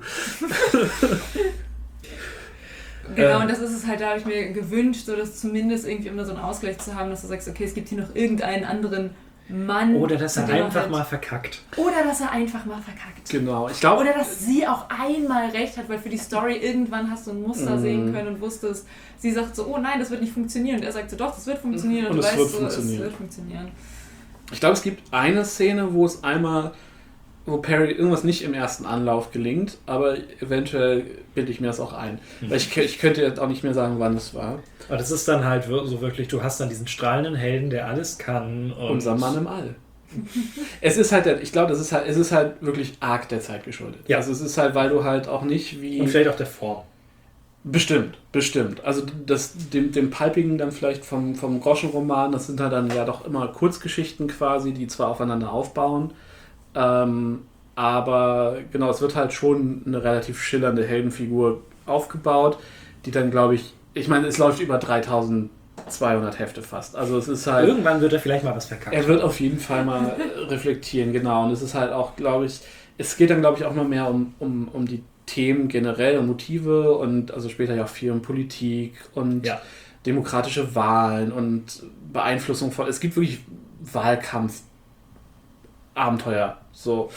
Genau, Ähm. und das ist es halt, da habe ich mir gewünscht, so dass zumindest irgendwie immer so einen Ausgleich zu haben, dass du sagst, okay, es gibt hier noch irgendeinen anderen Mann. Oder dass er mit dem einfach halt, mal verkackt. Oder dass er einfach mal verkackt. Genau, ich glaube. Oder dass sie auch einmal recht hat, weil für die Story irgendwann hast du ein Muster Mhm. sehen können und wusstest, sie sagt so, oh nein, das wird nicht funktionieren. Und er sagt so, doch, das wird funktionieren. Und, Und du es weißt wird so, funktionieren. es wird funktionieren. Ich glaube, es gibt eine Szene, wo es einmal, wo Perry irgendwas nicht im ersten Anlauf gelingt, aber eventuell bilde ich mir das auch ein. Mhm. Weil ich, ich könnte jetzt auch nicht mehr sagen, wann es war. Aber das ist dann halt wir- so wirklich, du hast dann diesen strahlenden Helden, der alles kann. Und Unser Mann im All. Es ist halt, der, ich glaube, das ist halt, es ist halt wirklich arg der Zeit geschuldet. Ja. Also es ist halt, weil du halt auch nicht wie... Und vielleicht auch der Form. Bestimmt, bestimmt. Also das, dem, dem Palpigen dann vielleicht vom, vom Groschenroman, das sind halt dann ja doch immer Kurzgeschichten quasi, die zwar aufeinander aufbauen, ähm, aber genau, es wird halt schon eine relativ schillernde Heldenfigur aufgebaut, die dann, glaube ich, ich meine, es läuft über dreitausendzweihundert Hefte fast. Also es ist halt... Irgendwann wird er vielleicht mal was verkackt. Er wird auf jeden Fall mal reflektieren, genau. Und es ist halt auch, glaube ich, es geht dann, glaube ich, auch mal mehr um, um, um die Themen generell und Motive und also später ja auch viel um Politik und Ja. demokratische Wahlen und Beeinflussung von. Es gibt wirklich Wahlkampf. Abenteuer, so.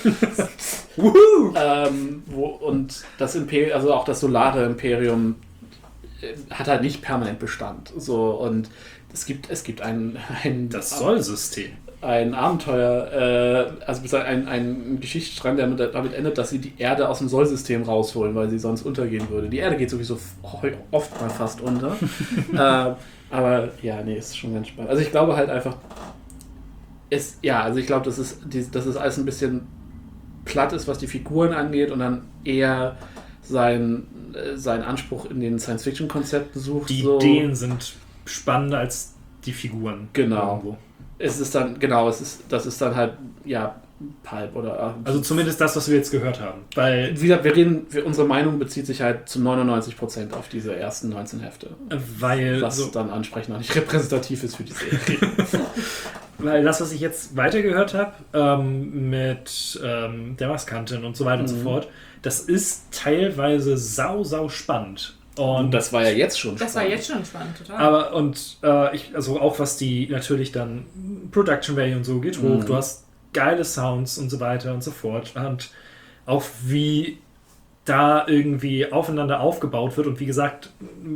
ähm, wo, und das Imperium, also auch das solare Imperium äh, hat halt nicht permanent Bestand. So, und es gibt, es gibt ein, ein Das Sollsystem. ein Abenteuer, äh, also ein, ein Geschichtsstrang, der damit, damit endet, dass sie die Erde aus dem Sollsystem rausholen, weil sie sonst untergehen würde. Die Erde geht sowieso f- oft mal fast unter. äh, aber ja, nee, ist schon ganz spannend. Also ich glaube halt einfach, es, ja, also ich glaube, dass es, die, dass es alles ein bisschen platt ist, was die Figuren angeht und dann eher sein, äh, seinen Anspruch in den Science-Fiction-Konzepten sucht. Die so. Ideen sind spannender als die Figuren. Genau. Irgendwo. Es ist dann, genau, es ist, das ist dann halt, ja, Pulp oder. Also zumindest das, was wir jetzt gehört haben. Weil, Wieder, wir reden, wir, unsere Meinung bezieht sich halt zu neunundneunzig Prozent auf diese ersten neunzehn Hefte. weil, Was so, dann ansprechend auch nicht repräsentativ ist für die Serie. weil das, was ich jetzt weitergehört habe, ähm, mit ähm, der Maskantin und so weiter und so Mhm. fort, das ist teilweise sau, sau spannend. Und Und das war ja jetzt schon Das war spannend. jetzt schon spannend, total. Aber und äh, ich, also auch was die natürlich dann Production Value und so geht hoch, Mhm. du hast geile Sounds und so weiter und so fort. Und auch wie da irgendwie aufeinander aufgebaut wird und wie gesagt,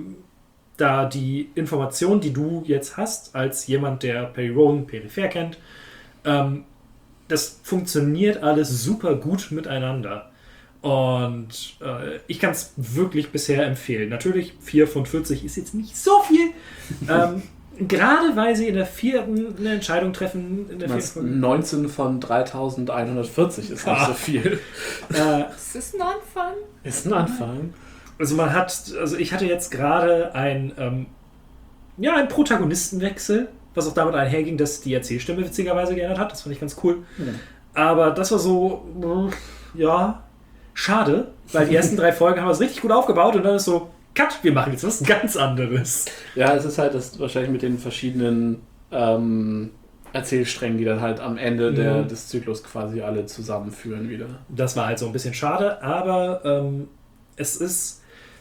da die Information, die du jetzt hast, als jemand, der Perry Rowan peripher kennt, ähm, das funktioniert alles super gut miteinander. Und äh, ich kann es wirklich bisher empfehlen. Natürlich, vier von vierzig ist jetzt nicht so viel. ähm, gerade weil sie in der vierten eine Entscheidung treffen. In der Was vierten neunzehn von dreitausendeinhundertvierzig ist nicht Ah. so viel. äh, Es ist ein Anfang. Ist ein Anfang. also man hat, also ich hatte jetzt gerade ein, ähm, ja, einen Protagonistenwechsel, was auch damit einherging, dass die Erzählstimme witzigerweise geändert hat. Das fand ich ganz cool. Mhm. Aber das war so, äh, ja, schade, weil die ersten drei Folgen haben wir es richtig gut aufgebaut und dann ist so, cut, wir machen jetzt was ganz anderes. Ja, es ist halt das wahrscheinlich mit den verschiedenen ähm, Erzählsträngen, die dann halt am Ende Mhm. der, des Zyklus quasi alle zusammenführen wieder. Das war halt so ein bisschen schade, aber ähm, es ist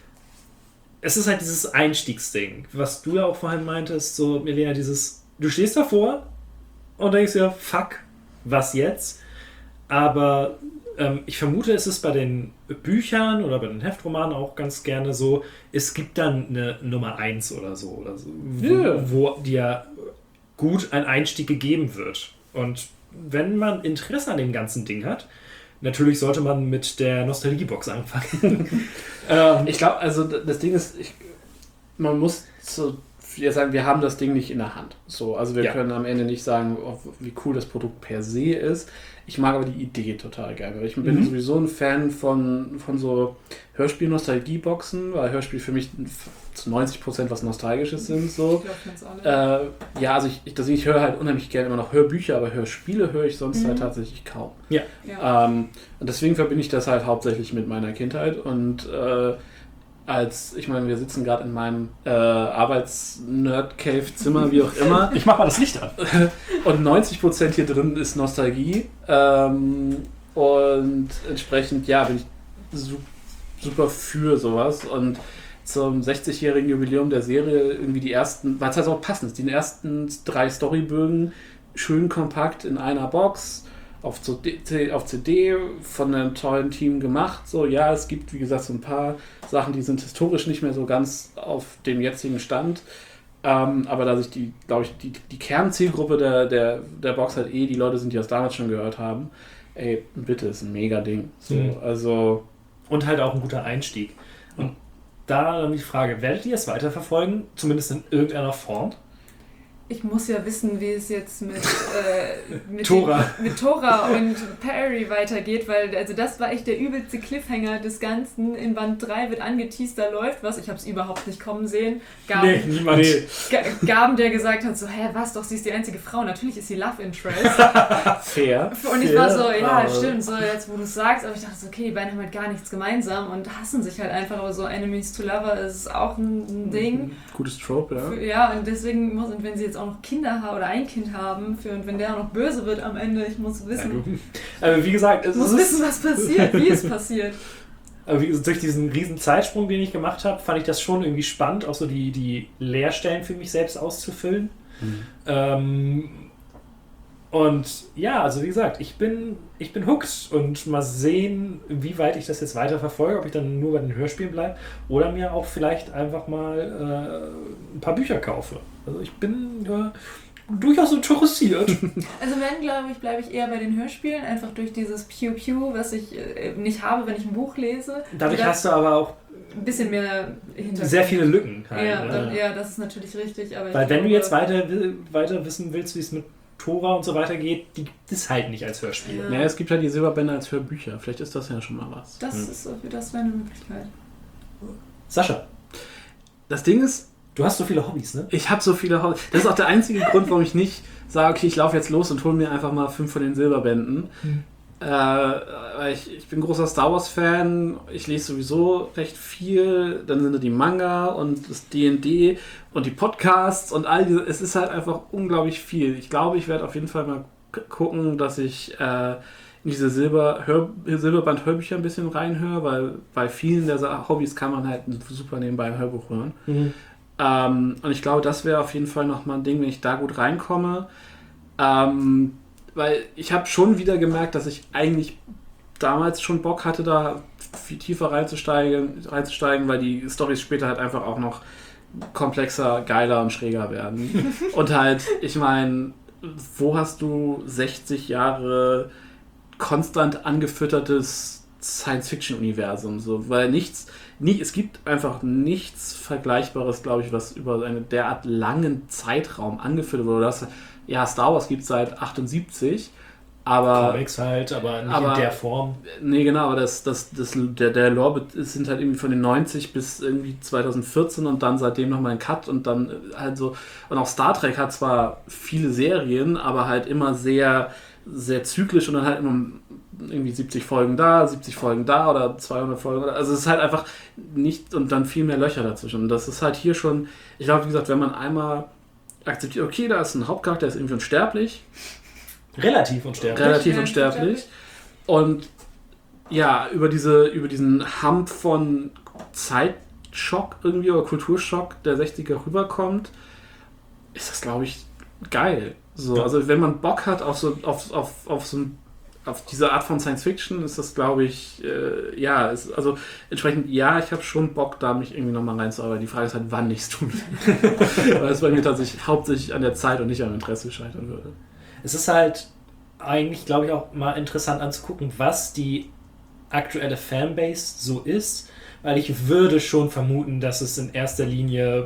es ist halt dieses Einstiegsding, was du ja auch vorhin meintest, so, Milena, dieses, du stehst davor und denkst dir, fuck, was jetzt? Aber ähm, ich vermute, es ist bei den Büchern oder bei den Heftromanen auch ganz gerne so, es gibt dann eine Nummer eins oder so, oder so wo, Ja. wo dir gut ein Einstieg gegeben wird. Und wenn man Interesse an dem ganzen Ding hat, natürlich sollte man mit der Nostalgiebox anfangen. ähm, ich glaube, also das Ding ist, ich, man muss so jetzt sagen, wir haben das Ding nicht in der Hand. So, also wir ja. können am Ende nicht sagen, oh, wie cool das Produkt per se ist. Ich mag aber die Idee total gerne. Ich bin mhm. sowieso ein Fan von, von so Hörspiel-Nostalgie-Boxen, weil Hörspiel für mich zu neunzig Prozent was Nostalgisches sind. So. Ich glaub, alle. Äh, ja, also ich, ich, das, ich höre halt unheimlich gerne immer noch Hörbücher, aber Hörspiele höre ich sonst mhm. halt tatsächlich kaum. Ja. ja. Ähm, und deswegen verbinde ich das halt hauptsächlich mit meiner Kindheit und äh, als, ich meine, wir sitzen gerade in meinem äh, Arbeits-Nerd-Cave-Zimmer, wie auch immer. Ich mach mal das Licht an. Und neunzig Prozent hier drin ist Nostalgie. Ähm, und entsprechend, ja, bin ich su- super für sowas. Und zum sechzigjährigen Jubiläum der Serie irgendwie die ersten, weil es halt auch passend, die ersten drei Storybögen schön kompakt in einer Box. Auf C D, auf C D von einem tollen Team gemacht. So, ja, es gibt, wie gesagt, so ein paar Sachen, die sind historisch nicht mehr so ganz auf dem jetzigen Stand. Ähm, aber da sich die, glaube ich, die, die Kernzielgruppe der, der, der Box halt eh die Leute sind, die das damals schon gehört haben. Ey, bitte, ist ein mega Ding. So, mhm. also und halt auch ein guter Einstieg. Und da dann die Frage, werdet ihr es weiterverfolgen? Zumindest in irgendeiner Form? Ich muss ja wissen, wie es jetzt mit, äh, mit, Tora. Den, mit Tora und Perry weitergeht, weil also das war echt der übelste Cliffhanger des Ganzen. In Band drei wird angeteased, da läuft was. Ich habe es überhaupt nicht kommen sehen. Gaben, nee, niemand. Nee. Gaben, der gesagt hat so, hä, was, doch, sie ist die einzige Frau. Natürlich ist sie Love Interest. Fair. Und ich Fair, war so, ja, aber stimmt, so jetzt, wo du es sagst. Aber ich dachte so, okay, die beiden haben halt gar nichts gemeinsam und hassen sich halt einfach. Aber so Enemies to Lover ist auch ein, ein Ding. Gutes Trope, ja. Ja, und deswegen muss, und wenn sie jetzt auch noch Kinder haben oder ein Kind haben für, und wenn der auch noch böse wird am Ende, ich muss wissen, ja, also wie gesagt, es muss ist wissen, was passiert, wie es passiert. Aber wie gesagt, durch diesen riesen Zeitsprung, den ich gemacht habe, fand ich das schon irgendwie spannend, auch so die, die Leerstellen für mich selbst auszufüllen. Mhm. Ähm, und ja, also wie gesagt, ich bin, ich bin hooked und mal sehen, wie weit ich das jetzt weiter verfolge, ob ich dann nur bei den Hörspielen bleibe oder mir auch vielleicht einfach mal äh, ein paar Bücher kaufe. Also ich bin äh, durchaus interessiert. Also wenn, glaube ich, bleibe ich eher bei den Hörspielen, einfach durch dieses Pew-Pew, was ich äh, nicht habe, wenn ich ein Buch lese. Dadurch hast du aber auch ein bisschen mehr Hintergrund. Sehr viele Lücken. Halt, ja, dann, ja. ja, das ist natürlich richtig. Aber weil wenn glaube, du jetzt weiter, weiter wissen willst, wie es mit Tora und so weiter geht, die gibt es halt nicht als Hörspiel. Ja. Naja, es gibt halt die Silberbänder als Hörbücher. Vielleicht ist das ja schon mal was. Das hm. ist das wäre eine Möglichkeit. Sascha. Das Ding ist, du hast so viele Hobbys, ne? Ich habe so viele Hobbys. Das ist auch der einzige Grund, warum ich nicht sage, okay, ich laufe jetzt los und hole mir einfach mal fünf von den Silberbänden. Hm. Äh, ich, ich bin großer Star Wars Fan, ich lese sowieso recht viel, dann sind da die Manga und das D und D und die Podcasts und all diese, es ist halt einfach unglaublich viel. Ich glaube, ich werde auf jeden Fall mal gucken, dass ich äh, in diese Silber Hör, Silberband-Hörbücher ein bisschen reinhöre, weil bei vielen der Hobbys kann man halt super nebenbei ein Hörbuch hören. Mhm. Ähm, und ich glaube, das wäre auf jeden Fall nochmal ein Ding, wenn ich da gut reinkomme. Ähm, weil ich habe schon wieder gemerkt, dass ich eigentlich damals schon Bock hatte, da viel tiefer reinzusteigen, reinzusteigen, weil die Storys später halt einfach auch noch komplexer, geiler und schräger werden. Und halt, ich meine, wo hast du sechzig Jahre konstant angefüttertes Science-Fiction-Universum? So, weil nichts, nie, es gibt einfach nichts Vergleichbares, glaube ich, was über einen derart langen Zeitraum angefüttert wurde. Das, ja, Star Wars gibt es seit achtundsiebzig, aber... Comics halt, aber nicht aber, in der Form. Nee, genau, aber das, das, das, der, der Lore sind halt irgendwie von den neunzig bis irgendwie zweitausendvierzehn und dann seitdem nochmal ein Cut und dann halt so... Und auch Star Trek hat zwar viele Serien, aber halt immer sehr, sehr zyklisch und dann halt immer irgendwie siebzig Folgen da, siebzig Folgen da oder zweihundert Folgen. Also es ist halt einfach nicht... Und dann viel mehr Löcher dazwischen. Und das ist halt hier schon... Ich glaube, wie gesagt, wenn man einmal akzeptiert, okay, da ist ein Hauptcharakter, der ist irgendwie unsterblich. Relativ unsterblich. Relativ unsterblich. Und ja, über, diese, über diesen Hump von Zeitschock irgendwie oder Kulturschock der sechziger rüberkommt, ist das, glaube ich, geil. So, also wenn man Bock hat auf so, auf, auf, auf so ein auf diese Art von Science Fiction ist das, glaube ich, äh, ja, ist, also entsprechend, ja, ich habe schon Bock, da mich irgendwie nochmal reinzuarbeiten. Die Frage ist halt, wann ich es tue. Weil es bei mir tatsächlich hauptsächlich an der Zeit und nicht am Interesse scheitern würde. Es ist halt eigentlich, glaube ich, auch mal interessant anzugucken, was die aktuelle Fanbase so ist, weil ich würde schon vermuten, dass es in erster Linie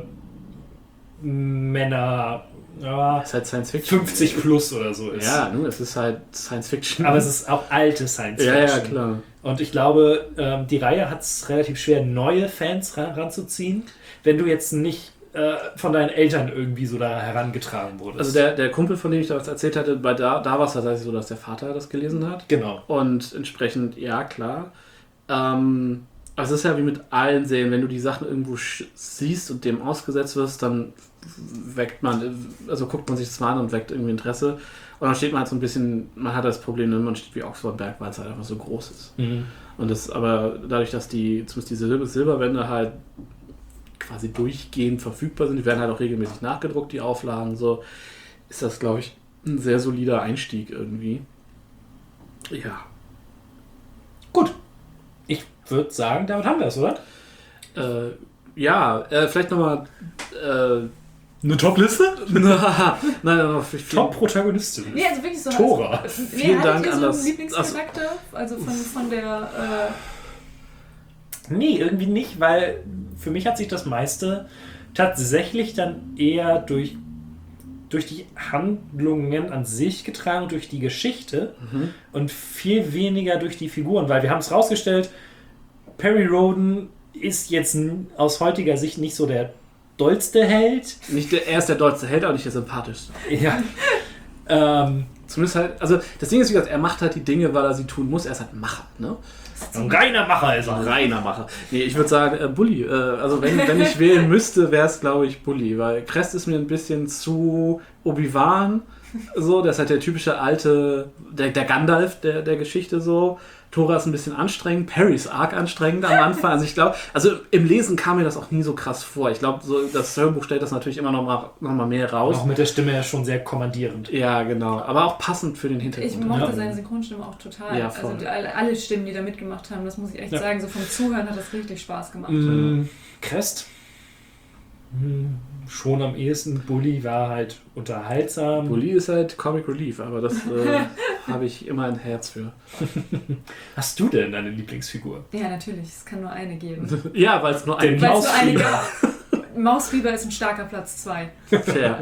Männer ja, ist halt Science Fiction. fünfzig plus oder so ist. Ja, ne, es ist halt Science Fiction. Aber es ist auch alte Science Fiction. Ja, ja, klar. Und ich glaube, ähm, die Reihe hat es relativ schwer, neue Fans ran, ranzuziehen, wenn du jetzt nicht äh, von deinen Eltern irgendwie so da herangetragen wurdest. Also der, der Kumpel, von dem ich das erzählt hatte, bei da, da war es tatsächlich so, dass der Vater das gelesen hat. Genau. Und entsprechend, ja, klar. Ähm, also es ist ja wie mit allen Serien, wenn du die Sachen irgendwo siehst und dem ausgesetzt wirst, dann weckt man, also guckt man sich das mal an und weckt irgendwie Interesse. Und dann steht man halt so ein bisschen, man hat das Problem, man steht wie Oxford Berg, weil es halt einfach so groß ist. Mhm. Und das, aber dadurch, dass die, zumindest diese Silber Silberwände halt quasi durchgehend verfügbar sind, die werden halt auch regelmäßig nachgedruckt, die Auflagen, so, ist das, glaube ich, ein sehr solider Einstieg irgendwie. Ja. Gut. Ich würde sagen, damit haben wir es, oder? Äh, ja, äh, vielleicht nochmal äh, eine Top-Liste? Nein, nein, noch Top-Protagonistin. Nee, also wirklich so. Tora. Also, nee, Vielen Dank ihr an so das. einen Lieblingscharakter? Also von, von der. Äh nee, irgendwie nicht, weil für mich hat sich das meiste tatsächlich dann eher durch, durch die Handlungen an sich getragen und durch die Geschichte mhm. und viel weniger durch die Figuren, weil wir haben es rausgestellt, Perry Rhodan ist jetzt aus heutiger Sicht nicht so der dollste Held. Nicht der, er ist der dollste Held, aber nicht der sympathischste. Ja. ähm, Zumindest halt, also das Ding ist, wie gesagt, er macht halt die Dinge, weil er sie tun muss. Er ist halt ein Macher, ne? Ein reiner Macher ist er. Ein reiner Macher. Nee, ich würde sagen, äh, Bully. Äh, also wenn, wenn ich wählen müsste, wäre es, glaube ich, Bully. Weil Crest ist mir ein bisschen zu Obi-Wan. So, der ist halt der typische alte, der, der Gandalf der, der Geschichte so. Tora ist ein bisschen anstrengend, Perry ist arg anstrengend am Anfang. Also ich glaube, also im Lesen kam mir das auch nie so krass vor. Ich glaube, so das Hörbuch stellt das natürlich immer noch mal, noch mal mehr raus. Auch mit der Stimme ja schon sehr kommandierend. Ja, genau. Aber auch passend für den Hintergrund. Ich mochte ja. seine Synchronstimme auch total. Ja, also alle, alle Stimmen, die da mitgemacht haben, das muss ich echt ja. sagen. So vom Zuhören hat das richtig Spaß gemacht. Mm, Crest? Mm, schon am ehesten. Bully war halt unterhaltsam. Bully ist halt Comic Relief, aber das äh, habe ich immer ein Herz für. Hast du denn deine Lieblingsfigur? Ja, natürlich. Es kann nur eine geben. Ja, weil es nur eine gibt. Mausfieber. Mausfieber ist ein starker Platz zwei. Fair.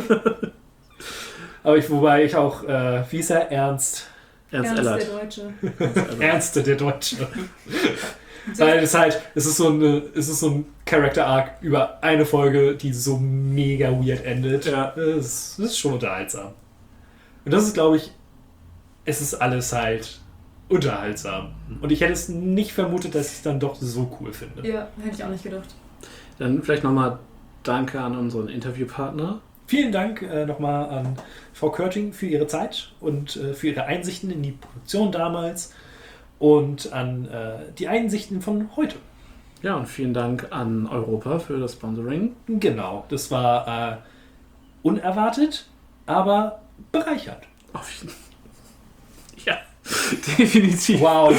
Aber ich, wobei ich auch, äh, wie ist er? Ernst. Ernst, Ernst Ernst der Deutsche. Ernst der Deutsche. Weil es halt, es ist so eine, es ist so ein Character-Arc über eine Folge, die so mega weird endet. Ja. Das, das ist schon unterhaltsam. Und das ist, glaube ich, es ist alles halt unterhaltsam. Und ich hätte es nicht vermutet, dass ich es dann doch so cool finde. Ja, hätte ich auch nicht gedacht. Dann vielleicht nochmal Danke an unseren Interviewpartner. Vielen Dank äh, nochmal an Frau Körting für ihre Zeit und äh, für ihre Einsichten in die Produktion damals. Und an äh, die Einsichten von heute. Ja, und vielen Dank an Europa für das Sponsoring. Genau, das war äh, unerwartet, aber bereichert. Auf jeden Fall. Ja, definitiv. Wow.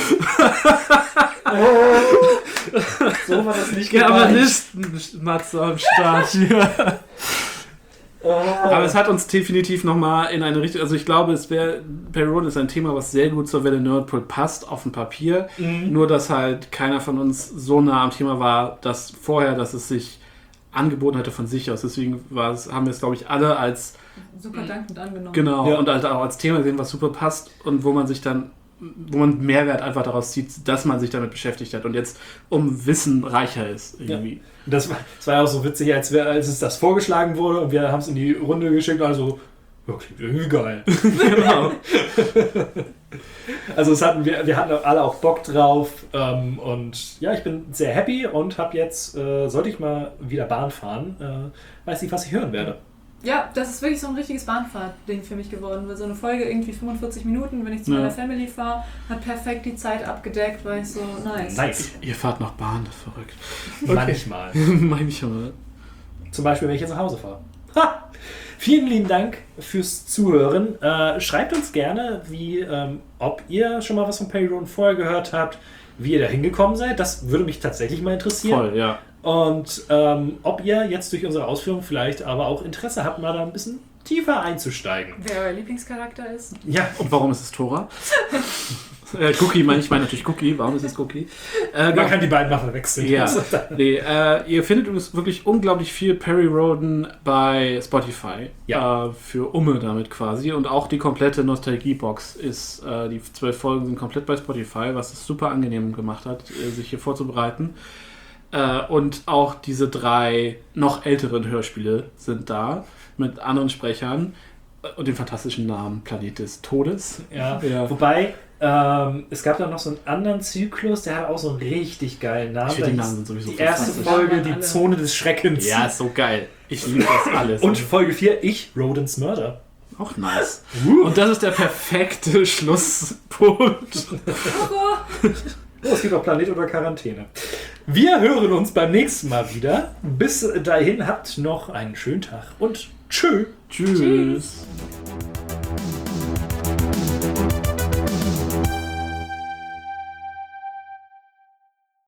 oh. So war das nicht Germanisten, Matze am Start hier. Aber es hat uns definitiv nochmal in eine Richtung, also ich glaube, es wäre, Perry Rhodan ist ein Thema, was sehr gut zur Welle Nerdpool passt, auf dem Papier. Mhm. Nur, dass halt keiner von uns so nah am Thema war, dass vorher, dass es sich angeboten hätte von sich aus. Deswegen war es, haben wir es, glaube ich, alle als super dankend angenommen. Genau, ja. und halt auch als Thema sehen, was super passt und wo man sich dann, wo man Mehrwert einfach daraus zieht, dass man sich damit beschäftigt hat und jetzt um Wissen reicher ist irgendwie. Ja. Das war, das war ja auch so witzig, als, wir, als es das vorgeschlagen wurde und wir haben es in die Runde geschickt, also wirklich irgendwie geil. Genau. Also es hatten wir, wir hatten alle auch Bock drauf ähm, und ja, ich bin sehr happy und habe jetzt, äh, sollte ich mal wieder Bahn fahren, äh, weiß nicht, was ich hören werde. Ja, das ist wirklich so ein richtiges Bahnfahrt-Ding für mich geworden, weil so eine Folge irgendwie fünfundvierzig Minuten, wenn ich zu Ja. meiner Family fahre, hat perfekt die Zeit abgedeckt, war ich so nice. Nice. Ihr fahrt noch Bahn, das ist verrückt. Manchmal. Manchmal. Zum Beispiel, wenn ich jetzt nach Hause fahre. Ha! Vielen lieben Dank fürs Zuhören. Äh, schreibt uns gerne, wie, ähm, ob ihr schon mal was von Perry Rhodan vorher gehört habt, wie ihr da hingekommen seid. Das würde mich tatsächlich mal interessieren. Voll, ja. Und ähm, ob ihr jetzt durch unsere Ausführungen vielleicht aber auch Interesse habt, mal da ein bisschen tiefer einzusteigen. Wer euer Lieblingscharakter ist? Ja. Und warum ist es Tora? äh, Cookie, meine ich meine natürlich Cookie. Warum ist es Cookie? Äh, Man kann die beiden mal verwechseln. Ja. nee, äh, ihr findet uns wirklich unglaublich viel Perry Rhodan bei Spotify. Ja. Äh, für Umme damit quasi. Und auch die komplette Nostalgie-Box ist, äh, die zwölf Folgen sind komplett bei Spotify, was es super angenehm gemacht hat, äh, sich hier vorzubereiten. Äh, und auch diese drei noch älteren Hörspiele sind da mit anderen Sprechern und dem fantastischen Namen Planet des Todes. Ja, ja. Wobei, ähm, es gab da noch so einen anderen Zyklus, der hat auch so einen richtig geilen Namen. Ich finde die Namen sind sowieso Die erste Folge, die Zone des Schreckens. Ja, ist so geil. Ich liebe das alles. Und Folge vier, ich, Rodens Mörder. Auch nice. Uh. Und das ist der perfekte Schlusspunkt. Oh, es gibt auch Planet oder Quarantäne. Wir hören uns beim nächsten Mal wieder. Bis dahin habt noch einen schönen Tag und tschö. Tschüss. Tschüss.